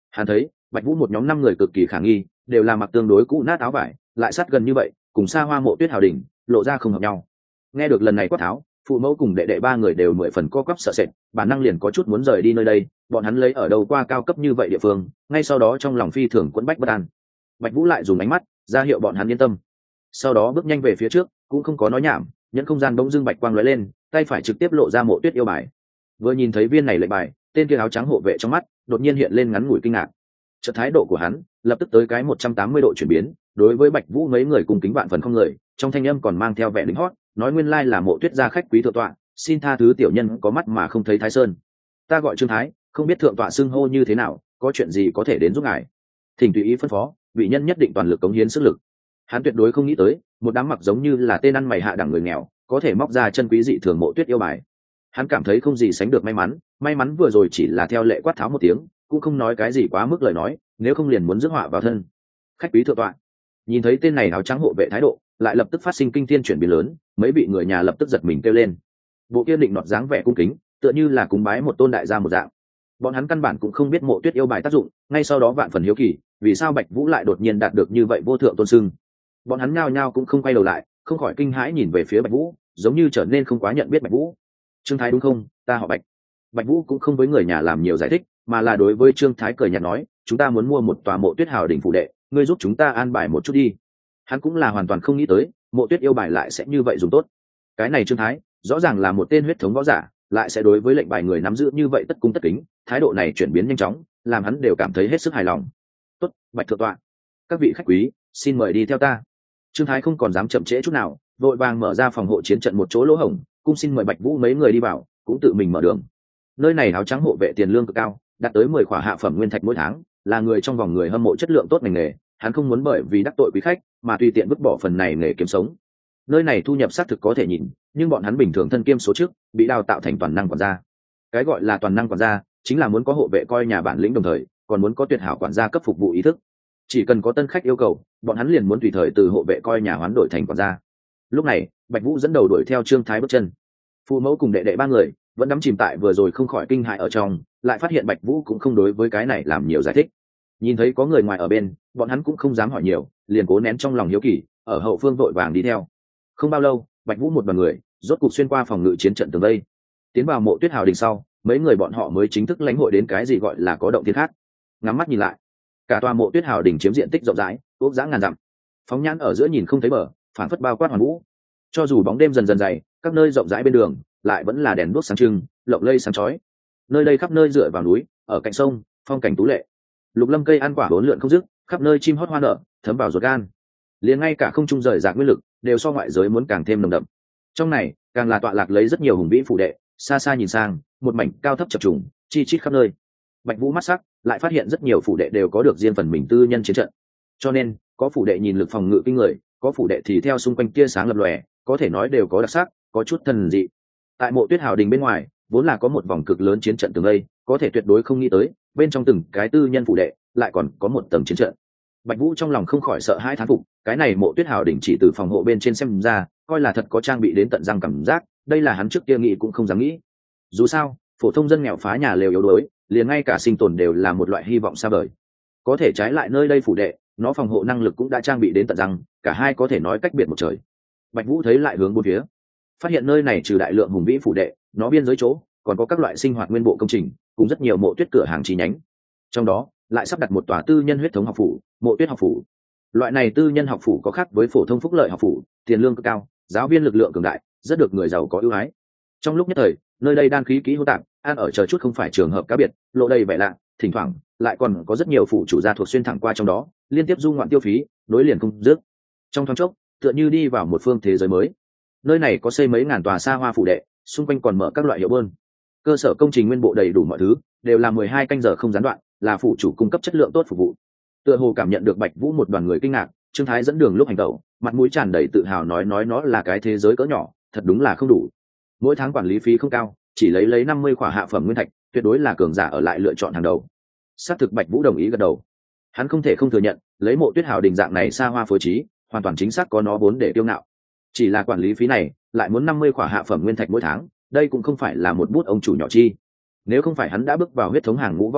[SPEAKER 1] Hắn thấy Bạch Vũ một nhóm năm người cực kỳ khả nghi, đều là mặc tương đối cũ nát áo vải, lại sát gần như vậy, cùng xa hoa mộ tuyết hào đỉnh lộ ra không hợp nhau. Nghe được lần này quát tháo, phụ mẫu cùng đệ đệ ba người đều mười phần co quắp sợ sệt, bản năng liền có chút muốn rời đi nơi đây. Bọn hắn lấy ở đâu qua cao cấp như vậy địa phương, ngay sau đó trong lòng phi thường quẫn bách bất an. Bạch Vũ lại dùng ánh mắt ra hiệu bọn hắn yên tâm, sau đó bước nhanh về phía trước, cũng không có nói nhảm, nhẫn không gian bỗng dưng bạch quang lóe lên, tay phải trực tiếp lộ ra mộ tuyết yêu bài. Vừa nhìn thấy viên này lệnh bài, tên kia áo trắng hộ vệ trong mắt đột nhiên hiện lên ngắn ngủi kinh ngạc. Chợt thái độ của hắn lập tức tới cái một trăm tám mươi độ chuyển biến, đối với Bạch Vũ mấy người cùng kính vạn phần không người, trong thanh âm còn mang theo vẻ lính hót, nói nguyên lai là mộ tuyết gia khách quý thượng tọa, xin tha thứ tiểu nhân có mắt mà không thấy Thái Sơn. Ta gọi Trương Thái, không biết thượng tọa xưng hô như thế nào, có chuyện gì có thể đến giúp ngài. Thỉnh tùy ý phân phó, vị nhân nhất định toàn lực cống hiến sức lực. Hắn tuyệt đối không nghĩ tới, một đám mặc giống như là tên ăn mày hạ đẳng người nghèo, có thể móc ra chân quý dị thường mộ tuyết yêu bài. Hắn cảm thấy không gì sánh được may mắn, may mắn vừa rồi chỉ là theo lệ quát tháo một tiếng, cũng không nói cái gì quá mức lời nói, nếu không liền muốn rước họa vào thân. Khách quý thượng tọa. Nhìn thấy tên này áo trắng hộ vệ thái độ, lại lập tức phát sinh kinh thiên chuyển biến lớn, mấy vị người nhà lập tức giật mình kêu lên. Bộ kia định nọt dáng vẻ cung kính, tựa như là cúng bái một tôn đại gia một dạng. Bọn hắn căn bản cũng không biết mộ tuyết yêu bài tác dụng, ngay sau đó vạn phần hiếu kỳ, vì sao Bạch Vũ lại đột nhiên đạt được như vậy vô thượng tôn sưng. Bọn hắn nhao nhao cũng không quay đầu lại, không khỏi kinh hãi nhìn về phía Bạch Vũ, giống như trở nên không quá nhận biết Bạch Vũ. Trương Thái đúng không? Ta họ Bạch. Bạch Vũ cũng không với người nhà làm nhiều giải thích, mà là đối với Trương Thái cười nhạt nói, chúng ta muốn mua một tòa mộ tuyết hào đỉnh phủ đệ, ngươi giúp chúng ta an bài một chút đi. Hắn cũng là hoàn toàn không nghĩ tới, mộ tuyết yêu bài lại sẽ như vậy dùng tốt. Cái này Trương Thái, rõ ràng là một tên huyết thống võ giả, lại sẽ đối với lệnh bài người nắm giữ như vậy tất cung tất kính, thái độ này chuyển biến nhanh chóng, làm hắn đều cảm thấy hết sức hài lòng. Tốt, Bạch thượng tọa, các vị khách quý, xin mời đi theo ta. Trương Thái không còn dám chậm trễ chút nào, vội vàng mở ra phòng hộ chiến trận một chỗ lỗ hổng, cung xin mời Bạch Vũ mấy người đi vào, cũng tự mình mở đường. Nơi này áo trắng hộ vệ tiền lương cực cao, đạt tới mười khỏa hạ phẩm nguyên thạch mỗi tháng, là người trong vòng người hâm mộ chất lượng tốt ngành nghề, hắn không muốn bởi vì đắc tội quý khách mà tùy tiện vứt bỏ phần này nghề kiếm sống. Nơi này thu nhập xác thực có thể nhìn, nhưng bọn hắn bình thường thân kiêm số trước, bị đào tạo thành toàn năng quản gia. Cái gọi là toàn năng quản gia, chính là muốn có hộ vệ coi nhà bản lĩnh đồng thời, còn muốn có tuyệt hảo quản gia cấp phục vụ ý thức. Chỉ cần có tân khách yêu cầu, bọn hắn liền muốn tùy thời từ hộ vệ coi nhà hoán đổi thành quản gia. Lúc này, Bạch Vũ dẫn đầu đuổi theo Trương Thái bước chân. Phụ mẫu cùng đệ đệ ba người vẫn đắm chìm tại vừa rồi không khỏi kinh hại ở trong, lại phát hiện Bạch Vũ cũng không đối với cái này làm nhiều giải thích. Nhìn thấy có người ngoài ở bên, bọn hắn cũng không dám hỏi nhiều, liền cố nén trong lòng hiếu kỳ, ở hậu phương vội vàng đi theo. Không bao lâu, Bạch Vũ một đoàn người rốt cục xuyên qua phòng ngự chiến trận tường vây, tiến vào mộ tuyết hào đình sau, mấy người bọn họ mới chính thức lãnh hội đến cái gì gọi là có động thiên khác. Ngắm mắt nhìn lại, cả tòa mộ tuyết hào đình chiếm diện tích rộng rãi, ước dã ngàn dặm, phóng nhãn ở giữa nhìn không thấy bờ, phản phất bao quát hoàn vũ. Cho dù bóng đêm dần dần dày, các nơi rộng rãi bên đường lại vẫn là đèn đuốc sáng trưng, lộng lây sáng chói. Nơi đây khắp nơi dựa vào núi, ở cạnh sông, phong cảnh tú lệ. Lục lâm cây ăn quả bốn lượn không dứt, khắp nơi chim hót hoa nở, thấm vào ruột gan. Liền ngay cả không trung rời rạc nguyên lực, đều so ngoại giới muốn càng thêm nồng đậm. Trong này, càng là tọa lạc lấy rất nhiều hùng vĩ phủ đệ, xa xa nhìn sang, một mảnh cao thấp chập trùng, chi chít khắp nơi. Bạch Vũ mắt sắc, lại phát hiện rất nhiều phủ đệ đều có được riêng phần mình tư nhân chiến trận. Cho nên, có phủ đệ nhìn lực phòng ngự kinh người, có phủ đệ thì theo xung quanh tia sáng lập lòe, có thể nói đều có đặc sắc, có chút thần dị. Tại mộ tuyết hào đình bên ngoài, vốn là có một vòng cực lớn chiến trận tường vây, có thể tuyệt đối không nghĩ tới, bên trong từng cái tư nhân phủ đệ, lại còn có một tầng chiến trận. Bạch Vũ trong lòng không khỏi sợ hãi thán phục, cái này mộ tuyết hào đỉnh chỉ từ phòng hộ bên trên xem ra, coi là thật có trang bị đến tận răng cảm giác, đây là hắn trước kia nghĩ cũng không dám nghĩ. Dù sao, phổ thông dân nghèo phá nhà lều yếu đuối, liền ngay cả sinh tồn đều là một loại hy vọng xa vời. Có thể trái lại nơi đây phủ đệ, nó phòng hộ năng lực cũng đã trang bị đến tận răng, cả hai có thể nói cách biệt một trời. Bạch Vũ thấy lại hướng bốn phía, phát hiện nơi này trừ đại lượng hùng vĩ phủ đệ, nó biên giới chỗ còn có các loại sinh hoạt nguyên bộ công trình, cùng rất nhiều mộ tuyết cửa hàng chi nhánh. Trong đó lại sắp đặt một tòa tư nhân huyết thống học phủ, mộ tuyết học phủ. Loại này tư nhân học phủ có khác với phổ thông phúc lợi học phủ, tiền lương cực cao, giáo viên lực lượng cường đại, rất được người giàu có ưu ái. Trong lúc nhất thời, nơi đây đan khí kỹ hỗn tạp, ăn ở chờ chút không phải trường hợp cá biệt, lộ đầy vẻ lạ, thỉnh thoảng lại còn có rất nhiều phủ chủ gia thuộc xuyên thẳng qua trong đó, liên tiếp du ngoạn tiêu phí, nối liền không dứt. Trong thoáng chốc, tựa như đi vào một phương thế giới mới. Nơi này có xây mấy ngàn tòa xa hoa phủ đệ, xung quanh còn mở các loại hiệu bơn. Cơ sở công trình nguyên bộ đầy đủ mọi thứ, đều là mười hai canh giờ không gián đoạn, là phủ chủ cung cấp chất lượng tốt phục vụ. Tựa hồ cảm nhận được Bạch Vũ một đoàn người kinh ngạc, Trương Thái dẫn đường lúc hành tẩu, mặt mũi tràn đầy tự hào nói nói nó là cái thế giới cỡ nhỏ, thật đúng là không đủ. Mỗi tháng quản lý phí không cao, chỉ lấy lấy năm mươi khỏa hạ phẩm nguyên thạch, tuyệt đối là cường giả ở lại lựa chọn hàng đầu. Xác thực Bạch Vũ đồng ý gật đầu. Hắn không thể không thừa nhận, lấy mộ tuyết hào đình dạng này xa hoa phối trí, hoàn toàn chính xác có nó vốn để tiêu ngạo. Chỉ là quản lý phí này, lại muốn năm mươi khỏa hạ phẩm nguyên thạch mỗi tháng, đây cũng không phải là một bút ông chủ nhỏ chi. Nếu không phải hắn đã bước vào huyết thống hàng ngũ võ giả,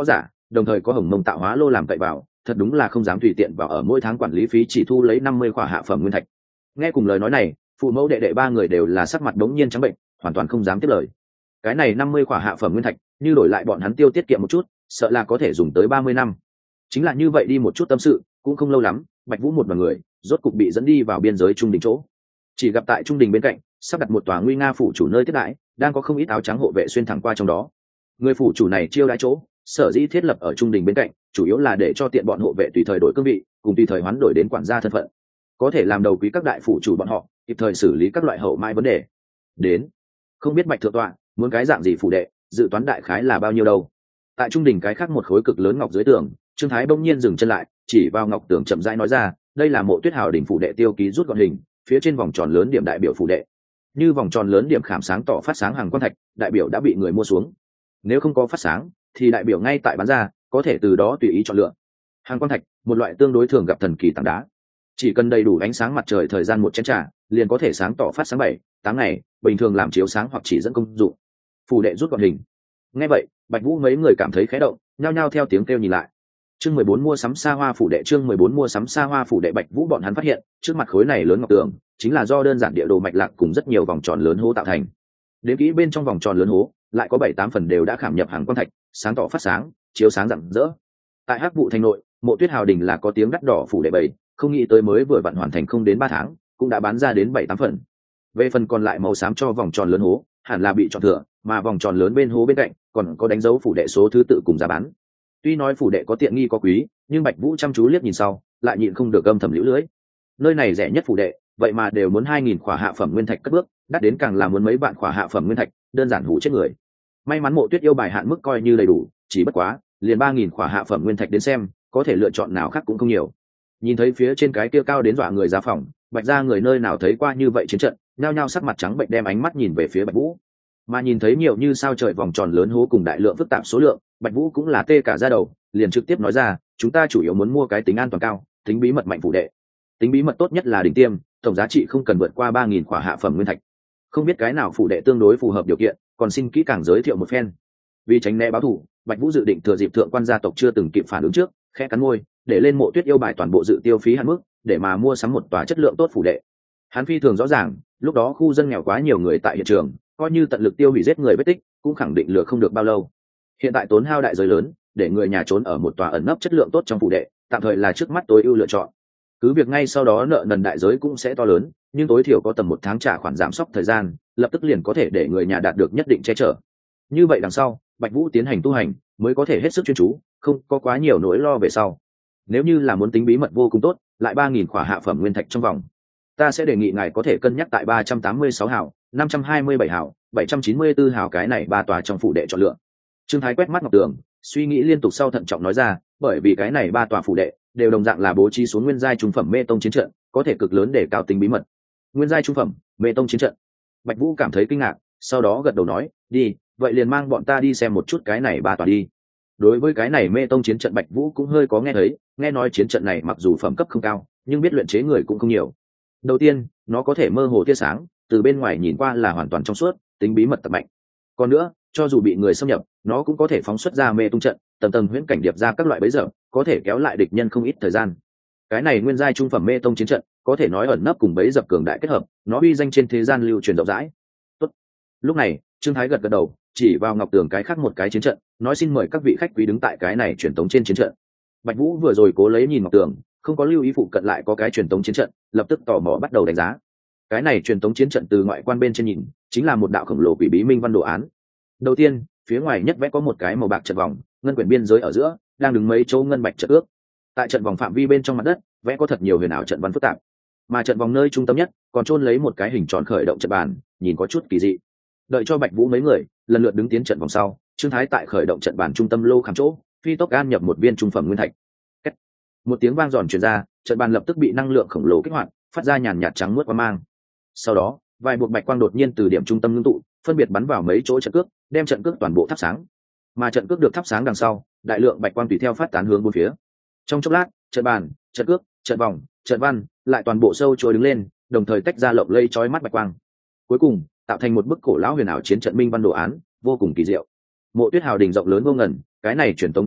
[SPEAKER 1] đồng thời có hồng mông tạo hóa lô làm cậy vào, thật đúng là không dám tùy tiện vào ở mỗi tháng quản lý phí chỉ thu lấy năm mươi khỏa hạ phẩm nguyên thạch. Nghe cùng lời nói này, phụ mẫu đệ đệ ba người đều là sắc mặt đống nhiên trắng bệnh, hoàn toàn không dám tiếp lời. Cái này năm mươi khỏa hạ phẩm nguyên thạch, như đổi lại bọn hắn tiêu tiết kiệm một chút, sợ là có thể dùng tới ba mươi năm. Chính là như vậy đi một chút tâm sự, cũng không lâu lắm, Bạch Vũ một đoàn người rốt cục bị dẫn đi vào biên giới trung đình chỗ. Chỉ gặp tại trung đình bên cạnh, sắp đặt một tòa nguy nga phủ chủ nơi tiếp đãi, đang có không ít áo trắng hộ vệ xuyên thẳng qua trong đó. Người phủ chủ này chiêu đãi chỗ, sở dĩ thiết lập ở trung đình bên cạnh, chủ yếu là để cho tiện bọn hộ vệ tùy thời đổi cương vị, cùng tùy thời hoán đổi đến quản gia thân phận, có thể làm đầu quý các đại phủ chủ bọn họ, kịp thời xử lý các loại hậu mai vấn đề. Đến, không biết Bạch thượng tọa muốn cái dạng gì phủ đệ, dự toán đại khái là bao nhiêu đâu? Tại trung đình cái khác một khối cực lớn ngọc dưới tường, Trương Thái bỗng nhiên dừng chân lại, chỉ vào ngọc tường chậm rãi nói ra, đây là Mộ Tuyết Hào đỉnh phủ đệ tiêu ký rút gọn hình, phía trên vòng tròn lớn điểm đại biểu phủ đệ. Như vòng tròn lớn điểm khảm sáng tỏ phát sáng hàng quan thạch, đại biểu đã bị người mua xuống. Nếu không có phát sáng, thì đại biểu ngay tại bán ra, có thể từ đó tùy ý chọn lựa. Hàng quan thạch, một loại tương đối thường gặp thần kỳ tảng đá, chỉ cần đầy đủ ánh sáng mặt trời thời gian một chén trà, liền có thể sáng tỏ phát sáng bảy tám ngày, bình thường làm chiếu sáng hoặc chỉ dẫn công dụng. Phủ đệ rút gọn hình. Nghe vậy, Bạch Vũ mấy người cảm thấy khẽ động, nhao nhao theo tiếng kêu nhìn lại. Chương mười bốn mua sắm xa hoa phủ đệ, chương mười bốn mua sắm xa hoa phủ đệ. Bạch Vũ bọn hắn phát hiện, trước mặt khối này lớn ngọc tường, chính là do đơn giản địa đồ mạch lạc cùng rất nhiều vòng tròn lớn hố tạo thành. Đến kỹ bên trong vòng tròn lớn hố, lại có bảy tám phần đều đã khảm nhập hàng quang thạch, sáng tỏ phát sáng, chiếu sáng rạng rỡ. Tại Hắc Vụ thành nội, Mộ Tuyết Hào đình là có tiếng đắt đỏ phủ đệ bảy, không nghĩ tới mới vừa vặn hoàn thành không đến ba tháng, cũng đã bán ra đến bảy tám phần. Về phần còn lại màu xám cho vòng tròn lớn hố, hẳn là bị chọn thừa, mà vòng tròn lớn bên hố bên cạnh còn có đánh dấu phủ đệ số thứ tự cùng giá bán. Tuy nói phủ đệ có tiện nghi có quý, nhưng Bạch Vũ chăm chú liếc nhìn sau, lại nhịn không được âm thầm liễu lưỡi. Nơi này rẻ nhất phủ đệ, vậy mà đều muốn hai nghìn khỏa hạ phẩm nguyên thạch cất bước, đắt đến càng là muốn mấy vạn khỏa hạ phẩm nguyên thạch, đơn giản hủ chết người. May mắn Mộ Tuyết yêu bài hạn mức coi như đầy đủ, chỉ bất quá, liền ba nghìn khỏa hạ phẩm nguyên thạch đến xem, có thể lựa chọn nào khác cũng không nhiều. Nhìn thấy phía trên cái kia cao đến dọa người giá phòng, Bạch gia người nơi nào thấy qua như vậy chiến trận, nhao nhao sắc mặt trắng bệnh đem ánh mắt nhìn về phía Bạch Vũ. Mà nhìn thấy nhiều như sao trời vòng tròn lớn hố cùng đại lượng phức tạp số lượng, Bạch Vũ cũng là tê cả da đầu, liền trực tiếp nói ra, chúng ta chủ yếu muốn mua cái tính an toàn cao, tính bí mật mạnh phủ đệ. Tính bí mật tốt nhất là đỉnh tiêm, tổng giá trị không cần vượt qua ba nghìn khỏa hạ phẩm nguyên thạch. Không biết cái nào phủ đệ tương đối phù hợp điều kiện, còn xin kỹ càng giới thiệu một phen. Vì tránh né báo thù, Bạch Vũ dự định thừa dịp thượng quan gia tộc chưa từng kịp phản ứng trước, khẽ cắn môi, để lên Mộ Tuyết yêu bài toàn bộ dự tiêu phí hạn mức, để mà mua sắm một tòa chất lượng tốt phủ đệ. Hắn phi thường rõ ràng, lúc đó khu dân nghèo quá nhiều người tại hiện trường, coi như tận lực tiêu hủy giết người vết tích, cũng khẳng định lừa không được bao lâu. Hiện tại tốn hao đại giới lớn, để người nhà trốn ở một tòa ẩn nấp chất lượng tốt trong phủ đệ, tạm thời là trước mắt tối ưu lựa chọn. Cứ việc ngay sau đó nợ nần đại giới cũng sẽ to lớn, nhưng tối thiểu có tầm một tháng trả khoản giảm sốc thời gian, lập tức liền có thể để người nhà đạt được nhất định che chở. Như vậy đằng sau, Bạch Vũ tiến hành tu hành, mới có thể hết sức chuyên chú, không có quá nhiều nỗi lo về sau. Nếu như là muốn tính bí mật vô cùng tốt, lại ba nghìn khỏa hạ phẩm nguyên thạch trong vòng, ta sẽ đề nghị ngài có thể cân nhắc tại ba trăm tám mươi sáu hào, năm trăm hai mươi bảy hào, bảy trăm chín mươi tư hào cái này ba tòa trong phủ đệ chọn lựa. Trương Thái quét mắt ngọc tường, suy nghĩ liên tục sau thận trọng nói ra, bởi vì cái này ba tòa phủ đệ đều đồng dạng là bố trí xuống nguyên giai trung phẩm mê tông chiến trận, có thể cực lớn để cao tính bí mật. Nguyên giai trung phẩm mê tông chiến trận. Bạch Vũ cảm thấy kinh ngạc, sau đó gật đầu nói, đi, vậy liền mang bọn ta đi xem một chút cái này ba tòa đi. Đối với cái này mê tông chiến trận Bạch Vũ cũng hơi có nghe thấy, nghe nói chiến trận này mặc dù phẩm cấp không cao, nhưng biết luyện chế người cũng không nhiều. Đầu tiên, nó có thể mơ hồ tia sáng, từ bên ngoài nhìn qua là hoàn toàn trong suốt, tính bí mật tập mạnh. Còn nữa, cho dù bị người xâm nhập, nó cũng có thể phóng xuất ra mê tung trận, tầng tầng huyễn cảnh điệp ra các loại bẫy dập, có thể kéo lại địch nhân không ít thời gian. Cái này nguyên giai trung phẩm mê tông chiến trận, có thể nói ẩn nấp cùng bẫy dập cường đại kết hợp, nó uy danh trên thế gian lưu truyền rộng rãi. Tốt. Lúc này, Trương Thái gật gật đầu, chỉ vào ngọc tường cái khác một cái chiến trận, nói xin mời các vị khách quý đứng tại cái này truyền tống trên chiến trận. Bạch Vũ vừa rồi cố lấy nhìn ngọc tường, không có lưu ý phụ cận lại có cái truyền tống chiến trận, lập tức tò mò bắt đầu đánh giá. Cái này truyền tống chiến trận từ ngoại quan bên trên nhìn, chính là một đạo khổng lồ quỷ bí minh văn đồ án. Đầu tiên, phía ngoài nhất vẽ có một cái màu bạc trận vòng, ngân quyển biên giới ở giữa đang đứng mấy chỗ ngân bạch trận ước. Tại trận vòng phạm vi bên trong mặt đất, vẽ có thật nhiều huyền ảo trận văn phức tạp. Mà trận vòng nơi trung tâm nhất, còn chôn lấy một cái hình tròn khởi động trận bàn, nhìn có chút kỳ dị. Đợi cho Bạch Vũ mấy người lần lượt đứng tiến trận vòng sau, Trương Thái tại khởi động trận bàn trung tâm lô khảm chỗ, phi tốc an nhập một viên trung phẩm nguyên thạch. Kết. Một tiếng vang giòn truyền ra, trận bàn lập tức bị năng lượng khổng lồ kích hoạt, phát ra nhàn nhạt trắng muốt qua mang. Sau đó, vài buộc bạch quang đột nhiên từ điểm trung tâm ngưng tụ, phân biệt bắn vào mấy chỗ trận cước, đem trận cước toàn bộ thắp sáng. Mà trận cước được thắp sáng đằng sau, đại lượng bạch quang tùy theo phát tán hướng bốn phía. Trong chốc lát, trận bàn, trận cước, trận vòng, trận văn lại toàn bộ sâu trôi đứng lên, đồng thời tách ra lộng lây chói mắt bạch quang. Cuối cùng, tạo thành một bức cổ lão huyền ảo chiến trận minh văn đồ án, vô cùng kỳ diệu. Mộ Tuyết Hào đình rộng lớn vô ngần, cái này truyền tống chiến trận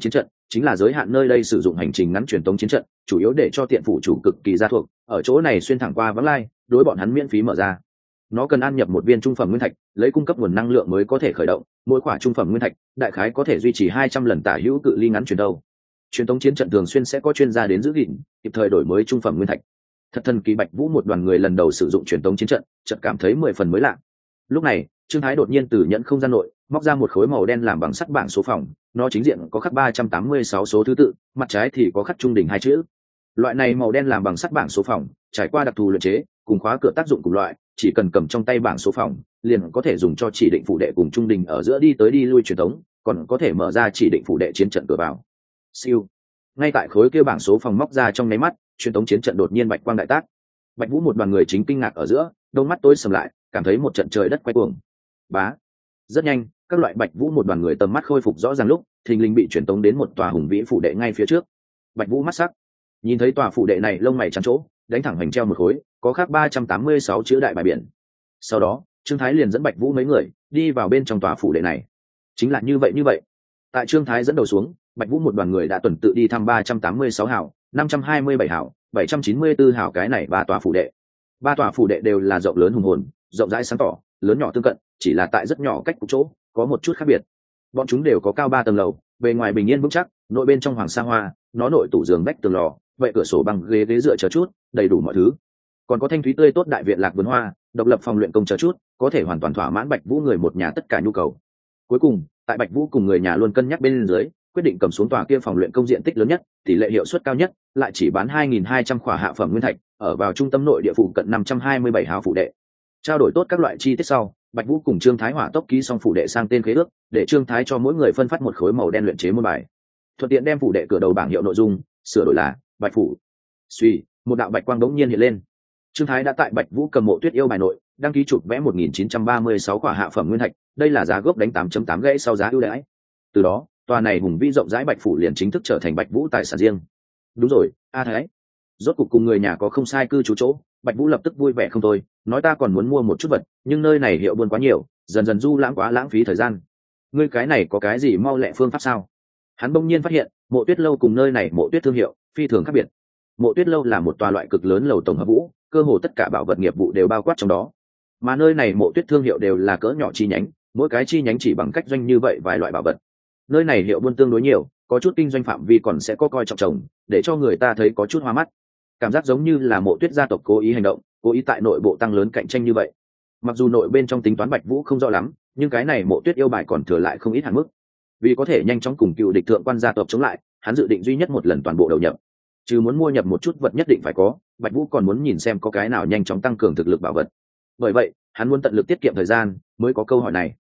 [SPEAKER 1] chính là giới hạn nơi đây sử dụng hành trình ngắn truyền tống chiến trận, chủ yếu để cho tiện phủ chủ cực kỳ gia thuộc, ở chỗ này xuyên thẳng qua vắng lai, đối bọn hắn miễn phí mở ra. Nó cần ăn nhập một viên trung phẩm nguyên thạch, lấy cung cấp nguồn năng lượng mới có thể khởi động, mỗi quả trung phẩm nguyên thạch, đại khái có thể duy trì hai trăm lần tả hữu cự ly ngắn truyền đấu. Truyền tống chiến trận thường xuyên sẽ có chuyên gia đến giữ gìn, kịp thời đổi mới trung phẩm nguyên thạch. Thật thần kỳ, Bạch Vũ một đoàn người lần đầu sử dụng truyền tống chiến trận, chợt cảm thấy mười phần mới lạ. Lúc này, Trương Thái đột nhiên từ nhẫn không gian nội móc ra một khối màu đen làm bằng sắt bảng số phòng, nó chính diện có khắc ba trăm tám mươi sáu số thứ tự, mặt trái thì có khắc trung đỉnh hai chữ. Loại này màu đen làm bằng sắt bảng số phòng, trải qua đặc thù luyện chế, cùng khóa cửa tác dụng cùng loại, chỉ cần cầm trong tay bảng số phòng, liền có thể dùng cho chỉ định phụ đệ cùng trung đỉnh ở giữa đi tới đi lui truyền tống, còn có thể mở ra chỉ định phụ đệ chiến trận cửa vào. Siêu. Ngay tại khối kia bảng số phòng móc ra trong nháy mắt, truyền tống chiến trận đột nhiên bạch quang đại tác. Bạch Vũ một đoàn người chính kinh ngạc ở giữa, đôi mắt tối sầm lại, cảm thấy một trận trời đất quay cuồng. Bá. Rất nhanh, các loại Bạch Vũ một đoàn người tầm mắt khôi phục rõ ràng lúc, thình lình bị truyền tống đến một tòa hùng vĩ phủ đệ ngay phía trước. Bạch Vũ mắt sắc, nhìn thấy tòa phủ đệ này lông mày trắng chỗ, đánh thẳng hành treo một khối, có khắc ba trăm tám mươi sáu chữ đại bài biển. Sau đó, Trương Thái liền dẫn Bạch Vũ mấy người đi vào bên trong tòa phủ đệ này. Chính là như vậy như vậy. Tại Trương Thái dẫn đầu xuống, Bạch Vũ một đoàn người đã tuần tự đi thăm ba trăm tám mươi sáu hào, năm trăm hai mươi bảy hào, bảy trăm chín mươi tư hào cái này ba tòa phủ đệ. Ba tòa phủ đệ đều là rộng lớn hùng hồn, rộng rãi sáng tỏ, lớn nhỏ tương cận, chỉ là tại rất nhỏ cách cục chỗ, có một chút khác biệt. Bọn chúng đều có cao ba tầng lầu, bề ngoài bình yên vững chắc, nội bên trong hoàng sa hoa, nó nội tủ giường vách tường lò, vậy cửa sổ bằng ghế ghế dựa chờ chút, đầy đủ mọi thứ. Còn có thanh thúy tươi tốt đại viện lạc vườn hoa, độc lập phòng luyện công chờ chút, có thể hoàn toàn thỏa mãn Bạch Vũ người một nhà tất cả nhu cầu. Cuối cùng, tại Bạch Vũ cùng người nhà luôn cân nhắc bên dưới, quyết định cầm xuống tòa kia phòng luyện công diện tích lớn nhất, tỷ lệ hiệu suất cao nhất, lại chỉ bán hai nghìn hai trăm khỏa hạ phẩm nguyên thạch, ở vào trung tâm nội địa phủ cận năm trăm hai mươi bảy hào phủ đệ. Trao đổi tốt các loại chi tiết sau, Bạch Vũ cùng Trương Thái hỏa tốc ký xong phủ đệ sang tên khế ước, để Trương Thái cho mỗi người phân phát một khối màu đen luyện chế môn bài. Thuận tiện đem phủ đệ cửa đầu bảng hiệu nội dung sửa đổi là Bạch phủ. Suy, một đạo bạch quang đống nhiên hiện lên. Trương Thái đã tại Bạch Vũ cầm mộ tuyết yêu bài nội, đăng ký chụp vẽ một nghìn chín trăm ba mươi sáu khỏa hạ phẩm nguyên thạch, đây là giá gốc đánh tám chấm tám gãy sau giá ưu đãi. Từ đó, tòa này hùng vĩ rộng rãi Bạch phủ liền chính thức trở thành Bạch Vũ tài sản riêng. Đúng rồi, A Thái, rốt cục cùng người nhà có không sai cư trú chỗ, Bạch Vũ lập tức vui vẻ không thôi, nói ta còn muốn mua một chút vật, nhưng nơi này hiệu buôn quá nhiều, dần dần du lãng quá lãng phí thời gian. Ngươi cái này có cái gì mau lẹ phương pháp sao? Hắn bỗng nhiên phát hiện, Mộ Tuyết lâu cùng nơi này Mộ Tuyết thương hiệu phi thường khác biệt. Mộ Tuyết lâu là một tòa loại cực lớn lầu tổng hợp vũ, cơ hồ tất cả bảo vật nghiệp vụ đều bao quát trong đó. Mà nơi này Mộ Tuyết thương hiệu đều là cỡ nhỏ chi nhánh, mỗi cái chi nhánh chỉ bằng cách doanh như vậy vài loại bảo vật. Nơi này hiệu buôn tương đối nhiều, có chút kinh doanh phạm vi còn sẽ có coi trọng chồng, để cho người ta thấy có chút hoa mắt. Cảm giác giống như là Mộ Tuyết gia tộc cố ý hành động, cố ý tại nội bộ tăng lớn cạnh tranh như vậy. Mặc dù nội bên trong tính toán Bạch Vũ không rõ lắm, nhưng cái này Mộ Tuyết yêu bài còn thừa lại không ít hạn mức. Vì có thể nhanh chóng cùng cựu địch thượng quan gia tộc chống lại, hắn dự định duy nhất một lần toàn bộ đầu nhập. Chứ muốn mua nhập một chút vật nhất định phải có, Bạch Vũ còn muốn nhìn xem có cái nào nhanh chóng tăng cường thực lực bảo vật. Bởi vậy, hắn muốn tận lực tiết kiệm thời gian, mới có câu hỏi này.